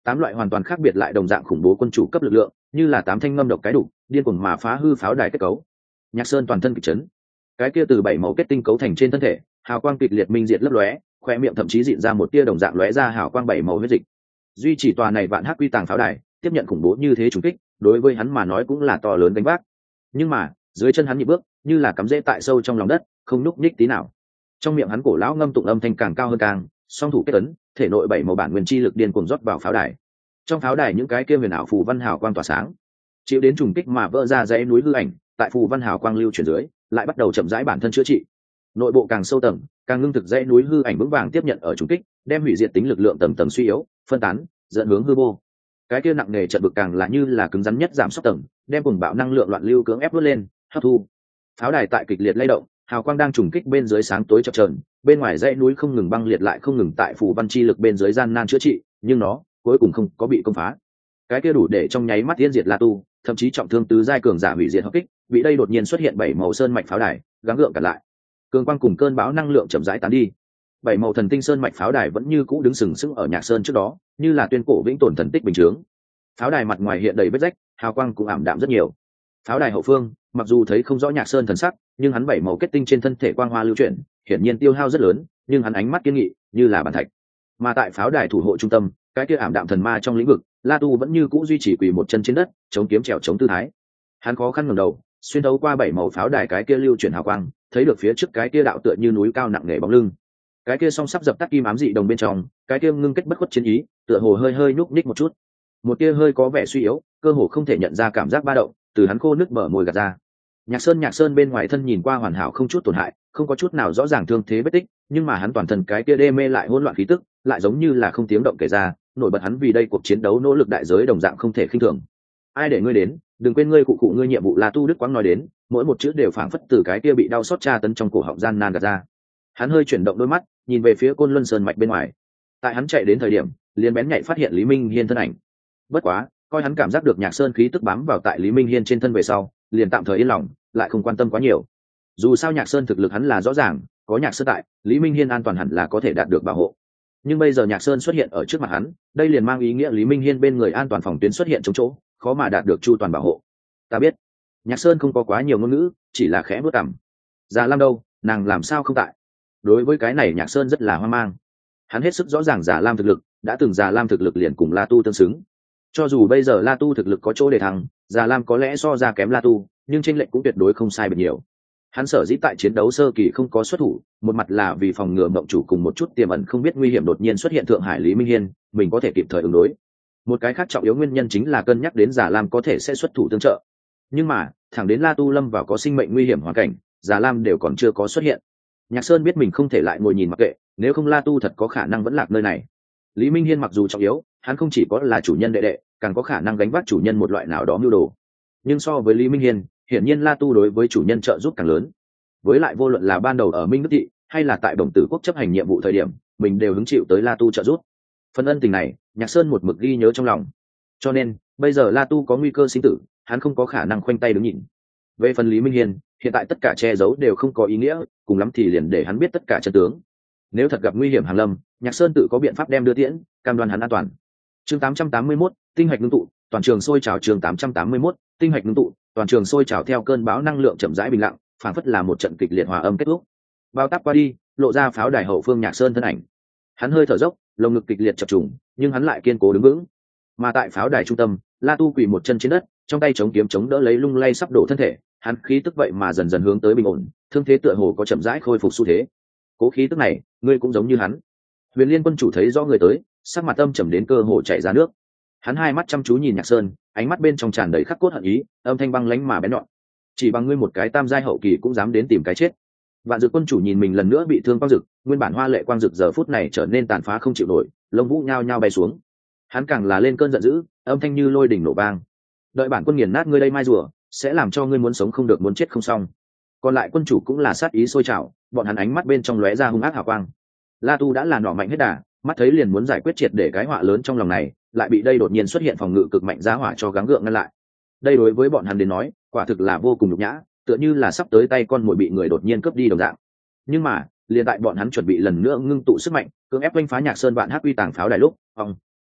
Tám loại hoàn toàn khác biệt lại đồng dạng khủng bố quân chủ cấp lực lượng, như là tám thanh ngâm độc cái đủ, điên cuồng mà phá hư pháo đài kết cấu. Nhạc Sơn toàn thân kịch chấn, cái kia từ bảy màu kết tinh cấu thành trên thân thể, hào quang kịch liệt minh diệt lấp lóe, khoe miệng thậm chí dịn ra một tia đồng dạng lóe ra hào quang bảy màu huyết dịch. Duy chỉ tòa này vạn hắc quy tàng pháo đài, tiếp nhận khủng bố như thế trùng kích, đối với hắn mà nói cũng là to lớn gánh vác. Nhưng mà, dưới chân hắn nhịp bước, như là cắm rễ tại sâu trong lòng đất, không núc nhích tí nào. Trong miệng hắn cổ lão ngâm tụng âm thanh càng cao hơn càng, song thủ kết ấn, thể nội bảy màu bản nguyên chi lực điên cuồng rót vào pháo đài. Trong pháo đài những cái kia huyền ảo phù văn hào quang tỏa sáng, chịu đến trùng kích mà vỡ ra dãy núi hư ảnh, tại phù văn hào quang lưu chuyển dưới, lại bắt đầu chậm rãi bản thân chữa trị. Nội bộ càng sâu tầng, càng ngưng thực dãy núi hư ảnh vững vàng tiếp nhận ở trùng kích, đem hủy diệt tính lực lượng tầng tầng suy yếu, phân tán, dẫn hướng hư vô. Cái kia nặng nề trận vực càng là như là cứng rắn nhất giảm sốc tầng, đem cùng bạo năng lượng loạn lưu cưỡng ép vút lên, hấp thu. Pháo đài tại kịch liệt lay động, hào quang đang trùng kích bên dưới sáng tối chập chờn, bên ngoài dãy núi không ngừng băng liệt lại không ngừng tại phù văn chi lực bên dưới gian nan chữa trị, nhưng nó cuối cùng không có bị công phá. Cái kia đủ để trong nháy mắt tiến diệt La Tu, thậm chí trọng thương tứ giai cường giả hủy diệt hợp kích, bị đây đột nhiên xuất hiện bảy màu sơn mạch pháo đài, gắng gượng cả lại. Cường quang cùng cơn bão năng lượng chậm rãi tán đi. Bảy màu thần tinh sơn mạch pháo đài vẫn như cũ đứng sừng sững ở Nhạc Sơn trước đó, như là tuyên cổ vĩnh tồn thần tích bình chướng. Pháo đài mặt ngoài hiện đầy vết rách, hào quang cũng ảm đạm rất nhiều. Pháo đài hậu phương, mặc dù thấy không rõ Nhạc Sơn thần sắc, nhưng hắn bảy màu kết tinh trên thân thể quang hoa lưu chuyển, hiển nhiên tiêu hao rất lớn, nhưng hắn ánh mắt kiên nghị, như là bàn thạch. Mà tại pháo đài thủ hộ trung tâm, cái kia ảm đạm thần ma trong lĩnh vực, La Tu vẫn như cũ duy trì quỳ một chân trên đất, chống kiếm trèo chống tư thái. Hắn khó khăn ngẩng đầu, xuyên thấu qua bảy màu pháo đài cái kia lưu chuyển hào quang, thấy được phía trước cái kia đạo tựa như núi cao nặng nề bóng lưng. Cái kia song sắp dập tắt kim ám dị đồng bên trong, cái kia ngưng kết bất khuất chiến ý, tựa hồ hơi hơi nhúc nhích một chút. Một tia hơi có vẻ suy yếu, cơ hồ không thể nhận ra cảm giác ba động, từ hắn khô nước mở môi gạt ra. Nhạc Sơn Nhạc Sơn bên ngoài thân nhìn qua hoàn hảo không chút tổn hại, không có chút nào rõ ràng thương thế vết tích, nhưng mà hắn toàn thân cái kia đê mê lại hỗn loạn khí tức, lại giống như là không tiếng động kể ra, nổi bật hắn vì đây cuộc chiến đấu nỗ lực đại giới đồng dạng không thể khinh thường. Ai để ngươi đến, đừng quên ngươi cụ cụ ngươi nhiệm vụ là tu đức quáng nói đến, mỗi một chữ đều phảng phất từ cái kia bị đau xót tra tấn trong cổ họng gian nan gạt ra. Hắn hơi chuyển động đôi mắt, nhìn về phía Côn Luân Sơn mạch bên ngoài. Tại hắn chạy đến thời điểm, liền bén nhạy phát hiện Lý Minh Hiên thân ảnh. Bất quá, coi hắn cảm giác được Nhạc Sơn khí tức bám vào tại Lý Minh Hiên trên thân về sau, liền tạm thời yên lòng, lại không quan tâm quá nhiều. Dù sao Nhạc Sơn thực lực hắn là rõ ràng, có Nhạc Sơn tại, Lý Minh Hiên an toàn hẳn là có thể đạt được bảo hộ. Nhưng bây giờ Nhạc Sơn xuất hiện ở trước mặt hắn, đây liền mang ý nghĩa Lý Minh Hiên bên người an toàn phòng tuyến xuất hiện chống chỗ, khó mà đạt được chu toàn bảo hộ. Ta biết. Nhạc Sơn không có quá nhiều ngôn ngữ, chỉ là khẽ bước cằm. Già Lam đâu, nàng làm sao không tại? Đối với cái này Nhạc Sơn rất là hoang mang. Hắn hết sức rõ ràng Già Lam thực lực, đã từng Già Lam thực lực liền cùng La Tu tương xứng. Cho dù bây giờ La Tu thực lực có chỗ để thăng, Già Lam có lẽ so ra kém La Tu, nhưng chênh lệch cũng tuyệt đối không sai biệt nhiều. Hắn sở dĩ tại chiến đấu sơ kỳ không có xuất thủ, một mặt là vì phòng ngừa mộng chủ cùng một chút tiềm ẩn không biết nguy hiểm đột nhiên xuất hiện Thượng Hải Lý Minh Hiên, mình có thể kịp thời ứng đối. Một cái khác trọng yếu nguyên nhân chính là cân nhắc đến Già Lam có thể sẽ xuất thủ tương trợ. Nhưng mà, thẳng đến La Tu lâm vào có sinh mệnh nguy hiểm hoàn cảnh, Già Lam đều còn chưa có xuất hiện. Nhạc Sơn biết mình không thể lại ngồi nhìn mặc kệ, nếu không La Tu thật có khả năng vẫn lạc nơi này. Lý Minh Hiên mặc dù trọng yếu, hắn không chỉ có là chủ nhân đệ đệ, càng có khả năng gánh vác chủ nhân một loại nào đó mưu đồ. Nhưng so với Lý Minh Hiên, hiển nhiên La Tu đối với chủ nhân trợ giúp càng lớn. Với lại vô luận là ban đầu ở Minh Đức Thị, hay là tại Đồng Tử Quốc chấp hành nhiệm vụ thời điểm, mình đều hứng chịu tới La Tu trợ giúp. Phần ân tình này, Nhạc Sơn một mực ghi nhớ trong lòng. Cho nên, bây giờ La Tu có nguy cơ sinh tử, hắn không có khả năng khoanh tay đứng nhìn. Về phần Lý Minh Hiên, hiện tại tất cả che giấu đều không có ý nghĩa, cùng lắm thì liền để hắn biết tất cả chân tướng. Nếu thật gặp nguy hiểm hàng lâm, Nhạc Sơn tự có biện pháp đem đưa tiễn, cam đoan hắn an toàn. Chương tám trăm tám mươi mốt, tinh hạch ngưng tụ, toàn trường sôi trào. Chương tám trăm tám mươi mốt, tinh hạch ngưng tụ, toàn trường sôi trào theo cơn bão năng lượng chậm rãi bình lặng, phảng phất là một trận kịch liệt hòa âm kết thúc. Bao táp qua đi, lộ ra pháo đài hậu phương Nhạc Sơn thân ảnh. Hắn hơi thở dốc, lồng ngực kịch liệt chập trùng, nhưng hắn lại kiên cố đứng vững. Mà tại pháo đài trung tâm, La Tu quỳ một chân trên đất, trong tay chống kiếm chống đỡ lấy lung lay sắp đổ thân thể, hắn khí tức vậy mà dần dần hướng tới bình ổn, thương thế tựa hồ có chậm rãi khôi phục xu thế. Cố khí tức này, ngươi cũng giống như hắn. Huyền Liên quân chủ thấy rõ người tới, sắc mặt âm trầm đến cơ hồ chảy ra nước. Hắn hai mắt chăm chú nhìn Nhạc Sơn, ánh mắt bên trong tràn đầy khắc cốt hận ý, âm thanh băng lãnh mà bén nhọn. Chỉ bằng ngươi một cái tam giai hậu kỳ cũng dám đến tìm cái chết. Vạn Dực quân chủ nhìn mình lần nữa bị thương quang dực, nguyên bản hoa lệ quang dực giờ phút này trở nên tàn phá không chịu nổi, lông vũ nhao nhao bay xuống. Hắn càng là lên cơn giận dữ, âm thanh như lôi đỉnh nổ vang. Đợi bản quân nghiền nát ngươi đây mai rùa, sẽ làm cho ngươi muốn sống không được muốn chết không xong. Còn lại quân chủ cũng là sát ý sôi trào, bọn hắn ánh mắt bên trong lóe ra hung ác hào quang. La Tu đã là nỏ mạnh hết đà, mắt thấy liền muốn giải quyết triệt để cái họa lớn trong lòng này, lại bị đây đột nhiên xuất hiện phòng ngự cực mạnh giá hỏa cho gắng gượng ngăn lại. Đây đối với bọn hắn đến nói, quả thực là vô cùng nhục nhã, tựa như là sắp tới tay con mồi bị người đột nhiên cướp đi đồng dạng. Nhưng mà, liền tại bọn hắn chuẩn bị lần nữa ngưng tụ sức mạnh, cưỡng ép đánh phá Nhạc Sơn vạn hắc uy tàng pháo đài lúc, ông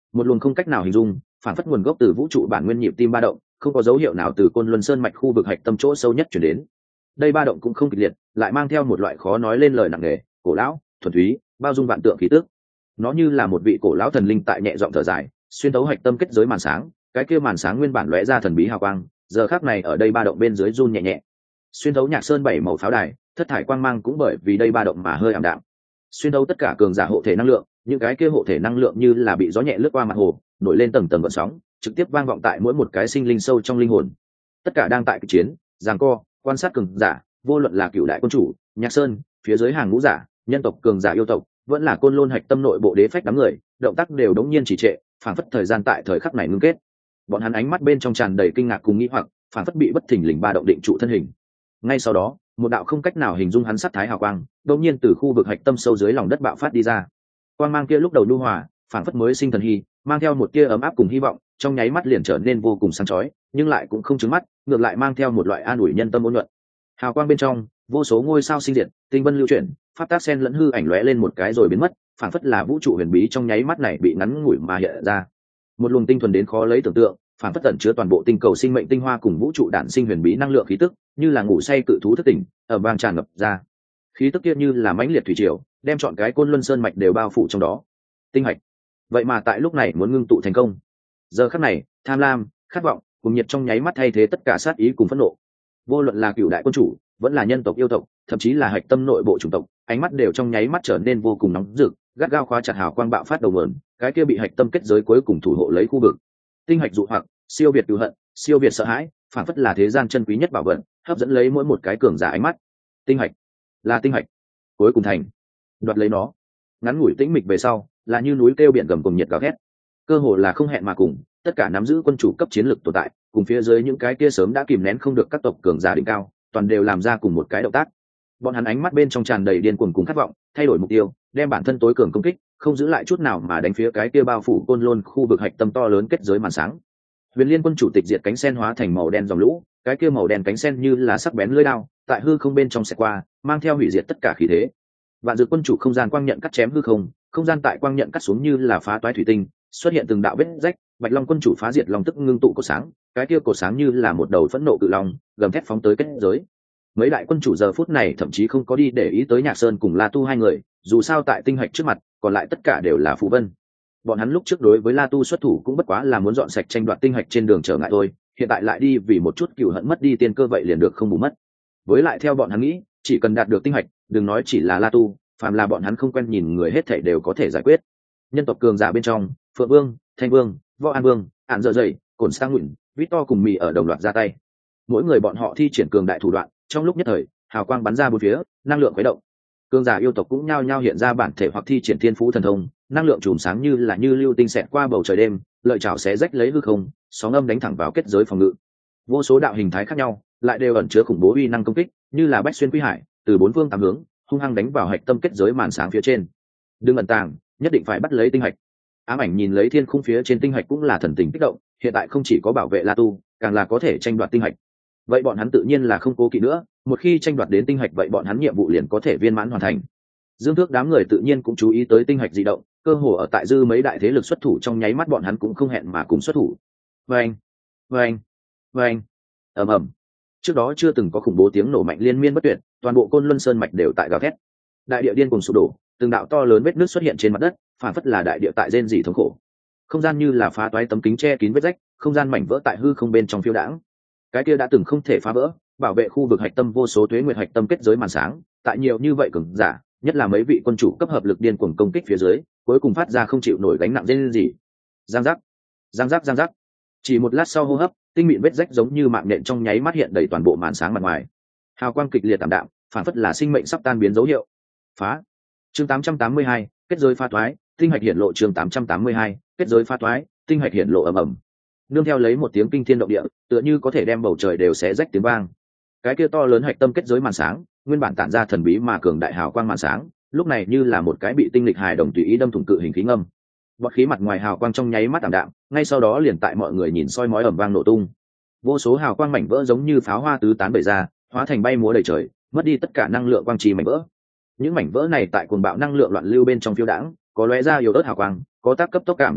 một luồng không cách nào hình dung, phản phất nguồn gốc từ vũ trụ bản nguyên nhịp tim ba động, không có dấu hiệu nào từ côn luân sơn mạch khu vực hạch tâm chỗ sâu nhất chuyển đến. Đây ba động cũng không kịch liệt, lại mang theo một loại khó nói lên lời nặng nề, cổ lão, thuần túy, bao dung vạn tượng khí tức. Nó như là một vị cổ lão thần linh tại nhẹ giọng thở dài, xuyên thấu hạch tâm kết giới màn sáng, cái kia màn sáng nguyên bản lóe ra thần bí hào quang, giờ khắc này ở đây ba động bên dưới run nhẹ nhẹ. Xuyên thấu nhạc sơn bảy màu pháo đài, thất thải quang mang cũng bởi vì đây ba động mà hơi ảm đạm. Xuyên thấu tất cả cường giả hộ thể năng lượng, những cái kia hộ thể năng lượng như là bị gió nhẹ lướt qua mặt hồ, nổi lên tầng tầng gợn sóng, trực tiếp vang vọng tại mỗi một cái sinh linh sâu trong linh hồn. Tất cả đang tại cuộc chiến, giằng co, quan sát cường giả, vô luận là cựu đại quân chủ, nhạc sơn, phía dưới hàng ngũ giả, nhân tộc cường giả yêu tộc, vẫn là côn lôn hạch tâm nội bộ đế phách đám người, động tác đều đống nhiên trì trệ, phảng phất thời gian tại thời khắc này ngưng kết. Bọn hắn ánh mắt bên trong tràn đầy kinh ngạc cùng nghi hoặc, phảng phất bị bất thình lình ba động định trụ thân hình. Ngay sau đó, một đạo không cách nào hình dung hắn sắc thái hào quang, đột nhiên từ khu vực hạch tâm sâu dưới lòng đất bạo phát đi ra. Quang mang kia lúc đầu nhu hòa, phảng phất mới sinh thần hy, mang theo một tia ấm áp cùng hy vọng, trong nháy mắt liền trở nên vô cùng sáng chói, nhưng lại cũng không trứng mắt, ngược lại mang theo một loại an ủi nhân tâm ôn nhuận. Hào quang bên trong, vô số ngôi sao sinh diệt, tinh vân lưu chuyển, pháp tác sen lẫn hư ảnh lóe lên một cái rồi biến mất, phảng phất là vũ trụ huyền bí trong nháy mắt này bị ngắn ngủi mà hiện ra. Một luồng tinh thuần đến khó lấy tưởng tượng, phảng phất tẩn chứa toàn bộ tinh cầu sinh mệnh tinh hoa cùng vũ trụ đản sinh huyền bí năng lượng khí tức, như là ngủ say cự thú thức tỉnh, ở vang tràn ngập ra. Khí tức kia như là mãnh liệt thủy triều, đem trọn cái côn luân sơn mạch đều bao phủ trong đó. Tinh hạch, vậy mà tại lúc này muốn ngưng tụ thành công. Giờ khắc này, tham lam, khát vọng, cùng nhiệt trong nháy mắt thay thế tất cả sát ý cùng phẫn nộ. Vô luận là cựu đại quân chủ, vẫn là nhân tộc yêu tộc, thậm chí là hạch tâm nội bộ chủng tộc, ánh mắt đều trong nháy mắt trở nên vô cùng nóng rực, gắt gao khóa chặt hào quang bạo phát đầu nguồn, cái kia bị hạch tâm kết giới cuối cùng thủ hộ lấy khu vực. Tinh hạch dụ hoặc, siêu việt cừu hận, siêu việt sợ hãi, phản phất là thế gian chân quý nhất bảo vật, hấp dẫn lấy mỗi một cái cường giả ánh mắt. Tinh hạch, là tinh hạch, cuối cùng thành, đoạt lấy nó. Ngắn ngủi tĩnh mịch về sau, là như núi kêu biển gầm cùng nhiệt gào thét, cơ hồ là không hẹn mà cùng, tất cả nắm giữ quân chủ cấp chiến lược tồn tại, cùng phía dưới những cái kia sớm đã kìm nén không được các tộc cường giả đỉnh cao, toàn đều làm ra cùng một cái động tác. Bọn hắn ánh mắt bên trong tràn đầy điên cuồng cùng khát vọng, thay đổi mục tiêu, đem bản thân tối cường công kích, không giữ lại chút nào mà đánh phía cái kia bao phủ côn lôn khu vực hạch tâm to lớn kết giới màn sáng. Huyền Liên quân chủ tịch diệt cánh sen hóa thành màu đen dòng lũ, cái kia màu đen cánh sen như là sắc bén lưỡi đao, tại hư không bên trong xẹt qua, mang theo hủy diệt tất cả khí thế. Vạn Dược quân chủ không gian quang nhận cắt chém hư không, không gian tại quang nhận cắt xuống như là phá toái thủy tinh, xuất hiện từng đạo vết rách. Bạch Long quân chủ phá diệt long tức ngưng tụ cột sáng, cái kia cột sáng như là một đầu phẫn nộ cự long, gầm thét phóng tới kết giới. Mấy đại quân chủ giờ phút này thậm chí không có đi để ý tới Nhạc Sơn cùng La Tu hai người, dù sao tại tinh hạch trước mặt, còn lại tất cả đều là phù vân. Bọn hắn lúc trước đối với La Tu xuất thủ cũng bất quá là muốn dọn sạch tranh đoạt tinh hạch trên đường trở ngại thôi, hiện tại lại đi vì một chút cừu hận mất đi tiên cơ vậy liền được không bù mất. Với lại theo bọn hắn nghĩ, chỉ cần đạt được tinh hạch, đừng nói chỉ là La Tu, phàm là bọn hắn không quen nhìn người hết thảy đều có thể giải quyết. Nhân tộc cường giả bên trong, Phượng Vương, Thanh Vương, Võ An Vương, Ản Dở Dày, Cổn Sang Nguyện, Victor cùng Mì ở đồng loạt ra tay. Mỗi người bọn họ thi triển cường đại thủ đoạn, trong lúc nhất thời, hào quang bắn ra bốn phía, năng lượng khuấy động. Cường giả yêu tộc cũng nhao nhao hiện ra bản thể hoặc thi triển thiên phú thần thông, năng lượng chùm sáng như là như lưu tinh xẹt qua bầu trời đêm, lợi chảo xé rách lấy hư không, sóng âm đánh thẳng vào kết giới phòng ngự. Vô số đạo hình thái khác nhau, lại đều ẩn chứa khủng bố uy năng công kích, như là bách xuyên quy hải, từ bốn phương tám hướng, hung hăng đánh vào hạch tâm kết giới màn sáng phía trên. Đừng ẩn tàng, nhất định phải bắt lấy tinh hạch. Ám Ảnh nhìn lấy thiên khung phía trên tinh hạch cũng là thần tình kích động, hiện tại không chỉ có bảo vệ La Tu, càng là có thể tranh đoạt tinh hạch. Vậy bọn hắn tự nhiên là không cố kỵ nữa, một khi tranh đoạt đến tinh hạch vậy bọn hắn nhiệm vụ liền có thể viên mãn hoàn thành. Dương Thước đám người tự nhiên cũng chú ý tới tinh hạch dị động, cơ hồ ở tại dư mấy đại thế lực xuất thủ trong nháy mắt bọn hắn cũng không hẹn mà cùng xuất thủ. Vâng, vâng, vâng, ầm ầm. Trước đó chưa từng có khủng bố tiếng nổ mạnh liên miên bất tuyệt, toàn bộ Côn Luân Sơn mạch đều tại gào thét. Đại địa điên cuồng sụp đổ, từng đạo to lớn vết nứt xuất hiện trên mặt đất, phản phất là đại địa tại rên rỉ thống khổ. Không gian như là phá toái tấm kính che kín vết rách, không gian mảnh vỡ tại hư không bên trong phiêu đãng. Cái kia đã từng không thể phá vỡ, bảo vệ khu vực hạch tâm vô số tuế nguyệt hạch tâm kết giới màn sáng, tại nhiều như vậy cường giả, nhất là mấy vị quân chủ cấp hợp lực điên cuồng công kích phía dưới, cuối cùng phát ra không chịu nổi gánh nặng rên rỉ. Giang giác, giang giác giang giác. Chỉ một lát sau hô hấp, tinh mịn vết rách giống như mạng nhện trong nháy mắt hiện đầy toàn bộ màn sáng mặt ngoài. Hào quang kịch liệt tạm đạm, phản phất là sinh mệnh sắp tan biến dấu hiệu. Phá. Chương tám trăm tám mươi hai, kết giới pha toái, tinh hạch hiển lộ. Chương tám trăm tám mươi hai, kết giới pha toái, tinh hạch hiển lộ ầm ầm. Nương theo lấy một tiếng kinh thiên động địa, tựa như có thể đem bầu trời đều xé rách tiếng vang. Cái kia to lớn hạch tâm kết giới màn sáng, nguyên bản tản ra thần bí mà cường đại hào quang màn sáng, lúc này như là một cái bị tinh lịch hài đồng tùy ý đâm thủng cự hình khí ngâm. Bọt khí mặt ngoài hào quang trong nháy mắt tạm đạm, ngay sau đó liền tại mọi người nhìn soi mói ầm vang nổ tung. Vô số hào quang mảnh vỡ giống như pháo hoa tứ tán bể ra, hóa thành bay múa đầy trời, mất đi tất cả năng lượng quang trì mảnh vỡ. Những mảnh vỡ này tại cuồng bạo năng lượng loạn lưu bên trong phiêu đãng, có lóe ra yếu ớt hào quang, có tác cấp tốc cảm đạm đi,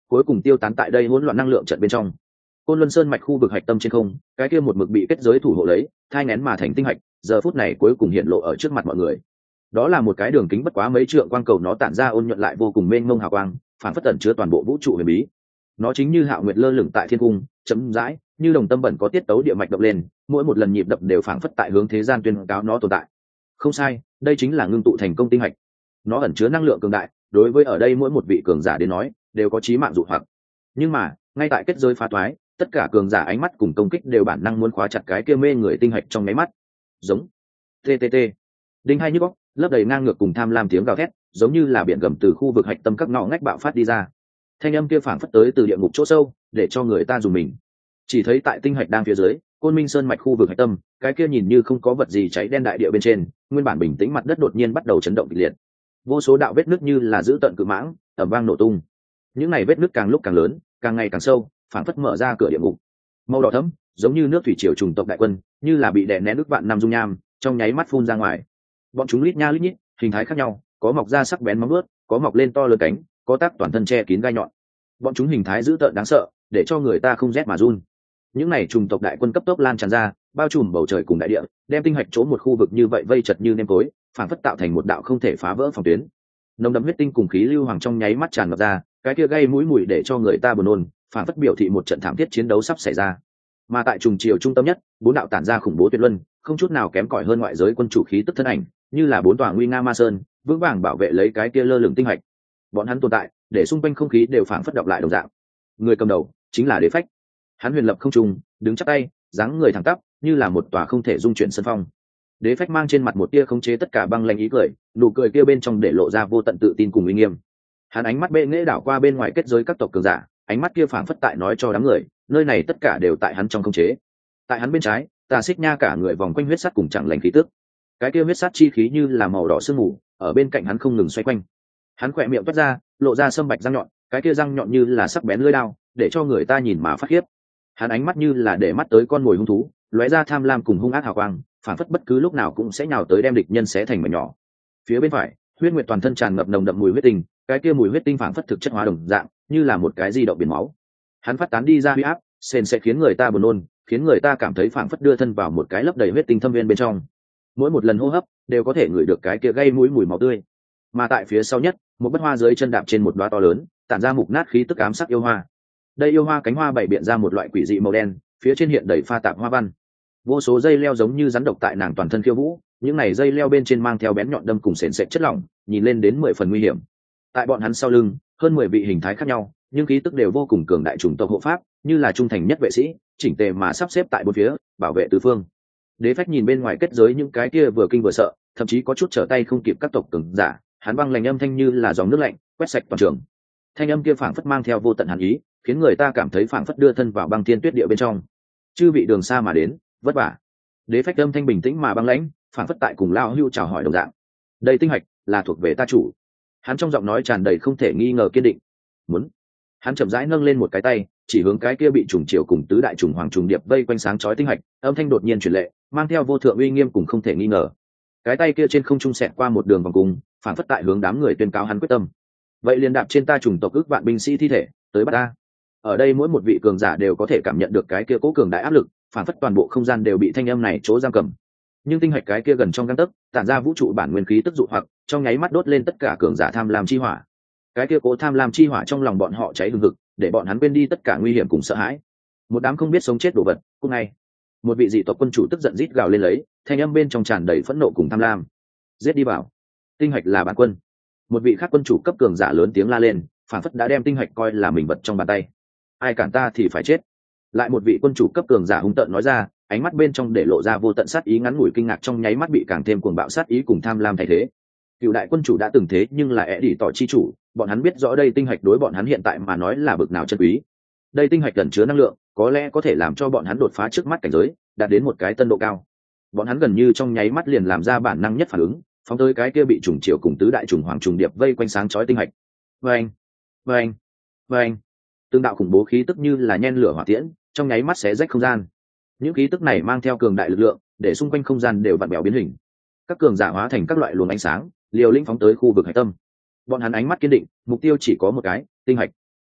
cuối cùng tiêu tán tại đây hỗn loạn năng lượng trận bên trong. Côn Luân Sơn mạch khu vực hạch tâm trên không, cái kia một mực bị kết giới thủ hộ lấy, thai nghén mà thành tinh hạch, giờ phút này cuối cùng hiện lộ ở trước mặt mọi người. Đó là một cái đường kính bất quá mấy trượng quang cầu, nó tản ra ôn nhuận lại vô cùng mênh mông hào quang, phản phất tẩn chứa toàn bộ vũ trụ huyền bí. Nó chính như hạo nguyệt lơ lửng tại thiên cung, chấm dãi, như đồng tâm bẩn có tiết tấu địa mạch đập lên, mỗi một lần nhịp đập đều phảng phất tại hướng thế gian tuyên cáo nó tồn tại. Không sai, đây chính là ngưng tụ thành công tinh hạch. Nó ẩn chứa năng lượng cường đại, đối với ở đây mỗi một vị cường giả đến nói, đều có chí mạng dụ hoặc. Nhưng mà, ngay tại kết giới phá toái, tất cả cường giả ánh mắt cùng công kích đều bản năng muốn khóa chặt cái kia mê người tinh hạch trong máy mắt. Giống ttt đinh hai nhức óc, lấp đầy ngang ngược cùng tham lam tiếng gào thét, giống như là biển gầm từ khu vực hạch tâm các ngõ ngách bạo phát đi ra. Thanh âm kia phảng phất tới từ địa ngục chỗ sâu, để cho người ta dùng mình. Chỉ thấy tại tinh hạch đang phía dưới, Côn Minh Sơn mạch khu vực hạch tâm, cái kia nhìn như không có vật gì cháy đen đại địa bên trên, nguyên bản bình tĩnh mặt đất đột nhiên bắt đầu chấn động kịch liệt. Vô số đạo vết nứt như là giữ tận cự mãng, ầm vang nổ tung. Những này vết nứt càng lúc càng lớn, càng ngày càng sâu, phảng phất mở ra cửa địa ngục. Màu đỏ thẫm, giống như nước thủy triều trùng tộc đại quân, như là bị đè nén nước vạn năm dung nham, trong nháy mắt phun ra ngoài. Bọn chúng lít nha lít nhít, hình thái khác nhau, có mọc ra sắc bén móng vuốt, có mọc lên to lớn cánh, có tác toàn thân che kín gai nhọn. Bọn chúng hình thái dữ tợn đáng sợ, để cho người ta không rét mà run. Những này trùng tộc đại quân cấp tốc lan tràn ra, bao trùm bầu trời cùng đại địa, đem tinh hạch chỗ một khu vực như vậy vây chật như nêm tối, phản phất tạo thành một đạo không thể phá vỡ phòng tuyến. Nồng đậm huyết tinh cùng khí lưu hoàng trong nháy mắt tràn ngập ra, cái kia gây mũi mùi để cho người ta buồn nôn, phản phất biểu thị một trận thảm thiết chiến đấu sắp xảy ra. Mà tại trùng triều trung tâm nhất, bốn đạo tản ra khủng bố tuyệt luân, không chút nào kém cỏi hơn ngoại giới quân chủ khí tức thân ảnh, như là bốn tòa nguy nga ma sơn, vững vàng bảo vệ lấy cái kia lơ lửng tinh hạch. Bọn hắn tồn tại, để xung quanh không khí đều phảng phất đọc lại đồng dạng. Người cầm đầu chính là Đế Phách. Hắn huyền lập không trung, đứng chắp tay, dáng người thẳng tắp, như là một tòa không thể dung chuyển sân phong. Đế Phách mang trên mặt một tia khống chế tất cả băng lãnh ý cười, nụ cười kia bên trong để lộ ra vô tận tự tin cùng uy nghiêm. Hắn ánh mắt bệ nghệ đảo qua bên ngoài kết giới các tộc cường giả, ánh mắt kia phảng phất tại nói cho đám người, nơi này tất cả đều tại hắn trong khống chế. Tại hắn bên trái, Tà Xích Nha cả người vòng quanh huyết sắt cùng chẳng lành khí tức. Cái kia huyết sắt chi khí như là màu đỏ sương mù, ở bên cạnh hắn không ngừng xoay quanh. Hắn khỏe miệng toát ra, lộ ra sâm bạch răng nhọn, cái kia răng nhọn như là sắc bén lưỡi đao, để cho người ta nhìn mà phát khiếp. Hắn ánh mắt như là để mắt tới con mồi hung thú, lóe ra tham lam cùng hung ác hào quang, phản phất bất cứ lúc nào cũng sẽ nhào tới đem địch nhân xé thành mảnh nhỏ. Phía bên phải, Huyết Nguyệt toàn thân tràn ngập nồng đậm mùi huyết tinh, cái kia mùi huyết tinh phản phất thực chất hóa đồng dạng, như là một cái di động biển máu. Hắn phát tán đi ra huy áp, sền sẽ khiến người ta buồn nôn, khiến người ta cảm thấy phản phất đưa thân vào một cái lấp đầy huyết tinh thâm viên bên trong. Mỗi một lần hô hấp đều có thể ngửi được cái kia gây mũi mùi máu tươi. Mà tại phía sau nhất, một bất hoa dưới chân đạp trên một đóa to lớn, tản ra mục nát khí tức ám sắc yêu hoa. Đây yêu hoa cánh hoa bảy biện ra một loại quỷ dị màu đen, phía trên hiện đầy pha tạp hoa văn. Vô số dây leo giống như rắn độc tại nàng toàn thân khiêu vũ, những này dây leo bên trên mang theo bén nhọn đâm cùng sền sệt chất lỏng, nhìn lên đến mười phần nguy hiểm. Tại bọn hắn sau lưng, hơn mười vị hình thái khác nhau, nhưng khí tức đều vô cùng cường đại chủng tộc hộ pháp, như là trung thành nhất vệ sĩ, chỉnh tề mà sắp xếp tại bốn phía, bảo vệ tứ phương. Đế Phách nhìn bên ngoài kết giới những cái kia vừa kinh vừa sợ, thậm chí có chút trở tay không kịp các tộc cường giả, hắn băng lạnh âm thanh như là dòng nước lạnh, quét sạch toàn trường. Thanh âm kia phảng phất mang theo vô tận hàn ý, khiến người ta cảm thấy phảng phất đưa thân vào băng thiên tuyết địa bên trong. Chư vị đường xa mà đến, vất vả. Đế Phách âm thanh bình tĩnh mà băng lãnh, phảng phất tại cùng lao hưu chào hỏi đồng dạng. Đây tinh hạch là thuộc về ta chủ. Hắn trong giọng nói tràn đầy không thể nghi ngờ kiên định. Muốn. Hắn chậm rãi nâng lên một cái tay, chỉ hướng cái kia bị trùng triều cùng tứ đại trùng hoàng trùng điệp vây quanh sáng chói tinh hạch, âm thanh đột nhiên truyền lệ, mang theo vô thượng uy nghiêm cùng không thể nghi ngờ. Cái tay kia trên không trung xẹt qua một đường vòng cung, phảng phất tại hướng đám người tuyên cáo hắn quyết tâm. Vậy liền đạp trên ta trùng tộc ước vạn binh sĩ thi thể, tới bắt ta. Ở đây mỗi một vị cường giả đều có thể cảm nhận được cái kia cố cường đại áp lực, phảng phất toàn bộ không gian đều bị thanh âm này chỗ giam cầm. Nhưng tinh hạch cái kia gần trong gang tấc, tản ra vũ trụ bản nguyên khí tức dụ hoặc, trong nháy mắt đốt lên tất cả cường giả tham lam chi hỏa. Cái kia cố tham lam chi hỏa trong lòng bọn họ cháy hừng hực, để bọn hắn quên đi tất cả nguy hiểm cùng sợ hãi. Một đám không biết sống chết đồ vật, cũng ngay. Một vị dị tộc quân chủ tức giận rít gào lên lấy, thanh âm bên trong tràn đầy phẫn nộ cùng tham lam. Giết đi bảo. Tinh hạch là bản quân. Một vị khác quân chủ cấp cường giả lớn tiếng la lên, phản phất đã đem tinh hạch coi là mình vật trong bàn tay. Ai cản ta thì phải chết. Lại một vị quân chủ cấp cường giả hung tợn nói ra, ánh mắt bên trong để lộ ra vô tận sát ý, ngắn ngủi kinh ngạc trong nháy mắt bị càng thêm cuồng bạo sát ý cùng tham lam thay thế. Cựu đại quân chủ đã từng thế nhưng là ẻ đi tỏ chi chủ, bọn hắn biết rõ đây tinh hạch đối bọn hắn hiện tại mà nói là bực nào chân quý. Đây tinh hạch gần chứa năng lượng, có lẽ có thể làm cho bọn hắn đột phá trước mắt cảnh giới, đạt đến một cái tân độ cao. Bọn hắn gần như trong nháy mắt liền làm ra bản năng nhất phản ứng, phóng tới cái kia bị trùng triều cùng tứ đại trùng hoàng trùng điệp vây quanh sáng chói tinh hạch. Vâng, vâng, vâng. Từng đạo khủng bố khí tức như là nhen lửa hỏa tiễn, trong nháy mắt xé rách không gian. Những khí tức này mang theo cường đại lực lượng, để xung quanh không gian đều vặn bèo biến hình. Các cường giả hóa thành các loại luồng ánh sáng, liều lĩnh phóng tới khu vực hải tâm. Bọn hắn ánh mắt kiên định, mục tiêu chỉ có một cái, tinh hạch.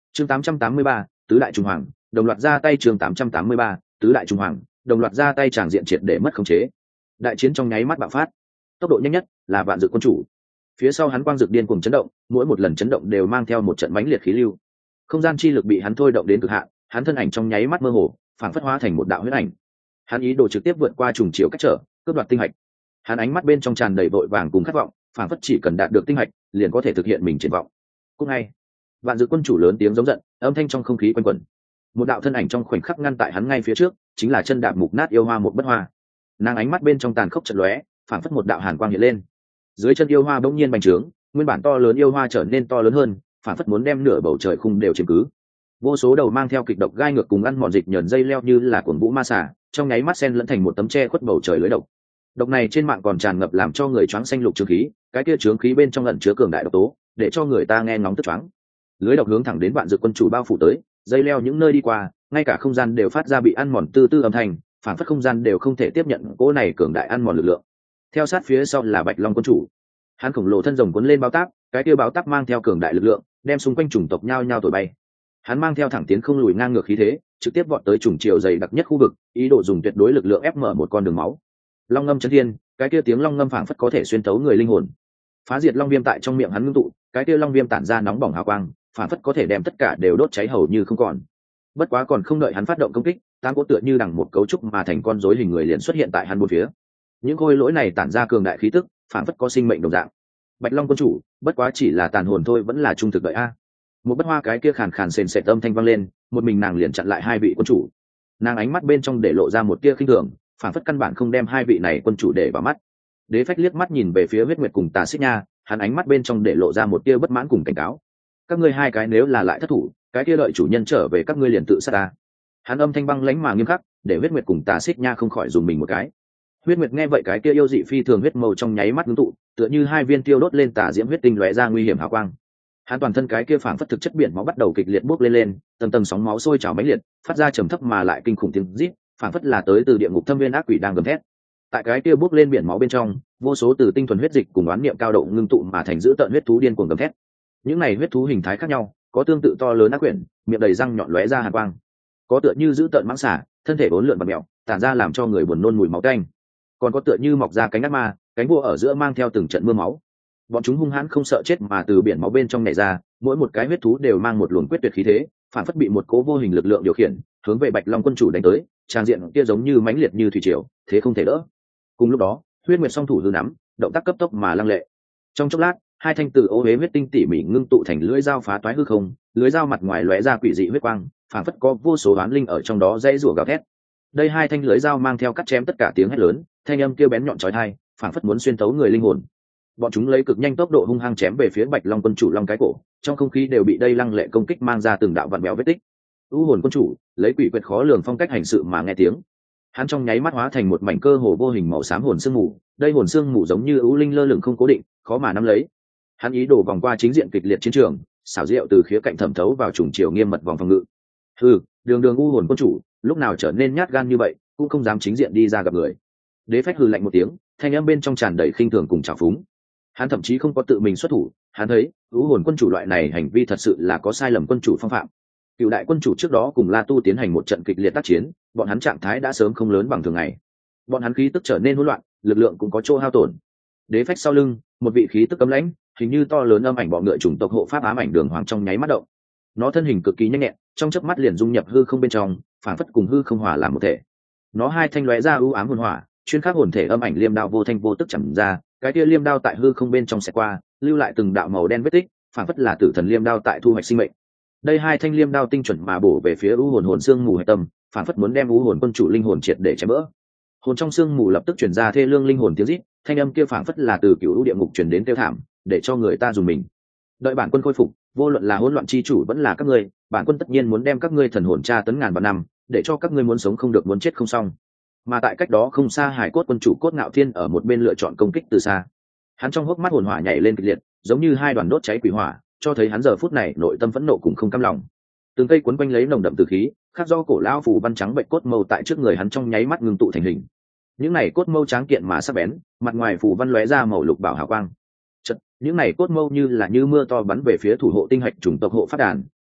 chương tám trăm tám mươi ba, tứ đại trung hoàng đồng loạt ra tay. chương tám trăm tám mươi ba, tứ đại trung hoàng đồng loạt ra tay, tràng diện triệt để mất khống chế. Đại chiến trong nháy mắt bạo phát, tốc độ nhanh nhất là Vạn Dực quân chủ, phía sau hắn quang dực điên cuồng chấn động, mỗi một lần chấn động đều mang theo một trận mãnh liệt khí lưu, không gian chi lực bị hắn thôi động đến cực hạn, hắn thân ảnh trong nháy mắt mơ hồ, phảng phất hóa thành một đạo huyết ảnh. Hắn ý đồ trực tiếp vượt qua trùng chiều cách trở, cướp đoạt tinh hạch. Hắn ánh mắt bên trong tràn đầy vội vàng cùng khát vọng, phảng phất chỉ cần đạt được tinh hạch liền có thể thực hiện mình triển vọng. Cũng ngay, Vạn Dực quân chủ lớn tiếng giống giận, âm thanh trong không khí quanh quẩn. Một đạo thân ảnh trong khoảnh khắc ngăn tại hắn ngay phía trước, chính là chân đạp mục nát yêu hoa một bất hoa. Nàng ánh mắt bên trong tàn khốc chợt lóe, phảng phất một đạo hàn quang hiện lên. Dưới chân yêu hoa bỗng nhiên bành trướng, nguyên bản to lớn yêu hoa trở nên to lớn hơn, phảng phất muốn đem nửa bầu trời khung đều chiếm cứ. Vô số đầu mang theo kịch độc gai ngược cùng ăn mòn dịch nhờn dây leo như là cuồng vũ ma xà, trong nháy mắt xen lẫn thành một tấm che khuất bầu trời lưới độc. Độc này trên mạng còn tràn ngập làm cho người choáng xanh lục trướng khí, cái kia trướng khí bên trong ẩn chứa cường đại độc tố, để cho người ta nghe ngóng tức choáng. Lưới độc hướng thẳng đến Vạn Dực quân chủ bao phủ tới, dây leo những nơi đi qua, ngay cả không gian đều phát ra bị ăn mòn tư tư âm thanh, phản phất không gian đều không thể tiếp nhận cỗ này cường đại ăn mòn lực lượng. Theo sát phía sau là Bạch Long quân chủ, hắn khổng lồ thân rồng cuốn lên báo táp, cái kia báo táp mang theo cường đại lực lượng, đem xung quanh chủng tộc nhao nhao thổi bay. Hắn mang theo thẳng tiến không lùi ngang ngược khí thế, trực tiếp vọt tới chủng chiều dày đặc nhất khu vực, ý đồ dùng tuyệt đối lực lượng ép mở một con đường máu. Long ngâm chấn thiên, cái kia tiếng long ngâm phảng phất có thể xuyên tấu người linh hồn. Phá diệt long viêm tại trong miệng hắn ngưng tụ, cái kia long viêm tản ra nóng bỏng hào quang, phảng phất có thể đem tất cả đều đốt cháy hầu như không còn. Bất quá còn không đợi hắn phát động công kích, tám cỗ tựa như đằng một cấu trúc mà thành con rối hình người liền xuất hiện tại hắn bốn phía. Những khôi lỗi này tản ra cường đại khí tức, phảng phất có sinh mệnh đồng dạng. Bạch Long quân chủ, bất quá chỉ là tàn hồn thôi, vẫn là trung thực đợi a. Một bất hoa cái kia khàn khàn sền sệt âm thanh vang lên, một mình nàng liền chặn lại hai vị quân chủ. Nàng ánh mắt bên trong để lộ ra một tia khinh thường, phảng phất căn bản không đem hai vị này quân chủ để vào mắt. Đế Phách liếc mắt nhìn về phía Huyết Nguyệt cùng Tà Xích Nha, hắn ánh mắt bên trong để lộ ra một tia bất mãn cùng cảnh cáo. Các ngươi hai cái nếu là lại thất thủ, cái kia đợi chủ nhân trở về các ngươi liền tự sát ta. Hắn âm thanh băng lãnh mà nghiêm khắc, để Huyết Nguyệt cùng Tà Xích Nha không khỏi dùng mình một cái. Huyết Nguyệt nghe vậy cái kia yêu dị phi thường huyết màu trong nháy mắt ngưng tụ, tựa như hai viên tiêu đốt lên tà diễm huyết tinh lóe ra nguy hiểm hào quang. Hắn toàn thân cái kia phảng phất thực chất biển máu bắt đầu kịch liệt bốc lên lên, tầng tầng sóng máu sôi trào mãnh liệt, phát ra trầm thấp mà lại kinh khủng tiếng rít, phảng phất là tới từ địa ngục thâm viên ác quỷ đang gầm thét. Tại cái kia bốc lên biển máu bên trong, vô số từ tinh thuần huyết dịch cùng oán niệm cao độ ngưng tụ mà thành dữ tợn huyết thú điên cuồng gầm thét. Những này huyết thú hình thái khác nhau, có tương tự to lớn ác quyển, miệng đầy răng nhọn lóe ra hàn quang, có tựa như dữ tợn mãng xà, thân thể bốn lượn bạt mèo, tản ra làm cho người buồn nôn mùi máu tanh. Còn có tựa như mọc ra cánh ác ma, cánh vua ở giữa mang theo từng trận mưa máu. Bọn chúng hung hãn không sợ chết mà từ biển máu bên trong nhảy ra, mỗi một cái huyết thú đều mang một luồng quyết tuyệt khí thế, phản phất bị một cố vô hình lực lượng điều khiển, hướng về Bạch Long quân chủ đánh tới, trang diện kia giống như mãnh liệt như thủy triều, thế không thể đỡ. Cùng lúc đó, Huyết Nguyệt song thủ hư nắm, động tác cấp tốc mà lăng lệ. Trong chốc lát, hai thanh tử ô huế huyết tinh tỉ mỉ ngưng tụ thành lưỡi dao phá toái hư không, lưỡi dao mặt ngoài lóe ra quỷ dị huyết quang, phản phất có vô số oán linh ở trong đó dãy rủa gào thét. Đây hai thanh lưỡi dao mang theo cắt chém tất cả tiếng hét lớn, thanh âm kêu bén nhọn chói tai, phản phất muốn xuyên thấu người linh hồn. Bọn chúng lấy cực nhanh tốc độ hung hăng chém về phía Bạch Long quân chủ long cái cổ, trong không khí đều bị đây lăng lệ công kích mang ra từng đạo vặn béo vết tích. U hồn quân chủ lấy quỷ quyệt khó lường phong cách hành sự mà nghe tiếng, hắn trong nháy mắt hóa thành một mảnh cơ hồ vô hình màu xám hồn sương mù, đây hồn sương mù giống như ưu linh lơ lửng không cố định, khó mà nắm lấy. Hắn ý đồ vòng qua chính diện kịch liệt chiến trường, xảo diệu từ khía cạnh thẩm thấu vào trùng chiều nghiêm mật vòng phòng ngự. Hừ, đường đường u hồn quân chủ, lúc nào trở nên nhát gan như vậy, cũng không dám chính diện đi ra gặp người. Đế Phách hừ lạnh một tiếng, thanh âm bên trong tràn đầy khinh thường cùng trào phúng. Hắn thậm chí không có tự mình xuất thủ, hắn thấy u hồn quân chủ loại này hành vi thật sự là có sai lầm quân chủ phong phạm. Cựu đại quân chủ trước đó cùng La Tu tiến hành một trận kịch liệt tác chiến, bọn hắn trạng thái đã sớm không lớn bằng thường ngày. Bọn hắn khí tức trở nên hỗn loạn, lực lượng cũng có chỗ hao tổn. Đế Phách sau lưng, một vị khí tức cấm lãnh, hình như to lớn âm ảnh bọ ngựa chủng tộc hộ pháp ám ảnh đường hoàng trong nháy mắt động. Nó thân hình cực kỳ nhanh nhẹn, trong chớp mắt liền dung nhập hư không bên trong, phản phất cùng hư không hòa làm một thể. Nó hai thanh lóe ra ưu ám hồn hỏa, chuyên khắc hồn thể âm ảnh liêm đao vô thanh vô tức chầm ra, cái kia liêm đao tại hư không bên trong xẹt qua, lưu lại từng đạo màu đen vết tích, phản phất là tử thần liêm đao tại thu hoạch sinh mệnh. Đây hai thanh liêm đao tinh chuẩn mà bổ về phía u hồn hồn xương mù hệ tâm, phản phất muốn đem u hồn quân chủ linh hồn triệt để chém vỡ. Hồn trong xương mù lập tức truyền ra thê lương linh hồn tiếng rít, thanh âm kia phản phất là từ cựu u địa ngục truyền đến kêu thảm, để cho người ta dùng mình. Đợi bản quân khôi phục, vô luận là hỗn loạn chi chủ vẫn là các ngươi, bản quân tất nhiên muốn đem các ngươi thần hồn tra tấn ngàn vạn năm, để cho các ngươi muốn sống không được muốn chết không xong. Mà tại cách đó không xa, Hải Cốt quân chủ Cốt Ngạo Thiên ở một bên lựa chọn công kích từ xa. Hắn trong hốc mắt hồn hỏa nhảy lên kịch liệt, giống như hai đoàn đốt cháy quỷ hỏa, cho thấy hắn giờ phút này nội tâm phẫn nộ cùng không cam lòng. Từng cây cuốn quanh lấy nồng đậm từ khí, khắc do cổ lão phù văn trắng bệnh cốt mâu tại trước người hắn trong nháy mắt ngưng tụ thành hình. Những này cốt mâu tráng kiện mà sắc bén, mặt ngoài phù văn lóe ra màu lục bảo hào quang. Chật, những này cốt mâu như là như mưa to bắn về phía thủ hộ tinh hạch chủng tộc hộ phát đàn,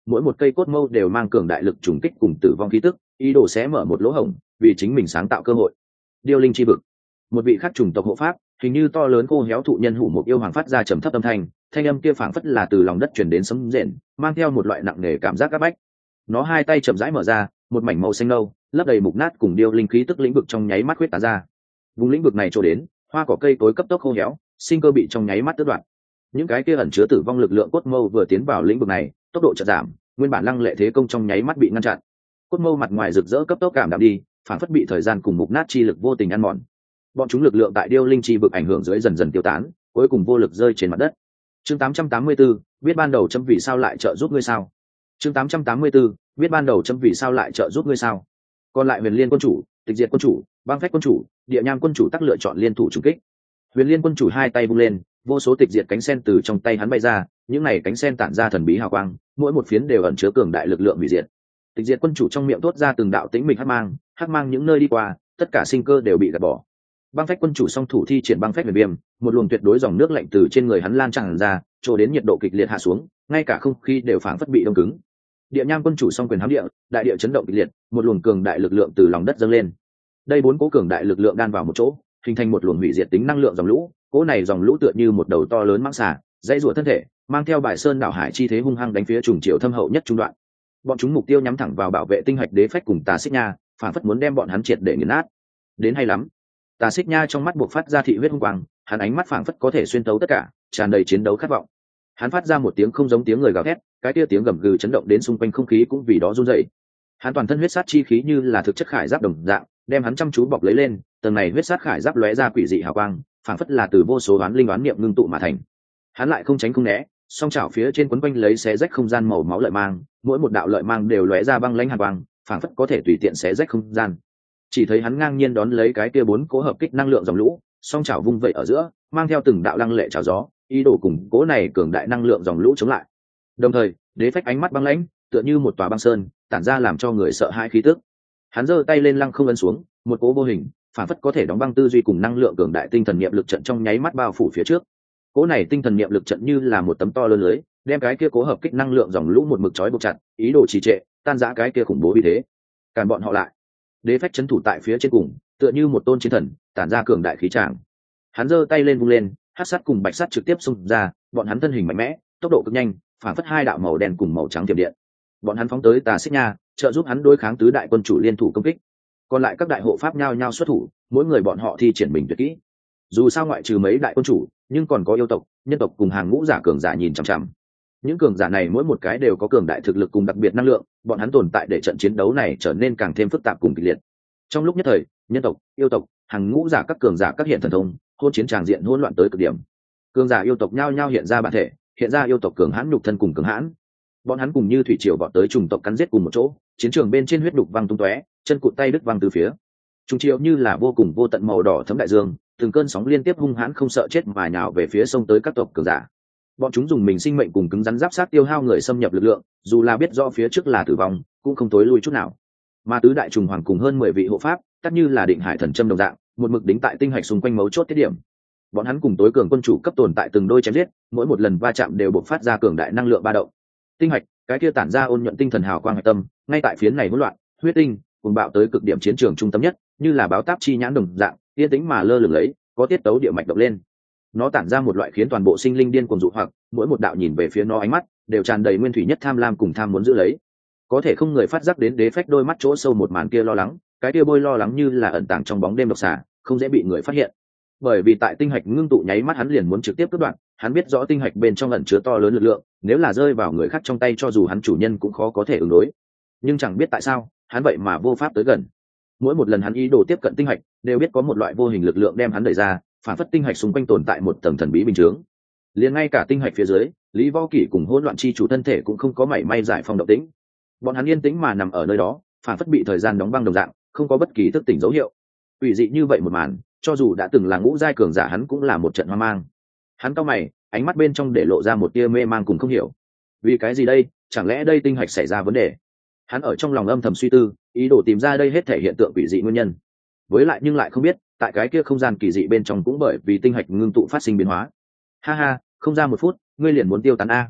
mỗi một cây cốt mâu đều mang cường đại lực trùng kích cùng tử vong khí tức, ý đồ xé mở một lỗ hổng vì chính mình sáng tạo cơ hội. Điêu linh chi vực, một vị khắc trùng tộc hộ pháp, hình như to lớn khô héo thụ nhân hủ một yêu hoàng phát ra trầm thấp âm thanh, thanh âm kia phảng phất là từ lòng đất truyền đến sấm rền, mang theo một loại nặng nề cảm giác áp bách. Nó hai tay chậm rãi mở ra, một mảnh màu xanh nâu lấp đầy mục nát cùng điêu linh khí tức lĩnh vực trong nháy mắt huyết tán ra. Vùng lĩnh vực này trổ đến, hoa cỏ cây cối cấp tốc khô héo, sinh cơ bị trong nháy mắt tước đoạt. Những cái kia ẩn chứa tử vong lực lượng cốt mâu vừa tiến vào lĩnh vực này, tốc độ chợt giảm, nguyên bản lăng lệ thế công trong nháy mắt bị ngăn chặn. Cốt mâu mặt ngoài rực rỡ cấp tốc cảm đạm đi, phản phất bị thời gian cùng mục nát chi lực vô tình ăn mòn. Bọn chúng lực lượng tại điêu linh chi vực ảnh hưởng dưới dần dần tiêu tán, cuối cùng vô lực rơi trên mặt đất. Chương tám trăm tám mươi tư, biết ban đầu chấm vì sao lại trợ giúp ngươi sao? Chương tám trăm tám mươi tư, biết ban đầu chấm vì sao lại trợ giúp ngươi sao? Còn lại Huyền Liên quân chủ, Tịch Diệt quân chủ, Băng Phách quân chủ, Địa Nham quân chủ tắc lựa chọn liên thủ trùng kích. Huyền Liên quân chủ hai tay vung lên, vô số tịch diệt cánh sen từ trong tay hắn bay ra, những này cánh sen tản ra thần bí hào quang, mỗi một phiến đều ẩn chứa cường đại lực lượng hủy diệt. Tịch diệt quân chủ trong miệng thốt ra từng đạo tĩnh mịch hắc mang, hắc mang những nơi đi qua, tất cả sinh cơ đều bị gạt bỏ. Băng Phách quân chủ song thủ thi triển băng phách huyền viêm, một luồng tuyệt đối dòng nước lạnh từ trên người hắn lan tràn ra, trôi đến nhiệt độ kịch liệt hạ xuống, ngay cả không khí đều phảng phất bị đông cứng. Địa Nham quân chủ song quyền hám địa, đại địa chấn động kịch liệt, một luồng cường đại lực lượng từ lòng đất dâng lên. Đây bốn cố cường đại lực lượng đan vào một chỗ, hình thành một luồng hủy diệt tính năng lượng dòng lũ, cỗ này dòng lũ tựa như một đầu to lớn mãng xà, dãy rủa thân thể, mang theo bài sơn đảo hải chi thế hung hăng đánh phía trùng triều thâm hậu nhất trung đoạn. Bọn chúng mục tiêu nhắm thẳng vào bảo vệ tinh hạch đế phách cùng Tà Xích Nha, phản phất muốn đem bọn hắn triệt để nghiền nát. Đến hay lắm. Tà Xích Nha trong mắt buộc phát ra thị huyết hung quang, hắn ánh mắt phảng phất có thể xuyên tấu tất cả, tràn đầy chiến đấu khát vọng. Hắn phát ra một tiếng không giống tiếng người gào thét, cái kia tiếng gầm gừ chấn động đến xung quanh không khí cũng vì đó run rẩy. Hắn toàn thân huyết sát chi khí như là thực chất khải giáp đồng dạng, đem hắn chăm chú bọc lấy lên, tầng này huyết sát khải giáp lóe ra quỷ dị hào quang, phảng phất là từ vô số oán linh oán niệm ngưng tụ mà thành. Hắn lại không tránh không né, song chảo phía trên quấn quanh lấy xé rách không gian màu máu lợi mang, mỗi một đạo lợi mang đều lóe ra băng lãnh hàn quang, phảng phất có thể tùy tiện xé rách không gian. Chỉ thấy hắn ngang nhiên đón lấy cái kia bốn cố hợp kích năng lượng dòng lũ, song chảo vung vậy ở giữa, mang theo từng đạo lăng lệ chảo gió, ý đồ cùng cố này cường đại năng lượng dòng lũ chống lại. Đồng thời, đế phách ánh mắt băng lãnh, tựa như một tòa băng sơn, tản ra làm cho người sợ hãi khí tức. Hắn giơ tay lên lăng không ấn xuống, một cố vô hình, phản phất có thể đóng băng tư duy cùng năng lượng cường đại tinh thần niệm lực trận trong nháy mắt bao phủ phía trước. Cố này tinh thần niệm lực trận như là một tấm to lớn lưới, đem cái kia cố hợp kích năng lượng dòng lũ một mực trói buộc chặt, ý đồ trì trệ, tan rã cái kia khủng bố vì thế. Càn bọn họ lại. Đế phách trấn thủ tại phía trên cùng, tựa như một tôn chiến thần, tản ra cường đại khí tràng. Hắn giơ tay lên vung lên, hắc sắt cùng bạch sắt trực tiếp xung ra, bọn hắn thân hình mạnh mẽ, tốc độ cực nhanh, phản phất hai đạo màu đen cùng màu trắng tiềm điện. Bọn hắn phóng tới Tà Xích Nha, trợ giúp hắn đối kháng tứ đại quân chủ liên thủ công kích. Còn lại các đại hộ pháp nhao nhao xuất thủ, mỗi người bọn họ thi triển mình tuyệt kỹ. Dù sao ngoại trừ mấy đại quân chủ, nhưng còn có yêu tộc, nhân tộc cùng hàng ngũ giả cường giả nhìn chằm chằm. Những cường giả này mỗi một cái đều có cường đại thực lực cùng đặc biệt năng lượng, bọn hắn tồn tại để trận chiến đấu này trở nên càng thêm phức tạp cùng kịch liệt. Trong lúc nhất thời, nhân tộc, yêu tộc, hàng ngũ giả các cường giả các hiện thần thông, hôn chiến tràng diện hỗn loạn tới cực điểm. Cường giả yêu tộc nhao nhao hiện ra bản thể, hiện ra yêu tộc cường hãn nhục thân cùng cường hãn. Bọn hắn cùng như thủy triều vọt tới trùng tộc cắn giết cùng một chỗ, chiến trường bên trên huyết đục văng tung tóe, chân cụt tay đứt văng từ phía. Trùng triều như là vô cùng vô tận màu đỏ thấm đại dương, từng cơn sóng liên tiếp hung hãn không sợ chết mà nhào về phía sông tới các tộc cường giả. Bọn chúng dùng mình sinh mệnh cùng cứng rắn giáp sát tiêu hao người xâm nhập lực lượng, dù là biết rõ phía trước là tử vong, cũng không tối lui chút nào. Mà tứ đại trùng hoàng cùng hơn mười vị hộ pháp, tất như là định hải thần châm đồng dạng, một mực đính tại tinh hạch xung quanh mấu chốt tiết điểm. Bọn hắn cùng tối cường quân chủ cấp tồn tại từng đôi chém giết, mỗi một lần va chạm đều bộc phát ra cường đại năng lượng ba động. Tinh hạch, cái kia tản ra ôn nhuận tinh thần hào quang hạch tâm, ngay tại phiến này hỗn loạn, huyết tinh, cuồng bạo tới cực điểm chiến trường trung tâm nhất, như là báo táp chi nhãn đồng dạng, yên tĩnh mà lơ lửng lấy, có tiết tấu địa mạch động lên. Nó tản ra một loại khiến toàn bộ sinh linh điên cuồng dụ hoặc, mỗi một đạo nhìn về phía nó ánh mắt đều tràn đầy nguyên thủy nhất tham lam cùng tham muốn giữ lấy. Có thể không người phát giác đến đế phách đôi mắt chỗ sâu một màn kia lo lắng, cái kia bôi lo lắng như là ẩn tàng trong bóng đêm độc xà, không dễ bị người phát hiện. Bởi vì tại tinh hạch ngưng tụ nháy mắt hắn liền muốn trực tiếp cắt đoạn, hắn biết rõ tinh hạch bên trong ẩn chứa to lớn lực lượng, nếu là rơi vào người khác trong tay cho dù hắn chủ nhân cũng khó có thể ứng đối. Nhưng chẳng biết tại sao, hắn vậy mà vô pháp tới gần. Mỗi một lần hắn ý đồ tiếp cận tinh hạch, đều biết có một loại vô hình lực lượng đem hắn đẩy ra, phản phất tinh hạch xung quanh tồn tại một tầng thần bí bình chướng. Liền ngay cả tinh hạch phía dưới, Lý Võ Kỷ cùng hỗn loạn chi chủ thân thể cũng không có mảy may giải phong động tĩnh. Bọn hắn yên tĩnh mà nằm ở nơi đó, phản phất bị thời gian đóng băng đồng dạng, không có bất kỳ thức tỉnh dấu hiệu. Ủy dị như vậy một màn, cho dù đã từng là ngũ giai cường giả hắn cũng là một trận hoang mang. Hắn cau mày, ánh mắt bên trong để lộ ra một tia mê mang cùng không hiểu. Vì cái gì đây, chẳng lẽ đây tinh hạch xảy ra vấn đề? Hắn ở trong lòng âm thầm suy tư, ý đồ tìm ra đây hết thể hiện tượng quỷ dị nguyên nhân. Với lại nhưng lại không biết, tại cái kia không gian kỳ dị bên trong cũng bởi vì tinh hạch ngưng tụ phát sinh biến hóa. Ha ha, không ra một phút, ngươi liền muốn tiêu tán a.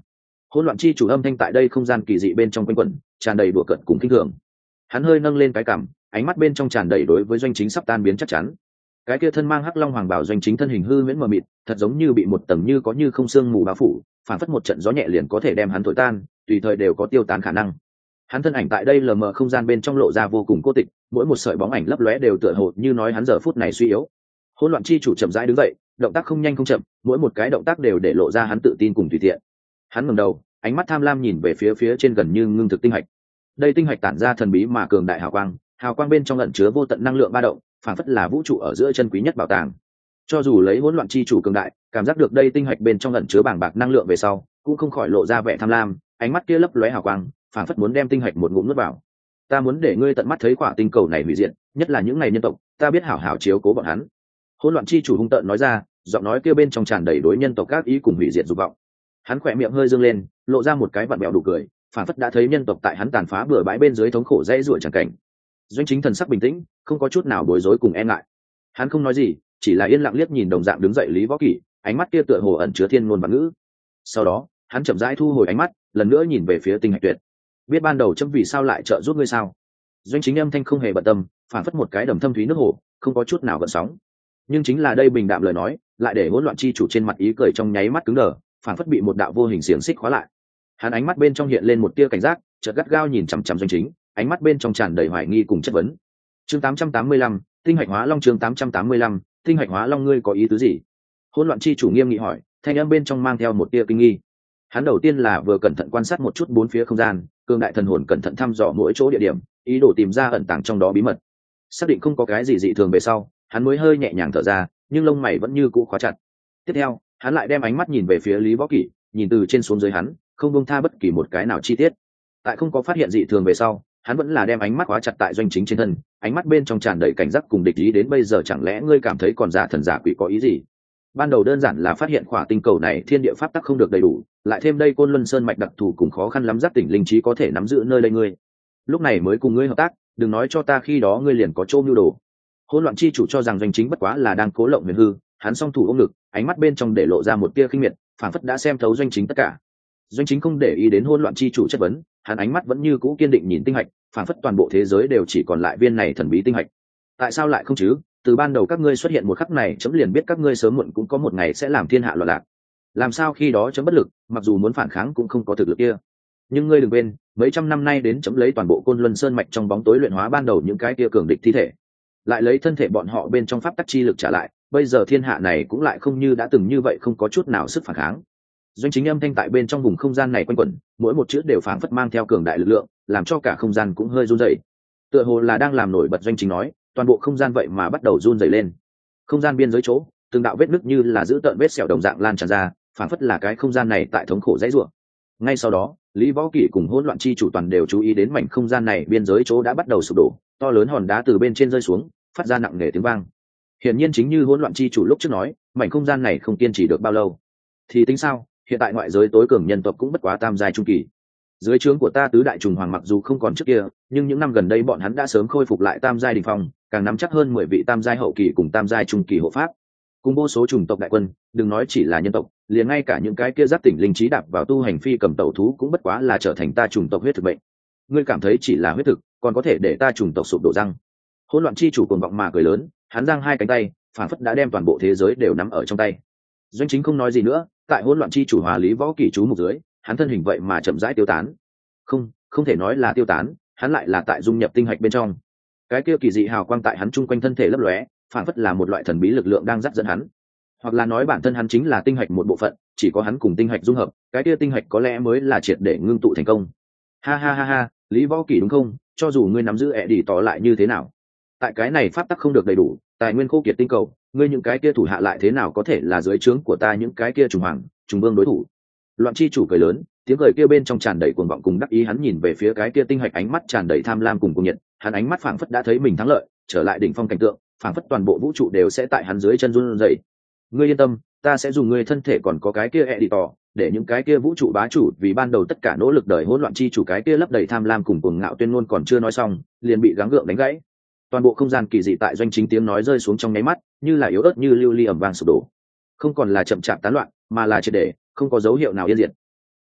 Hỗn loạn chi chủ âm thanh tại đây không gian kỳ dị bên trong quanh quẩn, tràn đầy đùa cợt cùng kinh thường. Hắn hơi nâng lên cái cằm, ánh mắt bên trong tràn đầy đối với doanh chính sắp tan biến chắc chắn. Cái kia thân mang hắc long hoàng bảo doanh chính thân hình hư huyễn mờ mịt, thật giống như bị một tầng như có như không xương mù bao phủ, phản phất một trận gió nhẹ liền có thể đem hắn thổi tan, tùy thời đều có tiêu tán khả năng. Hắn thân ảnh tại đây lờ mờ không gian bên trong lộ ra vô cùng cô tịch, mỗi một sợi bóng ảnh lấp lóe đều tựa hồ như nói hắn giờ phút này suy yếu. Hỗn loạn chi chủ chậm rãi đứng dậy, động tác không nhanh không chậm, mỗi một cái động tác đều để lộ ra hắn tự tin cùng tùy tiện. Hắn ngẩng đầu, ánh mắt tham lam nhìn về phía phía trên gần như ngưng thực tinh hạch. Đây tinh hạch tản ra thần bí mà cường đại hào quang, hào quang bên trong ẩn chứa vô tận năng lượng ba động, phản phất là vũ trụ ở giữa chân quý nhất bảo tàng. Cho dù lấy hỗn loạn chi chủ cường đại, cảm giác được đây tinh hạch bên trong ẩn chứa bàng bạc năng lượng về sau, cũng không khỏi lộ ra vẻ tham lam, ánh mắt kia lấp lóe hào quang, phản phất muốn đem tinh hạch một ngụm nuốt vào. Ta muốn để ngươi tận mắt thấy quả tinh cầu này hủy diệt, nhất là những ngày nhân tộc, ta biết hảo hảo chiếu cố bọn hắn. Hỗn loạn chi chủ hung tợn nói ra, giọng nói kia bên trong tràn đầy đối nhân tộc các ý cùng hủy diệt dục vọng. Hắn khỏe miệng hơi dương lên, lộ ra một cái vặn bẹo đủ cười, phản phất đã thấy nhân tộc tại hắn tàn phá bừa bãi bên dưới thống khổ dễ dụa chẳng cảnh. Doanh chính thần sắc bình tĩnh, không có chút nào bối rối cùng e ngại. Hắn không nói gì, chỉ là yên lặng liếc nhìn đồng dạng đứng dậy Lý Võ Kỷ, ánh mắt kia tựa hồ ẩn chứa thiên ngôn và ngữ. Sau đó, hắn chậm rãi thu hồi ánh mắt, lần nữa nhìn về phía Tinh Hạch Tuyệt. Biết ban đầu chấm vì sao lại trợ giúp ngươi sao? Doanh chính âm thanh không hề bận tâm, phản phất một cái đầm thâm thúy nước hồ, không có chút nào gợn sóng. Nhưng chính là đây bình đạm lời nói, lại để hỗn loạn chi chủ trên mặt ý cười trong nháy mắt cứng đờ, phản phất bị một đạo vô hình xiềng xích khóa lại. Hắn ánh mắt bên trong hiện lên một tia cảnh giác, chợt gắt gao nhìn chằm chằm Doanh chính, ánh mắt bên trong tràn đầy hoài nghi cùng chất vấn. Chương tám trăm tám mươi lăm, Tinh Hạch Hóa Long. Chương tám trăm tám mươi lăm, Tinh Hạch Hóa Long, ngươi có ý tứ gì? Hỗn loạn chi chủ nghiêm nghị hỏi, thanh âm bên trong mang theo một tia kinh nghi. Hắn đầu tiên là vừa cẩn thận quan sát một chút bốn phía không gian, cường đại thần hồn cẩn thận thăm dò mỗi chỗ địa điểm, ý đồ tìm ra ẩn tàng trong đó bí mật. Xác định không có cái gì dị thường về sau, hắn mới hơi nhẹ nhàng thở ra, nhưng lông mày vẫn như cũ khóa chặt. Tiếp theo, hắn lại đem ánh mắt nhìn về phía Lý Võ Kỷ, nhìn từ trên xuống dưới hắn, không buông tha bất kỳ một cái nào chi tiết. Tại không có phát hiện dị thường về sau, hắn vẫn là đem ánh mắt khóa chặt tại Doanh chính trên thân, ánh mắt bên trong tràn đầy cảnh giác cùng địch ý. Đến bây giờ chẳng lẽ ngươi cảm thấy còn giả thần giả quỷ có ý gì? Ban đầu đơn giản là phát hiện khỏa tinh cầu này thiên địa pháp tắc không được đầy đủ, lại thêm đây Côn Luân Sơn mạch đặc thù cùng khó khăn lắm giác tỉnh linh trí có thể nắm giữ nơi đây ngươi. Lúc này mới cùng ngươi hợp tác, đừng nói cho ta khi đó ngươi liền có chỗ mưu đồ. Hỗn loạn chi chủ cho rằng Doanh chính bất quá là đang cố lộng huyền hư, hắn song thủ ôm ngực, ánh mắt bên trong để lộ ra một tia khinh miệt, phảng phất đã xem thấu Doanh chính tất cả. Doanh chính không để ý đến hỗn loạn chi chủ chất vấn, hắn ánh mắt vẫn như cũ kiên định nhìn tinh hạch, phảng phất toàn bộ thế giới đều chỉ còn lại viên này thần bí tinh hạch. Tại sao lại không chứ? Từ ban đầu các ngươi xuất hiện một khắc này, chấm liền biết các ngươi sớm muộn cũng có một ngày sẽ làm thiên hạ loạn lạc. Làm sao khi đó chấm bất lực, mặc dù muốn phản kháng cũng không có thực lực kia. Nhưng ngươi đừng quên, mấy trăm năm nay đến chấm lấy toàn bộ Côn Luân Sơn mạch trong bóng tối luyện hóa ban đầu những cái kia cường địch thi thể, lại lấy thân thể bọn họ bên trong pháp tắc chi lực trả lại, bây giờ thiên hạ này cũng lại không như đã từng như vậy, không có chút nào sức phản kháng. Doanh chính âm thanh tại bên trong vùng không gian này quanh quẩn, mỗi một chữ đều phảng phất mang theo cường đại lực lượng, làm cho cả không gian cũng hơi run rẩy. Tựa hồ là đang làm nổi bật Doanh chính nói, toàn bộ không gian vậy mà bắt đầu run rẩy lên. Không gian biên giới chỗ, từng đạo vết nứt như là giữ tợn vết sẹo đồng dạng lan tràn ra, phảng phất là cái không gian này tại thống khổ dãy rủa. Ngay sau đó, Lý Võ Kỷ cùng hỗn loạn chi chủ toàn đều chú ý đến mảnh không gian này biên giới chỗ đã bắt đầu sụp đổ, to lớn hòn đá từ bên trên rơi xuống, phát ra nặng nề tiếng vang. Hiển nhiên chính như hỗn loạn chi chủ lúc trước nói, mảnh không gian này không kiên trì được bao lâu. Thì tính sao, hiện tại ngoại giới tối cường nhân tộc cũng bất quá tam giai trung kỳ. Dưới trướng của ta tứ đại trùng hoàng mặc dù không còn trước kia, nhưng những năm gần đây bọn hắn đã sớm khôi phục lại tam giai đỉnh phong, càng nắm chắc hơn mười vị tam giai hậu kỳ cùng tam giai trung kỳ hộ pháp. Cùng vô số chủng tộc đại quân, đừng nói chỉ là nhân tộc, liền ngay cả những cái kia giác tỉnh linh trí đạp vào tu hành phi cầm tẩu thú cũng bất quá là trở thành ta chủng tộc huyết thực bệnh. Ngươi cảm thấy chỉ là huyết thực, còn có thể để ta chủng tộc sụp đổ răng? Hỗn loạn chi chủ cuồng vọng mà cười lớn, hắn giang hai cánh tay, phản phất đã đem toàn bộ thế giới đều nắm ở trong tay. Doanh chính không nói gì nữa, tại hỗn loạn chi chủ hòa Lý Võ Kỷ chú mục dưới, hắn thân hình vậy mà chậm rãi tiêu tán. Không, không thể nói là tiêu tán, hắn lại là tại dung nhập tinh hạch bên trong. Cái kia kỳ dị hào quang tại hắn chung quanh thân thể lấp lóe, phản phất là một loại thần bí lực lượng đang dắt dẫn hắn. Hoặc là nói bản thân hắn chính là tinh hạch một bộ phận, chỉ có hắn cùng tinh hạch dung hợp, cái kia tinh hạch có lẽ mới là triệt để ngưng tụ thành công. Ha ha ha ha, Lý Võ Kỷ đúng không? Cho dù ngươi nắm giữ ẻ đi tỏ lại như thế nào, tại cái này pháp tắc không được đầy đủ, tài nguyên khô kiệt tinh cầu, ngươi những cái kia thủ hạ lại thế nào có thể là dưới trướng của ta những cái kia trùng hoàng, trùng vương đối thủ? Loạn chi chủ cười lớn, tiếng cười kia bên trong tràn đầy cuồng vọng cùng đắc ý, hắn nhìn về phía cái kia tinh hạch, ánh mắt tràn đầy tham lam cùng cuồng nhiệt, hắn ánh mắt phảng phất đã thấy mình thắng lợi, trở lại đỉnh phong cảnh tượng, phảng phất toàn bộ vũ trụ đều sẽ tại hắn dưới chân run rẩy. Ngươi yên tâm, ta sẽ dùng ngươi thân thể còn có cái kia editor, để những cái kia vũ trụ bá chủ vì ban đầu tất cả nỗ lực đời hỗn loạn chi chủ cái kia lấp đầy tham lam cùng cuồng ngạo tuyên ngôn còn chưa nói xong, liền bị gắng gượng đánh gãy. Toàn bộ không gian kỳ dị tại Doanh chính tiếng nói rơi xuống trong nháy mắt, như là yếu ớt như lưu ly ẩm vang sụp đổ, không còn là chậm chạp tán loạn, mà là triệt để, không có dấu hiệu nào yên diệt.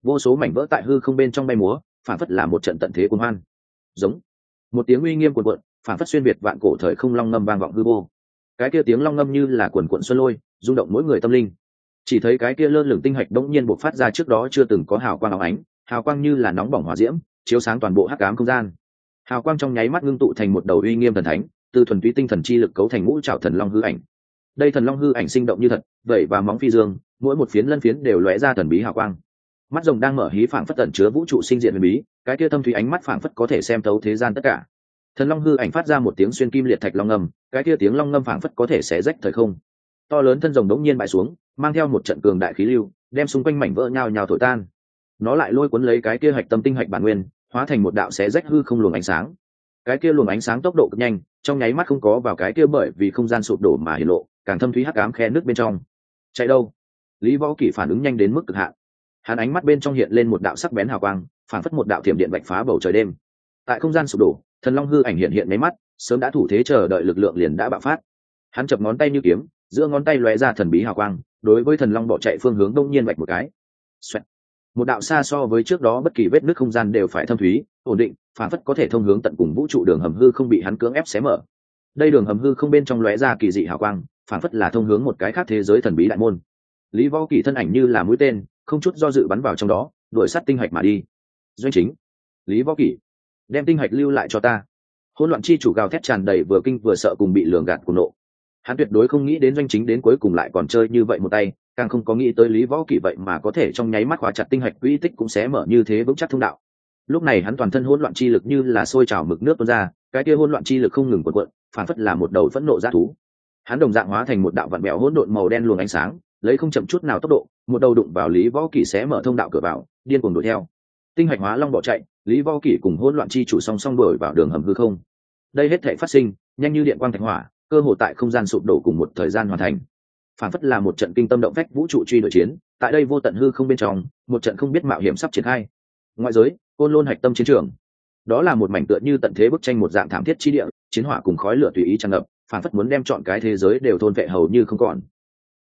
vô số mảnh vỡ tại hư không bên trong bay múa, phản phất là một trận tận thế cuồng hoan. Giống một tiếng uy nghiêm cuồn cuộn, phản phất xuyên việt vạn cổ thời không long ngâm vang vọng hư vô. Cái kia tiếng long ngâm như là cuồn cuộn xuân lôi, rung động mỗi người tâm linh. Chỉ thấy cái kia lơ lửng tinh hạch đống nhiên bộc phát ra trước đó chưa từng có hào quang óng ánh, hào quang như là nóng bỏng hỏa diễm, chiếu sáng toàn bộ hắc ám không gian. Hào quang trong nháy mắt ngưng tụ thành một đầu uy nghiêm thần thánh, từ thuần túy tinh thần chi lực cấu thành ngũ trảo thần long hư ảnh. Đây thần long hư ảnh sinh động như thật, vậy và móng phi dương, mỗi một phiến lân phiến đều lóe ra thần bí hào quang. Mắt rồng đang mở hí phảng phất tẩn chứa vũ trụ sinh diện huyền bí, cái kia thâm thúy ánh mắt phảng phất có thể xem thấu thế gian tất cả. Thần long hư ảnh phát ra một tiếng xuyên kim liệt thạch long ngâm, cái kia tiếng long ngâm phảng phất có thể xé rách thời không. To lớn thân rồng đống nhiên bại xuống, mang theo một trận cường đại khí lưu, đem xung quanh mảnh vỡ nhào nhào thổi tan. Nó lại lôi cuốn lấy cái kia hạch tâm tinh hạch bản nguyên, hóa thành một đạo xé rách hư không luồng ánh sáng. Cái kia luồng ánh sáng tốc độ cực nhanh, trong nháy mắt không có vào cái kia bởi vì không gian sụp đổ mà hiển lộ, càng thâm thúy hắc ám khe nước bên trong. Chạy đâu? Lý Võ Kỷ phản ứng nhanh đến mức cực hạn. Hắn ánh mắt bên trong hiện lên một đạo sắc bén hào quang, phản phất một đạo thiểm điện vạch phá bầu trời đêm. Tại không gian sụp đổ, thần long hư ảnh hiện hiện mấy mắt, sớm đã thủ thế chờ đợi lực lượng liền đã bạo phát. Hắn chập ngón tay như kiếm, giữa ngón tay lóe ra thần bí hào quang, đối với thần long bỏ chạy phương hướng đông nhiên vạch một cái. Xoẹt. Một đạo xa so với trước đó bất kỳ vết nứt không gian đều phải thâm thúy, ổn định, phản phất có thể thông hướng tận cùng vũ trụ đường hầm hư không bị hắn cưỡng ép xé mở. Đây đường hầm hư không bên trong lóe ra kỳ dị hào quang, phản phất là thông hướng một cái khác thế giới thần bí đại môn. Lý Võ Kỷ thân ảnh như là mũi tên, không chút do dự bắn vào trong đó, đuổi sát tinh hạch mà đi. Doanh chính, Lý Võ Kỷ, đem tinh hạch lưu lại cho ta. Hỗn loạn chi chủ gào thét tràn đầy vừa kinh vừa sợ cùng bị lường gạt của nộ. Hắn tuyệt đối không nghĩ đến Doanh chính đến cuối cùng lại còn chơi như vậy một tay, càng không có nghĩ tới Lý Võ Kỷ vậy mà có thể trong nháy mắt khóa chặt tinh hạch quỹ tích cũng sẽ mở như thế vững chắc thông đạo. Lúc này hắn toàn thân hỗn loạn chi lực như là sôi trào mực nước tuôn ra, cái kia hỗn loạn chi lực không ngừng cuộn cuộn, phản phất là một đầu phẫn nộ dã thú. Hắn đồng dạng hóa thành một đạo vặn bèo hỗn độn màu đen luồng ánh sáng, lấy không chậm chút nào tốc độ, một đầu đụng vào Lý Võ Kỷ sẽ mở thông đạo cửa vào, điên cuồng đuổi theo. Tinh hạch hóa long bỏ chạy, Lý Võ Kỷ cùng hỗn loạn chi chủ song song đuổi vào đường hầm hư không. Đây hết thảy phát sinh, nhanh như điện quang thạch hỏa, cơ hồ tại không gian sụp đổ cùng một thời gian hoàn thành. Phản phất là một trận kinh tâm động phách vũ trụ truy đuổi chiến, tại đây vô tận hư không bên trong, một trận không biết mạo hiểm sắp triển khai. Ngoại giới, Côn Lôn hạch tâm chiến trường. Đó là một mảnh tựa như tận thế bức tranh một dạng thảm thiết chi địa, chiến hỏa cùng khói lửa tùy ý tràn ngập, phản phất muốn đem trọn cái thế giới đều thôn vệ hầu như không còn.